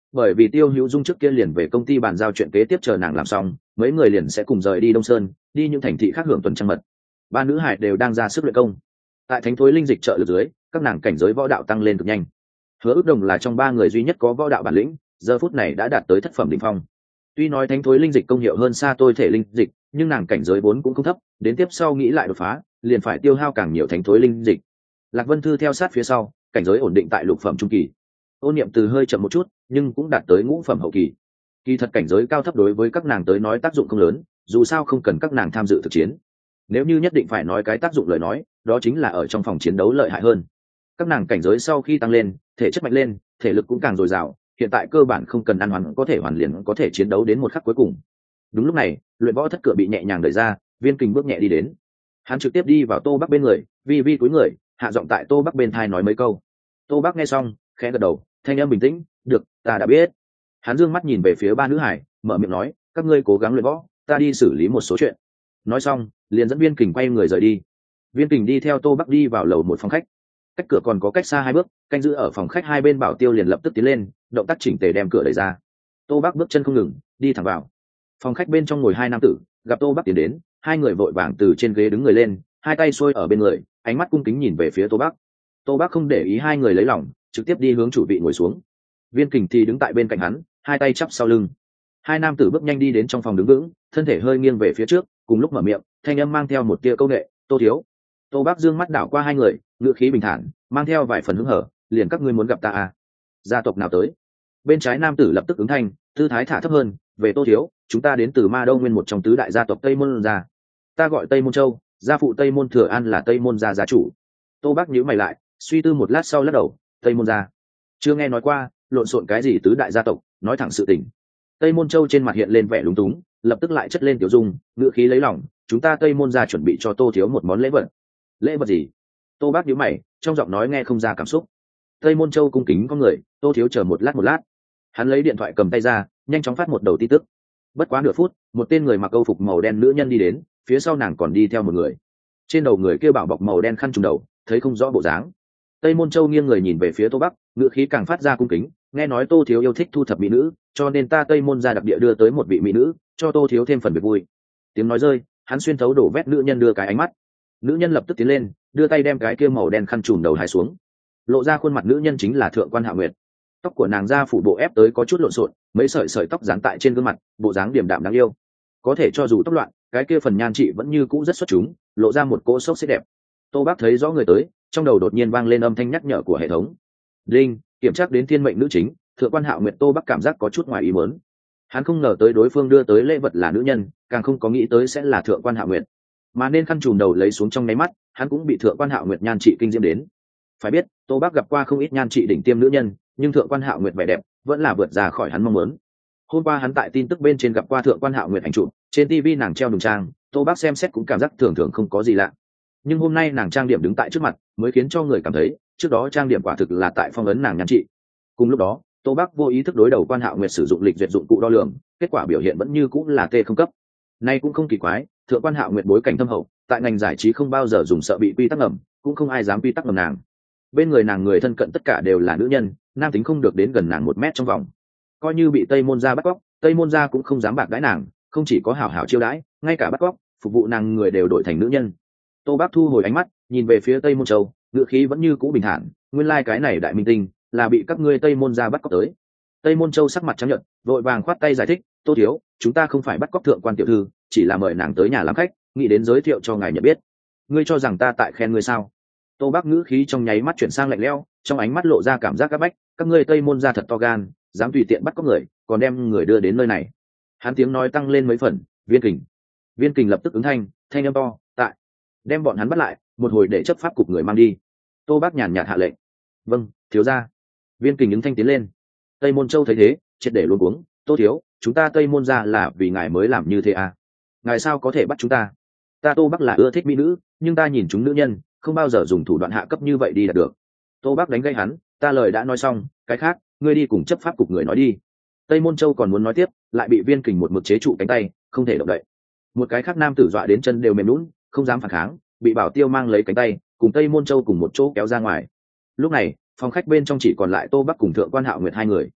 bởi vì Tiêu Hữu Dung trước kia liền về công ty bàn giao chuyện kế tiếp, chờ nàng làm xong mấy người liền sẽ cùng rời đi Đông Sơn, đi những thành thị khác hưởng tuần trăng mật. Ba nữ hải đều đang ra sức luyện công. Tại thánh thối linh dịch trợ lực dưới, các nàng cảnh giới võ đạo tăng lên cực nhanh. Hứa Ước Đồng là trong ba người duy nhất có võ đạo bản lĩnh, giờ phút này đã đạt tới thất phẩm đỉnh phong. Tuy nói thánh thối linh dịch công hiệu hơn xa tôi thể linh dịch, nhưng nàng cảnh giới vốn cũng không thấp, đến tiếp sau nghĩ lại đột phá liền phải tiêu hao càng nhiều thánh thối linh dịch. Lạc Vân Thư theo sát phía sau, cảnh giới ổn định tại lục phẩm trung kỳ. Ôn Niệm từ hơi chậm một chút, nhưng cũng đạt tới ngũ phẩm hậu kỳ. Kỳ thật cảnh giới cao thấp đối với các nàng tới nói tác dụng không lớn, dù sao không cần các nàng tham dự thực chiến. Nếu như nhất định phải nói cái tác dụng lời nói, đó chính là ở trong phòng chiến đấu lợi hại hơn. Các nàng cảnh giới sau khi tăng lên, thể chất mạnh lên, thể lực cũng càng dồi dào, hiện tại cơ bản không cần ăn hoàn có thể hoàn liền có thể chiến đấu đến một khắc cuối cùng. Đúng lúc này, luyện võ thất cửa bị nhẹ nhàng đẩy ra, Viên Kình bước nhẹ đi đến. Hắn trực tiếp đi vào Tô Bắc bên người, vi vi cúi người, hạ giọng tại Tô Bắc bên tai nói mấy câu. Tô Bắc nghe xong, khẽ gật đầu, thanh âm bình tĩnh, "Được, ta đã biết." Hắn dương mắt nhìn về phía ba nữ hải, mở miệng nói, "Các ngươi cố gắng luyện võ, ta đi xử lý một số chuyện." Nói xong, liền dẫn Viên Kình quay người rời đi. Viên Kình đi theo Tô Bắc đi vào lầu một phòng khách. Cách cửa còn có cách xa 2 bước, canh giữ ở phòng khách hai bên bảo tiêu liền lập tức tiến lên, động tác chỉnh tề đem cửa đẩy ra. Tô Bắc bước chân không ngừng, đi thẳng vào. Phòng khách bên trong ngồi hai nam tử, gặp Tô Bắc tiến đến, hai người vội vàng từ trên ghế đứng người lên, hai tay xuôi ở bên người, ánh mắt cung kính nhìn về phía Tô Bắc. Tô Bắc không để ý hai người lấy lòng, trực tiếp đi hướng chủ vị ngồi xuống. Viên Kình thì đứng tại bên cạnh hắn, hai tay chắp sau lưng. Hai nam tử bước nhanh đi đến trong phòng đứng vững, thân thể hơi nghiêng về phía trước, cùng lúc mở miệng, thanh âm mang theo một tia câu nệ, "Tô thiếu." Tô Bắc dương mắt đảo qua hai người, ngữ khí bình thản, mang theo vài phần hứng hở, "Liền các ngươi muốn gặp ta à? Gia tộc nào tới?" Bên trái nam tử lập tức ứng thanh, tư thái thả thấp hơn, "Về Tô thiếu, chúng ta đến từ Ma Đô Nguyên, một trong tứ đại gia tộc Tây Môn gia. Ta gọi Tây Môn Châu, gia phụ Tây Môn Thừa An là Tây Môn gia gia chủ." Tô Bắc nhíu mày lại, suy tư một lát sau lắc đầu, "Tây Môn gia? Chưa nghe nói qua, lộn xộn cái gì tứ đại gia tộc, nói thẳng sự tình." Tây Môn Châu trên mặt hiện lên vẻ lúng túng, lập tức lại chất lên tiểu dung, ngữ khí lấy lòng, "Chúng ta Tây Môn gia chuẩn bị cho Tô thiếu một món lễ vật." "Lễ vật gì?" Tô Bác nhíu mày, trong giọng nói nghe không ra cảm xúc. Tây Môn Châu cung kính có người, "Tô thiếu chờ một lát." Hắn lấy điện thoại cầm tay ra, nhanh chóng phát một đầu tin tức. Bất quá nửa phút, một tên người mặc câu phục màu đen nữ nhân đi đến, phía sau nàng còn đi theo một người. Trên đầu người kia bảo bọc màu đen khăn trùm đầu, thấy không rõ bộ dáng. Tây Môn Châu nghiêng người nhìn về phía Tô Bắc, ngữ khí càng phát ra cung kính, "Nghe nói Tô thiếu yêu thích thu thập mỹ nữ, cho nên ta Tây Môn gia đặc địa đưa tới một vị mỹ nữ, cho Tô thiếu thêm phần việc vui." Tiếng nói rơi, hắn xuyên thấu đổ vét nữ nhân đưa cái ánh mắt. Nữ nhân lập tức tiến lên, đưa tay đem cái kia màu đen khăn trùm đầu hai xuống, lộ ra khuôn mặt nữ nhân chính là Thượng quan Hạo Nguyệt. Tóc của nàng ra phủ bộ ép tới có chút lộn xộn, mấy sợi sợi tóc dán tại trên gương mặt, bộ dáng điềm đạm đáng yêu. Có thể cho dù tóc loạn, cái kia phần nhan trị vẫn như cũ rất xuất chúng, lộ ra một cỗ sốc xếp đẹp. Tô Bác thấy rõ người tới, trong đầu đột nhiên vang lên âm thanh nhắc nhở của hệ thống. Linh, kiểm tra đến thiên mệnh nữ chính, Thượng quan Hạo Nguyệt. Tô Bác cảm giác có chút ngoài ý muốn. Hắn không ngờ tới đối phương đưa tới lễ vật là nữ nhân, càng không có nghĩ tới sẽ là Thượng quan Hạo Nguyệt. Mà nên khăn trùm đầu lấy xuống trong nháy mắt, hắn cũng bị Thượng quan Hạo Nguyệt nhan trị kinh diễm đến. Phải biết, Tô Bác gặp qua không ít nhan trị đỉnh tiêm nữ nhân, nhưng Thượng quan Hạo Nguyệt vẻ đẹp vẫn là vượt ra khỏi hắn mong muốn. Hôm qua hắn tại tin tức bên trên gặp qua Thượng quan Hạo Nguyệt ảnh chụp, trên TV nàng treo đùng trang, Tô Bác xem xét cũng cảm giác thường thường không có gì lạ. Nhưng hôm nay nàng trang điểm đứng tại trước mặt, mới khiến cho người cảm thấy, trước đó trang điểm quả thực là tại phong ấn nàng nhan trị. Cùng lúc đó, Tô Bác vô ý thức đối đầu quan Hạo Nguyệt sử dụng lịch duyệt dụng cụ đo lường, kết quả biểu hiện vẫn như cũng là T không cấp. Nay cũng không kỳ quái, Thượng quan Hạo Nguyệt bối cảnh thâm hậu, tại ngành giải trí không bao giờ dùng sợ bị quy tắc ngầm, cũng không ai dám quy tắc ngầm nàng. Bên người nàng người thân cận tất cả đều là nữ nhân, nam tính không được đến gần nàng 1 mét trong vòng. Coi như bị Tây Môn gia bắt cóc, Tây Môn gia cũng không dám bạc đãi nàng, không chỉ có hảo hảo chiêu đãi, ngay cả bắt cóc, phục vụ nàng người đều đổi thành nữ nhân. Tô Bác thu hồi ánh mắt, nhìn về phía Tây Môn Châu, ngữ khí vẫn như cũ bình thản, "Nguyên lai cái này đại minh tinh là bị các ngươi Tây Môn gia bắt cóc tới." Tây Môn Châu sắc mặt trắng nhợt, vội vàng khoát tay giải thích, "Tô thiếu, chúng ta không phải bắt cóc Thượng quan tiểu thư, chỉ là mời nàng tới nhà làm khách, nghĩ đến giới thiệu cho ngài nhận biết." "Ngươi cho rằng ta tại khen ngươi sao?" Tô Bác ngữ khí trong nháy mắt chuyển sang lạnh lẽo, trong ánh mắt lộ ra cảm giác áp bách, "Các ngươi Tây Môn gia thật to gan, dám tùy tiện bắt cóc người, còn đem người đưa đến nơi này." Hắn tiếng nói tăng lên mấy phần, "Viên Kình." Viên Kình lập tức ứng thanh âm to, "Tại." Đem bọn hắn bắt lại, một hồi để chấp pháp cục người mang đi. Tô Bác nhàn nhạt hạ lệnh, "Vâng, thiếu gia." Viên Kình ứng thanh tiến lên. Tây Môn Châu thấy thế, triệt để luống cuống, "Tô thiếu, chúng ta Tây Môn gia là vì ngài mới làm như thế à? Ngài sao có thể bắt chúng ta? Ta Tô Bác là ưa thích mỹ nữ, nhưng ta nhìn chúng nữ nhân, không bao giờ dùng thủ đoạn hạ cấp như vậy đi đạt được." Tô Bác đánh gây hắn, "Ta lời đã nói xong, cái khác ngươi đi cùng chấp pháp cục người nói đi." Tây Môn Châu còn muốn nói tiếp, lại bị Viên Kình một mực chế trụ cánh tay, không thể động đậy. Một cái khác nam tử dọa đến chân đều mềm nhũn, không dám phản kháng, bị Bảo Tiêu mang lấy cánh tay, cùng Tây Môn Châu cùng một chỗ kéo ra ngoài. Lúc này, phòng khách bên trong chỉ còn lại Tô Bắc cùng Thượng quan Hạo Nguyệt hai người.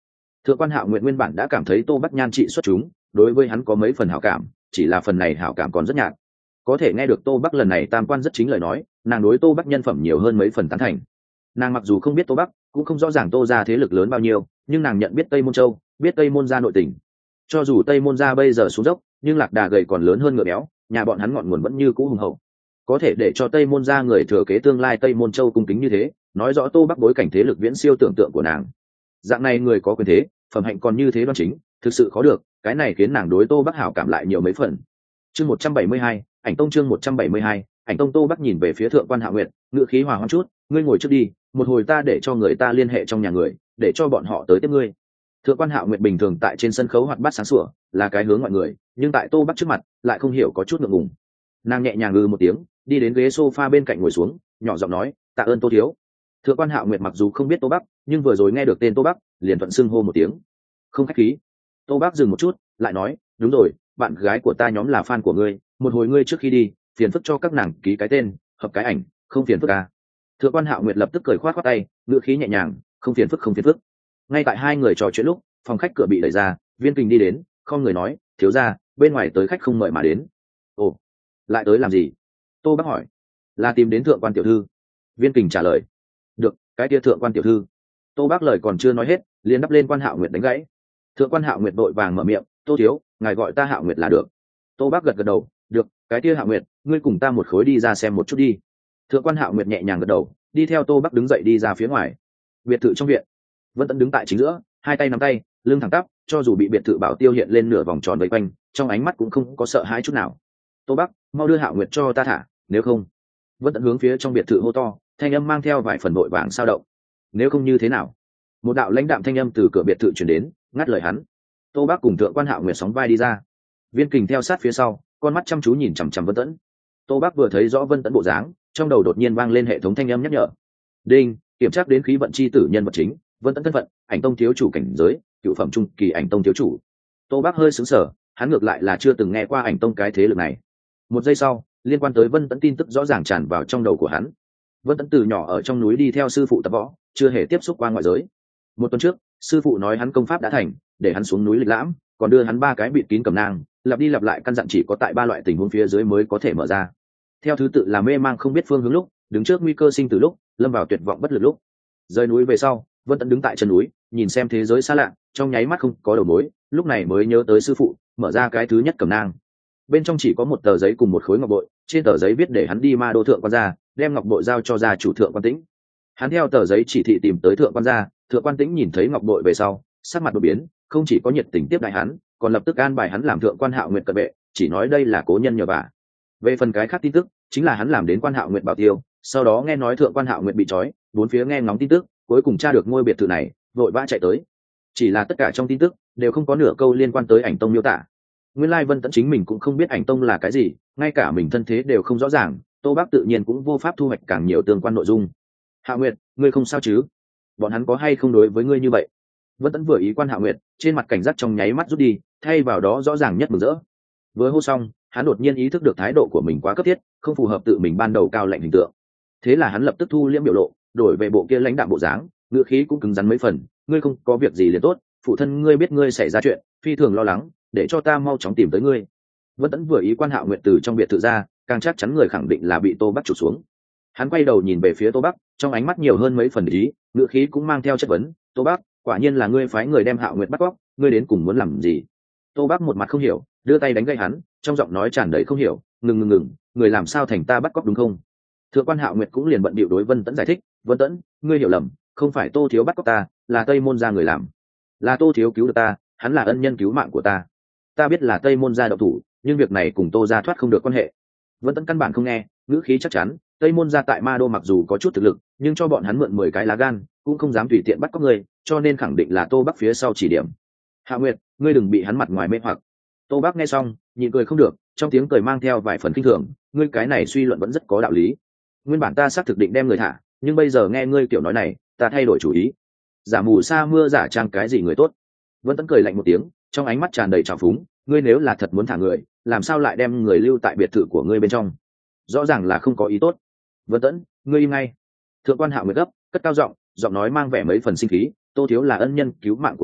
Thượng quan Hạo Nguyệt nguyên bản đã cảm thấy Tô Bắc nhan trị xuất chúng, đối với hắn có mấy phần hảo cảm, chỉ là phần này hảo cảm còn rất nhạt. Có thể nghe được Tô Bắc lần này tam quan rất chính lời nói, nàng đối Tô Bắc nhân phẩm nhiều hơn mấy phần tán thành. Nàng mặc dù không biết Tô Bắc, cũng không rõ ràng Tô gia thế lực lớn bao nhiêu, nhưng nàng nhận biết Tây Môn Châu, biết Tây Môn gia nội tình. Cho dù Tây Môn gia bây giờ xuống dốc, nhưng lạc đà gầy còn lớn hơn ngựa béo, nhà bọn hắn ngọn nguồn vẫn như cũ hùng hậu. Có thể để cho Tây Môn gia người thừa kế tương lai Tây Môn Châu cung kính như thế, nói rõ Tô Bắc bối cảnh thế lực viễn siêu tưởng tượng của nàng. Dạng này người có quyền thế, phẩm hạnh còn như thế đoan chính, thực sự khó được, cái này khiến nàng đối Tô Bắc hảo cảm lại nhiều mấy phần. Chương 172, Ảnh Tông chương 172, Ảnh Tông. Tô Bắc nhìn về phía Thượng quan Hạo Nguyệt, ngữ khí hòa hoãn chút, ngươi ngồi trước đi, một hồi ta để cho người ta liên hệ trong nhà người, để cho bọn họ tới tiếp ngươi. Thượng quan Hạo Nguyệt bình thường tại trên sân khấu hoạt bát sáng sủa, là cái hướng mọi người, nhưng tại Tô Bắc trước mặt, lại không hiểu có chút ngượng ngùng. Nàng nhẹ nhàng một tiếng, đi đến ghế sofa bên cạnh ngồi xuống, nhỏ giọng nói, tạ ơn Tô thiếu. Thượng quan Hạo Nguyệt mặc dù không biết Tô Bắc, nhưng vừa rồi nghe được tên Tô Bắc, liền thuận xưng hô một tiếng. Không khách khí. Tô Bắc dừng một chút, lại nói, đúng rồi, bạn gái của ta nhóm là fan của ngươi, một hồi ngươi trước khi đi, phiền phức cho các nàng ký cái tên, hợp cái ảnh, không phiền phức à. Thượng quan Hạo Nguyệt lập tức cười khoát khoát tay, ngữ khí nhẹ nhàng, không phiền phức không phiền phức. Ngay tại hai người trò chuyện lúc, phòng khách cửa bị đẩy ra, Viên Kình đi đến, không người nói, thiếu gia, bên ngoài tới khách không mời mà đến. Ồ, lại tới làm gì? Tô Bắc hỏi. Là tìm đến Thượng quan tiểu thư. Viên Kình trả lời. Được, cái kia Thượng quan tiểu thư. Tô Bắc lời còn chưa nói hết, liền đắp lên quan Hạo Nguyệt đánh gãy. Thượng quan Hạo Nguyệt vội vàng mở miệng, Tô thiếu, ngài gọi ta Hạo Nguyệt là được. Tô Bắc gật gật đầu, được, cái kia Hạo Nguyệt, ngươi cùng ta một khối đi ra xem một chút đi. Thượng quan Hạo Nguyệt nhẹ nhàng gật đầu, đi theo Tô Bắc đứng dậy đi ra phía ngoài. Biệt thự trong viện, Vân Tẫn đứng tại chính giữa, hai tay nắm tay, lưng thẳng tắp, cho dù bị biệt thự bảo tiêu hiện lên nửa vòng tròn vây quanh, trong ánh mắt cũng không có sợ hãi chút nào. Tô Bắc, mau đưa Hạo Nguyệt cho ta thả, nếu không. Vân Tẫn hướng phía trong biệt thự hô to, thanh âm mang theo vài phần vội vàng sao động. Nếu không như thế nào? Một đạo lãnh đạm thanh âm từ cửa biệt thự truyền đến, ngắt lời hắn. Tô Bắc cùng Thượng quan Hạo Nguyệt sóng vai đi ra. Viên Kình theo sát phía sau, con mắt chăm chú nhìn chằm chằm Vân Tẫn. Tô Bắc vừa thấy rõ Vân Tẫn bộ dáng, trong đầu đột nhiên vang lên hệ thống thanh âm nhắc nhở. Đinh, kiểm tra đến khí vận chi tử nhân vật chính, Vân Tẫn thân phận, Ảnh Tông thiếu chủ cảnh giới, cựu phẩm trung kỳ Ảnh Tông thiếu chủ. Tô Bắc hơi sững sờ, hắn ngược lại là chưa từng nghe qua Ảnh Tông cái thế lực này. Một giây sau, liên quan tới Vân Tẫn tin tức rõ ràng tràn vào trong đầu của hắn. Vân Tẫn từ nhỏ ở trong núi đi theo sư phụ tập võ, chưa hề tiếp xúc qua ngoại giới. Một tuần trước, sư phụ nói hắn công pháp đã thành, để hắn xuống núi lịch lãm, còn đưa hắn 3 cái bịt kín cầm nang, lặp đi lặp lại căn dặn chỉ có tại 3 loại tình huống phía dưới mới có thể mở ra. Theo thứ tự là mê mang không biết phương hướng lúc, đứng trước nguy cơ sinh tử lúc, lâm vào tuyệt vọng bất lực lúc. Rời núi về sau, Vân Tẫn đứng tại chân núi, nhìn xem thế giới xa lạ, trong nháy mắt không có đầu mối, lúc này mới nhớ tới sư phụ, mở ra cái thứ nhất cầm nang. Bên trong chỉ có một tờ giấy cùng một khối ngọc bội, trên tờ giấy viết để hắn đi Ma Đô thượng quan gia, đem ngọc bội giao cho gia chủ Thượng quan Tĩnh. Hắn theo tờ giấy chỉ thị tìm tới Thượng quan gia, Thượng quan Tĩnh nhìn thấy ngọc bội về sau, sắc mặt đổi biến, không chỉ có nhiệt tình tiếp đại hắn, còn lập tức an bài hắn làm Thượng quan Hạo Nguyệt cận vệ, chỉ nói đây là cố nhân nhờ vả. Về phần cái khác tin tức, chính là hắn làm đến quan Hạo Nguyệt bảo tiêu, sau đó nghe nói Thượng quan Hạo Nguyệt bị trói, bốn phía nghe ngóng tin tức, cuối cùng tra được ngôi biệt thự này, vội vã chạy tới. Chỉ là tất cả trong tin tức đều không có nửa câu liên quan tới Ảnh Tông miêu tả. Nguyên lai Vân Tẫn chính mình cũng không biết Ảnh Tông là cái gì, ngay cả mình thân thế đều không rõ ràng, Tô Bắc tự nhiên cũng vô pháp thu hoạch càng nhiều tương quan nội dung. Hạo Nguyệt, ngươi không sao chứ? Bọn hắn có hay không đối với ngươi như vậy? Vân Tẫn vừa ý quan Hạo Nguyệt, trên mặt cảnh giác trong nháy mắt rút đi, thay vào đó rõ ràng nhất mừng rỡ. Vừa hô xong, hắn đột nhiên ý thức được thái độ của mình quá cấp thiết, không phù hợp tự mình ban đầu cao lạnh hình tượng. Thế là hắn lập tức thu liễm biểu lộ, đổi về bộ kia lãnh đạm bộ dáng, ngữ khí cũng cứng rắn mấy phần, ngươi không có việc gì liền tốt, phụ thân ngươi biết ngươi xảy ra chuyện, phi thường lo lắng, để cho ta mau chóng tìm tới ngươi. Vân Tẫn vừa ý quan Hạo Nguyệt từ trong biệt thự ra, càng chắc chắn người khẳng định là bị Tô Bắc chụp xuống. Hắn quay đầu nhìn về phía Tô Bắc, trong ánh mắt nhiều hơn mấy phần ý, ngữ khí cũng mang theo chất vấn, Tô Bắc, quả nhiên là ngươi phái người đem Hạo Nguyệt bắt cóc, ngươi đến cùng muốn làm gì? Tô Bắc một mặt không hiểu, đưa tay đánh gây hắn, trong giọng nói tràn đầy không hiểu, ngừng, người làm sao thành ta bắt cóc đúng không? Thượng quan Hạo Nguyệt cũng liền bận bịu đối Vân Tẫn giải thích, Vân Tẫn, ngươi hiểu lầm, không phải Tô thiếu bắt cóc ta, là Tây Môn gia người làm, là Tô thiếu cứu được ta, hắn là ân nhân cứu mạng của ta. Ta biết là Tây Môn gia động thủ, nhưng việc này cùng Tô gia thoát không được quan hệ. Vân Tẫn căn bản không nghe, ngữ khí chắc chắn, Tây Môn gia tại Ma Đô mặc dù có chút thực lực, nhưng cho bọn hắn mượn 10 cái lá gan, cũng không dám tùy tiện bắt cóc người, cho nên khẳng định là Tô Bắc phía sau chỉ điểm. Hạ Nguyệt, ngươi đừng bị hắn mặt ngoài mê hoặc. Tô Bắc nghe xong, nhịn cười không được, trong tiếng cười mang theo vài phần kinh thường, ngươi cái này suy luận vẫn rất có đạo lý. Nguyên bản ta xác thực định đem người thả, nhưng bây giờ nghe ngươi kiểu nói này, ta thay đổi chủ ý. Giả mù sa mưa giả trang cái gì người tốt? Vân Tẫn cười lạnh một tiếng, trong ánh mắt tràn đầy trào phúng, ngươi nếu là thật muốn thả người, làm sao lại đem người lưu tại biệt thự của ngươi bên trong? Rõ ràng là không có ý tốt. Vân Tẫn, ngươi im ngay. Thượng quan Hạo Nguyệt gấp, cất cao giọng, giọng nói mang vẻ mấy phần sinh khí, Tô thiếu là ân nhân cứu mạng của ta,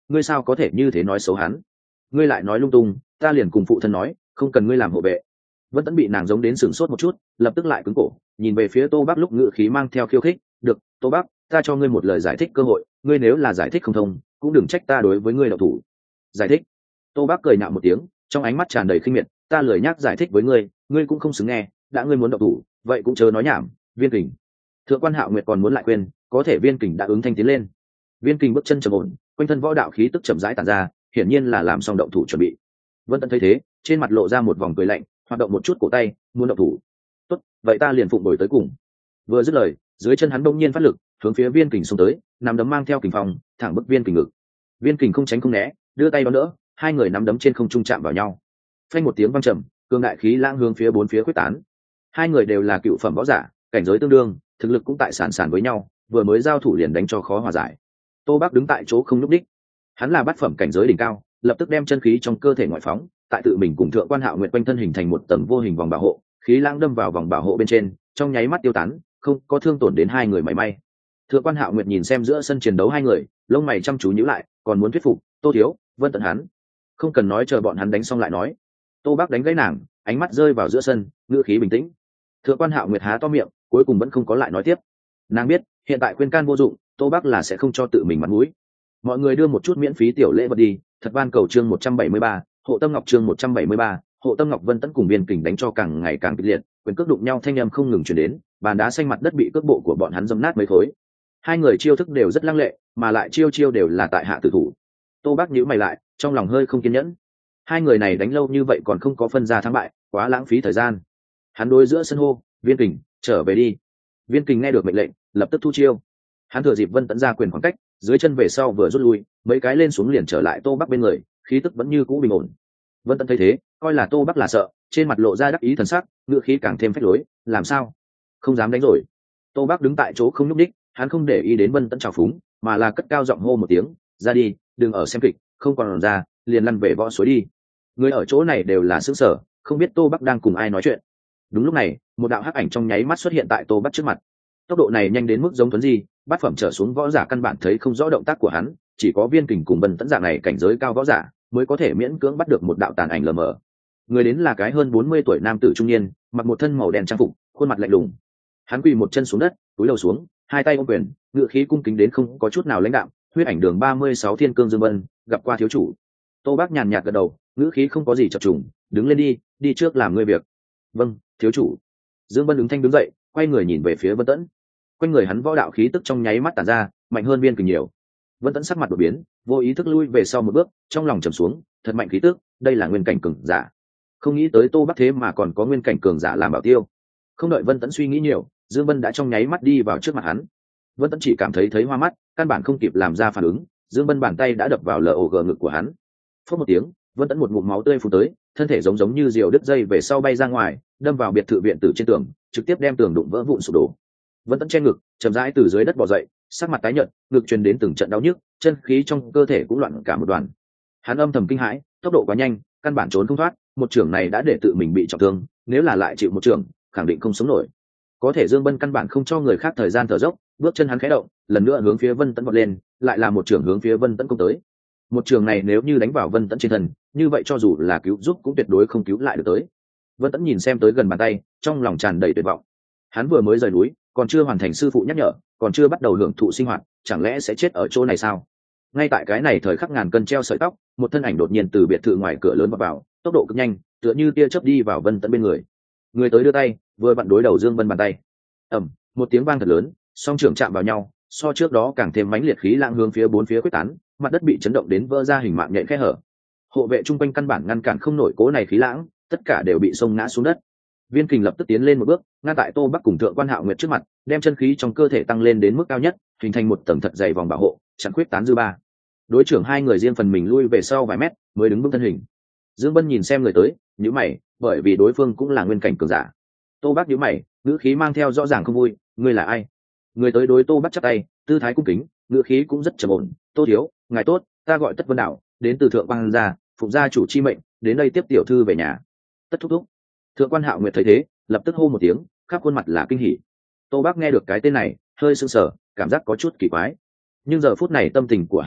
ngươi sao có thể như thế nói xấu hắn? Ngươi lại nói lung tung, ta liền cùng phụ thân nói, không cần ngươi làm hộ vệ. Vân Tẫn bị nàng giống đến sửng sốt một chút, lập tức lại cứng cổ, nhìn về phía Tô Bắc lúc ngữ khí mang theo khiêu khích. Được, Tô Bắc, ta cho ngươi một lời giải thích cơ hội, ngươi nếu là giải thích không thông, cũng đừng trách ta đối với ngươi độc thủ. Giải thích? Tô Bắc cười nhạo một tiếng, trong ánh mắt tràn đầy khinh miệt. Ta lười nhắc giải thích với ngươi, ngươi cũng không xứng nghe. Đã ngươi muốn độc thủ, vậy cũng chớ nói nhảm. Viên Kình. Thượng quan Hạo Nguyệt còn muốn lại quên, có thể Viên Kình đã ứng thanh tiến lên. Viên Kình bước chân trầm ổn, quanh thân võ đạo khí tức chậm rãi tản ra, hiển nhiên là làm xong động thủ chuẩn bị. Vân Tẫn thấy thế, trên mặt lộ ra một vòng cười lạnh, hoạt động một chút cổ tay, muốn động thủ. Tốt, vậy ta liền phụng bồi tới cùng. Vừa dứt lời, dưới chân hắn bỗng nhiên phát lực, hướng phía Viên Kình xông tới, nắm đấm mang theo kình phong, thẳng bức Viên Kình ngực. Viên Kình không tránh không né, đưa tay đón đỡ, hai người nắm đấm trên không trung chạm vào nhau. Phanh một tiếng vang trầm, cường đại khí lãng hướng phía bốn phía khuếch tán. Hai người đều là cựu phẩm võ giả, cảnh giới tương đương, thực lực cũng tại sàn sàn với nhau, vừa mới giao thủ liền đánh cho khó hòa giải. Tô Bắc đứng tại chỗ không nhúc đích. Hắn là bát phẩm cảnh giới đỉnh cao, lập tức đem chân khí trong cơ thể ngoại phóng, tại tự mình cùng Thượng quan Hạo Nguyệt quanh thân hình thành một tầng vô hình vòng bảo hộ, khí lãng đâm vào vòng bảo hộ bên trên, trong nháy mắt tiêu tán, không có thương tổn đến hai người mảy may. Thượng quan Hạo Nguyệt nhìn xem giữa sân chiến đấu hai người, lông mày chăm chú nhíu lại, còn muốn thuyết phục Tô thiếu, Vân Tẫn hắn, không cần nói, chờ bọn hắn đánh xong lại nói. Tô Bắc đánh gãy nàng, ánh mắt rơi vào giữa sân, ngữ khí bình tĩnh. Thượng quan Hạo Nguyệt há to miệng, cuối cùng vẫn không có lại nói tiếp. Nàng biết hiện tại khuyên can vô dụng, Tô Bắc là sẽ không cho tự mình mặt mũi. Mọi người đưa một chút miễn phí tiểu lễ vật đi. Thật van cầu chương 173, hộ tâm ngọc chương 173, hộ tâm ngọc. Vân Tẫn cùng Viên Kình đánh cho càng ngày càng kịch liệt, quyền cước đụng nhau thanh âm không ngừng truyền đến, bàn đá xanh mặt đất bị cước bộ của bọn hắn dẫm nát mấy khối. Hai người chiêu thức đều rất lăng lệ, mà lại chiêu chiêu đều là tại hạ tử thủ. Tô Bắc nhíu mày lại, trong lòng hơi không kiên nhẫn. Hai người này đánh lâu như vậy còn không có phân ra thắng bại, quá lãng phí thời gian. Hắn đối giữa sân hô, Viên Kình, trở về đi. Viên Kình nghe được mệnh lệnh, lập tức thu chiêu. Hắn thừa dịp Vân Tẫn ra quyền khoảng cách, dưới chân về sau vừa rút lui, mấy cái lên xuống liền trở lại Tô Bắc bên người, khí tức vẫn như cũ bình ổn. Vân Tẫn thấy thế, coi là Tô Bắc là sợ, trên mặt lộ ra đắc ý thần sắc, ngựa khí càng thêm phách lối. Làm sao? Không dám đánh rồi. Tô Bắc đứng tại chỗ không nhúc nhích, hắn không để ý đến Vân Tẫn trào phúng, mà là cất cao giọng hô một tiếng, ra đi, đừng ở xem kịch, không còn ra, liền lăn về võ suối đi. Người ở chỗ này đều là sững sờ, không biết Tô Bắc đang cùng ai nói chuyện. Đúng lúc này, một đạo hắc ảnh trong nháy mắt xuất hiện tại Tô Bắc trước mặt. Tốc độ này nhanh đến mức giống Tuấn Di, bát phẩm trở xuống võ giả căn bản thấy không rõ động tác của hắn, chỉ có Viên Kình cùng Vân Tẫn dạng này cảnh giới cao võ giả mới có thể miễn cưỡng bắt được một đạo tàn ảnh lờ mờ. Người đến là cái hơn 40 tuổi nam tử trung niên, mặc một thân màu đen trang phục, khuôn mặt lạnh lùng. Hắn quỳ một chân xuống đất, cúi đầu xuống, hai tay ôm quyền, ngựa khí cung kính đến không có chút nào lãnh đạm. Huyết ảnh đường 36 Thiên Cương Dương Vân, gặp qua thiếu chủ. Tô Bác nhàn nhạt gật đầu, ngữ khí không có gì chập trùng, đứng lên đi, đi trước làm ngươi việc. Vâng, thiếu chủ. Dương Vân đứng thanh đứng dậy, quay người nhìn về phía Vân Tẫn. Quanh người hắn võ đạo khí tức trong nháy mắt tản ra, mạnh hơn Viên Kình nhiều. Vân Tẫn sắc mặt đổi biến, vô ý thức lui về sau một bước, trong lòng trầm xuống, thật mạnh khí tức, đây là nguyên cảnh cường giả. Không nghĩ tới Tô Bắc thế mà còn có nguyên cảnh cường giả làm bảo tiêu. Không đợi Vân Tẫn suy nghĩ nhiều, Dương Vân đã trong nháy mắt đi vào trước mặt hắn. Vân Tẫn chỉ cảm thấy hoa mắt, căn bản không kịp làm ra phản ứng, Dương Vân bàn tay đã đập vào lồng ngực của hắn. Phốc một tiếng, Vân Tẫn một ngụm máu tươi phun tới, thân thể giống như diều đứt dây về sau bay ra ngoài, đâm vào biệt thự viện tử trên tường, trực tiếp đem tường đụng vỡ vụn sụp đổ. Vân Tẫn che ngực, chậm rãi từ dưới đất bò dậy, sắc mặt tái nhợt, ngực truyền đến từng trận đau nhức, chân khí trong cơ thể cũng loạn cả một đoàn. Hắn âm thầm kinh hãi, tốc độ quá nhanh, căn bản trốn không thoát, một trưởng này đã để tự mình bị trọng thương, nếu là lại chịu một trưởng, khẳng định không sống nổi. Có thể Dương Vân căn bản không cho người khác thời gian thở dốc, bước chân hắn khẽ động, lần nữa hướng phía Vân Tẫn vọt lên, lại là một trưởng hướng phía Vân Tẫn công tới. Một trường này nếu như đánh vào Vân Tẫn trên thân, như vậy cho dù là cứu giúp cũng tuyệt đối không cứu lại được tới. Vân Tẫn nhìn xem tới gần bàn tay, trong lòng tràn đầy tuyệt vọng. Hắn vừa mới rời núi, còn chưa hoàn thành sư phụ nhắc nhở, còn chưa bắt đầu hưởng thụ sinh hoạt, chẳng lẽ sẽ chết ở chỗ này sao? Ngay tại cái này thời khắc ngàn cân treo sợi tóc, một thân ảnh đột nhiên từ biệt thự ngoài cửa lớn vào, tốc độ cực nhanh, tựa như tia chớp đi vào Vân Tẫn bên người. Người tới đưa tay, vừa vặn đối đầu Dương Vân bàn tay. Ầm, một tiếng vang thật lớn, song trưởng chạm vào nhau, so trước đó càng thêm mãnh liệt khí lãng hướng phía bốn phía quyết tán, mặt đất bị chấn động đến vỡ ra hình mạng nhện khe hở. Hộ vệ trung quanh căn bản ngăn cản không nổi cố này khí lãng, tất cả đều bị xông ngã xuống đất. Viên Kình lập tức tiến lên một bước, ngăn tại Tô Bắc cùng Thượng quan Hạo Nguyệt trước mặt, đem chân khí trong cơ thể tăng lên đến mức cao nhất, hình thành một tầng thật dày vòng bảo hộ, chặn khuyết tán dư ba. Đối trưởng hai người riêng phần mình lui về sau vài mét, mới đứng vững thân hình. Dương Vân nhìn xem người tới, nhíu mày, bởi vì đối phương cũng là nguyên cảnh cường giả. Tô Bắc nhíu mày, ngữ khí mang theo rõ ràng không vui, ngươi là ai? Người tới đối Tô Bắc chắp tay, tư thái cung kính, ngữ khí cũng rất trầm ổn, Tô thiếu, ngài tốt, ta gọi Tất Vân Đạo, đến từ Thượng quan gia, phụng gia chủ chi mệnh, đến đây tiếp tiểu thư về nhà. Tất thúc thúc. Thượng quan Hạo Nguyệt thấy thế, lập tức hô một tiếng, khắp khuôn mặt là kinh hỉ. Tô Bắc nghe được cái tên này, hơi sững sờ, cảm giác có chút kỳ quái. Nhưng giờ phút này tâm tình của hắn bực bội,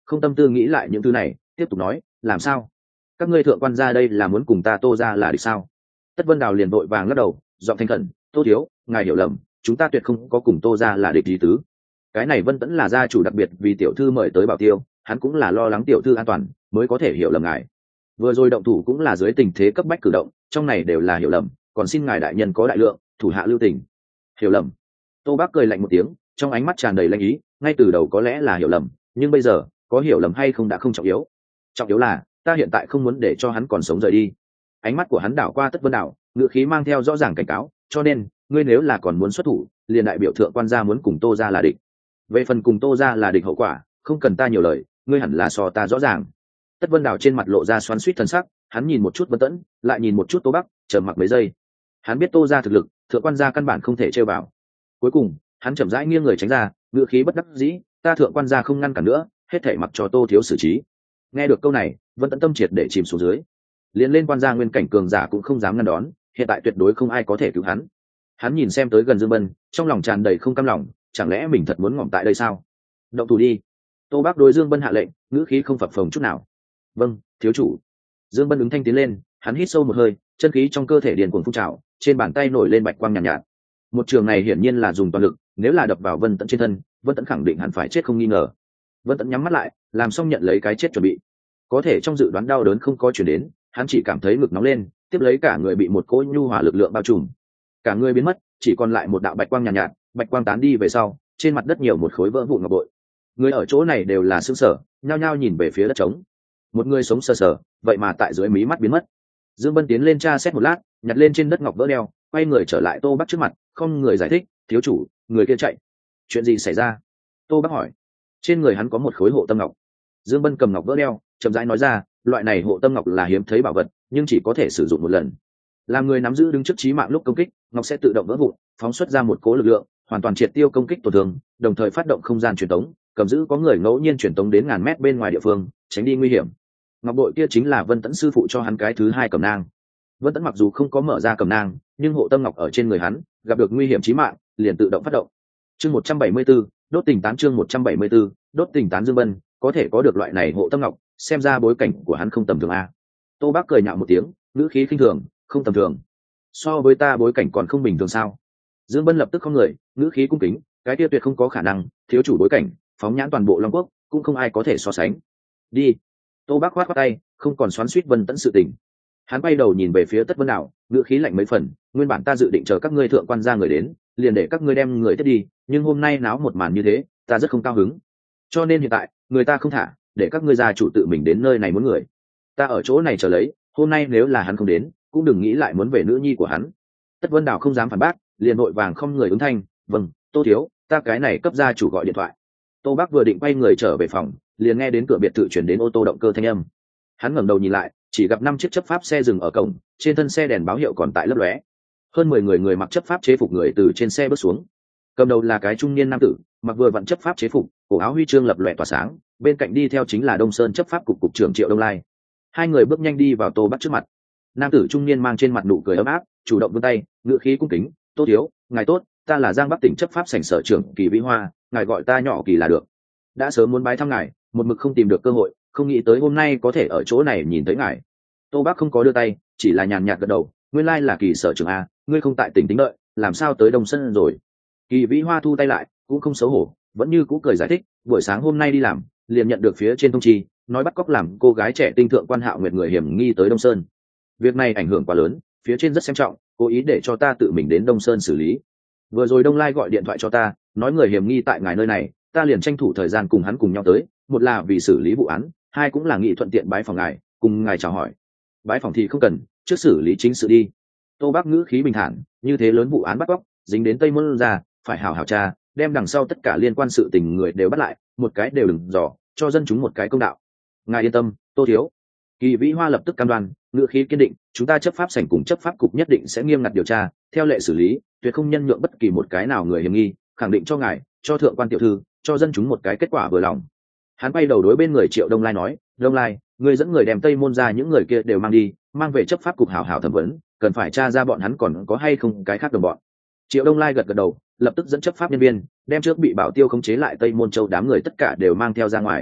không tâm tư nghĩ lại những thứ này, tiếp tục nói, làm sao, các ngươi thượng quan gia đây là muốn cùng ta Tô gia là địch sao? Tất Vân Đào liền vội vàng lắc đầu, giọng thành khẩn, Tô thiếu, ngài hiểu lầm, chúng ta tuyệt không có cùng Tô gia là địch gì tứ. Cái này Vân Tẫn là gia chủ đặc biệt vì tiểu thư mời tới bảo tiêu, hắn cũng là lo lắng tiểu thư an toàn mới có thể hiểu lầm ngài. Vừa rồi động thủ cũng là dưới tình thế cấp bách cử động, trong này đều là hiểu lầm, còn xin ngài đại nhân có đại lượng, thủ hạ lưu tình. Hiểu lầm? Tô Bác cười lạnh một tiếng, trong ánh mắt tràn đầy lanh ý, ngay từ đầu có lẽ là hiểu lầm, nhưng bây giờ có hiểu lầm hay không đã không trọng yếu. Trọng yếu là ta hiện tại không muốn để cho hắn còn sống rời đi. Ánh mắt của hắn đảo qua Tất Vân Đảo, ngữ khí mang theo rõ ràng cảnh cáo, cho nên ngươi nếu là còn muốn xuất thủ, liền đại biểu thượng quan gia muốn cùng Tô gia là địch. Về phần cùng Tô gia là địch hậu quả, không cần ta nhiều lời, ngươi hẳn là so ta rõ ràng. Tất Vân Đảo trên mặt lộ ra xoắn xuýt thần sắc, hắn nhìn một chút Vân Tẫn, lại nhìn một chút Tô Bắc, trầm mặc mấy giây. Hắn biết Tô gia thực lực, thượng quan gia căn bản không thể trêu vào. Cuối cùng, hắn chậm rãi nghiêng người tránh ra, ngữ khí bất đắc dĩ, ta thượng quan gia không ngăn cản nữa, hết thảy mặc cho Tô thiếu xử trí. Nghe được câu này, Vân Tẫn tâm triệt để chìm xuống dưới. Liên lên quan gia nguyên cảnh cường giả cũng không dám ngăn đón, hiện tại tuyệt đối không ai có thể cứu hắn. Hắn nhìn xem tới gần Dương Bân, trong lòng tràn đầy không cam lòng, chẳng lẽ mình thật muốn ngỏm tại đây sao? Động thủ đi. Tô Bác đối Dương Bân hạ lệnh, ngữ khí không phập phồng chút nào. Vâng, thiếu chủ. Dương Bân ứng thanh tiến lên, hắn hít sâu một hơi, chân khí trong cơ thể điền cuồng phun trào, trên bàn tay nổi lên bạch quang nhàn nhạt. Một trường này hiển nhiên là dùng toàn lực, nếu là đập vào Vân Tẫn trên thân, Vân Tẫn khẳng định hẳn phải chết không nghi ngờ. Vân Tẫn nhắm mắt lại, làm xong nhận lấy cái chết chuẩn bị. Có thể trong dự đoán đau đớn không có chuyển đến, hắn chỉ cảm thấy ngực nóng lên, tiếp lấy cả người bị một cỗ nhu hỏa lực lượng bao trùm, cả người biến mất, chỉ còn lại một đạo bạch quang nhàn nhạt, bạch quang tán đi về sau, trên mặt đất nhiều một khối vỡ vụn ngọc bội. Người ở chỗ này đều là sững sờ, nhao nhao nhìn về phía đất trống. Một người sống sờ sờ, vậy mà tại dưới mí mắt biến mất. Dương Bân tiến lên tra xét một lát, nhặt lên trên đất ngọc vỡ đeo, quay người trở lại Tô Bắc trước mặt, không người giải thích, thiếu chủ, người kia chạy. Chuyện gì xảy ra? Tô Bắc hỏi. Trên người hắn có một khối hộ tâm ngọc. Dương Bân cầm ngọc vỡ đeo, chậm rãi nói ra, loại này hộ tâm ngọc là hiếm thấy bảo vật, nhưng chỉ có thể sử dụng một lần. Làm người nắm giữ đứng trước chí mạng lúc công kích, ngọc sẽ tự động vỡ vụn, phóng xuất ra một cỗ lực lượng, hoàn toàn triệt tiêu công kích tổn thương, đồng thời phát động không gian truyền tống, cầm giữ có người ngẫu nhiên truyền tống đến ngàn mét bên ngoài địa phương, tránh đi nguy hiểm. Ngọc bội kia chính là Vân Tẫn sư phụ cho hắn cái thứ hai cẩm nang. Vân Tẫn mặc dù không có mở ra cẩm nang, nhưng hộ tâm ngọc ở trên người hắn, gặp được nguy hiểm chí mạng, liền tự động phát động. Chương 174, đốt tình tán chương 174, đốt tình tán Dương Bân, có thể có được loại này hộ tâm ngọc, xem ra bối cảnh của hắn không tầm thường a. Tô Bác cười nhạo một tiếng, ngữ khí khinh thường, không tầm thường. So với ta bối cảnh còn không bình thường sao? Dương Bân lập tức không người, ngữ khí cung kính, cái kia tuyệt không có khả năng, thiếu chủ bối cảnh, phóng nhãn toàn bộ Long Quốc, cũng không ai có thể so sánh. Đi. Tô Bác khoát tay, không còn xoắn xuýt Vân Tẫn sự tình. Hắn bay đầu nhìn về phía Tất Vân Đảo, ngữ khí lạnh mấy phần, nguyên bản ta dự định chờ các ngươi thượng quan gia người đến, liền để các ngươi đem người tiếp đi, nhưng hôm nay náo một màn như thế, ta rất không cao hứng. Cho nên hiện tại, người ta không thả, để các ngươi gia chủ tự mình đến nơi này muốn người. Ta ở chỗ này chờ lấy, hôm nay nếu là hắn không đến, cũng đừng nghĩ lại muốn về nữ nhi của hắn. Tất Vân Đảo không dám phản bác, liền vội vàng không người ứng thanh, vâng, Tô thiếu, ta cái này cấp gia chủ gọi điện thoại. Tô Bác vừa định quay người trở về phòng, liền nghe đến cửa biệt thự chuyển đến ô tô động cơ thanh âm. Hắn ngẩng đầu nhìn lại, chỉ gặp 5 chiếc chấp pháp xe dừng ở cổng, trên thân xe đèn báo hiệu còn tại lấp lóe. Hơn 10 người mặc chấp pháp chế phục người từ trên xe bước xuống. Cầm đầu là cái trung niên nam tử, mặc vừa vặn chấp pháp chế phục, cổ áo huy chương lập lòe tỏa sáng, bên cạnh đi theo chính là Đông Sơn chấp pháp cục trưởng Triệu Đông Lai. Hai người bước nhanh đi vào Tô Bác trước mặt. Nam tử trung niên mang trên mặt nụ cười ấm áp, chủ động vươn tay, ngựa khí cung kính, Tô thiếu, ngài tốt, ta là Giang Bắc tỉnh chấp pháp sảnh sở trưởng Kỳ Vĩ Hoa, ngài gọi ta nhỏ Kỳ là được. Đã sớm muốn bái thăm ngài, một mực không tìm được cơ hội, không nghĩ tới hôm nay có thể ở chỗ này nhìn thấy ngài. Tô Bác không có đưa tay, chỉ là nhàn nhạt gật đầu, nguyên lai là Kỳ sở trưởng a, ngươi không tại tỉnh tính đợi, làm sao tới Đông Sơn rồi? Kỳ Vĩ Hoa thu tay lại, cũng không xấu hổ, vẫn như cũ cười giải thích, buổi sáng hôm nay đi làm, liền nhận được phía trên thông chi, nói bắt cóc làm cô gái trẻ tinh thượng quan Hạo Nguyệt người hiểm nghi tới Đông Sơn. Việc này ảnh hưởng quá lớn, phía trên rất xem trọng, cố ý để cho ta tự mình đến Đông Sơn xử lý. Vừa rồi Đông Lai gọi điện thoại cho ta, nói người hiểm nghi tại ngài nơi này, ta liền tranh thủ thời gian cùng hắn cùng nhau tới, một là vì xử lý vụ án, hai cũng là nghị thuận tiện bái phòng ngài, cùng ngài chào hỏi. Bái phòng thì không cần, trước xử lý chính sự đi. Tô Bác ngữ khí bình thản, như thế lớn vụ án bắt cóc, dính đến Tây Môn ra, phải hảo hảo tra, đem đằng sau tất cả liên quan sự tình người đều bắt lại, một cái đều đừng dò, cho dân chúng một cái công đạo. Ngài yên tâm, Tô thiếu. Kỳ Vĩ Hoa lập tức cam đoan, ngữ khí kiên định, chúng ta chấp pháp sảnh cùng chấp pháp cục nhất định sẽ nghiêm ngặt điều tra, theo lệ xử lý, tuyệt không nhân nhượng bất kỳ một cái nào người hiểm nghi, khẳng định cho ngài, cho thượng quan tiểu thư, cho dân chúng một cái kết quả vừa lòng. Hắn bay đầu đối bên người Triệu Đông Lai nói, Đông Lai, người dẫn người đem Tây Môn ra những người kia đều mang đi, mang về chấp pháp cục hảo hảo thẩm vấn, cần phải tra ra bọn hắn còn có hay không cái khác đồng bọn. Triệu Đông Lai gật gật đầu, lập tức dẫn chấp pháp nhân viên đem trước bị bảo tiêu khống chế lại Tây Môn Châu đám người tất cả đều mang theo ra ngoài.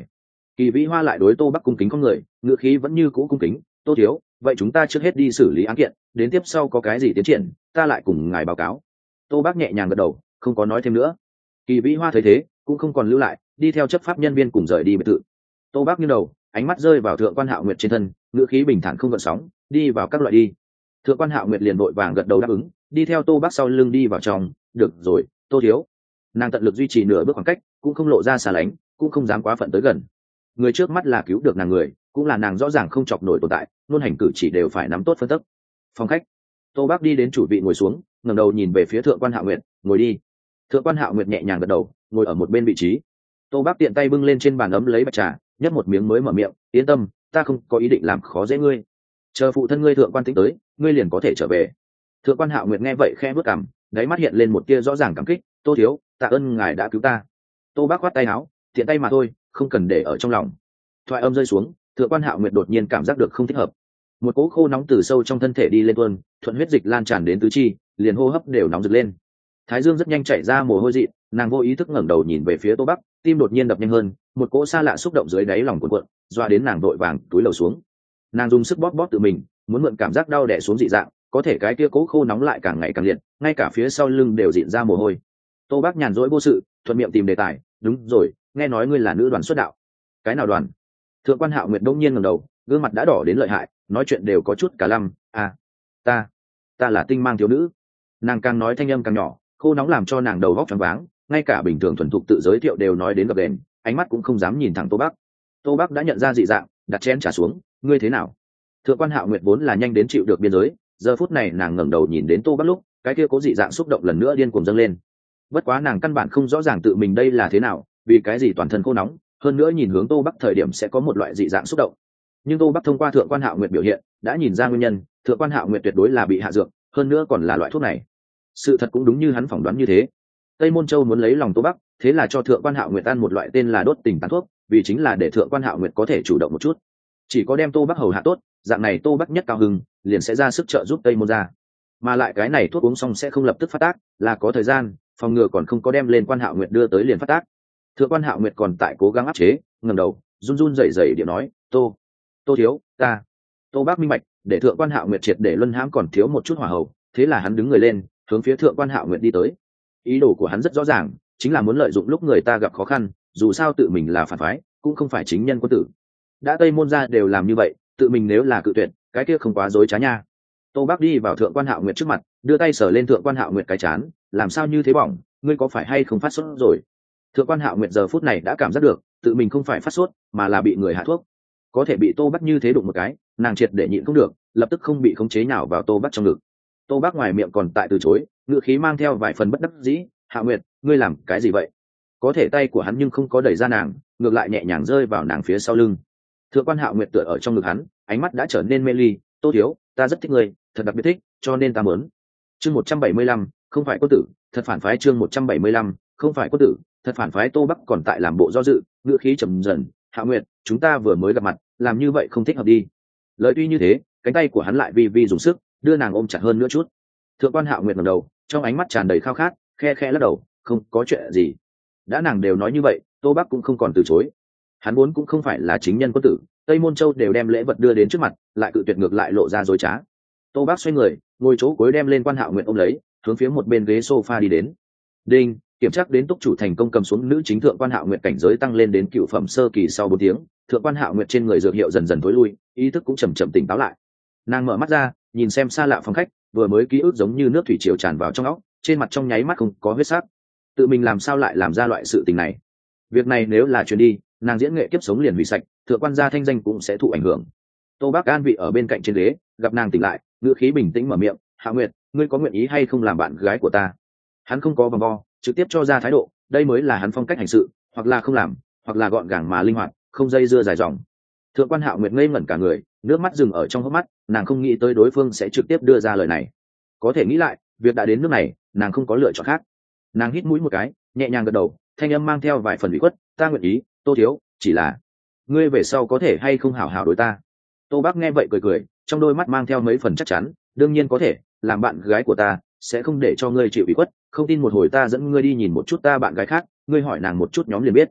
Kỳ Vĩ Hoa lại đối Tô Bắc cung kính con người, ngựa khí vẫn như cũ cung kính. Tô thiếu, vậy chúng ta trước hết đi xử lý án kiện, đến tiếp sau có cái gì tiến triển ta lại cùng ngài báo cáo. Tô Bắc nhẹ nhàng gật đầu, không có nói thêm nữa. Kỳ Vĩ Hoa thấy thế cũng không còn lưu lại, đi theo chấp pháp nhân viên cùng rời đi biệt thự. Tô Bắc nghiêng đầu, ánh mắt rơi vào Thượng quan Hạo Nguyệt trên thân, ngựa khí bình thản không gợn sóng, đi vào các loại đi. Thượng quan Hạo Nguyệt liền vội vàng gật đầu đáp ứng, đi theo Tô Bắc sau lưng đi vào trong. Được rồi, Tô thiếu. Nàng tận lực duy trì nửa bước khoảng cách, cũng không lộ ra xa lánh, cũng không dám quá phận tới gần. Người trước mắt là cứu được nàng người, cũng là nàng rõ ràng không chọc nổi tồn tại, luôn hành cử chỉ đều phải nắm tốt phân tức. Phòng khách, Tô Bắc đi đến chủ vị ngồi xuống, ngẩng đầu nhìn về phía Thượng quan Hạo Nguyệt, ngồi đi. Thượng quan Hạo Nguyệt nhẹ nhàng gật đầu, ngồi ở một bên vị trí. Tô Bắc tiện tay bưng lên trên bàn ấm lấy bạch trà, nhấp một miếng mới mở miệng, yên tâm, ta không có ý định làm khó dễ ngươi. Chờ phụ thân ngươi Thượng quan Tĩnh tới, ngươi liền có thể trở về. Thượng quan Hạo Nguyệt nghe vậy khẽ bước cằm, đáy mắt hiện lên một tia rõ ràng cảm kích. Tô thiếu, tạ ơn ngài đã cứu ta. Tô Bắc khoát tay áo, tiện tay mà thôi, không cần để ở trong lòng. Thoại âm rơi xuống, Thượng quan Hạo Nguyệt đột nhiên cảm giác được không thích hợp. Một cỗ khô nóng từ sâu trong thân thể đi lên tuôn, thuận huyết dịch lan tràn đến tứ chi, liền hô hấp đều nóng rực lên. Thái dương rất nhanh chảy ra mồ hôi dị, nàng vô ý thức ngẩng đầu nhìn về phía Tô Bắc, tim đột nhiên đập nhanh hơn, một cỗ xa lạ xúc động dưới đáy lòng cuộn cuộn, doa đến nàng vội vàng túi lầu xuống. Nàng dùng sức bóp bóp tự mình, muốn mượn cảm giác đau đè xuống dị dạng, có thể cái kia cỗ khô nóng lại càng ngày càng liệt, ngay cả phía sau lưng đều dịn ra mồ hôi. Tô Bắc nhàn rỗi vô sự, thuận miệng tìm đề tài, đúng rồi, nghe nói ngươi là nữ đoàn xuất đạo. Cái nào đoàn? Thượng quan Hạo Nguyệt đông nhiên ngẩng đầu, gương mặt đã đỏ đến lợi hại, nói chuyện đều có chút cả lăm. À, ta là tinh mang thiếu nữ. Nàng càng nói thanh âm càng nhỏ, khô nóng làm cho nàng đầu óc choáng váng, ngay cả bình thường thuần thục tự giới thiệu đều nói đến gập ghềnh, ánh mắt cũng không dám nhìn thẳng Tô Bắc. Tô Bắc đã nhận ra dị dạng, đặt chén trà xuống, ngươi thế nào? Thượng quan Hạo Nguyệt vốn là nhanh đến chịu được biên giới, giờ phút này nàng ngẩng đầu nhìn đến Tô Bắc lúc, cái kia cố dị dạng xúc động lần nữa điên cuồng dâng lên. Bất quá nàng căn bản không rõ ràng tự mình đây là thế nào, vì cái gì toàn thân khô nóng, hơn nữa nhìn hướng Tô Bắc thời điểm sẽ có một loại dị dạng xúc động. Nhưng Tô Bắc thông qua Thượng quan Hạo Nguyệt biểu hiện, đã nhìn ra nguyên nhân, Thượng quan Hạo Nguyệt tuyệt đối là bị hạ dược, hơn nữa còn là loại thuốc này. Sự thật cũng đúng như hắn phỏng đoán như thế. Tây Môn Châu muốn lấy lòng Tô Bắc, thế là cho Thượng quan Hạo Nguyệt ăn một loại tên là đốt tình tán thuốc, vì chính là để Thượng quan Hạo Nguyệt có thể chủ động một chút. Chỉ có đem Tô Bắc hầu hạ tốt, dạng này Tô Bắc nhất cao hứng, liền sẽ ra sức trợ giúp Tây Môn gia. Mà lại cái này thuốc uống xong sẽ không lập tức phát tác, là có thời gian, phòng ngừa còn không có đem lên quan Hạo Nguyệt đưa tới liền phát tác. Thượng quan Hạo Nguyệt còn tại cố gắng áp chế, ngẩng đầu, run run rẩy rẩy điệu nói, Tô thiếu, ta. Tô Bắc minh bạch, để Thượng quan Hạo Nguyệt triệt để luân hãm còn thiếu một chút hỏa hầu, thế là hắn đứng người lên, hướng phía Thượng quan Hạo Nguyệt đi tới. Ý đồ của hắn rất rõ ràng, chính là muốn lợi dụng lúc người ta gặp khó khăn, dù sao tự mình là phản phái, cũng không phải chính nhân quân tử. Đã Tây Môn gia đều làm như vậy, tự mình nếu là cự tuyệt, cái kia không quá dối trá nha. Tô Bắc đi vào Thượng quan Hạo Nguyệt trước mặt, đưa tay sờ lên Thượng quan Hạo Nguyệt cái chán, làm sao như thế bỏng, ngươi có phải hay không phát sốt rồi? Thượng quan Hạo Nguyệt giờ phút này đã cảm giác được, tự mình không phải phát sốt, mà là bị người hạ thuốc. Có thể bị Tô Bắc như thế đụng một cái, nàng triệt để nhịn không được, lập tức không bị khống chế nào vào Tô Bắc trong ngực. Tô Bắc ngoài miệng còn tại từ chối, ngữ khí mang theo vài phần bất đắc dĩ, Hạo Nguyệt, ngươi làm cái gì vậy? Có thể tay của hắn nhưng không có đẩy ra nàng, ngược lại nhẹ nhàng rơi vào nàng phía sau lưng. Thượng quan Hạo Nguyệt tựa ở trong ngực hắn, ánh mắt đã trở nên mê ly. Tô thiếu, ta rất thích ngươi, thật đặc biệt thích, cho nên ta muốn. Chương 175, không phải quân tử, thật phản phái. Chương 175, không phải quân tử, thật phản phái. Tô Bắc còn tại làm bộ do dự, ngữ khí trầm dần, Hạo Nguyệt, chúng ta vừa mới gặp mặt, làm như vậy không thích hợp đi. Lời tuy như thế, cánh tay của hắn lại vi vi dùng sức, đưa nàng ôm chặt hơn nữa chút. Thượng quan Hạo Nguyệt ngẩng đầu, trong ánh mắt tràn đầy khao khát, khe khẽ lắc đầu, không có chuyện gì. Đã nàng đều nói như vậy, Tô Bắc cũng không còn từ chối. Hắn vốn cũng không phải là chính nhân quân tử, Tây Môn Châu đều đem lễ vật đưa đến trước mặt, lại cự tuyệt ngược lại lộ ra dối trá. Tô Bắc xoay người, ngồi chỗ cuối đem lên quan Hạo Nguyệt ôm lấy, hướng phía một bên ghế sofa đi đến. Đinh, kiểm tra đến túc chủ thành công cầm xuống nữ chính Thượng quan Hạo Nguyệt cảnh giới tăng lên đến cựu phẩm sơ kỳ sau 4 tiếng, Thượng quan Hạo Nguyệt trên người dược hiệu dần dần tối lui, ý thức cũng chậm chậm tỉnh táo lại. Nàng mở mắt ra, nhìn xem xa lạ phòng khách, vừa mới ký ức giống như nước thủy triều tràn vào trong óc, trên mặt trong nháy mắt không có huyết sắc. Tự mình làm sao lại làm ra loại sự tình này? Việc này nếu là truyền đi, nàng diễn nghệ kiếp sống liền hủy sạch, Thượng quan gia thanh danh cũng sẽ thụ ảnh hưởng. Tô Bắc an vị ở bên cạnh trên ghế, gặp nàng tỉnh lại, ngữ khí bình tĩnh mở miệng, Hạ Nguyệt, ngươi có nguyện ý hay không làm bạn gái của ta? Hắn không có vòng vo, trực tiếp cho ra thái độ, đây mới là hắn phong cách hành sự, hoặc là không làm, hoặc là gọn gàng mà linh hoạt, không dây dưa dài dòng. Thượng quan Hạo Nguyệt ngây ngẩn cả người, nước mắt dừng ở trong hốc mắt, nàng không nghĩ tới đối phương sẽ trực tiếp đưa ra lời này. Có thể nghĩ lại, việc đã đến nước này, nàng không có lựa chọn khác. Nàng hít mũi một cái, nhẹ nhàng gật đầu, thanh âm mang theo vài phần ủy khuất, ta nguyện ý, Tô thiếu, chỉ là ngươi về sau có thể hay không hảo hảo đối ta? Tô Bắc nghe vậy cười cười, trong đôi mắt mang theo mấy phần chắc chắn, đương nhiên có thể, làm bạn gái của ta, sẽ không để cho ngươi chịu ủy khuất, không tin một hồi ta dẫn ngươi đi nhìn một chút ta bạn gái khác, ngươi hỏi nàng một chút nhóm liền biết.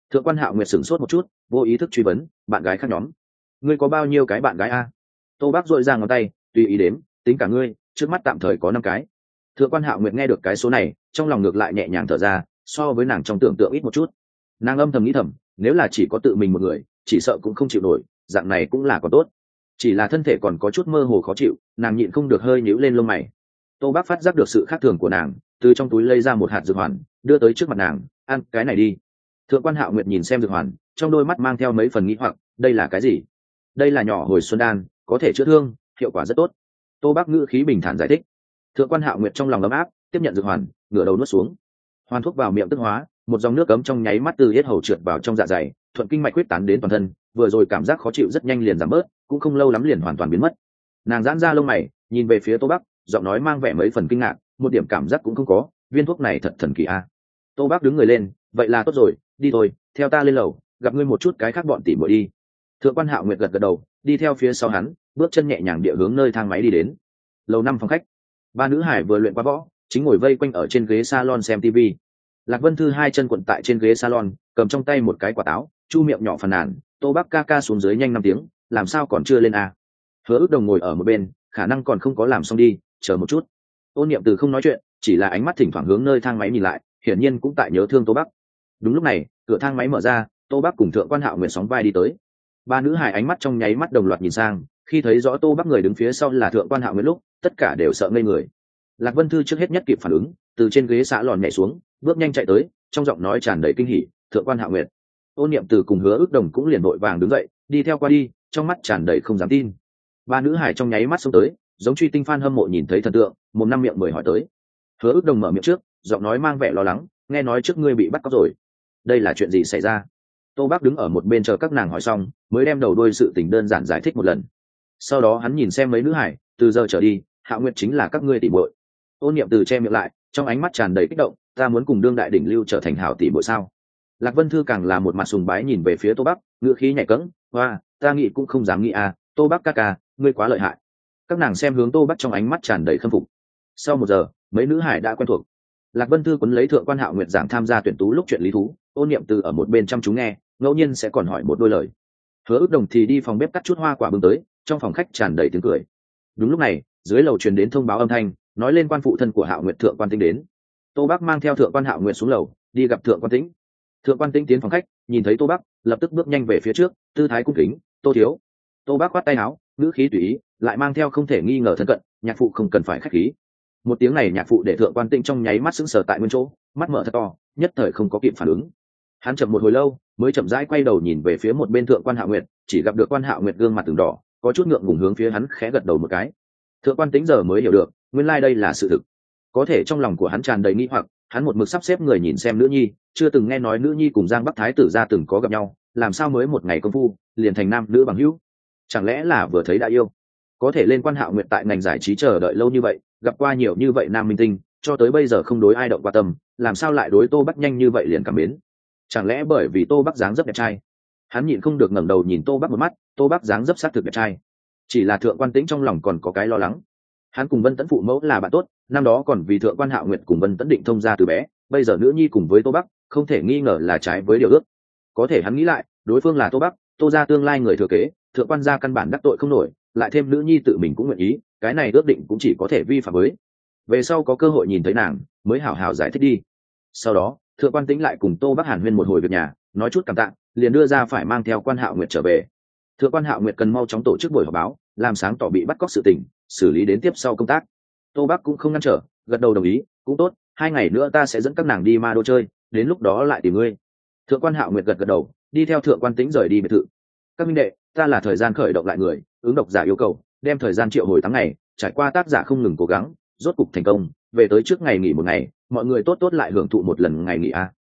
Thượng quan Hạo Nguyệt sửng sốt một chút, vô ý thức truy vấn, bạn gái khác nhóm, ngươi có bao nhiêu cái bạn gái a? Tô Bác dội ra ngón tay, tùy ý đếm, tính cả ngươi, trước mắt tạm thời có 5 cái. Thượng quan Hạo Nguyệt nghe được cái số này, trong lòng ngược lại nhẹ nhàng thở ra, so với nàng trong tưởng tượng ít một chút. Nàng âm thầm nghĩ thầm, nếu là chỉ có tự mình một người, chỉ sợ cũng không chịu nổi, dạng này cũng là còn tốt. Chỉ là thân thể còn có chút mơ hồ khó chịu, nàng nhịn không được hơi nhíu lên lông mày. Tô Bác phát giác được sự khác thường của nàng, từ trong túi lấy ra một hạt dược hoàn, đưa tới trước mặt nàng, ăn cái này đi. Thượng quan Hạo Nguyệt nhìn xem dược hoàn, trong đôi mắt mang theo mấy phần nghĩ hoặc, đây là cái gì? Đây là nhỏ hồi xuân đan, có thể chữa thương, hiệu quả rất tốt. Tô Bác ngữ khí bình thản giải thích. Thượng quan Hạo Nguyệt trong lòng ấm áp, tiếp nhận dược hoàn, ngửa đầu nuốt xuống. Hoàn thuốc vào miệng tức hóa, một dòng nước cấm trong nháy mắt từ yết hầu trượt vào trong dạ dày, thuận kinh mạch huyết tán đến toàn thân, vừa rồi cảm giác khó chịu rất nhanh liền giảm bớt, cũng không lâu lắm liền hoàn toàn biến mất. Nàng giãn ra lông mày, nhìn về phía Tô Bác, giọng nói mang vẻ mấy phần kinh ngạc, một điểm cảm giác cũng không có, viên thuốc này thật thần kỳ a. Tô Bác đứng người lên, vậy là tốt rồi, đi thôi, theo ta lên lầu, gặp ngươi một chút cái khác bọn tỉ muội đi. Thượng quan Hạo Nguyệt gật gật đầu, đi theo phía sau hắn, bước chân nhẹ nhàng địa hướng nơi thang máy đi đến. Lầu 5 phòng khách, ba nữ hải vừa luyện qua võ, chính ngồi vây quanh ở trên ghế salon xem TV. Lạc Vân Thư hai chân cuộn tại trên ghế salon, cầm trong tay một cái quả táo, chu miệng nhỏ phàn nàn, Tô Bác ca ca xuống dưới nhanh 5 tiếng, làm sao còn chưa lên a? Hứa Ước Đồng ngồi ở một bên, khả năng còn không có làm xong đi, chờ một chút. Ôn Niệm Từ không nói chuyện, chỉ là ánh mắt thỉnh thoảng hướng nơi thang máy nhìn lại, hiển nhiên cũng tại nhớ thương Tô Bác. Đúng lúc này, cửa thang máy mở ra, Tô Bác cùng Thượng quan Hạo Nguyệt sóng vai đi tới. Ba nữ hài ánh mắt trong nháy mắt đồng loạt nhìn sang, khi thấy rõ Tô Bác người đứng phía sau là Thượng quan Hạo Nguyệt lúc, tất cả đều sợ ngây người. Lạc Vân Thư trước hết nhất kịp phản ứng, từ trên ghế xạ lòn nhảy xuống, bước nhanh chạy tới, trong giọng nói tràn đầy kinh hỉ, Thượng quan Hạo Nguyệt. Ôn Niệm Từ cùng Hứa Ước Đồng cũng liền vội vàng đứng dậy, đi theo qua đi, trong mắt tràn đầy không dám tin. Ba nữ hài trong nháy mắt xông tới, giống truy tinh fan hâm mộ nhìn thấy thần tượng, mồm năm miệng mười hỏi tới. Hứa Ước Đồng mở miệng trước, giọng nói mang vẻ lo lắng, nghe nói trước ngươi bị bắt cóc rồi, đây là chuyện gì xảy ra? Tô Bác đứng ở một bên chờ các nàng hỏi xong, mới đem đầu đuôi sự tình đơn giản giải thích một lần. Sau đó hắn nhìn xem mấy nữ hải, từ giờ trở đi, Hạo Nguyệt chính là các ngươi tỷ muội. Ôn Niệm Từ che miệng lại, trong ánh mắt tràn đầy kích động, ta muốn cùng đương đại đỉnh lưu trở thành hảo tỷ muội sao? Lạc Vân Thư càng là một mặt sùng bái nhìn về phía Tô Bác, ngữ khí nhảy cẫng, hoa, ta nghĩ cũng không dám nghĩ à, Tô Bác ca ca, ngươi quá lợi hại. Các nàng xem hướng Tô Bác trong ánh mắt tràn đầy khâm phục. Sau 1 giờ, mấy nữ hải đã quen thuộc. Lạc Vân Thư quấn lấy Thượng quan Hạo Nguyệt giảng tham gia tuyển tú lúc chuyện lý thú, Ôn Niệm Từ ở một bên chăm chú nghe, ngẫu nhiên sẽ còn hỏi một đôi lời. Hứa Ước Đồng thì đi phòng bếp cắt chút hoa quả bưng tới, trong phòng khách tràn đầy tiếng cười. Đúng lúc này, dưới lầu truyền đến thông báo âm thanh, nói lên quan phụ thân của Hạo Nguyệt Thượng quan Tĩnh đến. Tô Bác mang theo Thượng quan Hạo Nguyệt xuống lầu, đi gặp Thượng quan Tĩnh. Thượng quan Tĩnh tiến phòng khách, nhìn thấy Tô Bác, lập tức bước nhanh về phía trước, tư thái cung kính, "Tô thiếu." Tô Bác khoát tay áo, ngữ khí tùy ý, lại mang theo không thể nghi ngờ thân cận, "Nhạc phụ không cần phải khách khí." Một tiếng này nhạc phụ để Thượng quan Tĩnh trong nháy mắt sững sờ tại nguyên chỗ, mắt mở thật to, nhất thời không có kịp phản ứng. Hắn chậm một hồi lâu, mới chậm rãi quay đầu nhìn về phía một bên Thượng quan Hạo Nguyệt, chỉ gặp được quan Hạo Nguyệt gương mặt từng đỏ, có chút ngượng ngùng hướng phía hắn khẽ gật đầu một cái. Thượng quan Tĩnh giờ mới hiểu được, nguyên lai đây là sự thực. Có thể trong lòng của hắn tràn đầy nghi hoặc, hắn một mực sắp xếp người nhìn xem nữ nhi, chưa từng nghe nói nữ nhi cùng Giang Bắc Thái tử gia từng có gặp nhau, làm sao mới một ngày công phu liền thành nam nữ bằng hữu? Chẳng lẽ là vừa thấy đã yêu? Có thể lên quan Hạo Nguyệt tại ngành giải trí chờ đợi lâu như vậy, gặp qua nhiều như vậy nam minh tinh, cho tới bây giờ không đối ai động qua tâm, làm sao lại đối Tô Bắc nhanh như vậy liền cảm mến? Chẳng lẽ bởi vì Tô Bắc dáng dấp đẹp trai? Hắn nhịn không được ngẩng đầu nhìn Tô Bắc một mắt, Tô Bắc dáng dấp xác thực đẹp trai. Chỉ là Thượng quan Tĩnh trong lòng còn có cái lo lắng. Hắn cùng Vân Tẫn phụ mẫu là bạn tốt, năm đó còn vì Thượng quan Hạo Nguyệt cùng Vân Tẫn định thông gia từ bé, bây giờ nữ nhi cùng với Tô Bắc, không thể nghi ngờ là trái với điều ước. Có thể hắn nghĩ lại, đối phương là Tô Bắc, Tô gia tương lai người thừa kế, Thượng quan gia căn bản đắc tội không nổi, lại thêm nữ nhi tự mình cũng nguyện ý, cái này ước định cũng chỉ có thể vi phạm với. Về sau có cơ hội nhìn thấy nàng, mới hảo hảo giải thích đi. Sau đó, Thượng quan Tĩnh lại cùng Tô Bắc hàn huyên một hồi việc nhà, nói chút cảm tạ, liền đưa ra phải mang theo quan Hạo Nguyệt trở về. Thượng quan Hạo Nguyệt cần mau chóng tổ chức buổi họp báo, làm sáng tỏ bị bắt cóc sự tình, xử lý đến tiếp sau công tác. Tô Bắc cũng không ngăn trở, gật đầu đồng ý, cũng tốt, 2 ngày nữa ta sẽ dẫn các nàng đi Ma Đô chơi, đến lúc đó lại tìm ngươi. Thượng quan Hạo Nguyệt gật gật đầu, đi theo Thượng quan Tĩnh rời đi biệt thự. Các minh đệ, ta là thời gian khởi động lại người, ứng độc giả yêu cầu, đem thời gian triệu hồi tháng ngày, trải qua tác giả không ngừng cố gắng, rốt cục thành công, về tới trước ngày nghỉ một ngày, mọi người tốt tốt lại hưởng thụ một lần ngày nghỉ a.